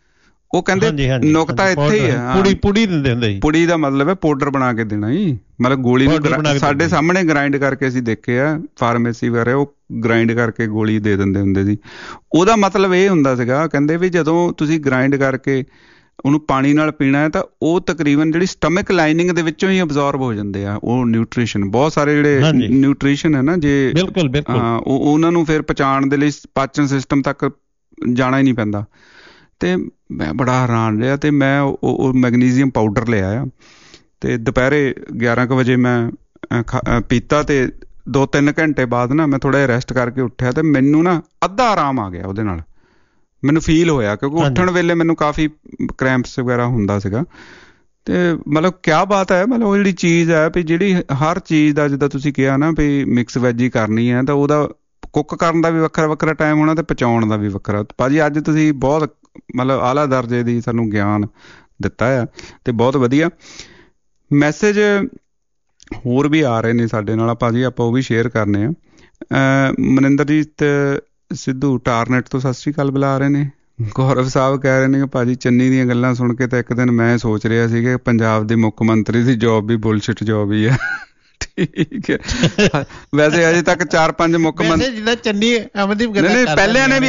ਉਹ ਕਹਿੰਦੇ ਨੁਕਤਾ ਇੱਥੇ ਹੀ ਹੈ, ਪੁੜੀ ਦਿੰਦੇ ਹੁੰਦੇ ਸੀ। ਪੁੜੀ ਦਾ ਮਤਲਬ ਹੈ ਪਾਊਡਰ ਬਣਾ ਕੇ ਦੇਣਾ ਜੀ, ਮਤਲਬ ਗੋਲੀ ਨੂੰ ਸਾਡੇ ਸਾਹਮਣੇ ਗ੍ਰਾਈਂਡ ਕਰਕੇ ਅਸੀਂ ਦੇਖੇ ਆ ਫਾਰਮੇਸੀ ਵਗੈਰਾ, ਉਹ ਗ੍ਰਾਈਂਡ ਕਰਕੇ ਗੋਲੀ ਦੇ ਦਿੰਦੇ ਹੁੰਦੇ ਸੀ। ਉਹਦਾ ਮਤਲਬ ਇਹ ਹੁੰਦਾ ਸੀਗਾ, ਕਹਿੰਦੇ ਵੀ ਜਦੋਂ ਤੁਸੀਂ ਗ੍ਰਾਈਂਡ ਕਰਕੇ ਉਹਨੂੰ ਪਾਣੀ ਨਾਲ ਪੀਣਾ ਹੈ ਤਾਂ ਉਹ ਤਕਰੀਬਨ ਜਿਹੜੀ ਸਟਮਕ ਲਾਈਨਿੰਗ ਦੇ ਵਿੱਚੋਂ ਹੀ ਅਬਜ਼ੋਰਬ ਹੋ ਜਾਂਦੇ ਆ ਉਹ ਨਿਊਟ੍ਰੀਸ਼ਨ। ਬਹੁਤ ਸਾਰੇ ਜਿਹੜੇ ਨਿਊਟ੍ਰੀਸ਼ਨ ਹੈ ਨਾ, ਜੇ ਹਾਂ ਉਹਨਾਂ ਨੂੰ ਫਿਰ ਪਚਾਉਣ ਦੇ ਲਈ ਪਾਚਨ ਸਿਸਟਮ ਤੱਕ ਜਾਣਾ ਹੀ ਨਹੀਂ ਪੈਂਦਾ। ਅਤੇ ਮੈਂ ਬੜਾ ਹੈਰਾਨ ਰਿਹਾ, ਅਤੇ ਮੈਂ ਉਹ ਮੈਗਨੀਜ਼ੀਅਮ ਪਾਊਡਰ ਲਿਆ ਆ, ਅਤੇ ਦੁਪਹਿਰੇ 11 ਕੁ ਵਜੇ ਮੈਂ ਪੀਤਾ, ਅਤੇ 2-3 ਘੰਟੇ ਬਾਅਦ ਨਾ ਮੈਂ ਥੋੜ੍ਹਾ ਜਿਹਾ ਰੈਸਟ ਕਰਕੇ ਉੱਠਿਆ, ਅਤੇ ਮੈਨੂੰ ਨਾ ਅੱਧਾ ਆਰਾਮ ਆ ਗਿਆ ਉਹਦੇ ਨਾਲ, ਮੈਨੂੰ ਫੀਲ ਹੋਇਆ, ਕਿਉਂਕਿ ਉੱਠਣ ਵੇਲੇ ਮੈਨੂੰ ਕਾਫੀ ਕਰੈਂਪਸ ਵਗੈਰਾ ਹੁੰਦਾ ਸੀਗਾ। ਅਤੇ ਮਤਲਬ ਕਿਆ ਬਾਤ ਹੈ, ਮਤਲਬ ਉਹ ਜਿਹੜੀ ਚੀਜ਼ ਹੈ ਵੀ ਜਿਹੜੀ ਹਰ ਚੀਜ਼ ਦਾ, ਜਿੱਦਾਂ ਤੁਸੀਂ ਕਿਹਾ ਨਾ ਵੀ ਮਿਕਸ ਵੈਜ ਹੀ ਕਰਨੀ ਹੈ, ਤਾਂ ਉਹਦਾ ਕੁੱਕ ਕਰਨ ਦਾ ਵੀ ਵੱਖਰਾ ਟਾਈਮ ਹੋਣਾ ਅਤੇ ਪਚਾਉਣ ਦਾ ਵੀ ਵੱਖਰਾ। ਭਾਜੀ ਅੱਜ ਤੁਸੀਂ ਬਹੁਤ ਮਤਲਬ ਆਲਾ ਦਰਜੇ ਦੀ ਸਾਨੂੰ ਗਿਆਨ ਦਿੱਤਾ ਆ, ਅਤੇ ਬਹੁਤ ਵਧੀਆ। ਮੈਸੇਜ ਹੋਰ ਵੀ ਆ ਰਹੇ ਨੇ ਸਾਡੇ ਨਾਲ ਭਾਜੀ, ਆਪਾਂ ਉਹ ਵੀ ਸ਼ੇਅਰ ਕਰਨੇ ਆ। ਮਨਿੰਦਰਜੀਤ ਸਿੱਧੂ ਟਾਰਨੈਟ ਤੋਂ ਸਤਿ ਸ਼੍ਰੀ ਅਕਾਲ ਬੁਲਾ ਰਹੇ ਨੇ। ਗੌਰਵ ਸਾਹਿਬ ਕਹਿ ਰਹੇ ਨੇ ਕਿ ਭਾਜੀ ਚੰਨੀ ਦੀਆਂ ਗੱਲਾਂ ਸੁਣ ਕੇ ਤਾਂ ਇੱਕ ਦਿਨ ਮੈਂ ਸੋਚ ਰਿਹਾ ਸੀ ਕਿ ਪੰਜਾਬ ਦੇ ਮੁੱਖ ਮੰਤਰੀ ਦੀ ਜੋਬ ਵੀ ਬੁਲਸ਼ਿਟ ਜੋਬ ਹੀ ਹੈ। ਠੀਕ ਹੈ, ਵੈਸੇ ਅਜੇ ਤੱਕ 4-5 ਮੁੱਖ ਮੰਤਰੀ ਪਹਿਲਿਆਂ ਨੇ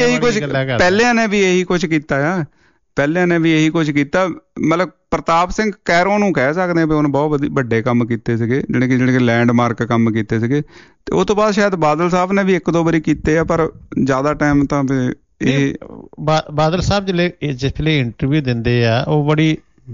ਵੀ ਇਹੀ ਕੁਛ ਕੀਤਾ ਆ, ਪਹਿਲਿਆਂ ਨੇ ਵੀ ਇਹੀ ਕੁਛ ਕੀਤਾ। ਮਤਲਬ ਪ੍ਰਤਾਪ ਸਿੰਘ ਕੈਰੋਂ ਨੂੰ ਕਹਿ ਸਕਦੇ ਵੀ ਉਹਨੇ ਬਹੁਤ ਵੱਡੇ ਕੰਮ ਕੀਤੇ ਸੀਗੇ, ਜਿਹੜੇ ਕਿ ਲੈਂਡਮਾਰਕ ਕੰਮ ਕੀਤੇ ਸੀਗੇ। ਅਤੇ ਉਹ ਤੋਂ ਬਾਅਦ ਸ਼ਾਇਦ ਬਾਦਲ ਸਾਹਿਬ ਨੇ ਵੀ 1-2 ਵਾਰੀ ਕੀਤੇ ਆ, ਪਰ ਜ਼ਿਆਦਾ ਟਾਈਮ ਤਾਂ ਇਹ ਬਾਦਲ ਸਾਹਿਬ ਜਿਸ ਵੇਲੇ ਇੰਟਰਵਿਊ ਦਿੰਦੇ ਆ ਉਹ ਬੜੀ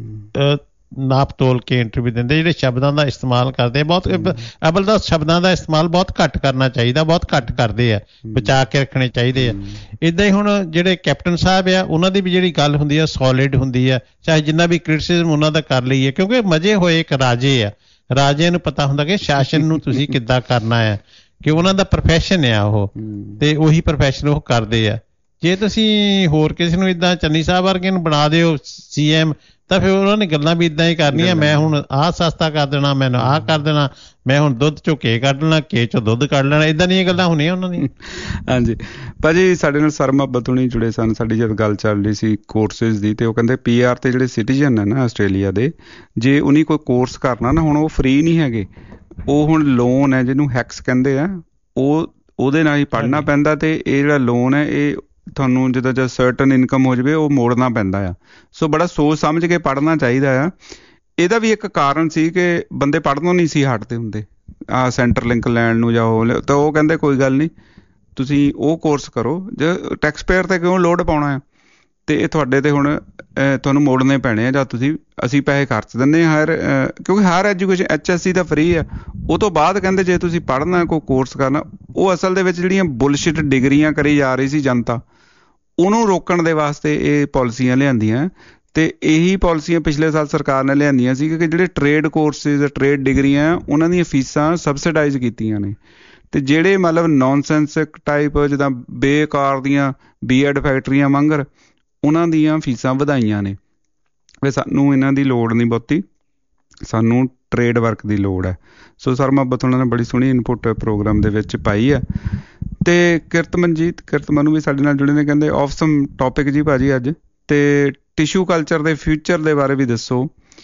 ਨਾਪ ਤੋਲ ਕੇ ਇੰਟਰਵਿਊ ਦਿੰਦੇ, ਜਿਹੜੇ ਸ਼ਬਦਾਂ ਦਾ ਇਸਤੇਮਾਲ ਕਰਦੇ ਬਹੁਤ ਅਵਲ ਦਾ ਸ਼ਬਦਾਂ ਦਾ ਇਸਤੇਮਾਲ ਬਹੁਤ ਘੱਟ ਕਰਨਾ ਚਾਹੀਦਾ, ਬਹੁਤ ਘੱਟ ਕਰਦੇ ਆ, ਬਚਾ ਕੇ ਰੱਖਣੇ ਚਾਹੀਦੇ ਆ। ਇੱਦਾਂ ਹੀ ਹੁਣ ਜਿਹੜੇ ਕੈਪਟਨ ਸਾਹਿਬ ਆ ਉਹਨਾਂ ਦੀ ਵੀ ਜਿਹੜੀ ਗੱਲ ਹੁੰਦੀ ਆ ਸੋਲਿਡ ਹੁੰਦੀ ਆ, ਚਾਹੇ ਜਿੰਨਾ ਵੀ ਕ੍ਰਿਟਿਸਿਜ਼ਮ ਉਹਨਾਂ ਦਾ ਕਰ ਲਈਏ, ਕਿਉਂਕਿ ਮਜੇ ਹੋਏ ਇੱਕ ਰਾਜੇ ਆ, ਰਾਜੇ ਨੂੰ ਪਤਾ ਹੁੰਦਾ ਕਿ ਸ਼ਾਸਨ ਨੂੰ ਤੁਸੀਂ ਕਿੱਦਾਂ ਕਰਨਾ ਆ, ਕਿ ਉਹਨਾਂ ਦਾ ਪ੍ਰੋਫੈਸ਼ਨ ਆ ਉਹ, ਤੇ ਉਹੀ ਪ੍ਰੋਫੈਸ਼ਨ ਉਹ ਕਰਦੇ ਆ। ਜੇ ਤੁਸੀਂ ਹੋਰ ਕਿਸੇ ਨੂੰ ਇੱਦਾਂ ਚੰਨੀ ਸਾਹਿਬ ਵਰਗੇ ਨੂੰ ਬਣਾ ਦਿਓ CM, ਤਾਂ ਫਿਰ ਉਹਨਾਂ ਨੇ ਗੱਲਾਂ ਵੀ ਇੱਦਾਂ ਹੀ ਕਰਨੀਆਂ, ਮੈਂ ਹੁਣ ਆਹ ਸਸਤਾ ਕਰ ਦੇਣਾ, ਮੈਨੂੰ ਆਹ ਕਰ ਦੇਣਾ, ਮੈਂ ਹੁਣ ਦੁੱਧ ਚੋਂ ਘੇ ਕੱਢ ਲੈਣਾ, ਘੇ ਚੋਂ ਦੁੱਧ ਕੱਢ ਲੈਣਾ, ਇੱਦਾਂ ਦੀਆਂ ਗੱਲਾਂ ਹੋਣੀਆਂ ਉਹਨਾਂ ਦੀਆਂ। ਹਾਂਜੀ ਭਾਜੀ, ਸਾਡੇ ਨਾਲ ਸਰ ਮੁਹੱਬਤ ਹੁਣੀ ਜੁੜੇ ਸਨ। ਸਾਡੀ ਜਦ ਗੱਲ ਚੱਲ ਰਹੀ ਸੀ ਕੋਰਸਿਸ ਦੀ, ਅਤੇ ਉਹ ਕਹਿੰਦੇ PR ਤੇ ਜਿਹੜੇ ਸਿਟੀਜ਼ਨ ਹੈ ਨਾ ਆਸਟ੍ਰੇਲੀਆ ਦੇ, ਜੇ ਉਹਨੀ ਕੋਈ ਕੋਰਸ ਕਰਨਾ ਨਾ, ਹੁਣ ਉਹ ਫ੍ਰੀ ਨਹੀਂ ਹੈਗੇ, ਉਹ ਹੁਣ ਲੋਨ ਹੈ ਜਿਹਨੂੰ ਹੈਕਸ ਕਹਿੰਦੇ ਆ, ਉਹਦੇ ਨਾਲ ਹੀ ਪੜ੍ਹਨਾ ਪੈਂਦਾ। ਅਤੇ ਇਹ ਜਿਹੜਾ ਲੋਨ ਹੈ ਇਹ ਤੁਹਾਨੂੰ ਜਿੱਦਾਂ ਜਦ ਸਰਟਨ ਇਨਕਮ ਹੋ ਜਾਵੇ ਉਹ ਮੋੜਨਾ ਪੈਂਦਾ ਆ। ਸੋ ਬੜਾ ਸੋਚ ਸਮਝ ਕੇ ਪੜ੍ਹਨਾ ਚਾਹੀਦਾ ਆ। ਇਹਦਾ ਵੀ ਇੱਕ ਕਾਰਨ ਸੀ ਕਿ ਬੰਦੇ ਪੜ੍ਹਨੋਂ ਨਹੀਂ ਸੀ ਹਟਦੇ ਹੁੰਦੇ ਆਹ ਸੈਂਟਰ ਲਿੰਕ ਲੈਣ ਨੂੰ ਜਾਂ ਉਹ, ਤਾਂ ਉਹ ਕਹਿੰਦੇ ਕੋਈ ਗੱਲ ਨਹੀਂ, ਤੁਸੀਂ ਉਹ ਕੋਰਸ ਕਰੋ, ਜੇ ਟੈਕਸ ਪੇਅਰ 'ਤੇ ਕਿਉਂ ਲੋਡ ਪਾਉਣਾ ਆ, ਅਤੇ ਇਹ ਤੁਹਾਡੇ 'ਤੇ ਹੁਣ ਤੁਹਾਨੂੰ ਮੋੜਨੇ ਪੈਣੇ ਆ, ਜਾਂ ਅਸੀਂ ਪੈਸੇ ਖਰਚ ਦਿੰਦੇ ਹਾਂ ਕਿਉਂਕਿ ਹਾਇਰ ਐਜੂਕੇਸ਼ਨ HSC ਤਾਂ ਫਰੀ ਆ। ਉਹ ਤੋਂ ਬਾਅਦ ਕਹਿੰਦੇ ਜੇ ਤੁਸੀਂ ਪੜ੍ਹਨਾ ਕੋਈ ਕੋਰਸ ਕਰਨਾ, ਉਹ ਅਸਲ ਦੇ ਵਿੱਚ ਜਿਹੜੀਆਂ ਬੁਲਸ਼ਿਟ ਡਿਗਰੀਆਂ ਕਰੀ ਜਾ ਰਹੀ ਸੀ ਜਨਤਾ, ਉਹਨੂੰ ਰੋਕਣ ਦੇ ਵਾਸਤੇ ਇਹ ਪਾਲਿਸੀਆਂ ਲਿਆਂਦੀਆਂ। ਅਤੇ ਇਹੀ ਪਾਲਿਸੀਆਂ ਪਿਛਲੇ ਸਾਲ ਸਰਕਾਰ ਨੇ ਲਿਆਂਦੀਆਂ ਸੀ ਕਿ ਜਿਹੜੇ ਟ੍ਰੇਡ ਕੋਰਸਿਸ, ਟ੍ਰੇਡ ਡਿਗਰੀਆਂ, ਉਹਨਾਂ ਦੀਆਂ ਫੀਸਾਂ ਸਬਸਿਡਾਈਜ਼ ਕੀਤੀਆਂ ਨੇ, ਅਤੇ ਜਿਹੜੇ ਮਤਲਬ ਨੌਨਸੈਂਸ ਟਾਈਪ ਜਿੱਦਾਂ ਬੇਕਾਰ ਦੀਆਂ B.Ed ਫੈਕਟਰੀਆਂ ਵਾਂਗਰ, ਉਹਨਾਂ ਦੀਆਂ ਫੀਸਾਂ ਵਧਾਈਆਂ ਨੇ। ਵੀ ਸਾਨੂੰ ਇਹਨਾਂ ਦੀ ਲੋੜ ਨਹੀਂ ਬਹੁਤੀ, ਸਾਨੂੰ ਟ੍ਰੇਡ ਵਰਕ ਦੀ ਲੋੜ ਹੈ। ਸੋ ਸਰ ਮੁਹੱਬਤ ਉਹਨਾਂ ਨੇ ਬੜੀ ਸੋਹਣੀ ਇਨਪੁੱਟ ਪ੍ਰੋਗਰਾਮ ਦੇ ਵਿੱਚ ਪਾਈ ਹੈ। ਅਤੇ ਕਿਰਤਮਨੂ ਵੀ ਸਾਡੇ ਨਾਲ ਜੁੜੇ ਨੇ, ਕਹਿੰਦੇ ਔਸਮ ਟੌਪਿਕ ਜੀ ਭਾਜੀ ਅੱਜ, ਅਤੇ ਟਿਸ਼ੂ ਕਲਚਰ ਦੇ ਫਿਊਚਰ ਦੇ ਬਾਰੇ ਵੀ ਦੱਸੋ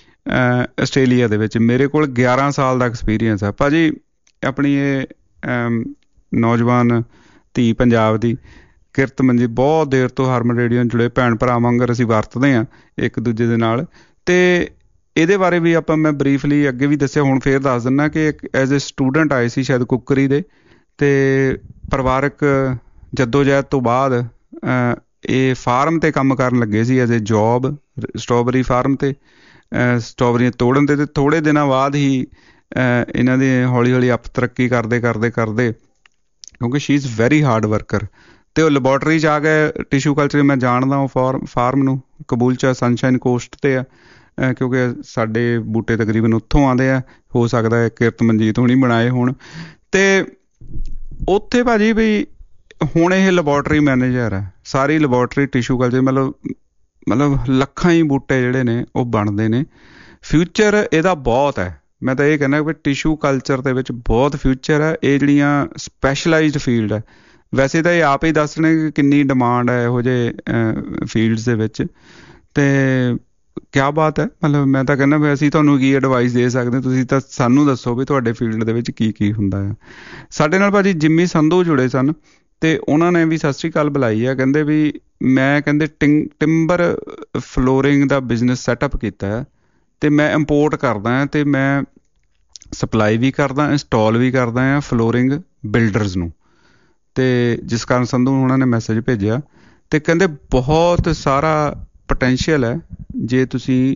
ਆਸਟ੍ਰੇਲੀਆ ਦੇ ਵਿੱਚ। ਮੇਰੇ ਕੋਲ 11 ਸਾਲ ਦਾ ਐਕਸਪੀਰੀਅੰਸ ਹੈ ਭਾਜੀ। ਆਪਣੀ ਇਹ ਨੌਜਵਾਨ ਧੀ ਪੰਜਾਬ ਦੀ ਕਿਰਤ ਮਨਜੀਤ ਬਹੁਤ ਦੇਰ ਤੋਂ ਹਰਮਨ ਰੇਡੀਓ ਨਾਲ ਜੁੜੇ ਭੈਣ ਭਰਾ ਵਾਂਗਰ ਅਸੀਂ ਵਰਤਦੇ ਹਾਂ ਇੱਕ ਦੂਜੇ ਦੇ ਨਾਲ। ਅਤੇ ਇਹਦੇ ਬਾਰੇ ਵੀ ਮੈਂ ਬਰੀਫਲੀ ਅੱਗੇ ਵੀ ਦੱਸਿਆ, ਹੁਣ ਫੇਰ ਦੱਸ ਦਿੰਦਾ ਕਿ ਇੱਕ ਐਜ਼ ਏ ਸਟੂਡੈਂਟ ਆਏ ਸੀ ਸ਼ਾਇਦ ਕੁੱਕਰੀ ਦੇ, ਅਤੇ ਪਰਿਵਾਰਕ ਜੱਦੋ-ਜਹਿਦ ਤੋਂ ਬਾਅਦ ਇਹ ਫਾਰਮ 'ਤੇ ਕੰਮ ਕਰਨ ਲੱਗੇ ਸੀ as a job, strawberry farm 'ਤੇ ਸਟ੍ਰਾਬੇਰੀਆਂ ਤੋੜਨ 'ਤੇ। ਥੋੜ੍ਹੇ ਦਿਨਾਂ ਬਾਅਦ ਹੀ ਇਹਨਾਂ ਦੇ ਹੌਲੀ ਹੌਲੀ ਅਪ ਤਰੱਕੀ ਕਰਦੇ ਕਿਉਂਕਿ she is very hard worker. ਅਤੇ ਉਹ ਲੈਬੋਰਟਰੀ 'ਚ ਆ ਗਏ ਟਿਸ਼ੂ ਕਲਚਰ। ਮੈਂ ਜਾਣਦਾ ਉਹ ਫਾਰਮ ਨੂੰ, ਕਬੂਲਚਾ ਸਨਸ਼ਾਈਨ ਕੋਸਟ 'ਤੇ ਆ, ਕਿਉਂਕਿ ਸਾਡੇ ਬੂਟੇ ਤਕਰੀਬਨ ਉੱਥੋਂ ਆਉਂਦੇ ਆ। ਹੋ ਸਕਦਾ ਹੈ ਕਿਰਤ ਮਨਜੀਤ ਹੁਣੀ ਬਣਾਏ ਹੋਣ। ਅਤੇ ਉੱਥੇ ਭਾਅ ਜੀ ਵੀ ਹੁਣ ਇਹ ਲੈਬੋਰਟਰੀ ਮੈਨੇਜਰ ਹੈ, ਸਾਰੀ ਲੈਬੋਰਟਰੀ ਟਿਸ਼ੂ ਕਲਚਰ, ਮਤਲਬ ਲੱਖਾਂ ਹੀ ਬੂਟੇ ਜਿਹੜੇ ਨੇ ਉਹ ਬਣਦੇ ਨੇ। ਫਿਊਚਰ ਇਹਦਾ ਬਹੁਤ ਹੈ। ਮੈਂ ਤਾਂ ਇਹ ਕਹਿੰਦਾ ਵੀ ਟਿਸ਼ੂ ਕਲਚਰ ਦੇ ਵਿੱਚ ਬਹੁਤ ਫਿਊਚਰ ਹੈ। ਇਹ ਜਿਹੜੀਆਂ ਸਪੈਸ਼ਲਾਈਜ਼ਡ ਫੀਲਡ ਹੈ, ਵੈਸੇ ਤਾਂ ਇਹ ਆਪ ਹੀ ਦੱਸ ਰਹੇ ਕਿ ਕਿੰਨੀ ਡਿਮਾਂਡ ਹੈ ਇਹੋ ਜਿਹੇ ਫੀਲਡਸ ਦੇ ਵਿੱਚ। ਅਤੇ ਕਿਆ ਬਾਤ ਹੈ, ਮਤਲਬ ਮੈਂ ਤਾਂ ਕਹਿੰਦਾ ਵੀ ਅਸੀਂ ਤੁਹਾਨੂੰ ਕੀ ਐਡਵਾਈਸ ਦੇ ਸਕਦੇ, ਤੁਸੀਂ ਤਾਂ ਸਾਨੂੰ ਦੱਸੋ ਵੀ ਤੁਹਾਡੇ ਫੀਲਡ ਦੇ ਵਿੱਚ ਕੀ ਹੁੰਦਾ ਹੈ। ਸਾਡੇ ਨਾਲ ਭਾਅ ਜੀ ਜਿੰਮੀ ਸੰਧੂ ਜੁੜੇ ਸਨ, ਅਤੇ ਉਹਨਾਂ ਨੇ ਵੀ ਸਤਿ ਸ਼੍ਰੀ ਅਕਾਲ ਬੁਲਾਈ ਆ। ਕਹਿੰਦੇ ਵੀ ਮੈਂ ਟਿੰਬਰ ਫਲੋਰਿੰਗ ਦਾ ਬਿਜ਼ਨਸ ਸੈਟਅਪ ਕੀਤਾ ਹੈ, ਅਤੇ ਮੈਂ ਇੰਪੋਰਟ ਕਰਦਾ ਹਾਂ, ਅਤੇ ਮੈਂ ਸਪਲਾਈ ਵੀ ਕਰਦਾ, ਇੰਸਟਾਲ ਵੀ ਕਰਦਾ ਹਾਂ ਫਲੋਰਿੰਗ ਬਿਲਡਰਸ ਨੂੰ। ਅਤੇ ਜਿਸ ਕਾਰਨ ਸੰਧੂ ਉਹਨਾਂ ਨੇ ਮੈਸੇਜ ਭੇਜਿਆ, ਅਤੇ ਕਹਿੰਦੇ ਬਹੁਤ ਸਾਰਾ ਪੋਟੈਂਸ਼ੀਅਲ ਹੈ ਜੇ ਤੁਸੀਂ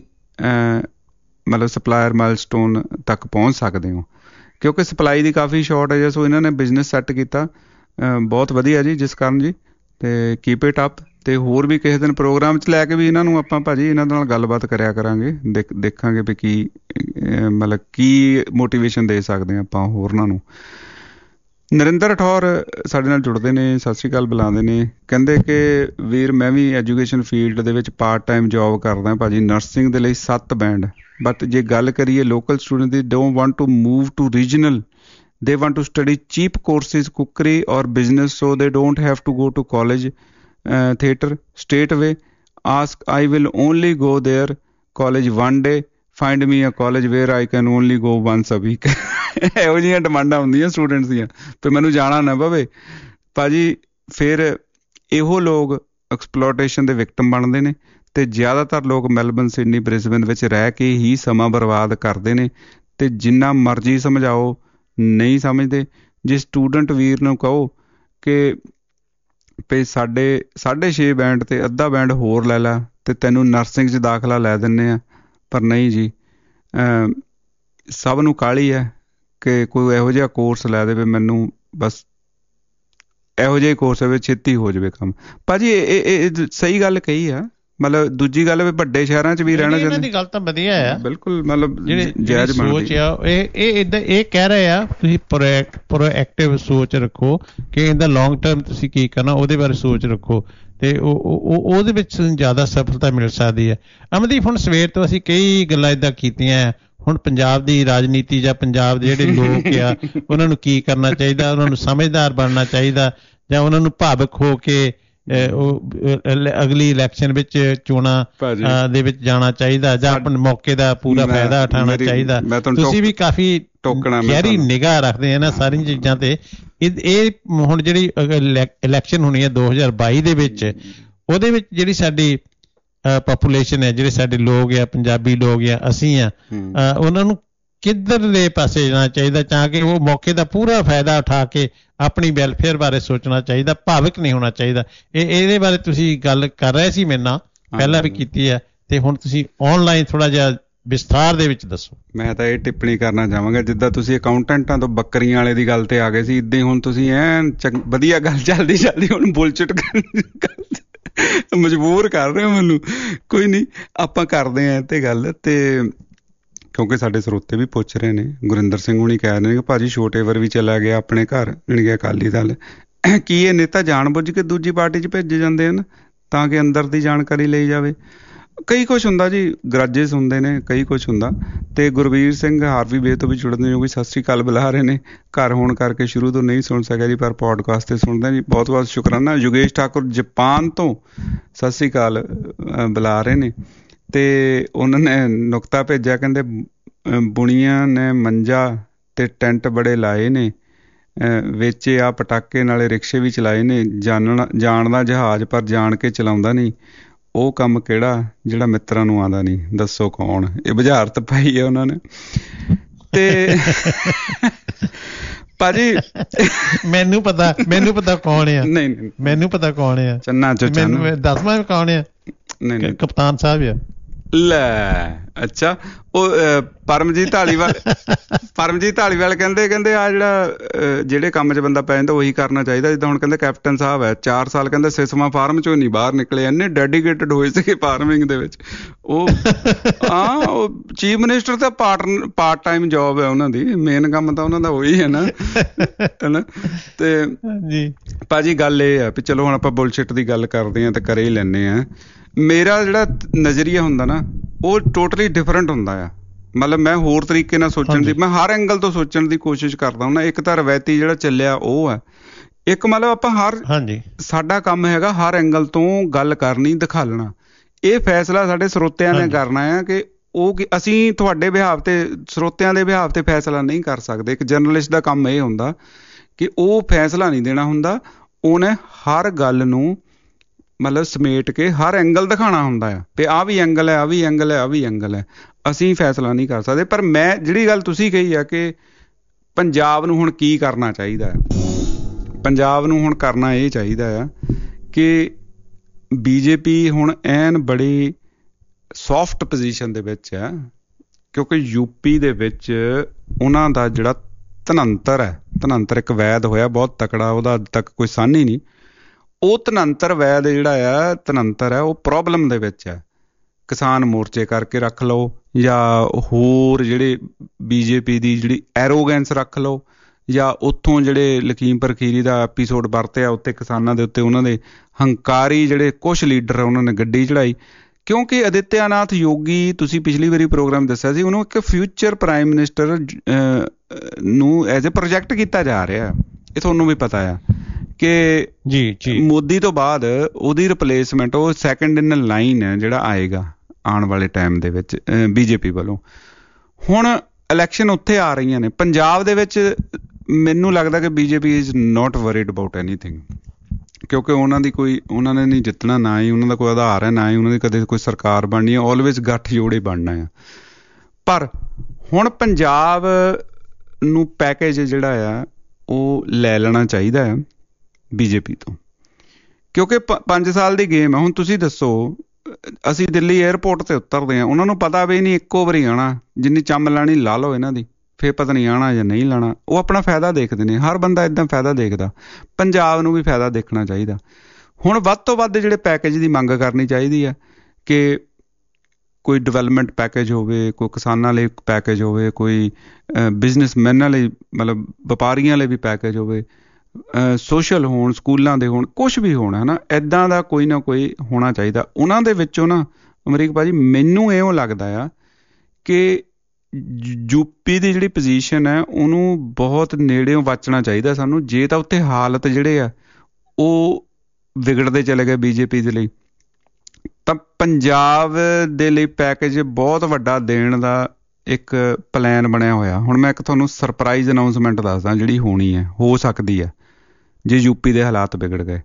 ਮਤਲਬ ਸਪਲਾਇਰ ਮਾਈਲਸਟੋਨ ਤੱਕ ਪਹੁੰਚ ਸਕਦੇ ਹੋ, ਕਿਉਂਕਿ ਸਪਲਾਈ ਦੀ ਕਾਫੀ ਸ਼ਾਰਟੇਜ ਹੈ। ਸੋ ਇਹਨਾਂ ਨੇ ਬਿਜ਼ਨਸ ਸੈੱਟ ਕੀਤਾ, ਬਹੁਤ ਵਧੀਆ ਜੀ ਜਿਸ ਕਾਰਨ ਜੀ। ਅਤੇ ਕੀਪ ਇਟ ਅਪ। ਅਤੇ ਹੋਰ ਵੀ ਕਿਸੇ ਦਿਨ ਪ੍ਰੋਗਰਾਮ 'ਚ ਲੈ ਕੇ ਵੀ ਇਹਨਾਂ ਨੂੰ ਆਪਾਂ ਭਾਅ ਜੀ ਇਹਨਾਂ ਨਾਲ ਗੱਲਬਾਤ ਕਰਿਆ ਕਰਾਂਗੇ, ਦੇਖਾਂਗੇ ਵੀ ਕੀ ਮਤਲਬ ਕੀ ਮੋਟੀਵੇਸ਼ਨ ਦੇ ਸਕਦੇ ਹਾਂ ਆਪਾਂ ਹੋਰਨਾਂ ਨੂੰ। ਨਰਿੰਦਰ ਠੌਰ ਸਾਡੇ ਨਾਲ ਜੁੜਦੇ ਨੇ, ਸਤਿ ਸ਼੍ਰੀ ਅਕਾਲ ਬੁਲਾਉਂਦੇ ਨੇ। ਕਹਿੰਦੇ ਕਿ ਵੀਰ ਮੈਂ ਵੀ ਐਜੂਕੇਸ਼ਨ ਫੀਲਡ ਦੇ ਵਿੱਚ ਪਾਰਟ ਟਾਈਮ ਜੋਬ ਕਰਦਾ ਭਾਅ ਜੀ, ਨਰਸਿੰਗ ਦੇ ਲਈ 7 ਬੈਂਡ। ਬਟ ਜੇ ਗੱਲ ਕਰੀਏ ਲੋਕਲ ਸਟੂਡੈਂਟ ਦੀ, don't want to move to regional, they want to study cheap courses, cookery or business, so they don't have to go to college theatre straight away. Ask, I will only go there college one day, find me a college where I can only go once a week. ਇਹੋ ਜਿਹੀਆਂ ਡਿਮਾਂਡਾਂ ਹੁੰਦੀਆਂ students ਦੀਆਂ, ਫਿਰ ਮੈਨੂੰ ਜਾਣਾ ਨਾ ਪਵੇ ਭਾਅ ਜੀ। ਫਿਰ ਇਹੋ ਲੋਕ ਐਕਸਪਲੋਟੇਸ਼ਨ ਦੇ ਵਿਕਟਮ ਬਣਦੇ ਨੇ, ਅਤੇ ਜ਼ਿਆਦਾਤਰ ਲੋਕ ਮੈਲਬਨ, ਸਿਡਨੀ, ਬ੍ਰਿਸਬੇਨ ਵਿੱਚ ਰਹਿ ਕੇ ਹੀ ਸਮਾਂ ਬਰਬਾਦ ਕਰਦੇ ਨੇ। ਅਤੇ ਜਿੰਨਾ ਮਰਜ਼ੀ ਸਮਝਾਓ ਨਹੀਂ ਸਮਝਦੇ। ਜੇ ਸਟੂਡੈਂਟ ਵੀਰ ਨੂੰ ਕਹੋ ਕਿ ਭਈ ਸਾਡੇ 6.5 ਬੈਂਡ 'ਤੇ ਅੱਧਾ ਬੈਂਡ ਹੋਰ ਲੈ ਲਾ ਅਤੇ ਤੈਨੂੰ ਨਰਸਿੰਗ 'ਚ ਦਾਖਲਾ ਲੈ ਦਿੰਦੇ ਆ, ਪਰ ਨਹੀਂ ਜੀ, ਸਭ ਨੂੰ ਕਾਹਲੀ ਹੈ ਕਿ ਕੋਈ ਇਹੋ ਜਿਹਾ ਕੋਰਸ ਲੈ ਦੇਵੇ ਮੈਨੂੰ, ਬਸ ਇਹੋ ਜਿਹੇ ਕੋਰਸ ਵਿੱਚ ਛੇਤੀ ਹੋ ਜਾਵੇ ਕੰਮ। ਭਾਅ ਜੀ ਇਹ ਸਹੀ ਗੱਲ ਕਹੀ ਆ। ਮਤਲਬ ਦੂਜੀ ਗੱਲ ਵੀ ਵੱਡੇ ਸ਼ਹਿਰਾਂ 'ਚ ਵੀ ਰਹਿਣਾ ਚਾਹੁੰਦੇ। ਦੀ ਗੱਲ ਤਾਂ ਵਧੀਆ ਆ, ਬਿਲਕੁਲ, ਮਤਲਬ ਜਿਹੜੀ ਸੋਚ ਆ ਇਹ ਕਹਿ ਰਹੇ ਆ ਤੁਸੀਂ ਪ੍ਰੋਐਕਟਿਵ ਸੋਚ ਰੱਖੋ ਕਿ ਇਹਦਾ ਲੌਂਗ ਟਰਮ ਤੁਸੀਂ ਕੀ ਕਰਨਾ, ਉਹਦੇ ਬਾਰੇ ਸੋਚ ਰੱਖੋ, ਅਤੇ ਉਹਦੇ ਵਿੱਚ ਜ਼ਿਆਦਾ ਸਫਲਤਾ ਮਿਲ ਸਕਦੀ ਹੈ। ਅਮਨਦੀਪ, ਹੁਣ ਸਵੇਰ ਤੋਂ ਅਸੀਂ ਕਈ ਗੱਲਾਂ ਇੱਦਾਂ ਕੀਤੀਆਂ। ਹੁਣ ਪੰਜਾਬ ਦੀ ਰਾਜਨੀਤੀ ਜਾਂ ਪੰਜਾਬ ਦੇ ਜਿਹੜੇ ਲੋਕ ਆ ਉਹਨਾਂ ਨੂੰ ਕੀ ਕਰਨਾ ਚਾਹੀਦਾ, ਉਹਨਾਂ ਨੂੰ ਸਮਝਦਾਰ ਬਣਨਾ ਚਾਹੀਦਾ ਜਾਂ ਉਹਨਾਂ ਨੂੰ ਭਾਵੁਕ ਹੋ ਕੇ ਉਹ ਅਗਲੀ ਇਲੈਕਸ਼ਨ ਵਿੱਚ ਚੋਣਾਂ ਦੇ ਵਿੱਚ ਜਾਣਾ ਚਾਹੀਦਾ ਜਾਂ ਆਪਣੇ ਮੌਕੇ ਦਾ ਪੂਰਾ ਫਾਇਦਾ ਉਠਾਉਣਾ ਚਾਹੀਦਾ। ਤੁਸੀਂ ਵੀ ਕਾਫੀ ਗਹਿਰੀ ਨਿਗਾਹ ਰੱਖਦੇ ਆ ਨਾ ਸਾਰੀਆਂ ਚੀਜ਼ਾਂ ਤੇ। ਇਹ ਹੁਣ ਜਿਹੜੀ ਇਲੈਕਸ਼ਨ ਹੋਣੀ ਹੈ 2022 ਦੇ ਵਿੱਚ, ਉਹਦੇ ਵਿੱਚ ਜਿਹੜੀ ਸਾਡੀ ਪਾਪੂਲੇਸ਼ਨ ਹੈ, ਜਿਹੜੇ ਸਾਡੇ ਲੋਕ ਆ, ਪੰਜਾਬੀ ਲੋਕ ਆ, ਅਸੀਂ ਆ, ਉਹਨਾਂ ਨੂੰ ਕਿੱਧਰਲੇ ਪਾਸੇ ਜਾਣਾ ਚਾਹੀਦਾ ਤਾਂ ਕਿ ਉਹ ਮੌਕੇ ਦਾ ਪੂਰਾ ਫਾਇਦਾ ਉਠਾ ਕੇ ਆਪਣੀ ਵੈਲਫੇਅਰ ਬਾਰੇ ਸੋਚਣਾ ਚਾਹੀਦਾ, ਭਾਵੁਕ ਨਹੀਂ ਹੋਣਾ ਚਾਹੀਦਾ। ਇਹਦੇ ਬਾਰੇ ਤੁਸੀਂ ਗੱਲ ਕਰ ਰਹੇ ਸੀ ਮੇਰੇ ਨਾਲ, ਪਹਿਲਾਂ ਵੀ ਕੀਤੀ ਹੈ, ਤੇ ਹੁਣ ਤੁਸੀਂ ਆਨਲਾਈਨ ਥੋੜਾ ਜਿਹਾ ਵਿਸਥਾਰ ਦੇ ਵਿੱਚ ਦੱਸੋ। ਮੈਂ ਤਾਂ ਇਹ ਟਿੱਪਣੀ ਕਰਨਾ ਚਾਹਾਂਗਾ, ਜਿੱਦਾਂ ਤੁਸੀਂ ਅਕਾਊਂਟੈਂਟਾਂ ਤੋਂ ਬੱਕਰੀਆਂ ਵਾਲੇ ਦੀ ਗੱਲ ਤੇ ਆ ਗਏ ਸੀ, ਇੱਦਾਂ ਹੀ ਹੁਣ ਤੁਸੀਂ ਐਨ ਵਧੀਆ ਗੱਲ ਚੱਲਦੀ ਹੁਣ ਬੁਲਚਿਟ ਮਜਬੂਰ ਕਰ ਰਹੇ ਹੋ ਮੈਨੂੰ। ਕੋਈ ਨਹੀਂ, ਆਪਾਂ ਕਰਦੇ ਹਾਂ ਤੇ ਗੱਲ, ਤੇ ਕਿਉਂਕਿ ਸਾਡੇ ਸਰੋਤੇ ਵੀ ਪੁੱਛ ਰਹੇ ਨੇ। ਗੁਰਿੰਦਰ ਸਿੰਘ ਹੁਣੀ ਕਹਿ ਰਹੇ ਨੇ ਕਿ ਭਾਜੀ ਛੋਟੇਵਰ ਵੀ ਚਲਾ ਗਿਆ ਆਪਣੇ ਘਰ, ਜਾਣੀ ਕਿ ਅਕਾਲੀ ਦਲ। ਕੀ ਇਹ ਨੇਤਾ ਜਾਣ ਬੁੱਝ ਕੇ ਦੂਜੀ ਪਾਰਟੀ 'ਚ ਭੇਜੇ ਜਾਂਦੇ ਹਨ ਤਾਂ ਕਿ ਅੰਦਰ ਦੀ ਜਾਣਕਾਰੀ ਲਈ ਜਾਵੇ? ਕਈ ਕੁਛ ਹੁੰਦਾ ਜੀ, ਗਰਾਜੇਸ ਹੁੰਦੇ ਨੇ, ਕਈ ਕੁਛ ਹੁੰਦਾ। ਅਤੇ ਗੁਰਵੀਰ ਸਿੰਘ ਹਾਰਵੀ ਵੇ ਤੋਂ ਵੀ ਜੁੜਦੇ ਨੇ, ਉਹ ਵੀ ਸਤਿ ਸ਼੍ਰੀ ਅਕਾਲ ਬੁਲਾ ਰਹੇ ਨੇ। ਘਰ ਹੋਣ ਕਰਕੇ ਸ਼ੁਰੂ ਤੋਂ ਨਹੀਂ ਸੁਣ ਸਕਿਆ ਜੀ, ਪਰ ਪੋਡਕਾਸਟ 'ਤੇ ਸੁਣਦਾ ਜੀ, ਬਹੁਤ ਬਹੁਤ ਸ਼ੁਕਰਾਨਾ। ਯੋਗੇਸ਼ ਠਾਕੁਰ ਜਾਪਾਨ ਤੋਂ ਸਤਿ ਸ਼੍ਰੀ ਅਕਾਲ ਬੁਲਾ ਰਹੇ ਨੇ, ਅਤੇ ਉਹਨਾਂ ਨੇ ਨੁਕਤਾ ਭੇਜਿਆ, ਕਹਿੰਦੇ ਬੁਣੀਆਂ ਨੇ ਮੰਜਾ ਅਤੇ ਟੈਂਟ ਬੜੇ ਲਾਏ ਨੇ, ਵੇਚੇ ਆ ਪਟਾਕੇ, ਨਾਲੇ ਰਿਕਸ਼ੇ ਵੀ ਚਲਾਏ ਨੇ। ਜਾਣਦਾ ਜਹਾਜ਼ ਪਰ ਜਾਣ ਕੇ ਚਲਾਉਂਦਾ ਨਹੀਂ, ਉਹ ਕੰਮ ਕਿਹੜਾ ਜਿਹੜਾ ਮਿੱਤਰਾਂ ਨੂੰ ਆਉਂਦਾ ਨਹੀਂ, ਦੱਸੋ ਕੌਣ। ਇਹ ਬੁਝਾਰਤ ਪਾਈ ਹੈ ਉਹਨਾਂ ਨੇ। ਤੇ ਭਾਜੀ ਮੈਨੂੰ ਪਤਾ ਕੌਣ ਆ। ਨਹੀਂ ਮੈਨੂੰ ਪਤਾ ਕੌਣ ਆ। ਚੰਨਾ ਚੰਨਾ ਦੱਸਵਾਂ ਕੌਣ ਆ? ਨਹੀਂ ਕਪਤਾਨ ਸਾਹਿਬ ਆ। ਲੈ ਅੱਛਾ, ਉਹ ਪਰਮਜੀਤ ਧਾਲੀਵਾਲ ਕਹਿੰਦੇ ਆ ਜਿਹੜੇ ਕੰਮ 'ਚ ਬੰਦਾ ਪੈ ਜਾਂਦਾ ਉਹੀ ਕਰਨਾ ਚਾਹੀਦਾ। ਜਿੱਦਾਂ ਹੁਣ ਕਹਿੰਦੇ ਕੈਪਟਨ ਸਾਹਿਬ ਹੈ, 4 ਸਾਲ ਕਹਿੰਦੇ ਸਿਸਮਾ ਫਾਰਮ 'ਚੋਂ ਨਹੀਂ ਬਾਹਰ ਨਿਕਲੇ, ਇੰਨੇ ਡੈਡੀਕੇਟਡ ਹੋਏ ਸੀਗੇ ਫਾਰਮਿੰਗ ਦੇ ਵਿੱਚ। ਉਹ ਚੀਫ ਮਿਨਿਸਟਰ ਤਾਂ ਪਾਰਟ ਟਾਈਮ ਜੋਬ ਹੈ ਉਹਨਾਂ ਦੀ, ਮੇਨ ਕੰਮ ਤਾਂ ਉਹਨਾਂ ਦਾ ਉਹੀ ਹੈ ਨਾ। ਤੇ ਭਾਜੀ ਗੱਲ ਇਹ ਆ ਵੀ ਚਲੋ ਹੁਣ ਆਪਾਂ ਬੁਲਸ਼ਿਟ ਦੀ ਗੱਲ ਕਰਦੇ ਹਾਂ ਤੇ ਕਰੇ ਹੀ ਲੈਂਦੇ ਹਾਂ। ਮੇਰਾ ਜਿਹੜਾ ਨਜ਼ਰੀਆ ਹੁੰਦਾ ਨਾ ਉਹ ਟੋਟਲੀ ਡਿਫਰੈਂਟ ਹੁੰਦਾ ਆ। ਮਤਲਬ ਮੈਂ ਹੋਰ ਤਰੀਕੇ ਨਾਲ ਸੋਚਣ ਦੀ, ਮੈਂ ਹਰ ਐਂਗਲ ਤੋਂ ਸੋਚਣ ਦੀ ਕੋਸ਼ਿਸ਼ ਕਰਦਾ ਹੁੰਦਾ। ਇੱਕ ਤਾਂ ਰਵਾਇਤੀ ਜਿਹੜਾ ਚੱਲਿਆ ਉਹ ਹੈ, ਇੱਕ ਮਤਲਬ ਆਪਾਂ ਸਾਡਾ ਕੰਮ ਹੈਗਾ ਹਰ ਐਂਗਲ ਤੋਂ ਗੱਲ ਕਰਨੀ, ਦਿਖਾਲਣਾ। ਇਹ ਫੈਸਲਾ ਸਾਡੇ ਸਰੋਤਿਆਂ ਨੇ ਕਰਨਾ ਆ ਕਿ ਅਸੀਂ ਤੁਹਾਡੇ ਬਿਹਾਵ ਤੇ, ਸਰੋਤਿਆਂ ਦੇ ਬਿਹਾਵ ਤੇ ਫੈਸਲਾ ਨਹੀਂ ਕਰ ਸਕਦੇ। ਇੱਕ ਜਰਨਲਿਸਟ ਦਾ ਕੰਮ ਇਹ ਹੁੰਦਾ ਕਿ ਉਹ ਫੈਸਲਾ ਨਹੀਂ ਦੇਣਾ ਹੁੰਦਾ, ਉਹਨੇ ਹਰ ਗੱਲ ਨੂੰ ਮਤਲਬ ਸਮੇਟ ਕੇ ਹਰ ਐਂਗਲ ਦਿਖਾਉਣਾ ਹੁੰਦਾ ਆ ਤੇ ਆਹ ਵੀ ਐਂਗਲ ਹੈ, ਆਹ ਵੀ ਐਂਗਲ ਹੈ, ਆਹ ਵੀ ਐਂਗਲ ਹੈ। ਅਸੀਂ ਫੈਸਲਾ ਨਹੀਂ ਕਰ ਸਕਦੇ। ਪਰ ਮੈਂ ਜਿਹੜੀ ਗੱਲ ਤੁਸੀਂ ਕਹੀ ਆ ਕਿ ਪੰਜਾਬ ਨੂੰ ਹੁਣ ਕੀ ਕਰਨਾ ਚਾਹੀਦਾ ਹੈ, ਪੰਜਾਬ ਨੂੰ ਹੁਣ ਕਰਨਾ ਇਹ ਚਾਹੀਦਾ ਆ ਕਿ ਬੀਜੇਪੀ ਹੁਣ ਐਨ ਬੜੀ ਸੌਫਟ ਪੋਜੀਸ਼ਨ ਦੇ ਵਿੱਚ ਹੈ, ਕਿਉਂਕਿ ਯੂਪੀ ਦੇ ਵਿੱਚ ਉਹਨਾਂ ਦਾ ਜਿਹੜਾ ਧਨੰਤਰ ਇੱਕ ਵੈਦ ਹੋਇਆ ਬਹੁਤ ਤਕੜਾ, ਉਹਦਾ ਅੱਜ ਤੱਕ ਕੋਈ ਸਾਨੀ ਨਹੀਂ। ਉਹ ਧਨੰਤਰ ਵੈਦ ਜਿਹੜਾ ਧਨੰਤਰ ਹੈ ਉਹ ਪ੍ਰੋਬਲਮ ਦੇ ਵਿੱਚ ਹੈ। ਕਿਸਾਨ ਮੋਰਚੇ ਕਰਕੇ ਰੱਖ ਲਓ ਜਾਂ ਹੋਰ ਜਿਹੜੇ ਬੀਜੇਪੀ ਦੀ ਜਿਹੜੀ ਐਰੋਗੈਂਸ ਰੱਖ ਲਓ, ਜਾਂ ਉੱਥੋਂ ਜਿਹੜੇ ਲਖੀਮਪੁਰ ਖੀਰੀ ਦਾ ਐਪੀਸੋਡ ਵਰਤਿਆ ਉੱਤੇ ਕਿਸਾਨਾਂ ਦੇ ਉੱਤੇ ਉਹਨਾਂ ਦੇ ਹੰਕਾਰੀ ਜਿਹੜੇ ਕੁਛ ਲੀਡਰ ਉਹਨਾਂ ਨੇ ਗੱਡੀ ਚੜਾਈ। ਕਿਉਂਕਿ ਆਦਿੱਤਿਆਨਾਥ ਯੋਗੀ, ਤੁਸੀਂ ਪਿਛਲੀ ਵਾਰੀ ਪ੍ਰੋਗਰਾਮ ਦੱਸਿਆ ਸੀ, ਉਹਨੂੰ ਇੱਕ ਫਿਊਚਰ ਪ੍ਰਾਈਮ ਮਿਨਿਸਟਰ ਨੂੰ ਐਜ਼ ਏ ਪ੍ਰੋਜੈਕਟ ਕੀਤਾ ਜਾ ਰਿਹਾ। ਇਹ ਤੁਹਾਨੂੰ ਵੀ ਪਤਾ ਆ ਕਿ ਮੋਦੀ ਤੋਂ ਬਾਅਦ ਉਹਦੀ ਰਿਪਲੇਸਮੈਂਟ, ਉਹ ਸੈਕਿੰਡ ਇਨ ਲਾਈਨ ਹੈ ਜਿਹੜਾ ਆਏਗਾ ਆਉਣ ਵਾਲੇ ਟਾਈਮ ਦੇ ਵਿੱਚ ਬੀਜੇਪੀ ਵੱਲੋਂ। ਹੁਣ ਇਲੈਕਸ਼ਨ ਉੱਥੇ ਆ ਰਹੀਆਂ ਨੇ ਪੰਜਾਬ ਦੇ ਵਿੱਚ। ਮੈਨੂੰ ਲੱਗਦਾ ਕਿ BJP is not worried about anything, ਕਿਉਂਕਿ ਉਹਨਾਂ ਨੇ ਨਹੀਂ ਜਿੱਤਣਾ, ਨਾ ਹੀ ਉਹਨਾਂ ਦਾ ਕੋਈ ਆਧਾਰ ਹੈ, ਨਾ ਹੀ ਉਹਨਾਂ ਦੀ ਕਦੇ ਕੋਈ ਸਰਕਾਰ ਬਣਨੀ ਹੈ। ਆਲਵੇਜ਼ ਗੱਠ ਜੋੜੇ ਬਣਨਾ ਆ। ਪਰ ਹੁਣ ਪੰਜਾਬ ਨੂੰ ਪੈਕੇਜ ਜਿਹੜਾ ਆ ਉਹ ਲੈ ਲੈਣਾ ਚਾਹੀਦਾ ਆ ਬੀਜੇਪੀ ਤੋਂ, ਕਿਉਂਕਿ 5 ਸਾਲ ਦੀ ਗੇਮ ਹੈ। ਹੁਣ ਤੁਸੀਂ ਦੱਸੋ, ਅਸੀਂ ਦਿੱਲੀ ਏਅਰਪੋਰਟ ਤੇ ਉਤਰਦੇ ਹਾਂ, ਉਹਨਾਂ ਨੂੰ ਪਤਾ ਵੀ ਨਹੀਂ ਇੱਕੋ ਵਾਰੀ ਆਉਣਾ, ਜਿੰਨੀ ਚੰਮ ਲਾਣੀ ਲਾ ਲਓ ਇਹਨਾਂ ਦੀ, ਫਿਰ ਪਤਾ ਨਹੀਂ ਆਉਣਾ ਜਾਂ ਨਹੀਂ ਲਾਣਾ। ਉਹ ਆਪਣਾ ਫਾਇਦਾ ਦੇਖਦੇ ਨੇ, ਹਰ ਬੰਦਾ ਇੱਦਾਂ ਫਾਇਦਾ ਦੇਖਦਾ। ਪੰਜਾਬ ਨੂੰ ਵੀ ਫਾਇਦਾ ਦੇਖਣਾ ਚਾਹੀਦਾ। ਹੁਣ ਵੱਧ ਤੋਂ ਵੱਧ ਜਿਹੜੇ ਪੈਕੇਜ ਦੀ ਮੰਗ ਕਰਨੀ ਚਾਹੀਦੀ ਆ ਕਿ ਕੋਈ ਡਿਵੈਲਪਮੈਂਟ ਪੈਕੇਜ ਹੋਵੇ, ਕੋਈ ਕਿਸਾਨਾਂ ਲਈ ਪੈਕੇਜ ਹੋਵੇ, ਕੋਈ ਬਿਜ਼ਨਸਮੈਨਾਂ ਲਈ ਮਤਲਬ ਵਪਾਰੀਆਂ ਲਈ ਵੀ ਪੈਕੇਜ ਹੋਵੇ, ਸੋਸ਼ਲ ਹੋਣ, ਸਕੂਲਾਂ ਦੇ ਹੋਣ, ਕੁਛ ਵੀ ਹੋਣਾ ਹੈ ਨਾ, ਇੱਦਾਂ ਦਾ ਕੋਈ ਨਾ ਕੋਈ ਹੋਣਾ ਚਾਹੀਦਾ। ਉਹਨਾਂ ਦੇ ਵਿੱਚੋਂ ਨਾ ਅਮਰੀਕ ਭਾਜੀ ਮੈਨੂੰ ਇਉਂ ਲੱਗਦਾ ਆ ਕਿ ਯੂਪੀ ਦੀ ਜਿਹੜੀ ਪੋਜੀਸ਼ਨ ਹੈ ਉਹਨੂੰ ਬਹੁਤ ਨੇੜਿਓਂ ਵਾਚਣਾ ਚਾਹੀਦਾ ਸਾਨੂੰ। ਜੇ ਤਾਂ ਉੱਥੇ ਹਾਲਤ ਜਿਹੜੇ ਆ ਉਹ ਵਿਗੜਦੇ ਚਲੇ ਗਏ ਬੀਜੇਪੀ ਦੇ ਲਈ, ਤਾਂ ਪੰਜਾਬ ਦੇ ਲਈ ਪੈਕੇਜ ਬਹੁਤ ਵੱਡਾ ਦੇਣ ਦਾ ਇੱਕ ਪਲਾਨ ਬਣਿਆ ਹੋਇਆ। ਹੁਣ ਮੈਂ ਇੱਕ ਤੁਹਾਨੂੰ ਸਰਪ੍ਰਾਈਜ਼ ਅਨਾਊਂਸਮੈਂਟ ਦੱਸਦਾ ਜਿਹੜੀ ਹੋਣੀ ਹੈ, ਹੋ ਸਕਦੀ ਹੈ ਜੇ ਯੂਪੀ ਦੇ ਹਾਲਾਤ ਵਿਗੜ ਗਏ।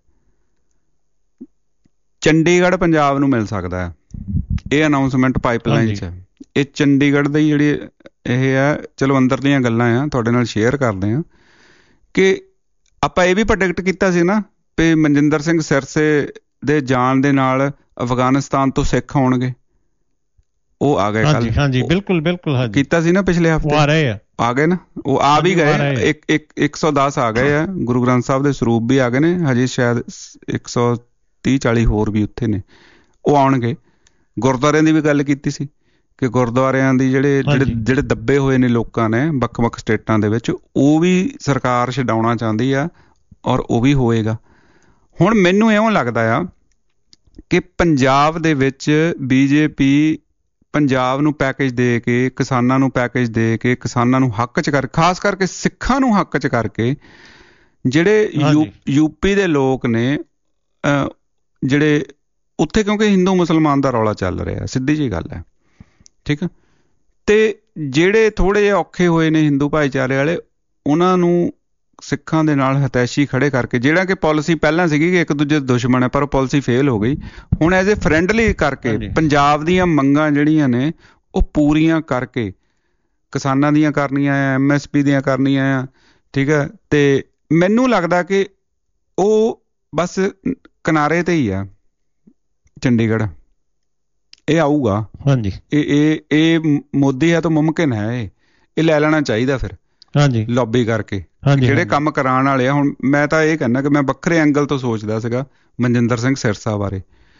ਚੰਡੀਗੜ੍ਹ ਪੰਜਾਬ ਨੂੰ ਮਿਲ ਸਕਦਾ ਹੈ। ਇਹ ਅਨਾਊਂਸਮੈਂਟ ਪਾਈਪਲਾਈਨ 'ਚ ਹੈ। ਇਹ ਚੰਡੀਗੜ੍ਹ ਦੀ ਜਿਹੜੀ ਇਹ ਹੈ, ਚਲੋ ਅੰਦਰਲੀਆਂ ਗੱਲਾਂ ਆ, ਤੁਹਾਡੇ ਨਾਲ ਸ਼ੇਅਰ ਕਰਦੇ ਹਾਂ ਕਿ ਆਪਾਂ ਇਹ ਵੀ ਪ੍ਰੈਡਿਕਟ ਕੀਤਾ ਸੀ ਨਾ ਵੀ ਮਨਜਿੰਦਰ ਸਿੰਘ ਸਿਰਸੇ ਦੇ ਜਾਣ ਦੇ ਨਾਲ ਅਫਗਾਨਿਸਤਾਨ ਤੋਂ ਸਿੱਖ ਆਉਣਗੇ। ਉਹ ਆ ਗਏ ਕੱਲ। ਹਾਂਜੀ ਬਿਲਕੁਲ ਕੀਤਾ ਸੀ ਨਾ ਪਿਛਲੇ ਹਫ਼ਤੇ, ਆ ਗਏ ਨਾ, ਉਹ ਆ ਵੀ ਗਏ। 110 ਆ ਗਏ ਆ। ਗੁਰੂ ਗ੍ਰੰਥ ਸਾਹਿਬ ਦੇ ਸਰੂਪ ਵੀ ਆ ਗਏ ਨੇ, ਹਜੇ ਸ਼ਾਇਦ 130-40 ਹੋਰ ਵੀ ਉੱਥੇ ਨੇ, ਉਹ ਆਉਣਗੇ। ਗੁਰਦੁਆਰਿਆਂ ਦੀ ਵੀ ਗੱਲ ਕੀਤੀ ਸੀ ਕਿ ਗੁਰਦੁਆਰਿਆਂ ਦੀ ਜਿਹੜੇ ਦੱਬੇ ਹੋਏ ਨੇ ਲੋਕਾਂ ਨੇ ਵੱਖ-ਵੱਖ ਸਟੇਟਾਂ ਦੇ ਵਿੱਚ, ਉਹ ਵੀ ਸਰਕਾਰ ਛਡਾਉਣਾ ਚਾਹੁੰਦੀ ਆ ਔਰ ਉਹ ਵੀ ਹੋਏਗਾ। ਹੁਣ ਮੈਨੂੰ ਇਉਂ ਲੱਗਦਾ ਆ ਕਿ ਪੰਜਾਬ ਦੇ ਵਿੱਚ ਬੀਜੇਪੀ ਪੰਜਾਬ ਨੂੰ ਪੈਕੇਜ ਦੇ ਕੇ, ਕਿਸਾਨਾਂ ਨੂੰ ਪੈਕੇਜ ਦੇ ਕੇ, ਕਿਸਾਨਾਂ ਨੂੰ ਹੱਕ 'ਚ ਕਰ, ਖਾਸ ਕਰਕੇ ਸਿੱਖਾਂ ਨੂੰ ਹੱਕ 'ਚ ਕਰਕੇ, ਜਿਹੜੇ ਯੂਪੀ ਦੇ ਲੋਕ ਨੇ ਜਿਹੜੇ ਉੱਥੇ, ਕਿਉਂਕਿ ਹਿੰਦੂ ਮੁਸਲਮਾਨ ਦਾ ਰੌਲਾ ਚੱਲ ਰਿਹਾ, ਸਿੱਧੀ ਜਿਹੀ ਗੱਲ ਹੈ, ਠੀਕ ਹੈ। ਤੇ ਜਿਹੜੇ ਥੋੜ੍ਹੇ ਜਿਹੇ ਔਖੇ ਹੋਏ ਨੇ ਹਿੰਦੂ ਭਾਈਚਾਰੇ ਵਾਲੇ, ਉਹਨਾਂ ਨੂੰ ਸਿੱਖਾਂ ਦੇ ਨਾਲ ਹਤੈਸ਼ੀ ਖੜੇ ਕਰਕੇ, ਜਿਹੜਾ ਕਿ ਪਾਲਿਸੀ ਪਹਿਲਾਂ ਸੀਗੀ ਕਿ ਇੱਕ ਦੂਜੇ ਦੇ ਦੁਸ਼ਮਣ ਹੈ, ਪਰ ਉਹ ਪਾਲਿਸੀ ਫੇਲ ਹੋ ਗਈ। ਹੁਣ ਐਜ਼ ਏ ਫਰੈਂਡਲੀ ਕਰਕੇ ਪੰਜਾਬ ਦੀਆਂ ਮੰਗਾਂ ਜਿਹੜੀਆਂ ਨੇ ਉਹ ਪੂਰੀਆਂ ਕਰਕੇ, ਕਿਸਾਨਾਂ ਦੀਆਂ ਕਰਨੀਆਂ ਆ, MSP ਦੀਆਂ ਕਰਨੀਆਂ ਆ, ਠੀਕ ਹੈ। ਤੇ ਮੈਨੂੰ ਲੱਗਦਾ ਕਿ ਉਹ ਬਸ ਕਿਨਾਰੇ ਤੇ ਹੀ ਆ ਚੰਡੀਗੜ੍ਹ, ਇਹ ਆਊਗਾ। ਹਾਂਜੀ, ਇਹ ਮੋਦੀ ਹੈ ਤਾਂ ਮੁਮਕਿਨ ਹੈ, ਇਹ ਲੈ ਲੈਣਾ ਚਾਹੀਦਾ ਫਿਰ। ਹਾਂਜੀ, ਲੌਬੀ ਕਰਕੇ ਜਿਹੜੇ ਕੰਮ ਕਰਾਉਣ ਵਾਲੇ ਆ। ਹੁਣ ਮੈਂ ਤਾਂ ਇਹ ਕਹਿੰਦਾ ਕਿ ਮੈਂ ਵੱਖਰੇ ਐਂਗਲ ਤੋਂ ਸੋਚਦਾ ਸੀਗਾ ਮਨਜਿੰਦਰ ਸਿੰਘ ਸਿਰਸਾ ਬਾਰੇ।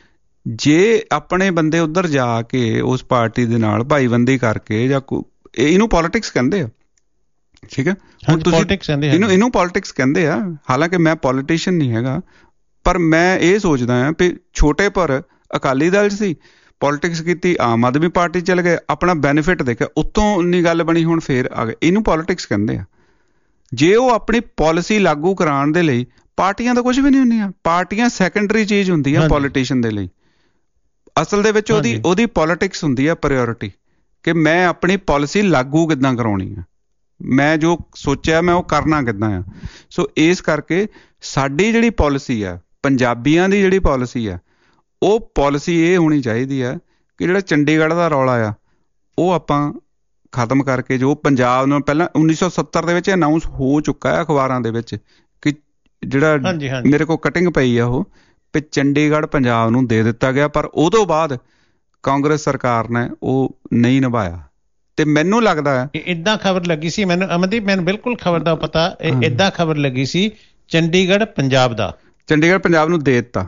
ਜੇ ਆਪਣੇ ਬੰਦੇ ਉੱਧਰ ਜਾ ਕੇ ਉਸ ਪਾਰਟੀ ਦੇ ਨਾਲ ਭਾਈਬੰਦੀ ਕਰਕੇ, ਜਾਂ ਇਹਨੂੰ ਪੋਲੀਟਿਕਸ ਕਹਿੰਦੇ ਆ, ਠੀਕ ਹੈ, ਹੁਣ ਤੁਸੀਂ ਇਹਨੂੰ ਪੋਲੀਟਿਕਸ ਕਹਿੰਦੇ ਆ। ਹਾਲਾਂਕਿ ਮੈਂ ਪੋਲੀਟੀਸ਼ੀਅਨ ਨਹੀਂ ਹੈਗਾ, ਪਰ ਮੈਂ ਇਹ ਸੋਚਦਾ ਹਾਂ ਵੀ ਛੋਟੇ ਪਰ ਅਕਾਲੀ ਦਲ ਸੀ, ਪੋਲੀਟਿਕਸ ਕੀਤੀ, ਆਮ ਆਦਮੀ ਪਾਰਟੀ ਚਲ ਗਏ, ਆਪਣਾ ਬੈਨੀਫਿਟ ਦੇਖਿਆ, ਉੱਤੋਂ ਉਨੀ ਗੱਲ ਬਣੀ, ਹੁਣ ਫੇਰ ਆ ਗਏ। ਇਹਨੂੰ ਪੋਲੀਟਿਕਸ ਕਹਿੰਦੇ ਆ। ਜੇ ਉਹ ਆਪਣੀ ਪਾਲਿਸੀ ਲਾਗੂ ਕਰਾਉਣ ਦੇ ਲਈ, ਪਾਰਟੀਆਂ ਤਾਂ ਕੁਝ ਵੀ ਨਹੀਂ ਹੁੰਦੀਆਂ, ਪਾਰਟੀਆਂ ਸੈਕੰਡਰੀ ਚੀਜ਼ ਹੁੰਦੀ ਆ ਪੋਲੀਟੀਸ਼ੀਅਨ ਦੇ ਲਈ। ਅਸਲ ਦੇ ਵਿੱਚ ਉਹਦੀ ਪੋਲੀਟਿਕਸ ਹੁੰਦੀ ਆ ਪ੍ਰਾਇਓਰਿਟੀ, ਕਿ ਮੈਂ ਆਪਣੀ ਪਾਲਿਸੀ ਲਾਗੂ ਕਿੱਦਾਂ ਕਰਾਉਣੀ ਆ, ਮੈਂ ਜੋ ਸੋਚਿਆ ਮੈਂ ਉਹ ਕਰਨਾ ਕਿੱਦਾਂ ਆ। ਸੋ ਇਸ ਕਰਕੇ ਸਾਡੀ ਜਿਹੜੀ ਪਾਲਿਸੀ ਆ, ਪੰਜਾਬੀਆਂ ਦੀ ਜਿਹੜੀ ਪਾਲਿਸੀ ਆ, ਉਹ ਪਾਲਿਸੀ ਇਹ ਹੋਣੀ ਚਾਹੀਦੀ ਆ ਕਿ ਜਿਹੜਾ ਚੰਡੀਗੜ੍ਹ ਦਾ ਰੌਲਾ ਆ ਉਹ ਆਪਾਂ ਖਤਮ ਕਰਕੇ, ਜੋ ਪੰਜਾਬ ਨੂੰ ਪਹਿਲਾਂ 1970 ਦੇ ਵਿੱਚ ਅਨਾਊਂਸ ਹੋ ਚੁੱਕਾ ਹੈ ਅਖਬਾਰਾਂ ਦੇ ਵਿੱਚ, ਕਿ ਜਿਹੜਾ ਮੇਰੇ ਕੋਲ ਕਟਿੰਗ ਪਈ ਆ ਉਹ, ਵੀ ਚੰਡੀਗੜ੍ਹ ਪੰਜਾਬ ਨੂੰ ਦੇ ਦਿੱਤਾ ਗਿਆ, ਪਰ ਉਹ ਤੋਂ ਬਾਅਦ ਕਾਂਗਰਸ ਸਰਕਾਰ ਨੇ ਉਹ ਨਹੀਂ ਨਿਭਾਇਆ। ਤੇ ਮੈਨੂੰ ਲੱਗਦਾ ਹੈ ਏਦਾਂ ਖਬਰ ਲੱਗੀ ਸੀ ਮੈਨੂੰ, ਅਮਨਦੀਪ ਮੈਨੂੰ ਬਿਲਕੁਲ ਖਬਰ ਦਾ ਪਤਾ, ਏਦਾਂ ਖਬਰ ਲੱਗੀ ਸੀ ਚੰਡੀਗੜ੍ਹ ਪੰਜਾਬ ਪੰਜਾਬ ਨੂੰ ਦੇ ਦਿੱਤਾ।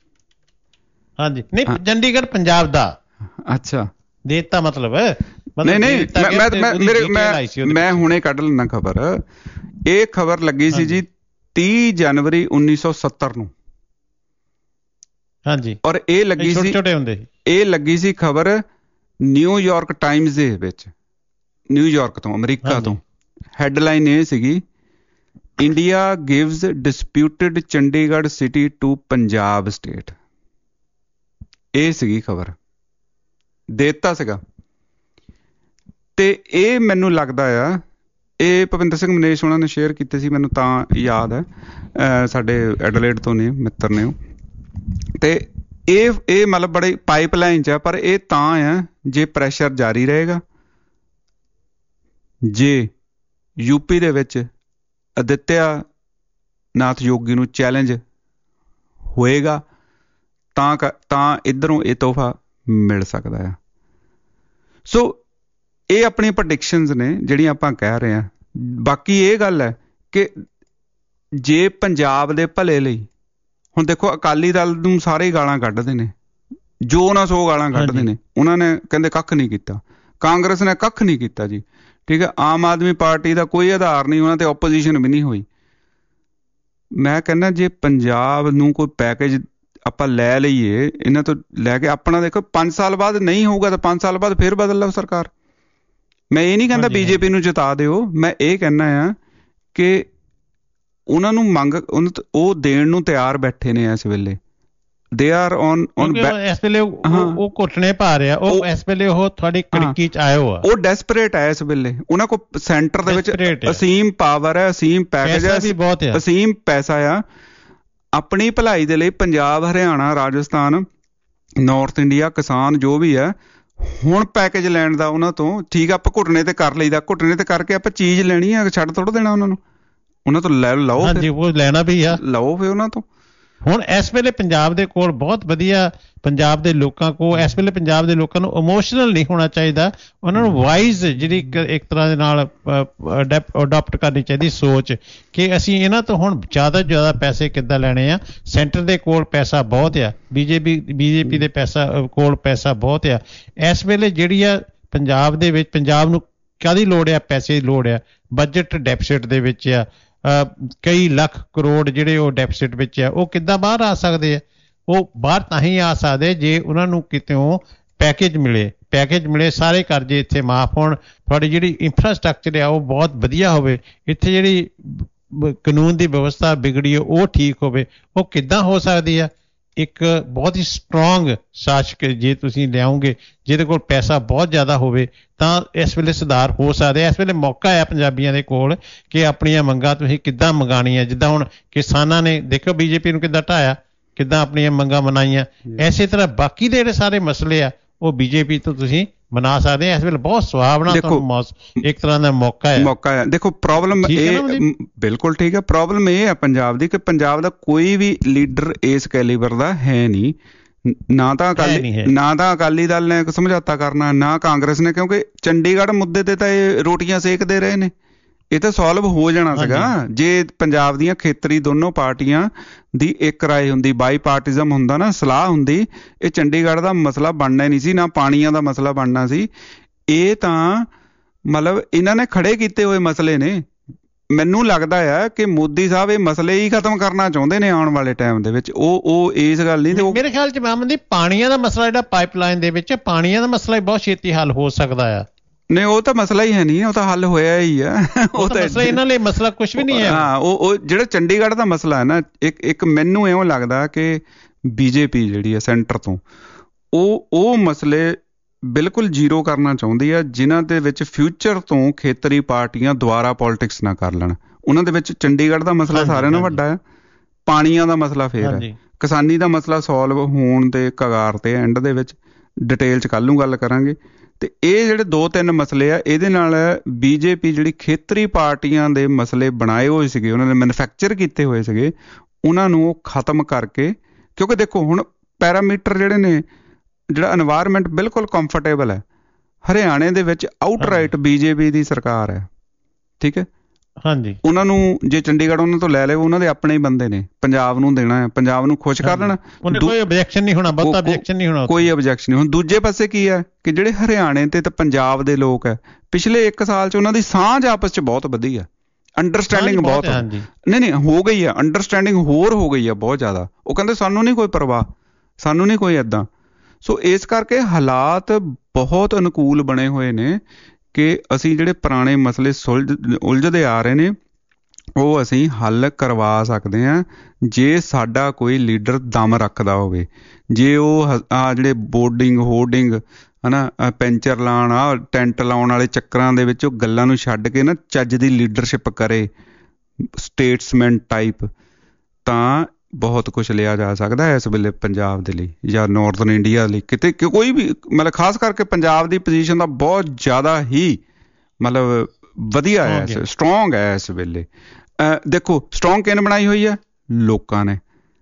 ਹਾਂਜੀ, ਨਹੀਂ ਚੰਡੀਗੜ੍ਹ ਪੰਜਾਬ ਦਾ, ਅੱਛਾ ਦੇ ਦਿੱਤਾ ਮਤਲਬ ਨਹੀਂ, ਮੈਂ ਹੁਣੇ ਕੱਢ ਲੈਣਾ ਖਬਰ। ਇਹ ਖਬਰ ਲੱਗੀ ਸੀ ਜੀ 30 ਜਨਵਰੀ 1970 ਨੂੰ। ਹਾਂਜੀ, ਔਰ ਇਹ ਲੱਗੀ ਸੀ, ਛੋਟੇ ਹੁੰਦੇ ਇਹ ਲੱਗੀ ਸੀ ਖਬਰ ਨਿਊਯਾਰਕ ਟਾਈਮਜ਼ ਦੇ ਵਿੱਚ, ਨਿਊਯਾਰਕ ਤੋਂ, ਅਮਰੀਕਾ ਤੋਂ। ਹੈਡਲਾਈਨ ਇਹ ਸੀਗੀ, India gives disputed Chandigarh city to Punjab state. ਇਹ ਸੀਗੀ ਖਬਰ, ਦੇਤਾ ਸੀਗਾ। ਤੇ ਇਹ ਮੈਨੂੰ ਲੱਗਦਾ ਆ, ਇਹ ਭਵਿੰਦਰ ਸਿੰਘ ਮਨੇਸ਼ ਉਹਨਾਂ ਨੇ ਸ਼ੇਅਰ ਕੀਤੇ ਸੀ, ਮੈਨੂੰ ਤਾਂ ਯਾਦ ਹੈ, ਸਾਡੇ ਐਡਲੇਡ ਤੋਂ ਨੇ, ਮਿੱਤਰ ਨੇ ਉਹ। ਤੇ ਇਹ ਮਤਲਬ ਬੜੇ ਪਾਈਪਲਾਈਨ 'ਚ ਆ, ਪਰ ਇਹ ਤਾਂ ਆ ਜੇ ਪ੍ਰੈਸ਼ਰ ਜਾਰੀ ਰਹੇਗਾ, ਜੇ ਯੂਪੀ ਦੇ ਵਿੱਚ ਅਦਿੱਤਿਆ ਨਾਥ ਯੋਗੀ ਨੂੰ ਚੈਲੰਜ ਹੋਏਗਾ, ਤਾਂ ਇੱਧਰੋਂ ਇਹ ਤੋਹਫਾ ਮਿਲ ਸਕਦਾ ਆ। ਸੋ ਇਹ ਆਪਣੀਆਂ ਪ੍ਰੈਡਿਕਸ਼ਨਸ ਨੇ ਜਿਹੜੀਆਂ ਆਪਾਂ ਕਹਿ ਰਹੇ ਹਾਂ। ਬਾਕੀ ਇਹ ਗੱਲ ਹੈ ਕਿ ਜੇ ਪੰਜਾਬ ਦੇ ਭਲੇ ਲਈ, ਹੁਣ ਦੇਖੋ ਅਕਾਲੀ ਦਲ ਨੂੰ ਸਾਰੇ ਗਾਲਾਂ ਕੱਢਦੇ ਨੇ, ਜੋ ਨਾ ਸੋ ਗਾਲਾਂ ਕੱਢਦੇ ਨੇ, ਉਹਨਾਂ ਨੇ ਕਹਿੰਦੇ ਕੱਖ ਨਹੀਂ ਕੀਤਾ, ਕਾਂਗਰਸ ਨੇ ਕੱਖ ਨਹੀਂ ਕੀਤਾ ਜੀ, ਠੀਕ ਹੈ। ਆਮ ਆਦਮੀ ਪਾਰਟੀ ਦਾ ਕੋਈ ਆਧਾਰ ਨਹੀਂ, ਉਹਨਾਂ ਤੇ ਓਪੋਜੀਸ਼ਨ ਵੀ ਨਹੀਂ ਹੋਈ। ਮੈਂ ਕਹਿੰਦਾ ਜੇ ਪੰਜਾਬ ਨੂੰ ਕੋਈ ਪੈਕੇਜ ਆਪਾਂ ਲੈ ਲਈਏ, ਇਹਨਾਂ ਤੋਂ ਲੈ ਕੇ ਆਪਣਾ, ਦੇਖੋ 5 ਸਾਲ ਬਾਅਦ ਨਹੀਂ ਹੋਊਗਾ ਤਾਂ 5 ਸਾਲ ਬਾਅਦ ਫਿਰ ਬਦਲ ਲਓ ਸਰਕਾਰ। ਮੈਂ ਇਹ ਨਹੀਂ ਕਹਿੰਦਾ ਬੀਜੇਪੀ ਨੂੰ ਜਿਤਾ ਦਿਓ, ਮੈਂ ਇਹ ਕਹਿੰਦਾ ਆ ਕਿ ਉਹਨਾਂ ਨੂੰ ਉਹ ਦੇਣ ਨੂੰ ਤਿਆਰ ਬੈਠੇ ਨੇ ਇਸ ਵੇਲੇ। ਦੇ ਆਰ ਔਨ ਇਸ ਵੇਲੇ ਉਹ ਘੁੱਟਣੇ ਪਾ ਰਿਹਾ, ਉਹ ਇਸ ਵੇਲੇ ਉਹ ਤੁਹਾਡੀ ਕੜਕੀ 'ਚ ਆਇਓ ਆ, ਉਹ ਡੈਸਪਰੇਟ ਹੈ ਇਸ ਵੇਲੇ। ਉਹਨਾਂ ਕੋਲ ਸੈਂਟਰ ਦੇ ਵਿੱਚ ਅਸੀਮ ਪਾਵਰ ਹੈ, ਅਸੀਮ ਪੈਕੇਜ ਹੈ, ਅਸੀਮ ਪੈਸਾ ਆ। ਆਪਣੀ ਭਲਾਈ ਦੇ ਲਈ ਪੰਜਾਬ, ਹਰਿਆਣਾ, ਰਾਜਸਥਾਨ, ਨਾਰਥ ਇੰਡੀਆ, ਕਿਸਾਨ ਜੋ ਵੀ ਹੈ, ਹੁਣ ਪੈਕੇਜ ਲੈਣ ਦਾ ਉਹਨਾਂ ਤੋਂ, ਠੀਕ ਆ ਆਪਾਂ ਘੁੱਟਣੇ ਤੇ ਕਰ ਲਈਦਾ, ਘੁੱਟਣੇ ਤੇ ਕਰਕੇ ਆਪਾਂ ਚੀਜ਼ ਲੈਣੀ ਆ, ਛੱਡ ਥੋੜ੍ਹਾ ਦੇਣਾ ਉਹਨਾਂ ਤੋਂ ਲੈ ਲਓ। ਹਾਂਜੀ, ਉਹ ਲੈਣਾ ਵੀ ਆ, ਲਓ ਫਿਰ ਉਹਨਾਂ ਤੋਂ। ਹੁਣ ਇਸ ਵੇਲੇ ਪੰਜਾਬ ਦੇ ਕੋਲ ਬਹੁਤ ਵਧੀਆ, ਪੰਜਾਬ ਦੇ ਲੋਕਾਂ ਕੋਲ ਇਸ ਵੇਲੇ ਪੰਜਾਬ ਦੇ ਲੋਕਾਂ ਨੂੰ ਇਮੋਸ਼ਨਲ ਨਹੀਂ ਹੋਣਾ ਚਾਹੀਦਾ, ਉਹਨਾਂ ਨੂੰ ਵਾਈਜ਼ ਜਿਹੜੀ ਇੱਕ ਤਰ੍ਹਾਂ ਦੇ ਨਾਲ ਅਡਾਪਟ ਕਰਨੀ ਚਾਹੀਦੀ ਸੋਚ, ਕਿ ਅਸੀਂ ਇਹਨਾਂ ਤੋਂ ਹੁਣ ਜ਼ਿਆਦਾ ਤੋਂ ਜ਼ਿਆਦਾ ਪੈਸੇ ਕਿੱਦਾਂ ਲੈਣੇ ਆ। ਸੈਂਟਰ ਦੇ ਕੋਲ ਪੈਸਾ ਬਹੁਤ ਆ, ਬੀਜੇਪੀ ਦੇ ਕੋਲ ਪੈਸਾ ਬਹੁਤ ਆ। ਇਸ ਵੇਲੇ ਜਿਹੜੀ ਆ ਪੰਜਾਬ ਦੇ ਵਿੱਚ, ਪੰਜਾਬ ਨੂੰ ਕਾਹਦੀ ਲੋੜ ਆ? ਪੈਸੇ ਦੀ ਲੋੜ ਆ। ਬਜਟ ਡੈਫਿਸਿਟ ਦੇ ਵਿੱਚ ਆ, ਕਈ ਲੱਖ ਕਰੋੜ ਜਿਹੜੇ ਉਹ ਡੈਫਿਸਿਟ ਵਿੱਚ ਆ, ਉਹ ਕਿੱਦਾਂ ਬਾਹਰ ਆ ਸਕਦੇ ਆ? ਉਹ ਬਾਹਰ ਤਾਂ ਹੀ ਆ ਸਕਦੇ ਜੇ ਉਹਨਾਂ ਨੂੰ ਕਿਤੋਂ ਪੈਕੇਜ ਮਿਲੇ, ਸਾਰੇ ਕਰਜ਼ੇ ਇੱਥੇ ਮਾਫ ਹੋਣ, ਤੁਹਾਡੀ ਜਿਹੜੀ ਇੰਫਰਾਸਟਰਕਚਰ ਆ ਉਹ ਬਹੁਤ ਵਧੀਆ ਹੋਵੇ, ਇੱਥੇ ਜਿਹੜੀ ਕਾਨੂੰਨ ਦੀ ਵਿਵਸਥਾ ਵਿਗੜੀ ਉਹ ਠੀਕ ਹੋਵੇ। ਉਹ ਕਿੱਦਾਂ ਹੋ ਸਕਦੀ ਆ? ਇੱਕ ਬਹੁਤ ਹੀ ਸਟਰੋਂਗ ਸ਼ਾਸਕ ਜੇ ਤੁਸੀਂ ਲਿਆਓਗੇ, ਜਿਹਦੇ ਕੋਲ ਪੈਸਾ ਬਹੁਤ ਜ਼ਿਆਦਾ ਹੋਵੇ, ਤਾਂ ਇਸ ਵੇਲੇ ਸੁਧਾਰ ਹੋ ਸਕਦੇ। ਇਸ ਵੇਲੇ ਮੌਕਾ ਹੈ ਪੰਜਾਬੀਆਂ ਦੇ ਕੋਲ ਕਿ ਆਪਣੀਆਂ ਮੰਗਾਂ ਤੁਸੀਂ ਕਿੱਦਾਂ ਮੰਗਾਣੀਆਂ। ਜਿੱਦਾਂ ਹੁਣ ਕਿਸਾਨਾਂ ਨੇ ਦੇਖੋ BJP ਨੂੰ ਕਿੱਦਾਂ ਢਾਇਆ, ਕਿੱਦਾਂ ਆਪਣੀਆਂ ਮੰਗਾਂ ਮਨਾਈਆਂ, ਇਸੇ ਤਰ੍ਹਾਂ ਬਾਕੀ ਦੇ ਜਿਹੜੇ ਸਾਰੇ ਮਸਲੇ ਆ ਉਹ BJP ਤੋਂ ਤੁਸੀਂ ਬਣਾ ਸਕਦੇ ਆ। ਇਸ ਵੇਲੇ ਬਹੁਤ ਸੁਹਾਵਣਾ ਇੱਕ ਤਰ੍ਹਾਂ ਦਾ ਮੌਕਾ ਹੈ। ਦੇਖੋ ਪ੍ਰੋਬਲਮ ਇਹ ਬਿਲਕੁਲ ਠੀਕ ਹੈ। ਪ੍ਰੋਬਲਮ ਇਹ ਹੈ ਪੰਜਾਬ ਦੀ ਕਿ ਪੰਜਾਬ ਦਾ ਕੋਈ ਵੀ ਲੀਡਰ ਇਸ ਕੈਲੀਬਰ ਦਾ ਹੈ ਨਹੀਂ। ਨਾ ਤਾਂ ਅਕਾਲੀ ਦਲ ਨੇ ਸਮਝੌਤਾ ਕਰਨਾ, ਨਾ ਕਾਂਗਰਸ ਨੇ, ਕਿਉਂਕਿ ਚੰਡੀਗੜ੍ਹ ਮੁੱਦੇ ਤੇ ਤਾਂ ਇਹ ਰੋਟੀਆਂ ਸੇਕਦੇ ਰਹੇ ਨੇ। ਇਹ ਤਾਂ ਸੋਲਵ ਹੋ ਜਾਣਾ ਸੀਗਾ ਜੇ ਪੰਜਾਬ ਦੀਆਂ ਖੇਤਰੀ ਦੋਨੋਂ ਪਾਰਟੀਆਂ ਦੀ ਇੱਕ ਰਾਏ ਹੁੰਦੀ, ਬਾਈ ਪਾਰਟੀਜ਼ਮ ਹੁੰਦਾ ਨਾ, ਸਲਾਹ ਹੁੰਦੀ, ਇਹ ਚੰਡੀਗੜ੍ਹ ਦਾ ਮਸਲਾ ਬਣਨਾ ਹੀ ਨਹੀਂ ਸੀ, ਨਾ ਪਾਣੀਆਂ ਦਾ ਮਸਲਾ ਬਣਨਾ ਸੀ। ਇਹ ਤਾਂ ਮਤਲਬ ਇਹਨਾਂ ਨੇ ਖੜੇ ਕੀਤੇ ਹੋਏ ਮਸਲੇ ਨੇ। ਮੈਨੂੰ ਲੱਗਦਾ ਆ ਕਿ ਮੋਦੀ ਸਾਹਿਬ ਇਹ ਮਸਲੇ ਹੀ ਖਤਮ ਕਰਨਾ ਚਾਹੁੰਦੇ ਨੇ ਆਉਣ ਵਾਲੇ ਟਾਈਮ ਦੇ ਵਿੱਚ। ਉਹ ਇਸ ਗੱਲ ਨਹੀਂ ਤੇ ਮੇਰੇ ਖਿਆਲ 'ਚ ਮਾਮਦੀ ਪਾਣੀਆਂ ਦਾ ਮਸਲਾ ਜਿਹੜਾ ਪਾਈਪਲਾਈਨ ਦੇ ਵਿੱਚ, ਪਾਣੀਆਂ ਦਾ ਮਸਲਾ ਬਹੁਤ ਛੇਤੀ ਹੱਲ ਹੋ ਸਕਦਾ ਆ। ਨਹੀਂ, ਉਹ ਤਾਂ ਮਸਲਾ ਹੀ ਹੈ ਨਹੀਂ, ਉਹ ਤਾਂ ਹੱਲ ਹੋਇਆ ਹੀ ਆ। ਉਹ ਤਾਂ ਮਸਲਾ ਇਹਨਾਂ ਲਈ ਮਸਲਾ ਕੁਝ ਵੀ ਨਹੀਂ ਹੈ। ਹਾਂ, ਉਹ ਜਿਹੜਾ ਚੰਡੀਗੜ੍ਹ ਦਾ ਮਸਲਾ ਹੈ ਨਾ, ਇੱਕ ਮੈਨੂੰ ਇਉਂ ਲੱਗਦਾ ਕਿ BJP ਜਿਹੜੀ ਹੈ ਸੈਂਟਰ ਤੋਂ ਉਹ ਮਸਲੇ ਬਿਲਕੁਲ ਜ਼ੀਰੋ ਕਰਨਾ ਚਾਹੁੰਦੀ ਆ, ਜਿਨ੍ਹਾਂ ਦੇ ਵਿੱਚ ਫਿਊਚਰ ਤੋਂ ਖੇਤਰੀ ਪਾਰਟੀਆਂ ਦੁਆਰਾ ਪੋਲਿਟਿਕਸ ਨਾ ਕਰ ਲੈਣ। ਉਹਨਾਂ ਦੇ ਵਿੱਚ ਚੰਡੀਗੜ੍ਹ ਦਾ ਮਸਲਾ ਸਾਰਿਆਂ ਨਾਲੋਂ ਵੱਡਾ ਆ, ਪਾਣੀਆਂ ਦਾ ਮਸਲਾ ਫੇਰ ਹੈ, ਕਿਸਾਨੀ ਦਾ ਮਸਲਾ ਸੋਲਵ ਹੋਣ ਦੇ ਕਗਾਰ ਤੇ ਐਂਡ ਦੇ ਵਿੱਚ। ਡਿਟੇਲ 'ਚ ਕੱਲ੍ਹ ਨੂੰ ਗੱਲ ਕਰਾਂਗੇ। ਤੇ ਇਹ ਜਿਹੜੇ 2-3 ਮਸਲੇ ਆ, ਇਹਦੇ ਨਾਲ BJP ਜਿਹੜੀ ਖੇਤਰੀ ਪਾਰਟੀਆਂ ਦੇ ਮਸਲੇ ਬਣਾਏ ਹੋਏ ਸੀਗੇ, ਉਹਨਾਂ ਨੇ ਮੈਨੂਫੈਕਚਰ ਕੀਤੇ ਹੋਏ ਸੀਗੇ, ਉਹਨਾਂ ਨੂੰ ਉਹ ਖਤਮ ਕਰਕੇ, ਕਿਉਂਕਿ ਦੇਖੋ ਹੁਣ ਪੈਰਾਮੀਟਰ ਜਿਹੜੇ ਨੇ, ਜਿਹੜਾ এনवायरमेंट ਬਿਲਕੁਲ ਕੰਫਰਟੇਬਲ ਹੈ। ਹਰਿਆਣੇ ਦੇ ਵਿੱਚ ਆਊਟਰਾਈਟ BJP ਦੀ ਸਰਕਾਰ ਹੈ, ਠੀਕ ਹੈ। ਹਾਂਜੀ, ਉਹਨਾਂ ਨੂੰ ਜੇ ਚੰਡੀਗੜ੍ਹ ਉਹਨਾਂ ਤੋਂ ਲੈ ਲਵੇ, ਉਹਨਾਂ ਦੇ ਆਪਣੇ ਹੀ ਬੰਦੇ ਨੇ, ਪੰਜਾਬ ਨੂੰ ਦੇਣਾ ਹੈ, ਪੰਜਾਬ ਨੂੰ ਖੁਸ਼ ਕਰ ਲੈਣਾ, ਕੋਈ objection ਨਹੀਂ ਹੋਣਾ, ਬਹੁਤਾ objection ਨਹੀਂ ਹੋਣਾ, ਕੋਈ objection ਨਹੀਂ। ਹੁਣ ਦੂਜੇ ਪਾਸੇ ਕੀ ਹੈ ਕਿ ਜਿਹੜੇ ਹਰਿਆਣੇ ਤੇ ਪੰਜਾਬ ਦੇ ਲੋਕ ਹੈ, ਪਿਛਲੇ 1 ਸਾਲ 'ਚ ਉਹਨਾਂ ਦੀ ਸਾਂਝ ਆਪਸ 'ਚ ਬਹੁਤ ਵਧੀ ਆ, ਅੰਡਰਸਟੈਂਡਿੰਗ ਬਹੁਤ ਨਹੀਂ ਹੋ ਗਈ ਆ, ਅੰਡਰਸਟੈਂਡਿੰਗ ਹੋਰ ਹੋ ਗਈ ਆ ਬਹੁਤ ਜ਼ਿਆਦਾ। ਉਹ ਕਹਿੰਦੇ ਸਾਨੂੰ ਨਹੀਂ ਕੋਈ ਪਰਵਾਹ, ਸਾਨੂੰ ਨਹੀਂ ਕੋਈ ਏਦਾਂ। ਸੋ ਇਸ ਕਰਕੇ ਹਾਲਾਤ ਬਹੁਤ ਅਨੁਕੂਲ ਬਣੇ ਹੋਏ ਨੇ ਕਿ ਅਸੀਂ ਜਿਹੜੇ ਪੁਰਾਣੇ ਮਸਲੇ ਉਲਝਦੇ ਆ ਰਹੇ ਨੇ, ਉਹ ਅਸੀਂ ਹੱਲ ਕਰਵਾ ਸਕਦੇ ਹਾਂ ਜੇ ਸਾਡਾ ਕੋਈ ਲੀਡਰ ਦਮ ਰੱਖਦਾ ਹੋਵੇ। ਜੇ ਉਹ ਜਿਹੜੇ ਬੋਰਡਿੰਗ ਹੋਰਡਿੰਗ ਹੈ ਨਾ, ਪੈਂਚਰ ਲਾਉਣ, ਟੈਂਟ ਲਾਉਣ ਵਾਲੇ ਚੱਕਰਾਂ ਦੇ ਵਿੱਚ ਉਹ ਗੱਲਾਂ ਨੂੰ ਛੱਡ ਕੇ ਨਾ ਚੱਜ ਦੀ ਲੀਡਰਸ਼ਿਪ ਕਰੇ, ਸਟੇਟਸਮੈਨ ਟਾਈਪ, ਤਾਂ ਬਹੁਤ ਕੁਛ ਲਿਆ ਜਾ ਸਕਦਾ ਇਸ ਵੇਲੇ ਪੰਜਾਬ ਦੇ ਲਈ ਜਾਂ ਨਾਰਥਰਨ ਇੰਡੀਆ ਲਈ। ਕਿਤੇ ਕੋਈ ਵੀ ਮਤਲਬ ਖਾਸ ਕਰਕੇ ਪੰਜਾਬ ਦੀ ਪੋਜੀਸ਼ਨ ਦਾ ਬਹੁਤ ਜ਼ਿਆਦਾ ਹੀ ਮਤਲਬ ਵਧੀਆ ਹੈ, ਸਟਰੋਂਗ ਹੈ ਇਸ ਵੇਲੇ। ਦੇਖੋ ਸਟਰੋਂਗ ਕਿਹਨੇ ਬਣਾਈ ਹੋਈ ਹੈ? ਲੋਕਾਂ ਨੇ।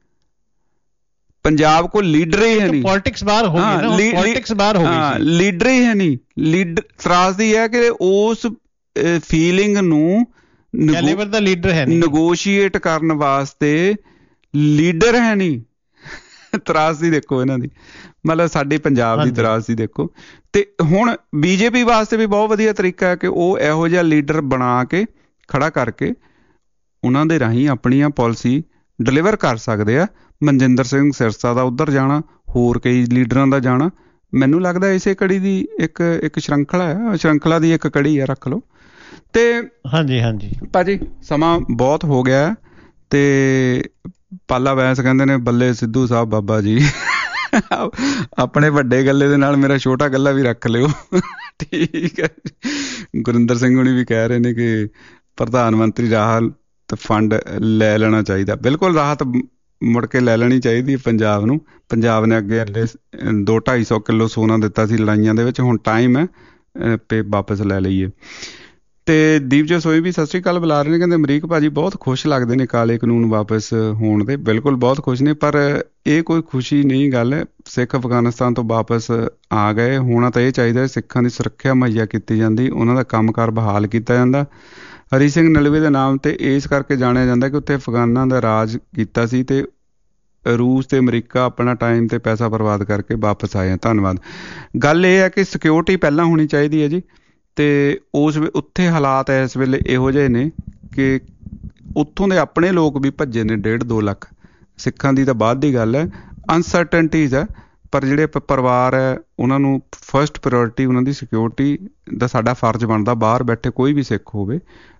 ਪੰਜਾਬ ਕੋਲ ਲੀਡਰ ਹੀ ਹੈ ਨਹੀਂ, ਪੋਲਿਟਿਕਸ ਬਾਹਰ ਹੋ ਗਈ ਨਾ, ਪੋਲਿਟਿਕਸ ਬਾਹਰ ਹੋ ਗਈ, ਲੀਡਰ ਹੀ ਹੈ ਨਹੀਂ। ਲੀਡਰ ਤਰਾਸਦੀ ਹੈ ਕਿ ਉਸ ਫੀਲਿੰਗ ਨੂੰ ਕੈਲੀਬਰ ਦਾ ਲੀਡਰ ਹੈ ਨਹੀਂ, ਨੈਗੋਸ਼ੀਏਟ ਕਰਨ ਵਾਸਤੇ ਲੀਡਰ ਹੈ ਨਹੀਂ। ਤਰਾਸਦੀ ਦੇਖੋ ਇਹਨਾਂ ਦੀ, ਮਤਲਬ ਸਾਡੀ ਪੰਜਾਬ ਦੀ ਤਰਾਸਦੀ ਦੇਖੋ। ਤੇ ਹੁਣ BJP ਵਾਸਤੇ ਵੀ ਬਹੁਤ ਵਧੀਆ ਤਰੀਕਾ ਹੈ ਕਿ ਉਹ ਇਹੋ ਜਿਹਾ ਲੀਡਰ ਬਣਾ ਕੇ ਖੜਾ ਕਰਕੇ ਉਹਨਾਂ ਦੇ ਰਾਹੀਂ ਆਪਣੀਆਂ ਪਾਲਿਸੀ ਡਿਲੀਵਰ ਕਰ ਸਕਦੇ ਆ। ਮਨਜਿੰਦਰ ਸਿੰਘ ਸਿਰਸਾ ਦਾ ਉੱਧਰ ਜਾਣਾ, ਹੋਰ ਕਈ ਲੀਡਰਾਂ ਦਾ ਜਾਣਾ, ਮੈਨੂੰ ਲੱਗਦਾ ਇਸੇ ਕੜੀ ਦੀ ਇੱਕ ਸ਼੍ਰੰਖਲਾ ਹੈ, ਸ਼੍ਰੰਖਲਾ ਦੀ ਇੱਕ ਕੜੀ ਹੈ, ਰੱਖ ਲਓ। ਤੇ ਹਾਂਜੀ ਭਾਜੀ ਸਮਾਂ ਬਹੁਤ ਹੋ ਗਿਆ ਤੇ ਪਾਲਾ ਵੈਸ ਕਹਿੰਦੇ ਨੇ ਬੱਲੇ ਸਿੱਧੂ ਸਾਹਿਬ ਬਾਬਾ ਜੀ। ਆਪਣੇ ਵੱਡੇ ਗੱਲੇ ਦੇ ਨਾਲ ਮੇਰਾ ਛੋਟਾ ਗੱਲਾ ਵੀ ਰੱਖ ਲਿਓ, ਠੀਕ ਹੈ। ਗੁਰਿੰਦਰ ਸਿੰਘ ਹੁਣੀ ਵੀ ਕਹਿ ਰਹੇ ਨੇ ਕਿ ਪ੍ਰਧਾਨ ਮੰਤਰੀ ਰਾਹਤ ਫੰਡ ਲੈ ਲੈਣਾ ਚਾਹੀਦਾ। ਬਿਲਕੁਲ ਰਾਹਤ ਮੁੜ ਕੇ ਲੈ ਲੈਣੀ ਚਾਹੀਦੀ ਪੰਜਾਬ ਨੂੰ। ਪੰਜਾਬ ਨੇ ਅੱਗੇ 200-250 ਕਿਲੋ ਸੋਨਾ ਦਿੱਤਾ ਸੀ ਲੜਾਈਆਂ ਦੇ ਵਿੱਚ, ਹੁਣ ਟਾਈਮ ਹੈ ਪੇ ਵਾਪਸ ਲੈ ਲਈਏ। ਤੇ ਦੀਪਜੋਤ ਸੋਈ ਵੀ ਸਤਿ ਸ਼੍ਰੀ ਅਕਾਲ ਬੁਲਾ ਰਹੇ ਨੇ, ਕਹਿੰਦੇ ਅਮਰੀਕ ਭਾਜੀ ਬਹੁਤ ਖੁਸ਼ ਲੱਗਦੇ ਨੇ ਕਾਲੇ ਕਾਨੂੰਨ ਵਾਪਸ ਹੋਣ ਦੇ। ਬਿਲਕੁਲ ਬਹੁਤ ਖੁਸ਼ ਨੇ, ਪਰ ਇਹ ਕੋਈ ਖੁਸ਼ੀ ਨਹੀਂ ਗੱਲ ਹੈ। ਸਿੱਖ ਅਫਗਾਨਿਸਤਾਨ ਤੋਂ ਵਾਪਸ ਆ ਗਏ, ਹੋਣਾ ਤਾਂ ਇਹ ਚਾਹੀਦਾ ਸਿੱਖਾਂ ਦੀ ਸੁਰੱਖਿਆ ਮੁਹੱਈਆ ਕੀਤੀ ਜਾਂਦੀ, ਉਹਨਾਂ ਦਾ ਕੰਮਕਾਰ ਬਹਾਲ ਕੀਤਾ ਜਾਂਦਾ। ਹਰੀ ਸਿੰਘ ਨਲਵੇ ਦੇ ਨਾਮ ਤੇ ਇਸ ਕਰਕੇ ਜਾਣਿਆ ਜਾਂਦਾ ਕਿ ਉੱਥੇ ਅਫਗਾਨਾਂ ਦਾ ਰਾਜ ਕੀਤਾ ਸੀ ਤੇ ਰੂਸ ਤੇ ਅਮਰੀਕਾ ਆਪਣਾ ਟਾਈਮ ਤੇ ਪੈਸਾ ਬਰਬਾਦ ਕਰਕੇ ਵਾਪਸ ਆਏ ਆ। ਧੰਨਵਾਦ। ਗੱਲ ਇਹ ਹੈ ਕਿ ਸਿਕਿਉਰਿਟੀ ਪਹਿਲਾਂ ਹੋਣੀ ਚਾਹੀਦੀ ਹੈ ਜੀ, ਤੇ ਉਸ ਉੱਥੇ ਹਾਲਾਤ ਇਸ ਵੇਲੇ ਇਹੋ ਜਿਹੇ ਨੇ ਕਿ ਉੱਥੋਂ ਦੇ ਆਪਣੇ ਲੋਕ ਵੀ ਭੱਜੇ ਨੇ 1.5-2 ਲੱਖ। ਸਿੱਖਾਂ ਦੀ ਤਾਂ ਬਾਅਦ ਦੀ ਗੱਲ ਹੈ, ਅਨਸਰਟਨਟੀਜ਼ ਹੈ, ਪਰ ਜਿਹੜੇ ਪਰਿਵਾਰ ਹੈ ਉਹਨਾਂ ਨੂੰ ਫਸਟ ਪ੍ਰਾਇਓਰਟੀ ਉਹਨਾਂ ਦੀ ਸਿਕਿਉਰਿਟੀ ਦਾ ਸਾਡਾ ਫਰਜ਼ ਬਣਦਾ। ਬਾਹਰ ਬੈਠੇ ਕੋਈ ਵੀ ਸਿੱਖ ਹੋਵੇ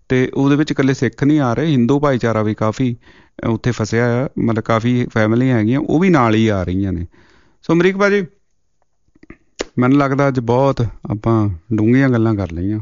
ਅਤੇ ਉਹਦੇ ਵਿੱਚ ਇਕੱਲੇ ਸਿੱਖ ਨਹੀਂ ਆ ਰਹੇ, ਹਿੰਦੂ ਭਾਈਚਾਰਾ ਵੀ ਕਾਫੀ ਉੱਥੇ ਫਸਿਆ ਆ, ਮਤਲਬ ਕਾਫੀ ਫੈਮਲੀਆਂ ਹੈਗੀਆਂ ਉਹ ਵੀ ਨਾਲ ਹੀ ਆ ਰਹੀਆਂ ਨੇ। ਸੋ ਅਮਰੀਕ ਭਾਜੀ, ਮੈਨੂੰ ਲੱਗਦਾ ਅੱਜ ਬਹੁਤ ਆਪਾਂ ਡੂੰਘੀਆਂ ਗੱਲਾਂ ਕਰ ਲਈਆਂ।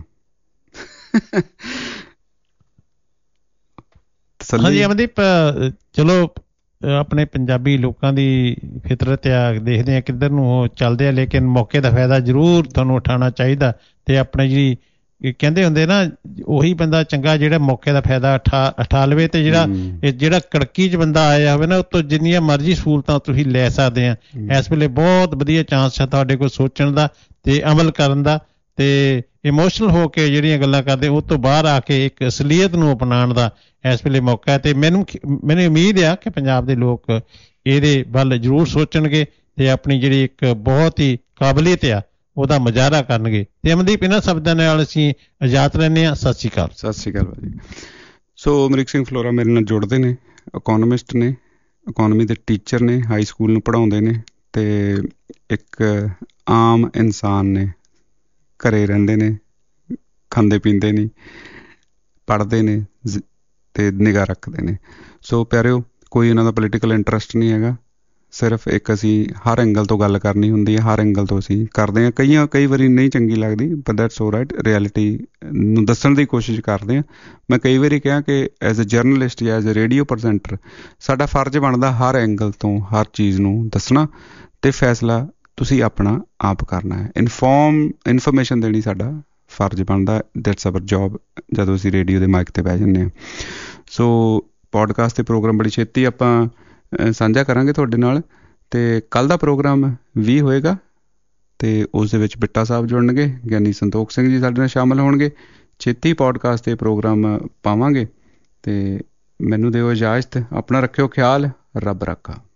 ਹਾਂਜੀ ਅਮਨਦੀਪ, ਚਲੋ ਆਪਣੇ ਪੰਜਾਬੀ ਲੋਕਾਂ ਦੀ ਫਿਤਰਤ ਆ, ਦੇਖਦੇ ਆ ਕਿੱਧਰ ਨੂੰ ਉਹ ਚੱਲਦੇ ਆ, ਲੇਕਿਨ ਮੌਕੇ ਦਾ ਫਾਇਦਾ ਜ਼ਰੂਰ ਤੁਹਾਨੂੰ ਉਠਾਉਣਾ ਚਾਹੀਦਾ। ਅਤੇ ਆਪਣੇ ਜਿਹੜੀ ਕਹਿੰਦੇ ਹੁੰਦੇ ਨਾ, ਉਹੀ ਬੰਦਾ ਚੰਗਾ ਜਿਹੜਾ ਮੌਕੇ ਦਾ ਫਾਇਦਾ ਉਠਾ ਲਵੇ, ਅਤੇ ਜਿਹੜਾ ਕੜਕੀ 'ਚ ਬੰਦਾ ਆਇਆ ਹੋਵੇ ਨਾ, ਉੱਤੋਂ ਜਿੰਨੀਆਂ ਮਰਜ਼ੀ ਸਹੂਲਤਾਂ ਤੁਸੀਂ ਲੈ ਸਕਦੇ ਆ। ਇਸ ਵੇਲੇ ਬਹੁਤ ਵਧੀਆ ਚਾਂਸ ਹੈ ਤੁਹਾਡੇ ਕੋਲ ਸੋਚਣ ਦਾ ਅਤੇ ਅਮਲ ਕਰਨ ਦਾ, ਅਤੇ ਇਮੋਸ਼ਨਲ ਹੋ ਕੇ ਜਿਹੜੀਆਂ ਗੱਲਾਂ ਕਰਦੇ ਉਹ ਤੋਂ ਬਾਹਰ ਆ ਕੇ ਇੱਕ ਅਸਲੀਅਤ ਨੂੰ ਅਪਣਾਉਣ ਦਾ ਇਸ ਵੇਲੇ ਮੌਕਾ ਹੈ। ਅਤੇ ਮੈਨੂੰ ਉਮੀਦ ਆ ਕਿ ਪੰਜਾਬ ਦੇ ਲੋਕ ਇਹਦੇ ਵੱਲ ਜ਼ਰੂਰ ਸੋਚਣਗੇ ਅਤੇ ਆਪਣੀ ਜਿਹੜੀ ਇੱਕ ਬਹੁਤ ਹੀ ਕਾਬਲੀਅਤ ਆ ਉਹਦਾ ਮੁਜ਼ਾਹਰਾ ਕਰਨਗੇ। ਅਤੇ ਅਮਨਦੀਪ, ਇਹਨਾਂ ਸ਼ਬਦਾਂ ਨਾਲ ਅਸੀਂ ਇਜਾਜ਼ਤ ਲੈਂਦੇ ਹਾਂ। ਸਤਿ ਸ਼੍ਰੀ ਅਕਾਲ। ਸਤਿ ਸ਼੍ਰੀ ਅਕਾਲ ਭਾਜੀ। ਸੋ ਅਮਰੀਕ ਸਿੰਘ ਫਲੋਰਾ ਮੇਰੇ ਨਾਲ ਜੁੜਦੇ ਨੇ, ਇਕੋਨਮਿਸਟ ਨੇ, ਇਕੋਨਮੀ ਦੇ ਟੀਚਰ ਨੇ, ਹਾਈ ਸਕੂਲ ਨੂੰ ਪੜ੍ਹਾਉਂਦੇ ਨੇ, ਅਤੇ ਇੱਕ ਆਮ ਇਨਸਾਨ ਨੇ, ਘਰੇ ਰਹਿੰਦੇ ਨੇ, ਖਾਂਦੇ ਪੀਂਦੇ ਨਹੀਂ, ਪੜ੍ਹਦੇ ਨੇ ਅਤੇ ਨਿਗਾਹ ਰੱਖਦੇ ਨੇ। ਸੋ ਪਿਆਰਿਓ, ਕੋਈ ਇਹਨਾਂ ਦਾ ਪੋਲੀਟੀਕਲ ਇੰਟਰਸਟ ਨਹੀਂ ਹੈਗਾ, ਸਿਰਫ ਇੱਕ ਅਸੀਂ ਹਰ ਐਂਗਲ ਤੋਂ ਗੱਲ ਕਰਨੀ ਹੁੰਦੀ ਹੈ, ਹਰ ਐਂਗਲ ਤੋਂ ਅਸੀਂ ਕਰਦੇ ਹਾਂ। ਕਈ ਵਾਰੀ ਨਹੀਂ ਚੰਗੀ ਲੱਗਦੀ, but that's all right, reality ਨੂੰ ਦੱਸਣ ਦੀ ਕੋਸ਼ਿਸ਼ ਕਰਦੇ ਹਾਂ। ਮੈਂ ਕਈ ਵਾਰੀ ਕਿਹਾ ਕਿ ਐਜ਼ ਅ ਜਰਨਲਿਸਟ ਜਾਂ ਐਜ਼ ਅ ਰੇਡੀਓ ਪ੍ਰੈਜ਼ੈਂਟਰ ਸਾਡਾ ਫਰਜ਼ ਬਣਦਾ ਹਰ ਐਂਗਲ ਤੋਂ ਹਰ ਚੀਜ਼ ਨੂੰ ਦੱਸਣਾ, ਅਤੇ ਫੈਸਲਾ ਤੁਸੀਂ ਆਪਣਾ ਆਪ ਕਰਨਾ ਹੈ। ਇਨਫੋਰਮੇਸ਼ਨ ਦੇਣੀ ਸਾਡਾ ਫਰਜ਼ ਬਣਦਾ, ਦੈਟਸ ਆਵਰ ਜੋਬ, ਜਦੋਂ ਅਸੀਂ ਰੇਡੀਓ ਦੇ ਮਾਈਕ 'ਤੇ ਬਹਿ ਜਾਂਦੇ ਹਾਂ। ਸੋ ਪੋਡਕਾਸਟ 'ਤੇ ਪ੍ਰੋਗਰਾਮ ਬੜੀ ਛੇਤੀ ਆਪਾਂ ਸਾਂਝਾ ਕਰਾਂਗੇ ਤੁਹਾਡੇ ਨਾਲ, ਅਤੇ ਕੱਲ੍ਹ ਦਾ ਪ੍ਰੋਗਰਾਮ 20 ਹੋਏਗਾ, ਅਤੇ ਉਸ ਦੇ ਵਿੱਚ ਬਿੱਟਾ ਸਾਹਿਬ ਜੁੜਨਗੇ, ਗਿਆਨੀ ਸੰਤੋਖ ਸਿੰਘ ਜੀ ਸਾਡੇ ਨਾਲ ਸ਼ਾਮਿਲ ਹੋਣਗੇ। ਛੇਤੀ ਪੋਡਕਾਸਟ 'ਤੇ ਪ੍ਰੋਗਰਾਮ ਪਾਵਾਂਗੇ, ਅਤੇ ਮੈਨੂੰ ਦਿਓ ਇਜਾਜ਼ਤ। ਆਪਣਾ ਰੱਖਿਓ ਖਿਆਲ, ਰੱਬ ਰਾਖਾ।